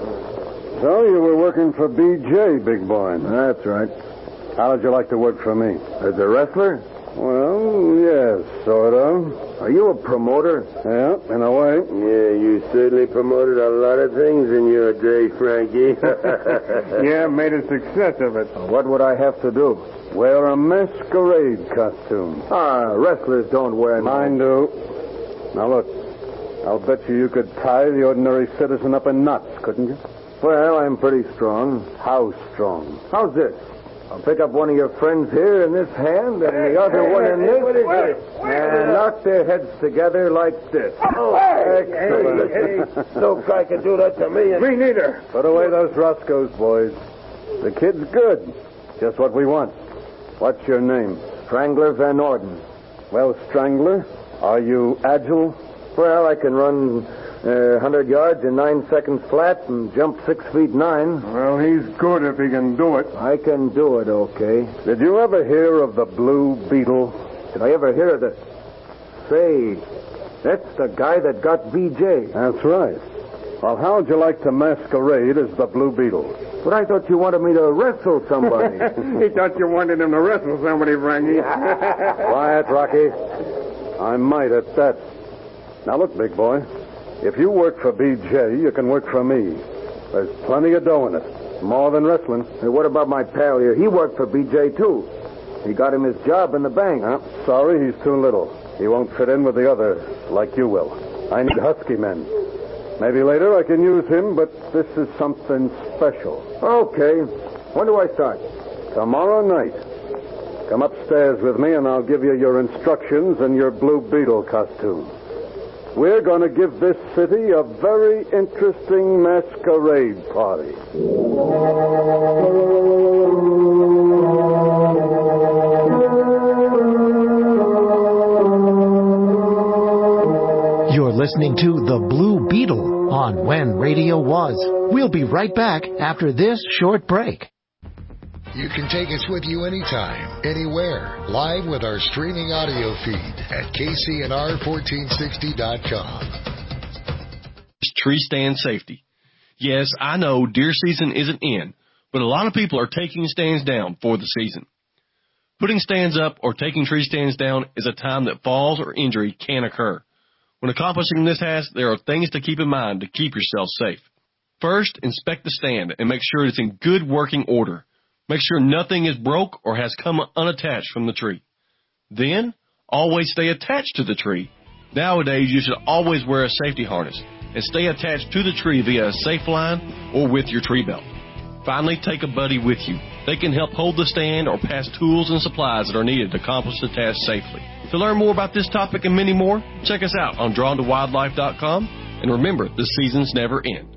So you were working for B J, big boy. That's right. How'd you like to work for me? As a wrestler? Well, yes, sort of. Are you a promoter? Yeah, in a way. Yeah, you certainly promoted a lot of things in your day, Frankie. Yeah, made a success of it. What would I have to do? Wear a masquerade costume. Ah, wrestlers don't wear... Mine do. Now, look. I'll bet you you could tie the ordinary citizen up in knots, couldn't you? Well, I'm pretty strong. How strong? How's this? I'll pick up one of your friends here in this hand and the other hey, one in hey, this. What is this? And knock their heads together like this. Oh, excellent. Hey, hey, no guy can do that to me. Me neither. Put away those Roscoe's, boys. The kid's good. Just what we want. What's your name? Strangler Van Orden. Well, Strangler, are you agile? Well, I can run uh, one hundred yards in nine seconds flat and jump six feet nine. Well, he's good if he can do it. I can do it, okay. Did you ever hear of the Blue Beetle? Did I ever hear of the... Say, that's the guy that got B J. That's right. Well, how'd you like to masquerade as the Blue Beetle? But I thought you wanted me to wrestle somebody. He thought you wanted him to wrestle somebody, Frankie. Quiet, Rocky. I might at that. Now, look, big boy. If you work for B J, you can work for me. There's plenty of dough in it. More than wrestling. Hey, what about my pal here? He worked for B J, too. He got him his job in the bank. Huh? Sorry, he's too little. He won't fit in with the others like you will. I need husky men. Maybe later I can use him, but this is something special. Okay. When do I start? Tomorrow night. Come upstairs with me, and I'll give you your instructions and your Blue Beetle costume. we're going to give this city a very interesting masquerade party. You're listening to The Blue Beetle on When Radio Was. We'll be right back after this short break. You can take us with you anytime, anywhere, live with our streaming audio feed at K C N R fourteen sixty dot com. Tree stand safety. Yes, I know deer season isn't in, but a lot of people are taking stands down for the season. Putting stands up or taking tree stands down is a time that falls or injury can occur. When accomplishing this task, there are things to keep in mind to keep yourself safe. First, inspect the stand and make sure it's in good working order. Make sure nothing is broke or has come unattached from the tree. Then, always stay attached to the tree. Nowadays, you should always wear a safety harness and stay attached to the tree via a safe line or with your tree belt. Finally, take a buddy with you. They can help hold the stand or pass tools and supplies that are needed to accomplish the task safely. To learn more about this topic and many more, check us out on drawn to wildlife dot com. And remember, the seasons never end.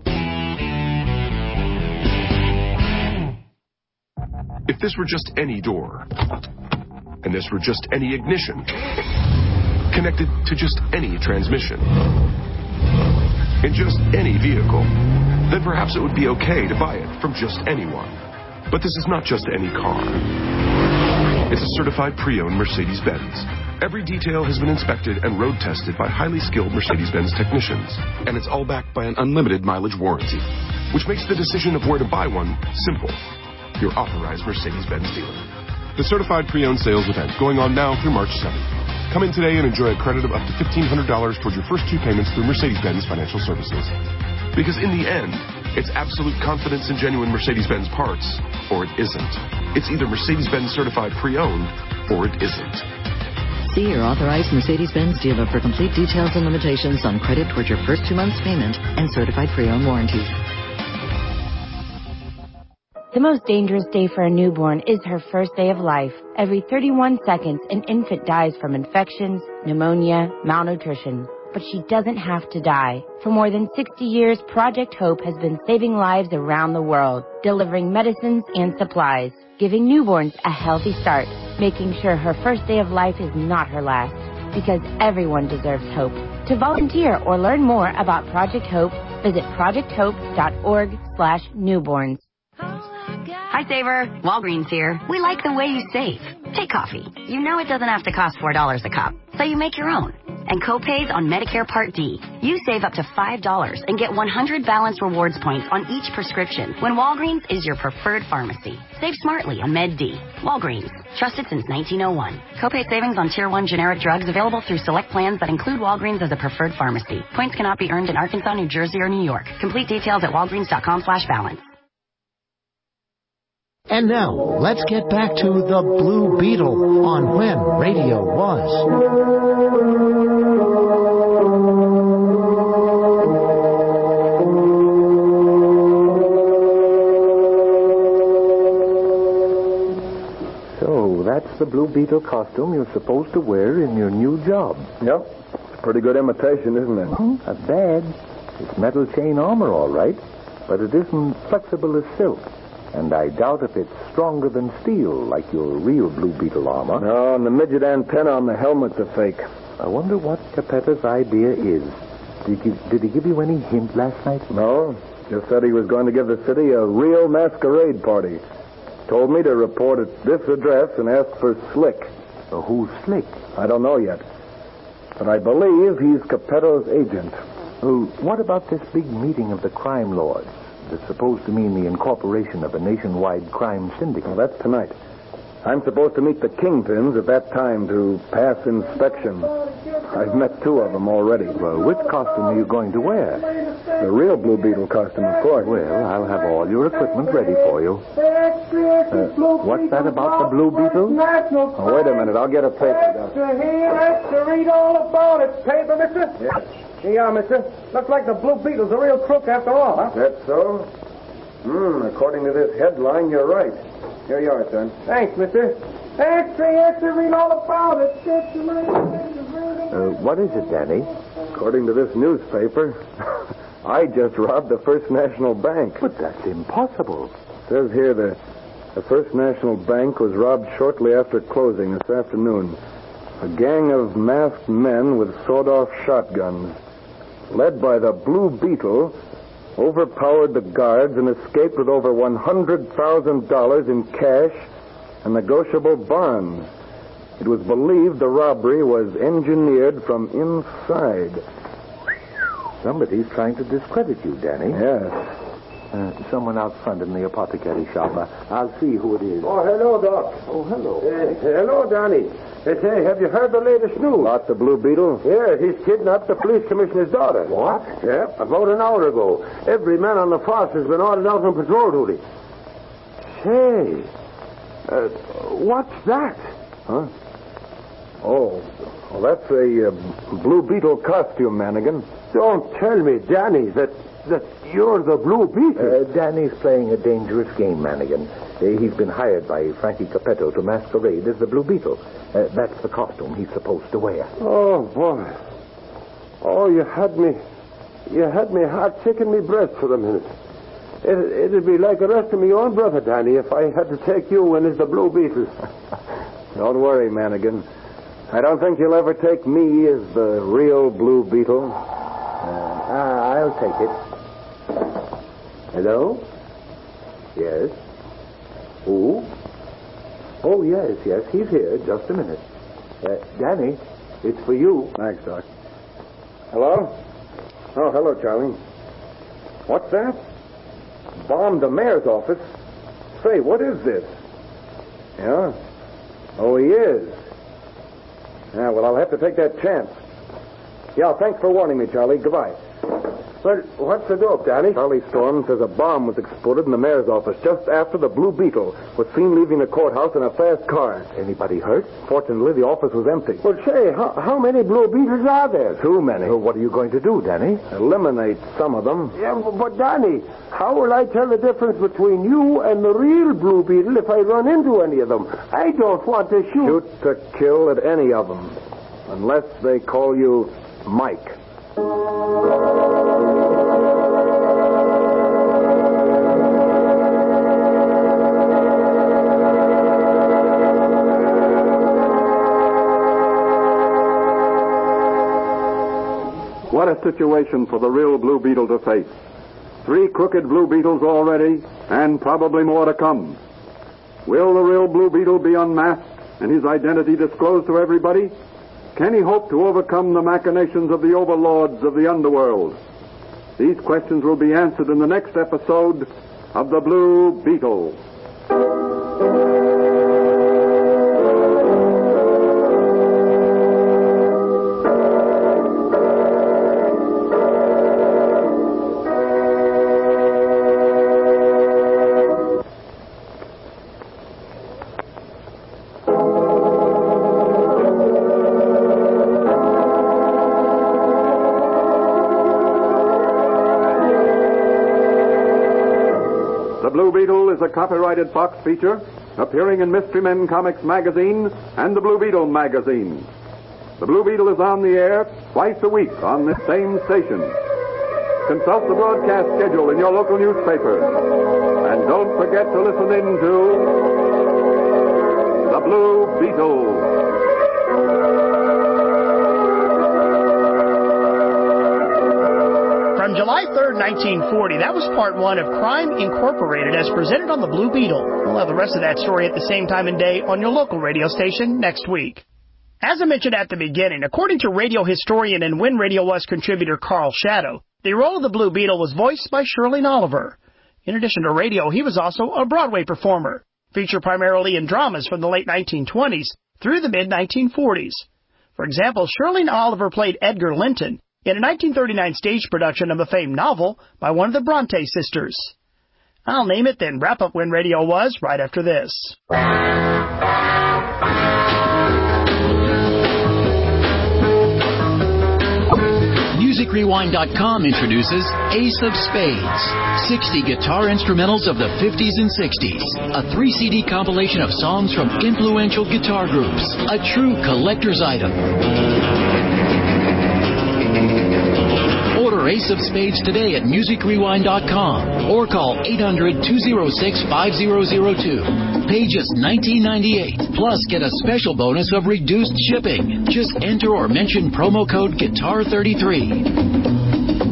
If this were just any door, and this were just any ignition, connected to just any transmission, in just any vehicle, then perhaps it would be okay to buy it from just anyone. But this is not just any car. It's a certified pre-owned Mercedes-Benz. Every detail has been inspected and road tested by highly skilled Mercedes-Benz technicians. And it's all backed by an unlimited mileage warranty, which makes the decision of where to buy one simple. Your authorized Mercedes-Benz dealer. The certified pre-owned sales event going on now through March seventh. Come in today and enjoy a credit of up to fifteen hundred dollars towards your first two payments through Mercedes-Benz Financial Services. Because in the end, it's absolute confidence in genuine Mercedes-Benz parts, or it isn't. It's either Mercedes-Benz certified pre-owned, or it isn't. See your authorized Mercedes-Benz dealer for complete details and limitations on credit towards your first two months' payment and certified pre-owned warranties. The most dangerous day for a newborn is her first day of life. Every thirty-one seconds, an infant dies from infections, pneumonia, malnutrition. But she doesn't have to die. For more than sixty years, Project Hope has been saving lives around the world, delivering medicines and supplies, giving newborns a healthy start, making sure her first day of life is not her last, because everyone deserves hope. To volunteer or learn more about Project Hope, visit project hope dot org slash newborns. Hi, Saver. Walgreens here. We like the way you save. Take coffee. You know it doesn't have to cost four dollars a cup, so you make your own. And co-pays on Medicare Part D. You save up to five dollars and get one hundred Balance Rewards points on each prescription when Walgreens is your preferred pharmacy. Save smartly on Med D. Walgreens. Trusted since nineteen oh one. Copay savings on Tier one generic drugs available through select plans that include Walgreens as a preferred pharmacy. Points cannot be earned in Arkansas, New Jersey, or New York. Complete details at walgreens dot com slash balance. And now, let's get back to The Blue Beetle on When Radio Was. So, that's the Blue Beetle costume you're supposed to wear in your new job. Yep. It's a pretty good imitation, isn't it? Oh, not bad. It's metal chain armor, all right, but it isn't flexible as silk. And I doubt if it's stronger than steel, like your real Blue Beetle armor. No, and the midget antenna on the helmet's a fake. I wonder what Capetta's idea is. Did he, did he give you any hint last night? No, just said he was going to give the city a real masquerade party. Told me to report at this address and ask for Slick. So who's Slick? I don't know yet. But I believe he's Capetta's agent. Well, what about this big meeting of the crime lords? That's supposed to mean the incorporation of a nationwide crime syndicate. Well, that's tonight. I'm supposed to meet the kingpins at that time to pass inspection. I've met two of them already. Well, which costume are you going to wear? The real Blue Beetle costume, of course. Well, I'll have all your equipment ready for you. Uh, what's that about the Blue Beetle? Oh, wait a minute. I'll get a paper down. Mister He likes to read all about it. Paper, mister? Yes. Here you are, mister. Looks like the Blue Beetle's a real crook after all, huh? That's so? Hmm, according to this headline, you're right. Here you are, son. Thanks, mister. Extra, extra, read all about it. Uh, what is it, Danny? According to this newspaper, I just robbed the First National Bank. But that's impossible. It says here the, the First National Bank was robbed shortly after closing this afternoon. A gang of masked men with sawed-off shotguns, led by the Blue Beetle, overpowered the guards and escaped with over one hundred thousand dollars in cash and negotiable bonds. It was believed the robbery was engineered from inside. Somebody's trying to discredit you, Danny. Yes. Uh, someone out front in the apothecary shop. Uh, I'll see who it is. Oh, hello, Doc. Oh, hello. Uh, hello, Danny. Uh, say, have you heard the latest news? About the Blue Beetle? Yeah, he's kidnapped the police commissioner's daughter. What? Yeah, about an hour ago. Every man on the force has been ordered out on patrol duty. Say, uh, what's that? Huh? Oh, well, that's a uh, Blue Beetle costume, Manigan. Don't tell me, Danny, that that you're the Blue Beetle. Uh, Danny's playing a dangerous game, Manigan. Uh, he's been hired by Frankie Capetto to masquerade as the Blue Beetle. Uh, that's the costume he's supposed to wear. Oh, boy. Oh, you had me... You had me heart sick in me breast for a minute. It, it'd be like arresting me own brother, Danny, if I had to take you in as the Blue Beetle. Don't worry, Manigan. I don't think you'll ever take me as the real Blue Beetle. Uh, I'll take it. Hello? Yes? Who? Oh, yes, yes, he's here. Just a minute. Uh, Danny, it's for you. Thanks, Doc. Hello? Oh, hello, Charlie. What's that? Bombed the mayor's office? Say, what is this? Yeah? Oh, he is. Yeah, well, I'll have to take that chance. Yeah, thanks for warning me, Charlie. Goodbye. But what's the dope, Danny? Charlie Storm says a bomb was exploded in the mayor's office just after the Blue Beetle was seen leaving the courthouse in a fast car. Anybody hurt? Fortunately, the office was empty. Well, say, how, how many Blue Beetles are there? Too many. Well, what are you going to do, Danny? Eliminate some of them. Yeah, but, Danny, how will I tell the difference between you and the real Blue Beetle if I run into any of them? I don't want to shoot. Shoot to kill at any of them. Unless they call you Mike. What a situation for the real Blue Beetle to face. Three crooked Blue Beetles already, and probably more to come. Will the real Blue Beetle be unmasked and his identity disclosed to everybody? Can he hope to overcome the machinations of the overlords of the underworld? These questions will be answered in the next episode of The Blue Beetle. Blue Beetle is a copyrighted Fox feature appearing in Mystery Men Comics magazine and the Blue Beetle magazine. The Blue Beetle is on the air twice a week on this same station. Consult the broadcast schedule in your local newspaper. And don't forget to listen in to The Blue Beetle. From July third, nineteen forty, that was part one of Crime Incorporated as presented on the Blue Beetle. We'll have the rest of that story at the same time and day on your local radio station next week. As I mentioned at the beginning, according to radio historian and When Radio Was contributor Carl Shadow, the role of the Blue Beetle was voiced by Shirlene Oliver. In addition to radio, he was also a Broadway performer, featured primarily in dramas from the late nineteen twenties through the mid nineteen forties. For example, Shirlene Oliver played Edgar Linton in a nineteen thirty-nine stage production of a famed novel by one of the Bronte sisters. I'll name it, then wrap up When Radio Was right after this. Music Rewind dot com introduces Ace of Spades, sixty guitar instrumentals of the fifties and sixties, a three C D compilation of songs from influential guitar groups, a true collector's item. our Ace of Spades today at music rewind dot com or call eight hundred, two oh six, five oh oh two. Pay just nineteen ninety-eight. Plus, get a special bonus of reduced shipping. Just enter or mention promo code guitar thirty-three.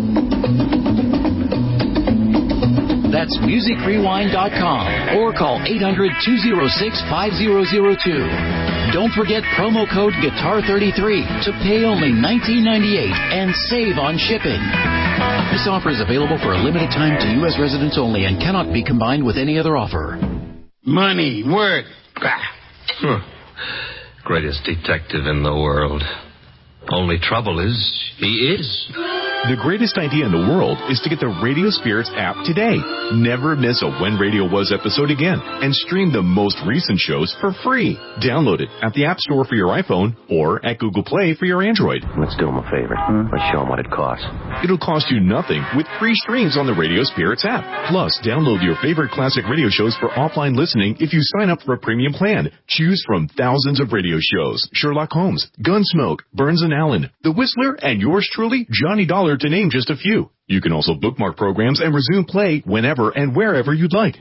That's music rewind dot com or call eight hundred, two oh six, five oh oh two. Don't forget promo code guitar thirty-three to pay only nineteen ninety-eight and save on shipping. This offer is available for a limited time to U S residents only and cannot be combined with any other offer. Money, work. Huh. Greatest detective in the world. Only trouble is, he is. The greatest idea in the world is to get the Radio Spirits app today. Never miss a When Radio Was episode again and stream the most recent shows for free. Download it at the App Store for your iPhone or at Google Play for your Android. Let's do him a favor. Hmm? Let's show him what it costs. It'll cost you nothing with free streams on the Radio Spirits app. Plus, download your favorite classic radio shows for offline listening if you sign up for a premium plan. Choose from thousands of radio shows. Sherlock Holmes, Gunsmoke, Burns and Allen, The Whistler, and yours truly, Johnny Dollar, to name just a few. You can also bookmark programs and resume play whenever and wherever you'd like.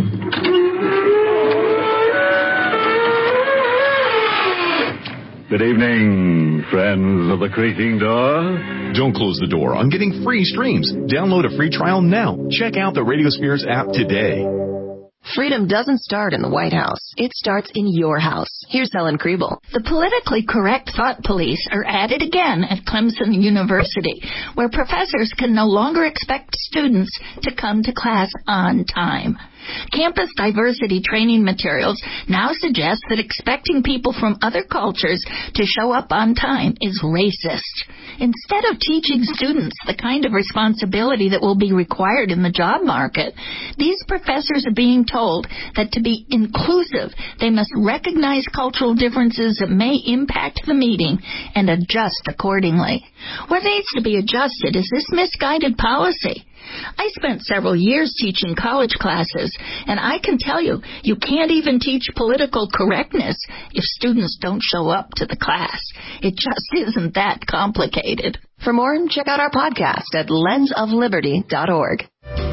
Good evening, friends of the creaking door. Don't close the door on getting free streams. Download a free trial now. Check out the Radio Spirits app today. Freedom doesn't start in the White House. It starts in your house. Here's Helen Kriebel. The politically correct thought police are at it again at Clemson University, where professors can no longer expect students to come to class on time. Campus diversity training materials now suggest that expecting people from other cultures to show up on time is racist. Instead of teaching students the kind of responsibility that will be required in the job market, these professors are being told that to be inclusive, they must recognize cultural differences that may impact the meeting and adjust accordingly. What needs to be adjusted is this misguided policy. I spent several years teaching college classes, and I can tell you, you can't even teach political correctness if students don't show up to the class. It just isn't that complicated. For more, check out our podcast at lens of liberty dot org.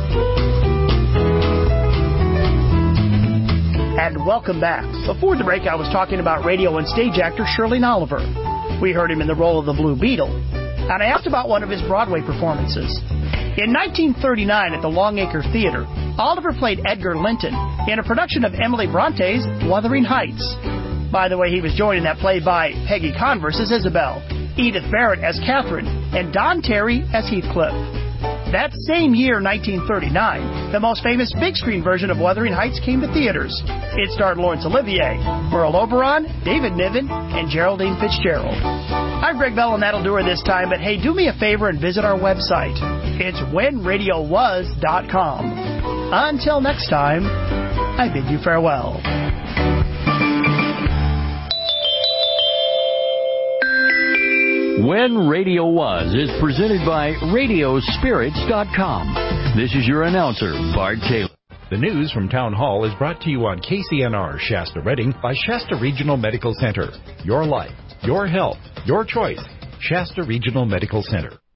And welcome back. Before the break, I was talking about radio and stage actor Shirley Oliver. We heard him in the role of the Blue Beetle, and I asked about one of his Broadway performances. In nineteen thirty-nine at the Longacre Theater, Oliver played Edgar Linton in a production of Emily Bronte's Wuthering Heights. By the way, he was joined in that play by Peggy Converse as Isabel, Edith Barrett as Catherine, and Don Terry as Heathcliff. That same year, nineteen thirty-nine, the most famous big-screen version of Wuthering Heights came to theaters. It starred Laurence Olivier, Merle Oberon, David Niven, and Geraldine Fitzgerald. I'm Greg Bell, and that'll do her this time, but hey, do me a favor and visit our website. It's when radio was dot com. Until next time, I bid you farewell. When Radio Was is presented by radio spirits dot com. This is your announcer, Bart Taylor. The news from Town Hall is brought to you on K C N R Shasta Redding by Shasta Regional Medical Center. Your life, your health, your choice. Shasta Regional Medical Center.